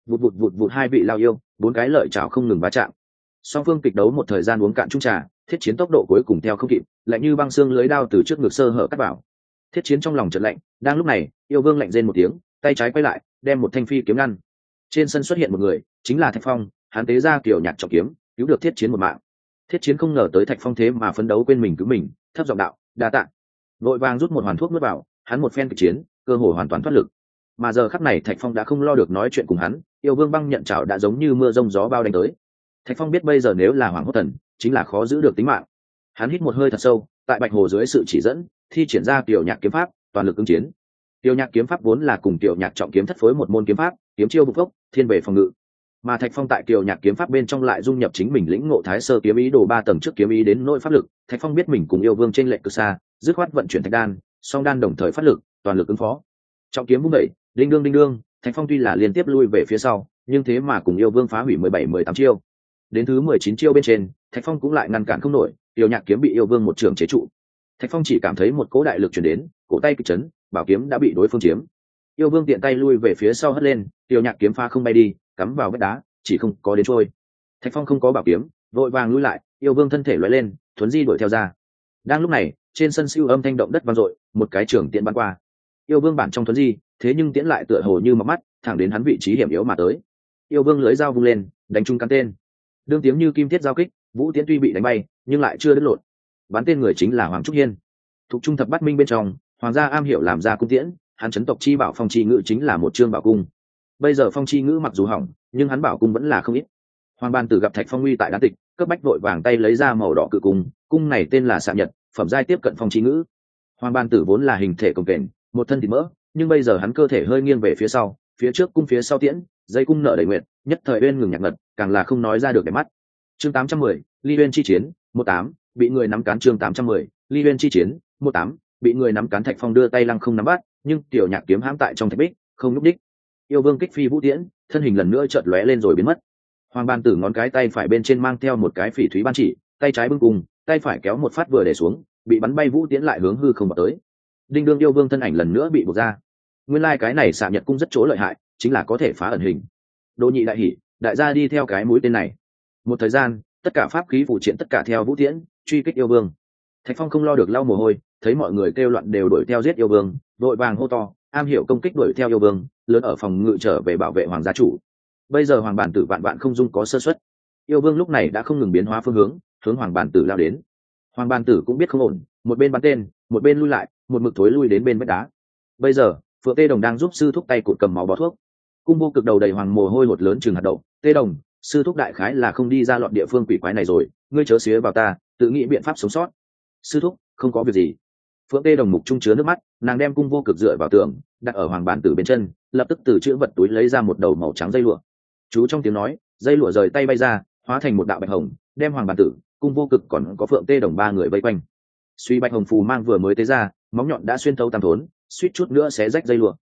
Vụt hai vị lao yêu, 4 cái lợi chảo không ngừng va chạm. Song phương kịch đấu một thời gian uống cạn chung trà, Thiết Chiến tốc độ cuối cùng theo không kịp, lạnh như băng xương lưới đao từ trước ngực sơ hở cắt vào. Thiết Chiến trong lòng chợt lạnh, đang lúc này, yêu vương lạnh rên một tiếng, tay trái quay lại, đem một thanh phi kiếm ngăn. Trên sân xuất hiện một người, chính là Thạch Phong, hắn tế ra kiểu nhạc trọng kiếm, cứu được Thiết Chiến một mạng. Thiết Chiến không ngờ tới Thạch Phong thế mà phấn đấu quên mình cứu mình, thấp giọng đạo, đa tạ. Vội vàng rút một hoàn thuốc nuốt vào, hắn một phen kịch chiến, cơ hội hoàn toàn thoát lực. Mà giờ khắc này Thạch Phong đã không lo được nói chuyện cùng hắn, yêu vương băng nhận chảo đã giống như mưa rông gió bao đánh tới. Thạch Phong biết bây giờ nếu là Hoàng Hốt Thần, chính là khó giữ được tính mạng. Hắn hít một hơi thật sâu, tại bạch hồ dưới sự chỉ dẫn, thi triển ra tiểu nhạc kiếm pháp, toàn lực ứng chiến. Tiểu nhạc kiếm pháp vốn là cùng tiểu nhạc trọng kiếm thất phối một môn kiếm pháp, kiếm chiêu bục gốc, thiên về phòng ngự. Mà Thạch Phong tại tiểu nhạc kiếm pháp bên trong lại dung nhập chính mình lĩnh ngộ thái sơ kiếm ý đồ 3 tầng trước kiếm ý đến nội pháp lực. Thạch Phong biết mình cùng yêu vương trên lệch cực xa, dứt khoát vận chuyển thạch đan, song đan đồng thời phát lực, toàn lực ứng phó. Trọng kiếm vung đẩy, đinh đương, Thạch Phong tuy là liên tiếp lui về phía sau, nhưng thế mà cùng yêu vương phá hủy 17-18 chiêu. Đến thứ 19 chiêu bên trên, Thạch Phong cũng lại ngăn cản không nổi, Tiểu Nhạc kiếm bị yêu vương một trường chế trụ. Thạch Phong chỉ cảm thấy một cỗ đại lực truyền đến, cổ tay kịch chấn, bảo kiếm đã bị đối phương chiếm. Yêu vương tiện tay lui về phía sau hất lên, Tiểu Nhạc kiếm pha không bay đi, cắm vào vách đá, chỉ không có đến trôi. Thạch Phong không có bảo kiếm, vội vàng lui lại, yêu vương thân thể lóe lên, thuấn di đuổi theo ra. Đang lúc này, trên sân siêu âm thanh động đất vang dội, một cái trường tiễn bắn qua. Yêu vương bản trong thuấn di, thế nhưng tiễn lại tựa hồ như mọc mắt, thẳng đến hắn vị trí hiểm yếu mà tới. Yêu vương lưới dao vung lên, đánh trúng cắn tên. Đương tiếng như kim thiết giao kích, vũ tiễn tuy bị đánh bay, nhưng lại chưa đứt lộn. Bắn tên người chính là Hoàng Trúc Hiên. Thuộc trung thập bát minh bên trong, hoàng gia am hiểu làm ra cung tiễn, hắn chấn tộc chi bảo phong chi ngữ chính là một chương bảo cung. Bây giờ phong chi ngữ mặc dù hỏng, nhưng hắn bảo cung vẫn là không ít. Hoàng Ban Tử gặp Thạch Phong nguy tại đan tịch, cấp bách vội vàng tay lấy ra màu đỏ cự cung, cung này tên là Xạ Nhật, phẩm giai tiếp cận phong chi ngữ. Hoàng Ban Tử vốn là hình thể cồng kềnh, một thân thịt mỡ, nhưng bây giờ hắn cơ thể hơi nghiêng về phía sau, phía trước cung phía sau tiễn, dây cung nở đầy nguyện, nhất thời uyên ngừng nhạc ngật, càng là không nói ra được để mắt. Chương 810, Ly Uyên chi chiến, 18, bị người nắm cán. Chương 810, Ly Uyên chi chiến, 18, bị người nắm cán. Thạch Phong đưa tay lăng không nắm bắt, nhưng Tiểu Nhạc kiếm hãm tại trong thạch bích, không nhúc đích. Yêu vương kích phi vũ tiễn, thân hình lần nữa chợt lóe lên rồi biến mất. Hoàng Ban Tử ngón cái tay phải bên trên mang theo một cái phỉ thúy ban chỉ, tay trái bưng cùng, tay phải kéo một phát vừa để xuống, bị bắn bay vũ tiễn lại hướng hư không vào tới. Đinh đương yêu vương thân ảnh lần nữa bị buộc ra. Nguyên lai cái này Xạ Nhật cung rất chỗ lợi hại, chính là có thể phá ẩn hình. Đỗ Nhị đại hỉ, đại gia đi theo cái mũi tên này. Một thời gian, tất cả pháp khí phụ triện tất cả theo vũ tiễn truy kích yêu vương. Thạch Phong không lo được lau mồ hôi, thấy mọi người kêu loạn đều đuổi theo giết yêu vương, vội vàng hô to, am hiểu công kích đuổi theo yêu vương, lớn ở phòng ngự trở về bảo vệ hoàng gia chủ. Bây giờ Hoàng Bản Tử vạn vạn không dung có sơ suất. Yêu vương lúc này đã không ngừng biến hóa phương hướng, hướng Hoàng Bản Tử lao đến. Hoàng Bản Tử cũng biết không ổn, một bên bắn tên, một bên lui lại, một mực thối lui đến bên vách đá. Bây giờ, Phượng Tê Đồng đang giúp sư thúc tay cụt cầm máu bó thuốc. Cung vô cực đầu đầy hoàng mồ hôi hột lớn chừng hạt đậu. Tê Đồng, sư thúc đại khái là không đi ra lọt địa phương quỷ quái này rồi, ngươi chớ xía vào ta, tự nghĩ biện pháp sống sót. Sư thúc, không có việc gì. Phượng Tê Đồng mục trung chứa nước mắt, nàng đem cung vô cực dựa vào tường, đặt ở Hoàng Bản Tử bên chân, lập tức từ chữ vật túi lấy ra một đầu màu trắng dây lụa. Chú trong tiếng nói, dây lụa rời tay bay ra, hóa thành một đạo bạch hồng, đem Hoàng Bản Tử, cung vô cực còn có Phượng Tê Đồng ba người vây quanh. Suy bạch hồng phù mang vừa mới tế ra, móng nhọn đã xuyên thấu tam thốn, suýt chút nữa xé rách dây lụa.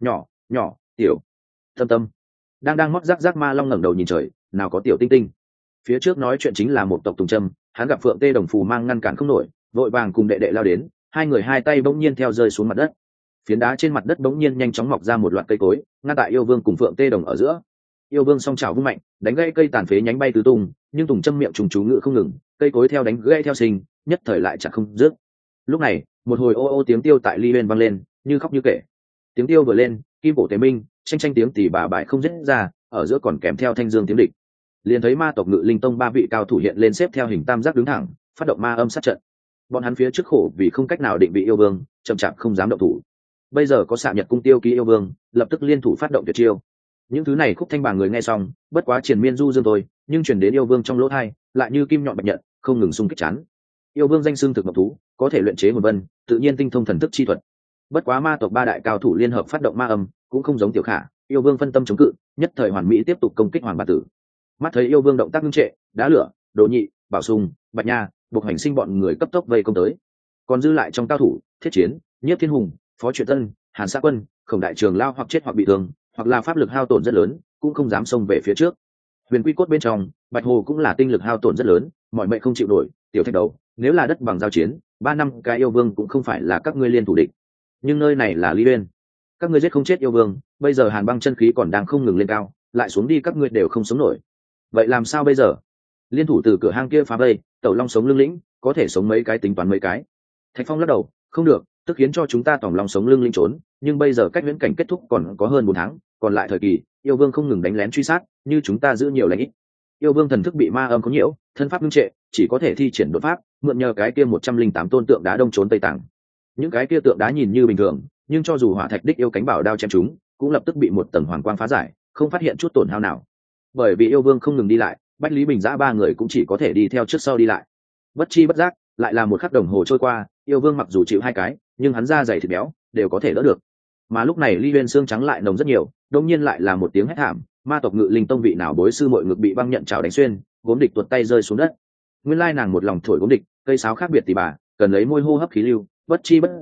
Nhỏ, tiểu, tâm. Đang mót rác ma long ngẩng đầu nhìn trời, nào có tiểu tinh tinh. Phía trước nói chuyện chính là một tộc Tùng Trâm, hắn gặp Phượng Tê Đồng phù mang ngăn cản không nổi, vội vàng cùng đệ đệ lao đến, hai người hai tay bỗng nhiên theo rơi xuống mặt đất. Phiến đá trên mặt đất bỗng nhiên nhanh chóng mọc ra một loạt cây cối, ngăn tại yêu vương cùng Phượng Tê Đồng ở giữa. Yêu vương song trào vung mạnh, đánh gãy cây tàn phế nhánh bay tứ tung, nhưng Tùng Trâm miệng trùng chú ngự không ngừng, cây cối theo đánh gãy theo sinh, nhất thời lại chặt không dứt. Lúc này, một hồi ô ô tiếng tiêu tại Ly Uyên vang lên, như khóc như kể. Tiếng tiêu vừa lên, kim cổ tế minh, tranh tiếng tỉ bà bại không dứt ra, ở giữa còn kèm theo thanh dương tiếng địch. Liền thấy ma tộc Ngự Linh Tông ba vị cao thủ hiện lên xếp theo hình tam giác đứng thẳng, phát động ma âm sát trận. Bọn hắn phía trước khổ vì không cách nào định vị yêu vương, chậm chạp không dám động thủ. Bây giờ có Xạ Nhật cung tiêu ký yêu vương, lập tức liên thủ phát động tuyệt chiêu. Những thứ này khúc thanh bà người nghe xong, bất quá triền miên du dương thôi, nhưng truyền đến yêu vương trong lỗ tai, lại như kim nhọn bạch nhận, không ngừng xung kích chán. Yêu vương danh xưng thực độc thú, có thể luyện chế hồn vân, tự nhiên tinh thông thần thức chi thuật. Bất quá ma tộc ba đại cao thủ liên hợp phát động ma âm, cũng không giống tiểu khả, yêu vương phân tâm chống cự, nhất thời hoàn mỹ tiếp tục công kích Hoàng Bản Tử. Mắt thấy yêu vương động tác ngưng trệ, đá lửa, Đỗ Nhị, Bảo Sùng, Bạch Nha, buộc hành sinh bọn người cấp tốc vây công tới. Còn dư lại trong cao thủ, Thiết Chiến, Nhiếp Thiên Hùng, Phó Truyện Tân, Hàn Sa Quân, Khổng Đại Trường lao hoặc chết hoặc bị thương, hoặc là pháp lực hao tổn rất lớn, cũng không dám xông về phía trước. Huyền Quy Cốt bên trong, Bạch Hồ cũng là tinh lực hao tổn rất lớn, mọi mệnh không chịu nổi. Tiểu Thạch Đầu, nếu là đất bằng giao chiến, 3 năm cái yêu vương cũng không phải là các ngươi liên thủ địch. Nhưng nơi này là Ly Uyên, các ngươi giết không chết yêu vương, bây giờ hàn băng chân khí còn đang không ngừng lên cao, lại xuống đi các ngươi đều không sống nổi. Vậy làm sao bây giờ? Liên thủ từ cửa hang kia phá vây, Tẩu Long sống lưng lĩnh, có thể sống mấy cái tính toán mấy cái. Thạch Phong lắc đầu, không được, tức khiến cho chúng ta Tòng Long sống lưng lĩnh trốn, nhưng bây giờ cách viễn cảnh kết thúc còn có hơn 4 tháng, còn lại thời kỳ, yêu vương không ngừng đánh lén truy sát, như chúng ta giữ nhiều lãnh ít. Yêu vương thần thức bị ma âm có nhiễu, thân pháp ngưng trệ, chỉ có thể thi triển đột pháp, mượn nhờ cái kia 108 tôn tượng đá đông trốn tây tàng. Những cái kia tượng đá nhìn như bình thường, nhưng cho dù hỏa thạch đích yêu cánh bảo đao chém chúng, cũng lập tức bị một tầng hoàng quang phá giải, không phát hiện chút tổn hao nào. Bởi vì yêu vương không ngừng đi lại, Bách Lý Bình Giã ba người cũng chỉ có thể đi theo trước sau đi lại. Bất chi bất giác, lại là một khắc đồng hồ trôi qua, yêu vương mặc dù chịu 2 cái, nhưng hắn da dày thịt béo, đều có thể đỡ được. Mà lúc này Ly Uyên xương trắng lại nồng rất nhiều, đột nhiên lại là một tiếng hét thảm, ma tộc Ngự Linh Tông vị nào bối sư muội ngực bị băng nhận chảo đánh xuyên, gốm địch tuột tay rơi xuống đất. Nguyên lai nàng một lòng thổi gốm địch, cây sáo khác biệt tỷ bà, cần lấy môi hô hấp khí lưu, bất chi bất giác,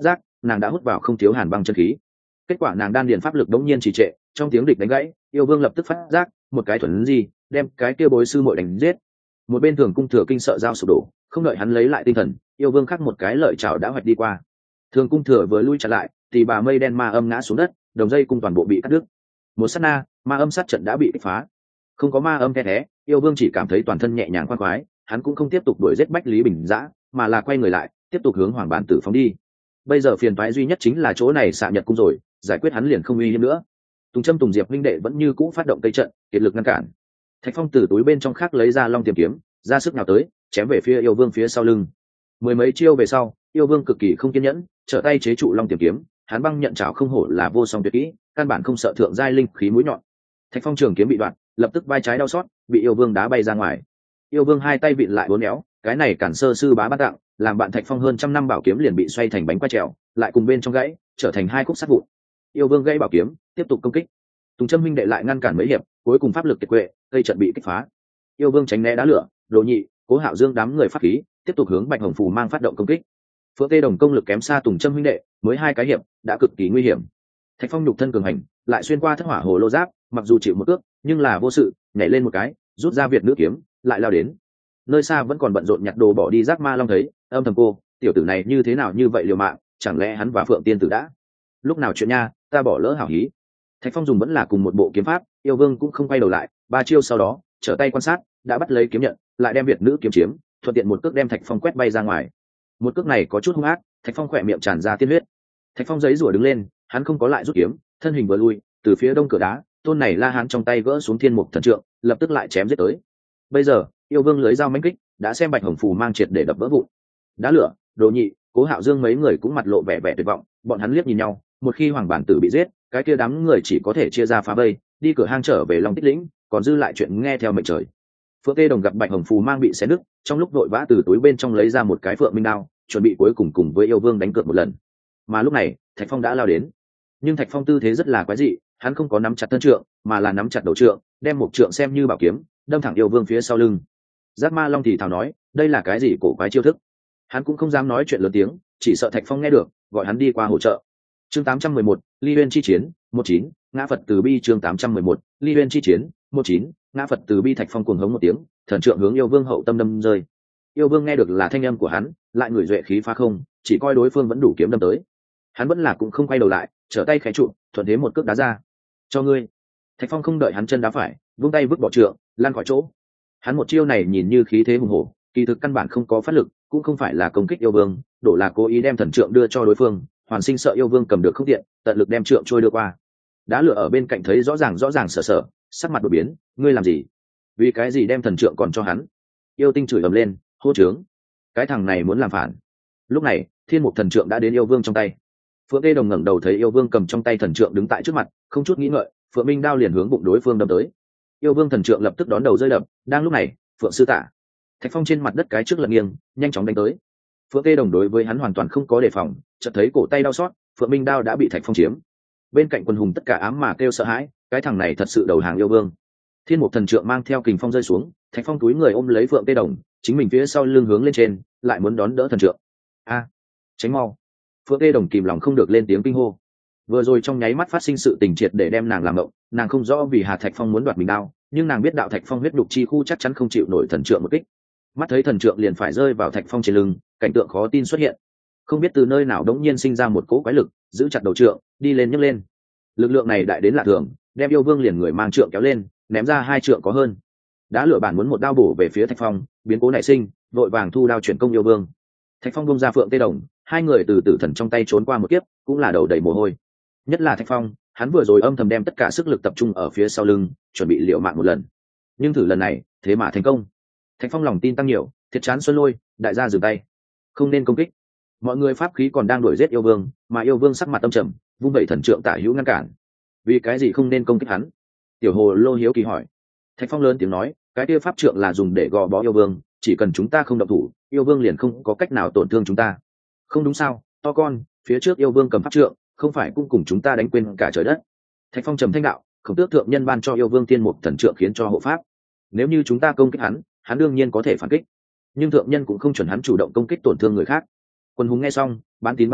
nàng đã hút vào không thiếu hàn băng chân khí. Kết quả nàng đan điền pháp lực đống nhiên trì trệ, trong tiếng địch đánh gãy, yêu vương lập tức phát giác một cái thuần gì đem cái kia bối sư muội đánh giết. Một bên Thường Cung Thừa kinh sợ dao sụp đổ, không đợi hắn lấy lại tinh thần, yêu vương khắc một cái lợi chảo đã hoạch đi qua. Thường Cung Thừa vừa lui chặn lại, thì bà mây đen ma âm ngã xuống đất, đồng dây cung toàn bộ bị cắt đứt. Một sát na, ma âm sát trận đã bị kích phá. Không có ma âm thế, yêu vương chỉ cảm thấy toàn thân nhẹ nhàng khoan khoái, hắn cũng không tiếp tục đuổi giết Bách Lý Bình Dã, mà là quay người lại, tiếp tục hướng Hoàng Bản Tử phóng đi. Bây giờ phiền toái duy nhất chính là chỗ này xạ nhật cung rồi, giải quyết hắn liền không uy hiếp nữa. Tùng Trâm Tùng Diệp huynh đệ vẫn như cũ phát động tây trận, kiệt lực ngăn cản. Thạch Phong từ túi bên trong khác lấy ra long tiềm kiếm, ra sức nào tới, chém về phía yêu vương phía sau lưng. Mười mấy chiêu về sau, yêu vương cực kỳ không kiên nhẫn, trở tay chế trụ long tiềm kiếm, hắn băng nhận chảo không hổ là vô song tuyệt kỹ, căn bản không sợ thượng giai linh khí mũi nhọn. Thạch Phong trường kiếm bị đoạn, lập tức vai trái đau xót, bị yêu vương đá bay ra ngoài. Yêu vương hai tay vịn lại uốn éo, cái này cản sơ sư bá bát tặng, làm bạn Thạch Phong hơn trăm năm bảo kiếm liền bị xoay thành bánh quay trèo, lại cùng bên trong gãy, trở thành hai khúc sắt vụn. Yêu vương gãy bảo kiếm, tiếp tục công kích. Tùng Trâm huynh đệ lại ngăn cản mấy hiệp, cuối cùng pháp lực kiệt quệ, gây trận bị kích phá. Yêu vương tránh né đá lửa, Đồ Nhị, Cố Hạo Dương đám người pháp khí, tiếp tục hướng Bạch Hồng Phù mang phát động công kích. Phượng Tê Đồng công lực kém xa Tùng Trâm huynh đệ, mới hai cái hiệp đã cực kỳ nguy hiểm. Thạch Phong nhục thân cường hành, lại xuyên qua thất hỏa hồ lô giáp, mặc dù chịu một cước, nhưng là vô sự, nhảy lên một cái, rút ra Việt nữ kiếm, lại lao đến. Nơi xa vẫn còn bận rộn nhặt đồ bỏ đi Giác Ma Long thấy, âm thầm cô, tiểu tử này như thế nào như vậy liều mạng, chẳng lẽ hắn và Phượng Tiên tử đã? Lúc nào chuyện nha, ta bỏ lỡ hảo hí. Thạch Phong dùng vẫn là cùng một bộ kiếm pháp, yêu vương cũng không quay đầu lại, ba chiêu sau đó, trở tay quan sát, đã bắt lấy kiếm nhận, lại đem Việt nữ kiếm chiếm, thuận tiện một cước đem Thạch Phong quét bay ra ngoài. Một cước này có chút hung ác, Thạch Phong khỏe miệng tràn ra tiên huyết. Thạch Phong giấy rủa đứng lên, hắn không có lại rút kiếm, thân hình vừa lui, từ phía đông cửa đá, tôn này La Hán trong tay gỡ xuống Thiên Mục Thần Trượng, lập tức lại chém giết tới. Bây giờ, yêu vương lưới dao mãnh kích, đã xem Bạch Hồng Phù mang triệt để đập vỡ vụn. Đá lửa, Đồ Nhị, Cố Hạo Dương mấy người cũng mặt lộ vẻ vẻ tuyệt vọng, bọn hắn liếc nhìn nhau, một khi Hoàng Bản Tử bị giết, cái kia đám người chỉ có thể chia ra phá vây, đi cửa hang trở về Long Tích Lĩnh, còn dư lại chuyện nghe theo mệnh trời. Phượng Tê Đồng gặp Bạch Hồng Phù mang bị xé nứt, trong lúc vội vã từ túi bên trong lấy ra một cái Phượng Minh đao, chuẩn bị cuối cùng với yêu vương đánh cược một lần. Mà lúc này, Thạch Phong đã lao đến, nhưng Thạch Phong tư thế rất là quái dị, hắn không có nắm chặt thân trượng, mà là nắm chặt đầu trượng, đem một trượng xem như bảo kiếm, đâm thẳng yêu vương phía sau lưng. Giác Ma Long thì thào nói, đây là cái gì cổ quái chiêu thức? Hắn cũng không dám nói chuyện lớn tiếng, chỉ sợ Thạch Phong nghe được, gọi hắn đi qua hỗ trợ. Chương 811, Ly Uyên chi chiến, 19, ngã Phật từ bi. Chương 811, Ly Uyên chi chiến, 19, ngã Phật từ bi. Thạch Phong cuồng hống một tiếng, thần trượng hướng yêu vương hậu tâm đâm rơi. Yêu vương nghe được là thanh âm của hắn, lại ngửi duệ khí phá không, chỉ coi đối phương vẫn đủ kiếm đâm tới, hắn vẫn là cũng không quay đầu lại, trở tay khé trụ, thuận thế một cước đá ra. Cho ngươi. Thạch Phong không đợi hắn chân đá phải, vung tay vứt bỏ trượng, lan khỏi chỗ. Hắn một chiêu này nhìn như khí thế hùng hổ, kỳ thực căn bản không có phát lực, cũng không phải là công kích yêu vương, đổ là cố ý đem thần trượng đưa cho đối phương, hoàn sinh sợ yêu vương cầm được không tiện, tận lực đem trượng trôi đưa qua. Đá lửa ở bên cạnh thấy rõ ràng sở, sắc mặt đổi biến, ngươi làm gì? Vì cái gì đem thần trượng còn cho hắn? Yêu tinh chửi ầm lên, hô trướng, cái thằng này muốn làm phản. Lúc này, Thiên Mục Thần Trượng đã đến yêu vương trong tay. Phượng Tê Đồng ngẩng đầu thấy yêu vương cầm trong tay thần trượng đứng tại trước mặt, không chút nghĩ ngợi, Phượng Minh đao liền hướng bụng đối phương đâm tới. Yêu vương thần trượng lập tức đón đầu rơi đập, đang lúc này, Phượng sư tả, Thạch Phong trên mặt đất cái trước lật nghiêng, nhanh chóng đánh tới. Phượng Tê Đồng đối với hắn hoàn toàn không có đề phòng, chợt thấy cổ tay đau xót, Phượng Minh đao đã bị Thạch Phong chiếm. Bên cạnh quân hùng tất cả ám mà kêu sợ hãi, cái thằng này thật sự đầu hàng yêu vương. Thiên Mục Thần Trượng mang theo kình phong rơi xuống, Thạch Phong túi người ôm lấy Phượng Tê Đồng, chính mình phía sau lưng hướng lên trên, lại muốn đón đỡ thần trượng. A, tránh mau! Phượng Tê Đồng kìm lòng không được lên tiếng kinh hô. Vừa rồi trong nháy mắt phát sinh sự tình triệt để đem nàng làm mộng, nàng không rõ vì Hà Thạch Phong muốn đoạt mình đao, nhưng nàng biết đạo Thạch Phong huyết đục chi khu chắc chắn không chịu nổi thần trượng một kích. Mắt thấy thần trượng liền phải rơi vào Thạch Phong trên lưng, cảnh tượng khó tin xuất hiện. Không biết từ nơi nào đống nhiên sinh ra một cỗ quái lực, giữ chặt đầu trượng, đi lên nhấc lên. Lực lượng này đại đến lạ thường, đem yêu vương liền người mang trượng kéo lên, ném ra hai trượng có hơn. Đá lửa bản muốn một đao bổ về phía Thạch Phong, biến cố nảy sinh, vội vàng thu đao chuyển công yêu vương. Thạch Phong bông ra Phượng Tê Đồng, hai người từ tử thần trong tay trốn qua một kiếp, cũng là đầu đầy mồ hôi. Nhất là Thạch Phong, hắn vừa rồi âm thầm đem tất cả sức lực tập trung ở phía sau lưng, chuẩn bị liều mạng một lần. Nhưng thử lần này, thế mà thành công. Thạch Phong lòng tin tăng nhiều, thiệt chán xuân lôi, đại gia dừng tay, không nên công kích. Mọi người pháp khí còn đang đuổi giết yêu vương, mà yêu vương sắc mặt âm trầm, vung vẩy thần trượng tả hữu ngăn cản. Vì cái gì không nên công kích hắn? Tiểu Hồ Lô hiếu kỳ hỏi. Thạch Phong lớn tiếng nói, cái kia pháp trượng là dùng để gò bó yêu vương, chỉ cần chúng ta không động thủ, yêu vương liền không có cách nào tổn thương chúng ta. Không đúng sao, to con, phía trước yêu vương cầm pháp trượng, không phải cũng cùng chúng ta đánh quên cả trời đất. Thạch Phong trầm thanh đạo, Khổng Tước thượng nhân ban cho yêu vương Tiên Mục Thần Trượng khiến cho hộ pháp, nếu như chúng ta công kích hắn, hắn đương nhiên có thể phản kích, nhưng thượng nhân cũng không chuẩn hắn chủ động công kích tổn thương người khác. Quân hùng nghe xong, bán tín bán nghi,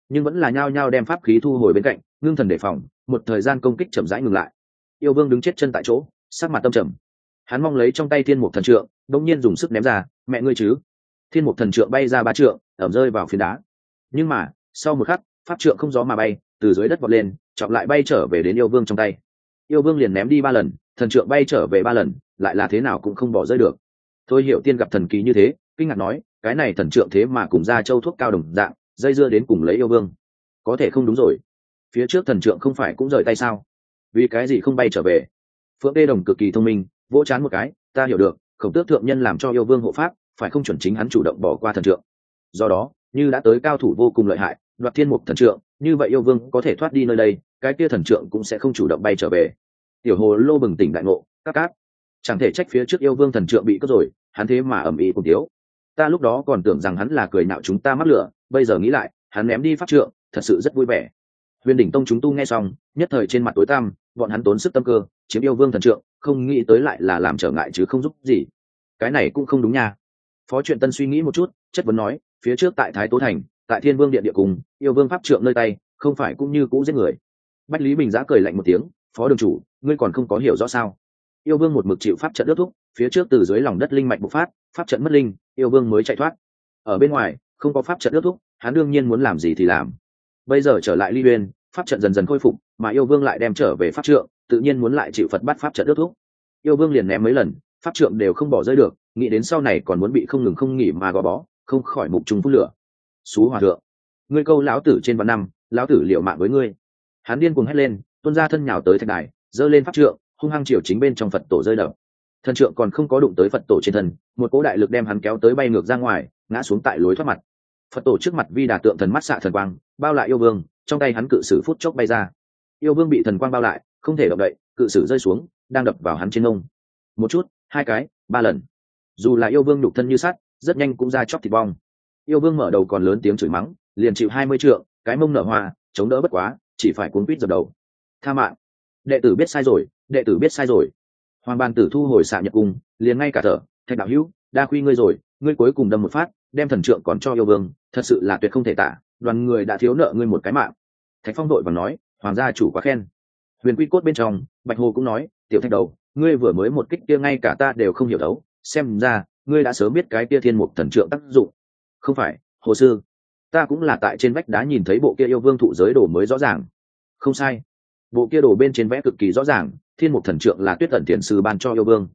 nhưng vẫn là nhao nhao đem pháp khí thu hồi bên cạnh, ngưng thần đề phòng. Một thời gian công kích chậm rãi ngừng lại. Yêu vương đứng chết chân tại chỗ, sắc mặt tâm trầm. Hắn mong lấy trong tay thiên mục thần trượng, đột nhiên dùng sức ném ra, mẹ ngươi chứ. Thiên mục thần trượng bay ra 3 trượng, ẩm rơi vào phiến đá. Nhưng mà sau một khắc, pháp trượng không gió mà bay, từ dưới đất vọt lên, trọng lại bay trở về đến yêu vương trong tay. Yêu vương liền ném đi 3 lần, thần trượng bay trở về 3 lần, lại là thế nào cũng không bỏ rơi được. Thôi Hiểu Tiên gặp thần kỳ như thế, kinh ngạc nói, cái này thần trượng thế mà cùng ra châu thuốc cao đồng dạng, dây dưa đến cùng lấy yêu vương. Có thể không đúng rồi. Phía trước thần trượng không phải cũng rời tay sao? Vì cái gì không bay trở về? Phượng Tê Đồng cực kỳ thông minh, vỗ chán một cái, ta hiểu được, Khổng Tước thượng nhân làm cho yêu vương hộ pháp, phải không chuẩn chính hắn chủ động bỏ qua thần trượng. Do đó, như đã tới cao thủ vô cùng lợi hại, đoạt thiên mục thần trượng, như vậy yêu vương có thể thoát đi nơi đây, cái kia thần trượng cũng sẽ không chủ động bay trở về. Tiểu Hồ Lô bừng tỉnh đại ngộ, các chẳng thể trách phía trước yêu vương thần trượng bị cướp rồi, hắn thế mà ầm ĩ cùng thiếu. Ta lúc đó còn tưởng rằng hắn là cười nhạo chúng ta mắc lửa, bây giờ nghĩ lại, hắn ném đi pháp trượng, thật sự rất vui vẻ. Huyền Đỉnh Tông chúng tu nghe xong, nhất thời trên mặt tối tăm, bọn hắn tốn sức tâm cơ, chiếm yêu vương thần trượng, không nghĩ tới lại là làm trở ngại chứ không giúp gì. Cái này cũng không đúng nha. Phó Truyện Tân suy nghĩ một chút, chất vấn nói, phía trước tại Thái Tố Thành, tại Thiên Vương Điện địa cùng, yêu vương pháp trượng nơi tay, không phải cũng như cũ giết người. Bách Lý Bình giã cười lạnh một tiếng, Phó đường chủ, ngươi còn không có hiểu rõ sao? Yêu vương một mực chịu pháp trận ước thúc, phía trước từ dưới lòng đất linh mạch bộc phát, pháp trận mất linh, yêu vương mới chạy thoát. Ở bên ngoài, không có pháp trận ước thúc, hắn đương nhiên muốn làm gì thì làm. Bây giờ trở lại Ly Uyên, pháp trận dần dần khôi phục, mà yêu vương lại đem trở về pháp trượng, tự nhiên muốn lại chịu Phật bắt pháp trận ước thúc. Yêu vương liền ném mấy lần, pháp trượng đều không bỏ rơi được, nghĩ đến sau này còn muốn bị không ngừng không nghỉ mà gò bó, không khỏi mục trùng phút lửa. Xú hòa thượng, ngươi câu lão tử trên vạn năm, lão tử liệu mạng với ngươi. Hắn điên cuồng hét lên, tuôn ra thân nhào tới thạch đài, giơ lên pháp trượng, hung hăng chiều chính bên trong Phật tổ rơi đập. Thần trượng còn không có đụng tới Phật tổ trên thân, một cỗ đại lực đem hắn kéo tới bay ngược ra ngoài, ngã xuống tại lối thoát mặt. Phật tổ trước mặt vi đà tượng thần mắt xạ thần quang, bao lại yêu vương, trong tay hắn cự sử phút chốc bay ra. Yêu vương bị thần quang bao lại, không thể động đậy, cự sử rơi xuống, đang đập vào hắn trên ngông. Một chút, 2 cái, 3 lần. Dù là yêu vương nhục thân như sắt, rất nhanh cũng ra chóc thịt bong. Yêu vương mở đầu còn lớn tiếng chửi mắng, liền chịu 20 trượng, cái mông nở hoa, chống đỡ bất quá, chỉ phải cuống quýt dập đầu. Tha mạng, đệ tử biết sai rồi, đệ tử biết sai rồi. Hoàng Bàn Tử thu hồi xạ nhập cung, liền ngay cả thở, Thạch đạo hữu, đa khuy ngươi rồi, ngươi cuối cùng đâm một phát, đem thần trượng còn cho yêu vương, thật sự là tuyệt không thể tả, đoàn người đã thiếu nợ ngươi một cái mạng. Thạch Phong đội vàng nói, hoàng gia chủ quá khen. Huyền Quy Cốt bên trong, Bạch Hồ cũng nói, tiểu Thạch đầu, ngươi vừa mới một kích kia ngay cả ta đều không hiểu đấu, xem ra ngươi đã sớm biết cái kia thiên mục thần trượng tác dụng. Không phải, Hồ sư, ta cũng là tại trên vách đá nhìn thấy bộ kia yêu vương thụ giới đồ mới rõ ràng. Không sai, bộ kia đồ bên trên vẽ cực kỳ rõ ràng, thiên mục thần trượng là Tuyết Tẩn Thiền sư ban cho yêu vương.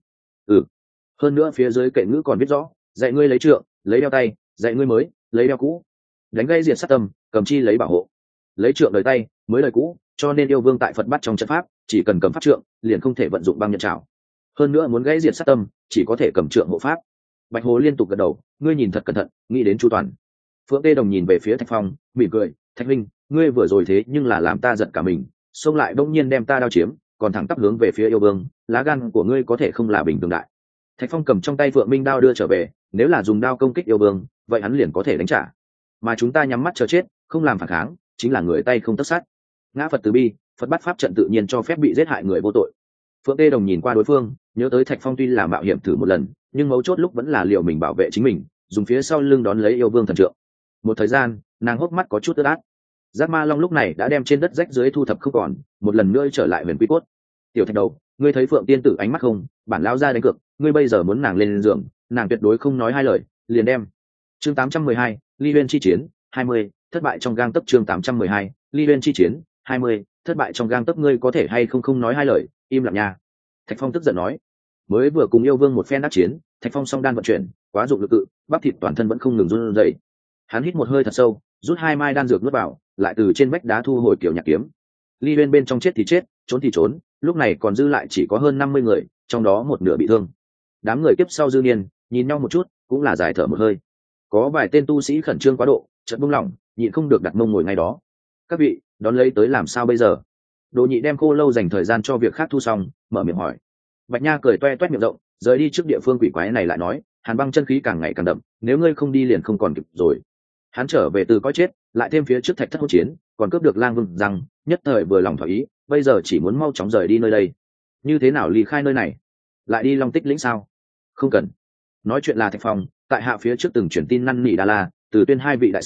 Hơn nữa phía dưới kệ ngữ còn viết rõ, dạy ngươi lấy trượng, lấy đeo tay, dạy ngươi mới, lấy đeo cũ. Đánh gây diệt sát tâm, cầm chi lấy bảo hộ. Lấy trượng đời tay, mới lời cũ, cho nên yêu vương tại Phật bắt trong trận pháp, chỉ cần cầm pháp trượng, liền không thể vận dụng băng nhận trảo. Hơn nữa muốn gây diệt sát tâm, chỉ có thể cầm trượng hộ pháp. Bạch Hồ liên tục gật đầu, ngươi nhìn thật cẩn thận, nghĩ đến chu toàn. Phượng Tê Đồng nhìn về phía Thạch Phong, mỉm cười, Thạch Linh, ngươi vừa rồi thế nhưng là làm ta giận cả mình, xông lại bỗng nhiên đem ta đao chiếm, còn thẳng tắp hướng về phía yêu vương, lá gan của ngươi có thể không là bình thường đại. Thạch Phong cầm trong tay Phượng Minh đao đưa trở về, nếu là dùng đao công kích yêu vương, vậy hắn liền có thể đánh trả. Mà chúng ta nhắm mắt chờ chết, không làm phản kháng, chính là người tay không tất sát. Ngã Phật từ bi, Phật bắt pháp trận tự nhiên cho phép bị giết hại người vô tội. Phượng Tê Đồng nhìn qua đối phương, nhớ tới Thạch Phong tuy là mạo hiểm thử một lần, nhưng mấu chốt lúc vẫn là liệu mình bảo vệ chính mình, dùng phía sau lưng đón lấy yêu vương thần trượng. Một thời gian, nàng hốc mắt có chút ướt át. Giác Ma Long lúc này đã đem trên đất rách dưới thu thập không còn, một lần nữa trở lại Huyền Quy Cốt. Tiểu Thạch đầu, ngươi thấy Phượng tiên tử ánh mắt không? Bản lão ra đánh cược, ngươi bây giờ muốn nàng lên giường, nàng tuyệt đối không nói hai lời, liền đem. Chương 812, Ly Uyên chi chiến, 20, thất bại trong gang tấc. Chương 812, Ly Uyên chi chiến, 20, thất bại trong gang tấc. Ngươi có thể hay không nói hai lời, im lặng nha. Thạch Phong tức giận nói. Mới vừa cùng yêu vương một phen đắc chiến, Thạch Phong song đan vận chuyển, quá dụng lực cự, bắp thịt toàn thân vẫn không ngừng run rẩy. Hắn hít một hơi thật sâu, rút 2 mai đan dược nuốt vào, lại từ trên vách đá thu hồi kiểu nhạc kiếm. Ly Uyên bên trong chết thì chết, trốn thì trốn, lúc này còn dư lại chỉ có hơn 50 người, trong đó một nửa bị thương. Đám người kiếp sau dư niên nhìn nhau một chút, cũng là giải thở một hơi. Có vài tên tu sĩ khẩn trương quá độ, chợt buông lỏng, nhịn không được đặt mông ngồi ngay đó. Các vị, đón lấy tới làm sao bây giờ? Đồ Nhị đem Khô Lâu dành thời gian cho việc khác thu xong, mở miệng hỏi. Bạch Nha cười toe toét miệng rộng, rời đi trước địa phương quỷ quái này lại nói, hàn băng chân khí càng ngày càng đậm, nếu ngươi không đi liền không còn kịp rồi. Hắn trở về từ coi chết, lại thêm phía trước Thạch Thất hỗn chiến, còn cướp được Lang Vương rằng, nhất thời vừa lòng thỏa ý, bây giờ chỉ muốn mau chóng rời đi nơi đây. Như thế nào ly khai nơi này? Lại đi Long Tích lĩnh sao? Không cần. Nói chuyện là Thạch Phong, tại hạ phía trước từng truyền tin năn nỉ Đa La, từ tuyên 2 vị đại sư,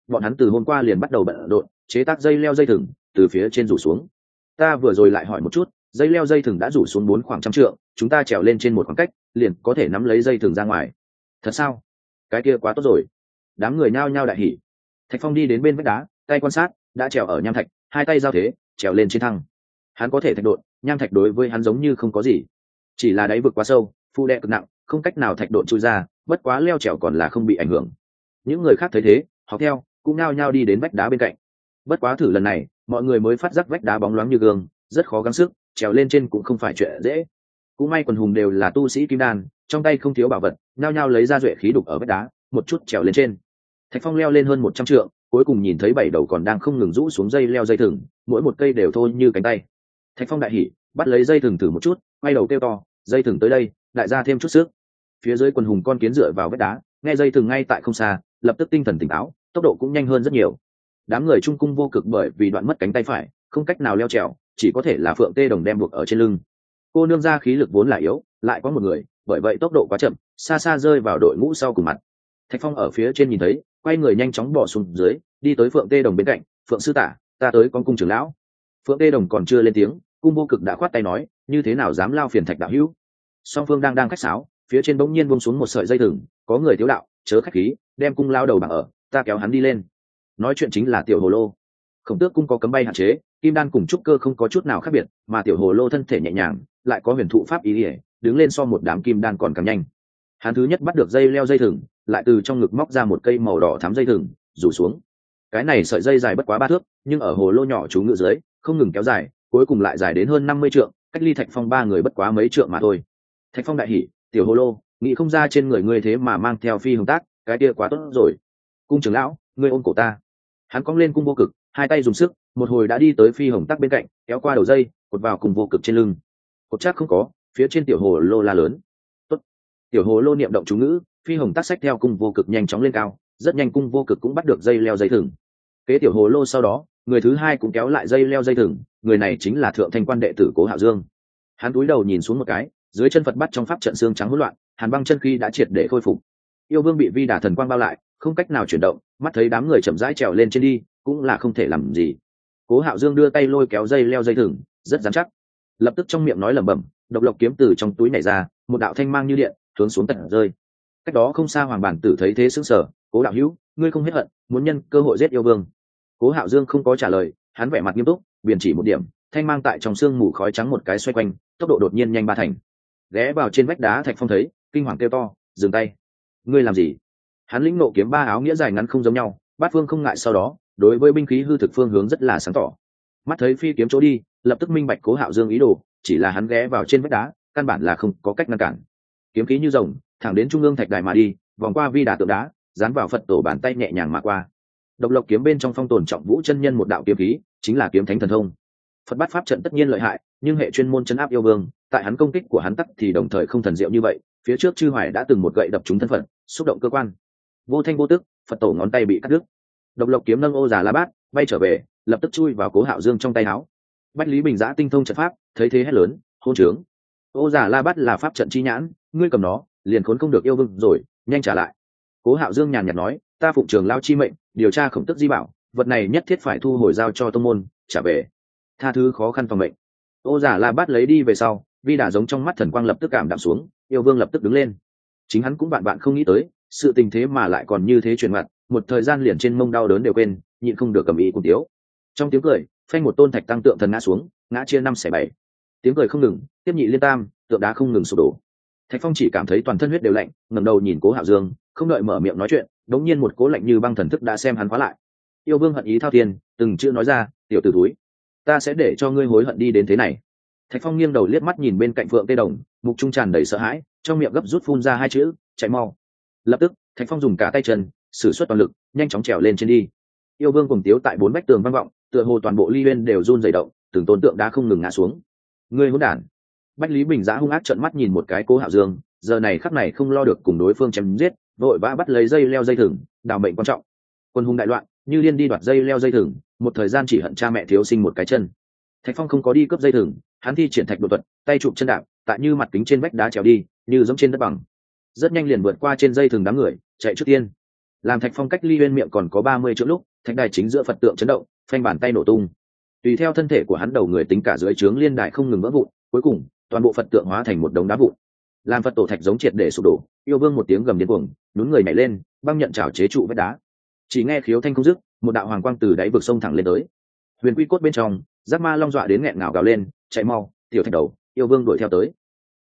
bọn hắn từ hôm qua liền bắt đầu bận rộn chế tác dây leo dây thừng từ phía trên rủ xuống. Ta vừa rồi lại hỏi một chút, dây leo dây thừng đã rủ xuống 4 khoảng 100 trượng, chúng ta trèo lên trên một khoảng cách liền có thể nắm lấy dây thừng ra ngoài. Thật sao? Cái kia quá tốt rồi. Đám người nhao nhao đại hỉ. Thạch Phong đi đến bên vách đá, tay quan sát, đã trèo ở nham thạch, hai tay giao thế trèo lên trên thăng. Hắn có thể thạch độn, nham thạch đối với hắn giống như không có gì, chỉ là đáy vực quá sâu, phu đè cực nặng, không cách nào thạch độn chui ra, bất quá leo trèo còn là không bị ảnh hưởng. Những người khác thấy thế học theo, cũng nao nhao đi đến vách đá bên cạnh. Bất quá thử lần này mọi người mới phát giác vách đá bóng loáng như gương, rất khó gắng sức, trèo lên trên cũng không phải chuyện dễ. Cũng may quần hùng đều là tu sĩ kim đan, trong tay không thiếu bảo vật, nao nhao lấy ra duệ khí đục ở vách đá, một chút trèo lên trên. Thạch Phong leo lên hơn 100 trượng, cuối cùng nhìn thấy 7 đầu còn đang không ngừng rũ xuống dây leo dây thừng, mỗi một cây đều thô như cánh tay. Thạch Phong đại hỉ, bắt lấy dây thừng thử một chút, quay đầu kêu to, dây thừng tới đây, đại gia thêm chút sức. Phía dưới quần hùng con kiến dựa vào vách đá, nghe dây thừng ngay tại không xa, lập tức tinh thần tỉnh táo, tốc độ cũng nhanh hơn rất nhiều. Đám người trung cung vô cực bởi vì đoạn mất cánh tay phải, không cách nào leo trèo, chỉ có thể là Phượng Tê Đồng đem buộc ở trên lưng. Cô nương ra khí lực vốn là yếu, lại có một người, bởi vậy tốc độ quá chậm, xa xa rơi vào đội ngũ sau cùng mặt. Thạch Phong ở phía trên nhìn thấy, quay người nhanh chóng bỏ xuống dưới, đi tới Phượng Tê Đồng bên cạnh. Phượng sư tả, ta tới con cung trưởng lão. Phượng Tê Đồng còn chưa lên tiếng, cung vô cực đã khoát tay nói, như thế nào dám lao phiền Thạch đạo hữu. Song phương đang khách sáo, phía trên bỗng nhiên buông xuống một sợi dây thừng, có người thiếu đạo, chớ khách khí, đem cung lao đầu bằng ở, ta kéo hắn đi lên. Nói chuyện chính là Tiểu Hồ Lô. Khổng Tước cung có cấm bay hạn chế, kim đan cùng trúc cơ không có chút nào khác biệt, mà Tiểu Hồ Lô thân thể nhẹ nhàng, lại có huyền thụ pháp ý ỉa, đứng lên so một đám kim đan còn càng nhanh. Hắn thứ nhất bắt được dây leo dây thừng, lại từ trong ngực móc ra một cây màu đỏ thắm dây thừng, rủ xuống. Cái này sợi dây dài bất quá 3 thước, nhưng ở hồ lô nhỏ chú ngự dưới, không ngừng kéo dài, cuối cùng lại dài đến hơn 50 trượng, cách ly Thạch Phong 3 người bất quá mấy trượng mà thôi. Thạch Phong đại hỉ, Tiểu Hồ Lô, nghĩ không ra trên người ngươi thế mà mang theo phi hồng tác, cái kia quá tốt rồi. Cung trưởng lão, ngươi ôm cổ ta. Hắn cong lên cung vô cực, hai tay dùng sức, một hồi đã đi tới phi hồng tác bên cạnh, kéo qua đầu dây, cột vào cung vô cực trên lưng. Cột chắc không có, phía trên Tiểu Hồ Lô la lớn. Tốt. Tiểu Hồ Lô niệm động chú ngữ, phi hồng tác sách theo cung vô cực nhanh chóng lên cao, rất nhanh cung vô cực cũng bắt được dây leo dây thừng. Kế Tiểu Hồ Lô sau đó, người thứ hai cũng kéo lại dây leo dây thừng, người này chính là thượng thanh quan đệ tử Cố Hạo Dương. Hắn cúi đầu nhìn xuống một cái, dưới chân Phật bắt trong pháp trận xương trắng hỗn loạn, hàn băng chân khí đã triệt để khôi phục. Yêu Vương bị vi đà thần quang bao lại, không cách nào chuyển động, mắt thấy đám người chậm rãi trèo lên trên đi, cũng là không thể làm gì. Cố Hạo Dương đưa tay lôi kéo dây leo dây thừng, rất rắn chắc. Lập tức trong miệng nói lẩm bẩm, độc lộc kiếm từ trong túi nhảy ra, một đạo thanh mang như điện, hướng xuống tận rơi. Cách đó không xa Hoàng Bản Tử thấy thế sững sờ, Cố đạo hữu, ngươi không hết hận, muốn nhân cơ hội giết Yêu Vương. Cố Hạo Dương không có trả lời, hắn vẻ mặt nghiêm túc, biển chỉ một điểm, thanh mang tại trong sương mù khói trắng một cái xoay quanh, tốc độ đột nhiên nhanh 3 thành. Ghé vào trên vách đá Thạch Phong thấy, kinh hoàng kêu to, dừng tay. Ngươi làm gì? Hắn lĩnh nộ kiếm ba áo nghĩa dài ngắn không giống nhau, Bát Phương không ngại sau đó, đối với binh khí hư thực phương hướng rất là sáng tỏ. Mắt thấy phi kiếm chỗ đi, lập tức minh bạch Cố Hạo Dương ý đồ, chỉ là hắn ghé vào trên vách đá, căn bản là không có cách ngăn cản. Kiếm khí như rồng, thẳng đến trung ương thạch đài mà đi, vòng qua vi đà tượng đá, dán vào Phật tổ bàn tay nhẹ nhàng mà qua. Độc lộc kiếm bên trong phong tồn trọng vũ chân nhân một đạo kiếm khí, chính là kiếm thánh thần thông. Phật bát pháp trận tất nhiên lợi hại, nhưng hệ chuyên môn chấn áp yêu vương, tại hắn công kích của hắn tắc thì đồng thời không thần diệu như vậy. Phía trước Chư Hoài đã từng một gậy đập trúng thân phận, xúc động cơ quan. Vô thanh vô tức, Phật tổ ngón tay bị cắt đứt. Độc lộc kiếm nâng ô già la bát, bay trở về, lập tức chui vào Cố Hạo Dương trong tay áo. Bách Lý Bình giã tinh thông trận pháp, thấy thế hét lớn, hôn trướng. Ô già la bát là pháp trận chi nhãn, ngươi cầm nó, liền khốn không được yêu vương rồi, nhanh trả lại. Cố Hạo Dương nhàn nhạt nói, ta phụng trường lao chi mệnh, điều tra Khổng Tức di bảo, vật này nhất thiết phải thu hồi giao cho tông môn, trả về. Tha thứ khó khăn phòng mệnh. Ô giả la bát lấy đi về sau, vi đà giống trong mắt thần quang lập tức cảm đạm xuống, yêu vương lập tức đứng lên. Chính hắn cũng bạn không nghĩ tới, sự tình thế mà lại còn như thế truyền mặt, một thời gian liền trên mông đau đớn đều quên, nhịn không được cầm ý cùng tiếu. Trong tiếng cười, phanh một tôn thạch tăng tượng thần ngã xuống, ngã chia 5/7. Tiếng cười không ngừng, tiếp nhị liên tam, tượng đá không ngừng sụp đổ. Thạch Phong chỉ cảm thấy toàn thân huyết đều lạnh, ngẩng đầu nhìn Cố Hạo Dương, không đợi mở miệng nói chuyện, đống nhiên một cố lạnh như băng thần thức đã xem hắn khóa lại. Yêu vương hận ý thao thiên, từng chữ nói ra, tiểu tử túi, ta sẽ để cho ngươi hối hận đi đến thế này. Thạch Phong nghiêng đầu liếc mắt nhìn bên cạnh Phượng Tê Đồng, mục trung tràn đầy sợ hãi, trong miệng gấp rút phun ra 2 chữ, chạy mau. Lập tức, Thạch Phong dùng cả tay chân, sử xuất toàn lực, nhanh chóng trèo lên trên đi. Yêu vương cùng tiếu tại 4 vách tường vang vọng, tựa hồ toàn bộ ly uyên đều run rẩy động, từng tôn tượng đá không ngừng ngã xuống. Ngươi hỗn đản! Bách Lý Bình giã hung ác trợn mắt nhìn một cái Cố Hạo Dương, giờ này khắc này không lo được cùng đối phương chém giết, vội vã bắt lấy dây leo dây thừng, đào mệnh quan trọng. Quân hùng đại loạn, như liên đi đoạt dây leo dây thừng, một thời gian chỉ hận cha mẹ thiếu sinh một cái chân. Thạch Phong không có đi cướp dây thừng, hắn thi triển thạch độ thuật, tay chụp chân đạp, tại như mặt kính trên vách đá trèo đi, như giống trên đất bằng. Rất nhanh liền vượt qua trên dây thừng đám người, chạy trước tiên. làm Thạch Phong cách ly uyên miệng còn có 30 trượng lúc, thạch đài chính giữa Phật tượng chấn động, phanh bàn tay nổ tung. Tùy theo thân thể của hắn đầu người tính cả dưới trướng liên đài không ngừng vỡ vụn, cuối cùng toàn bộ Phật tượng hóa thành một đống đá vụn. Làm Phật tổ thạch giống triệt để sụp đổ, yêu vương một tiếng gầm điên cuồng, nhún người nhảy lên, băng nhận chảo chế trụ vách đá. Chỉ nghe khiếu thanh không dứt, một đạo hoàng quang từ đáy vực sông thẳng lên tới. Huyền Quy cốt bên trong, Giác Ma Long dọa đến nghẹn ngào gào lên, chạy mau, tiểu thạch đầu, yêu vương đuổi theo tới.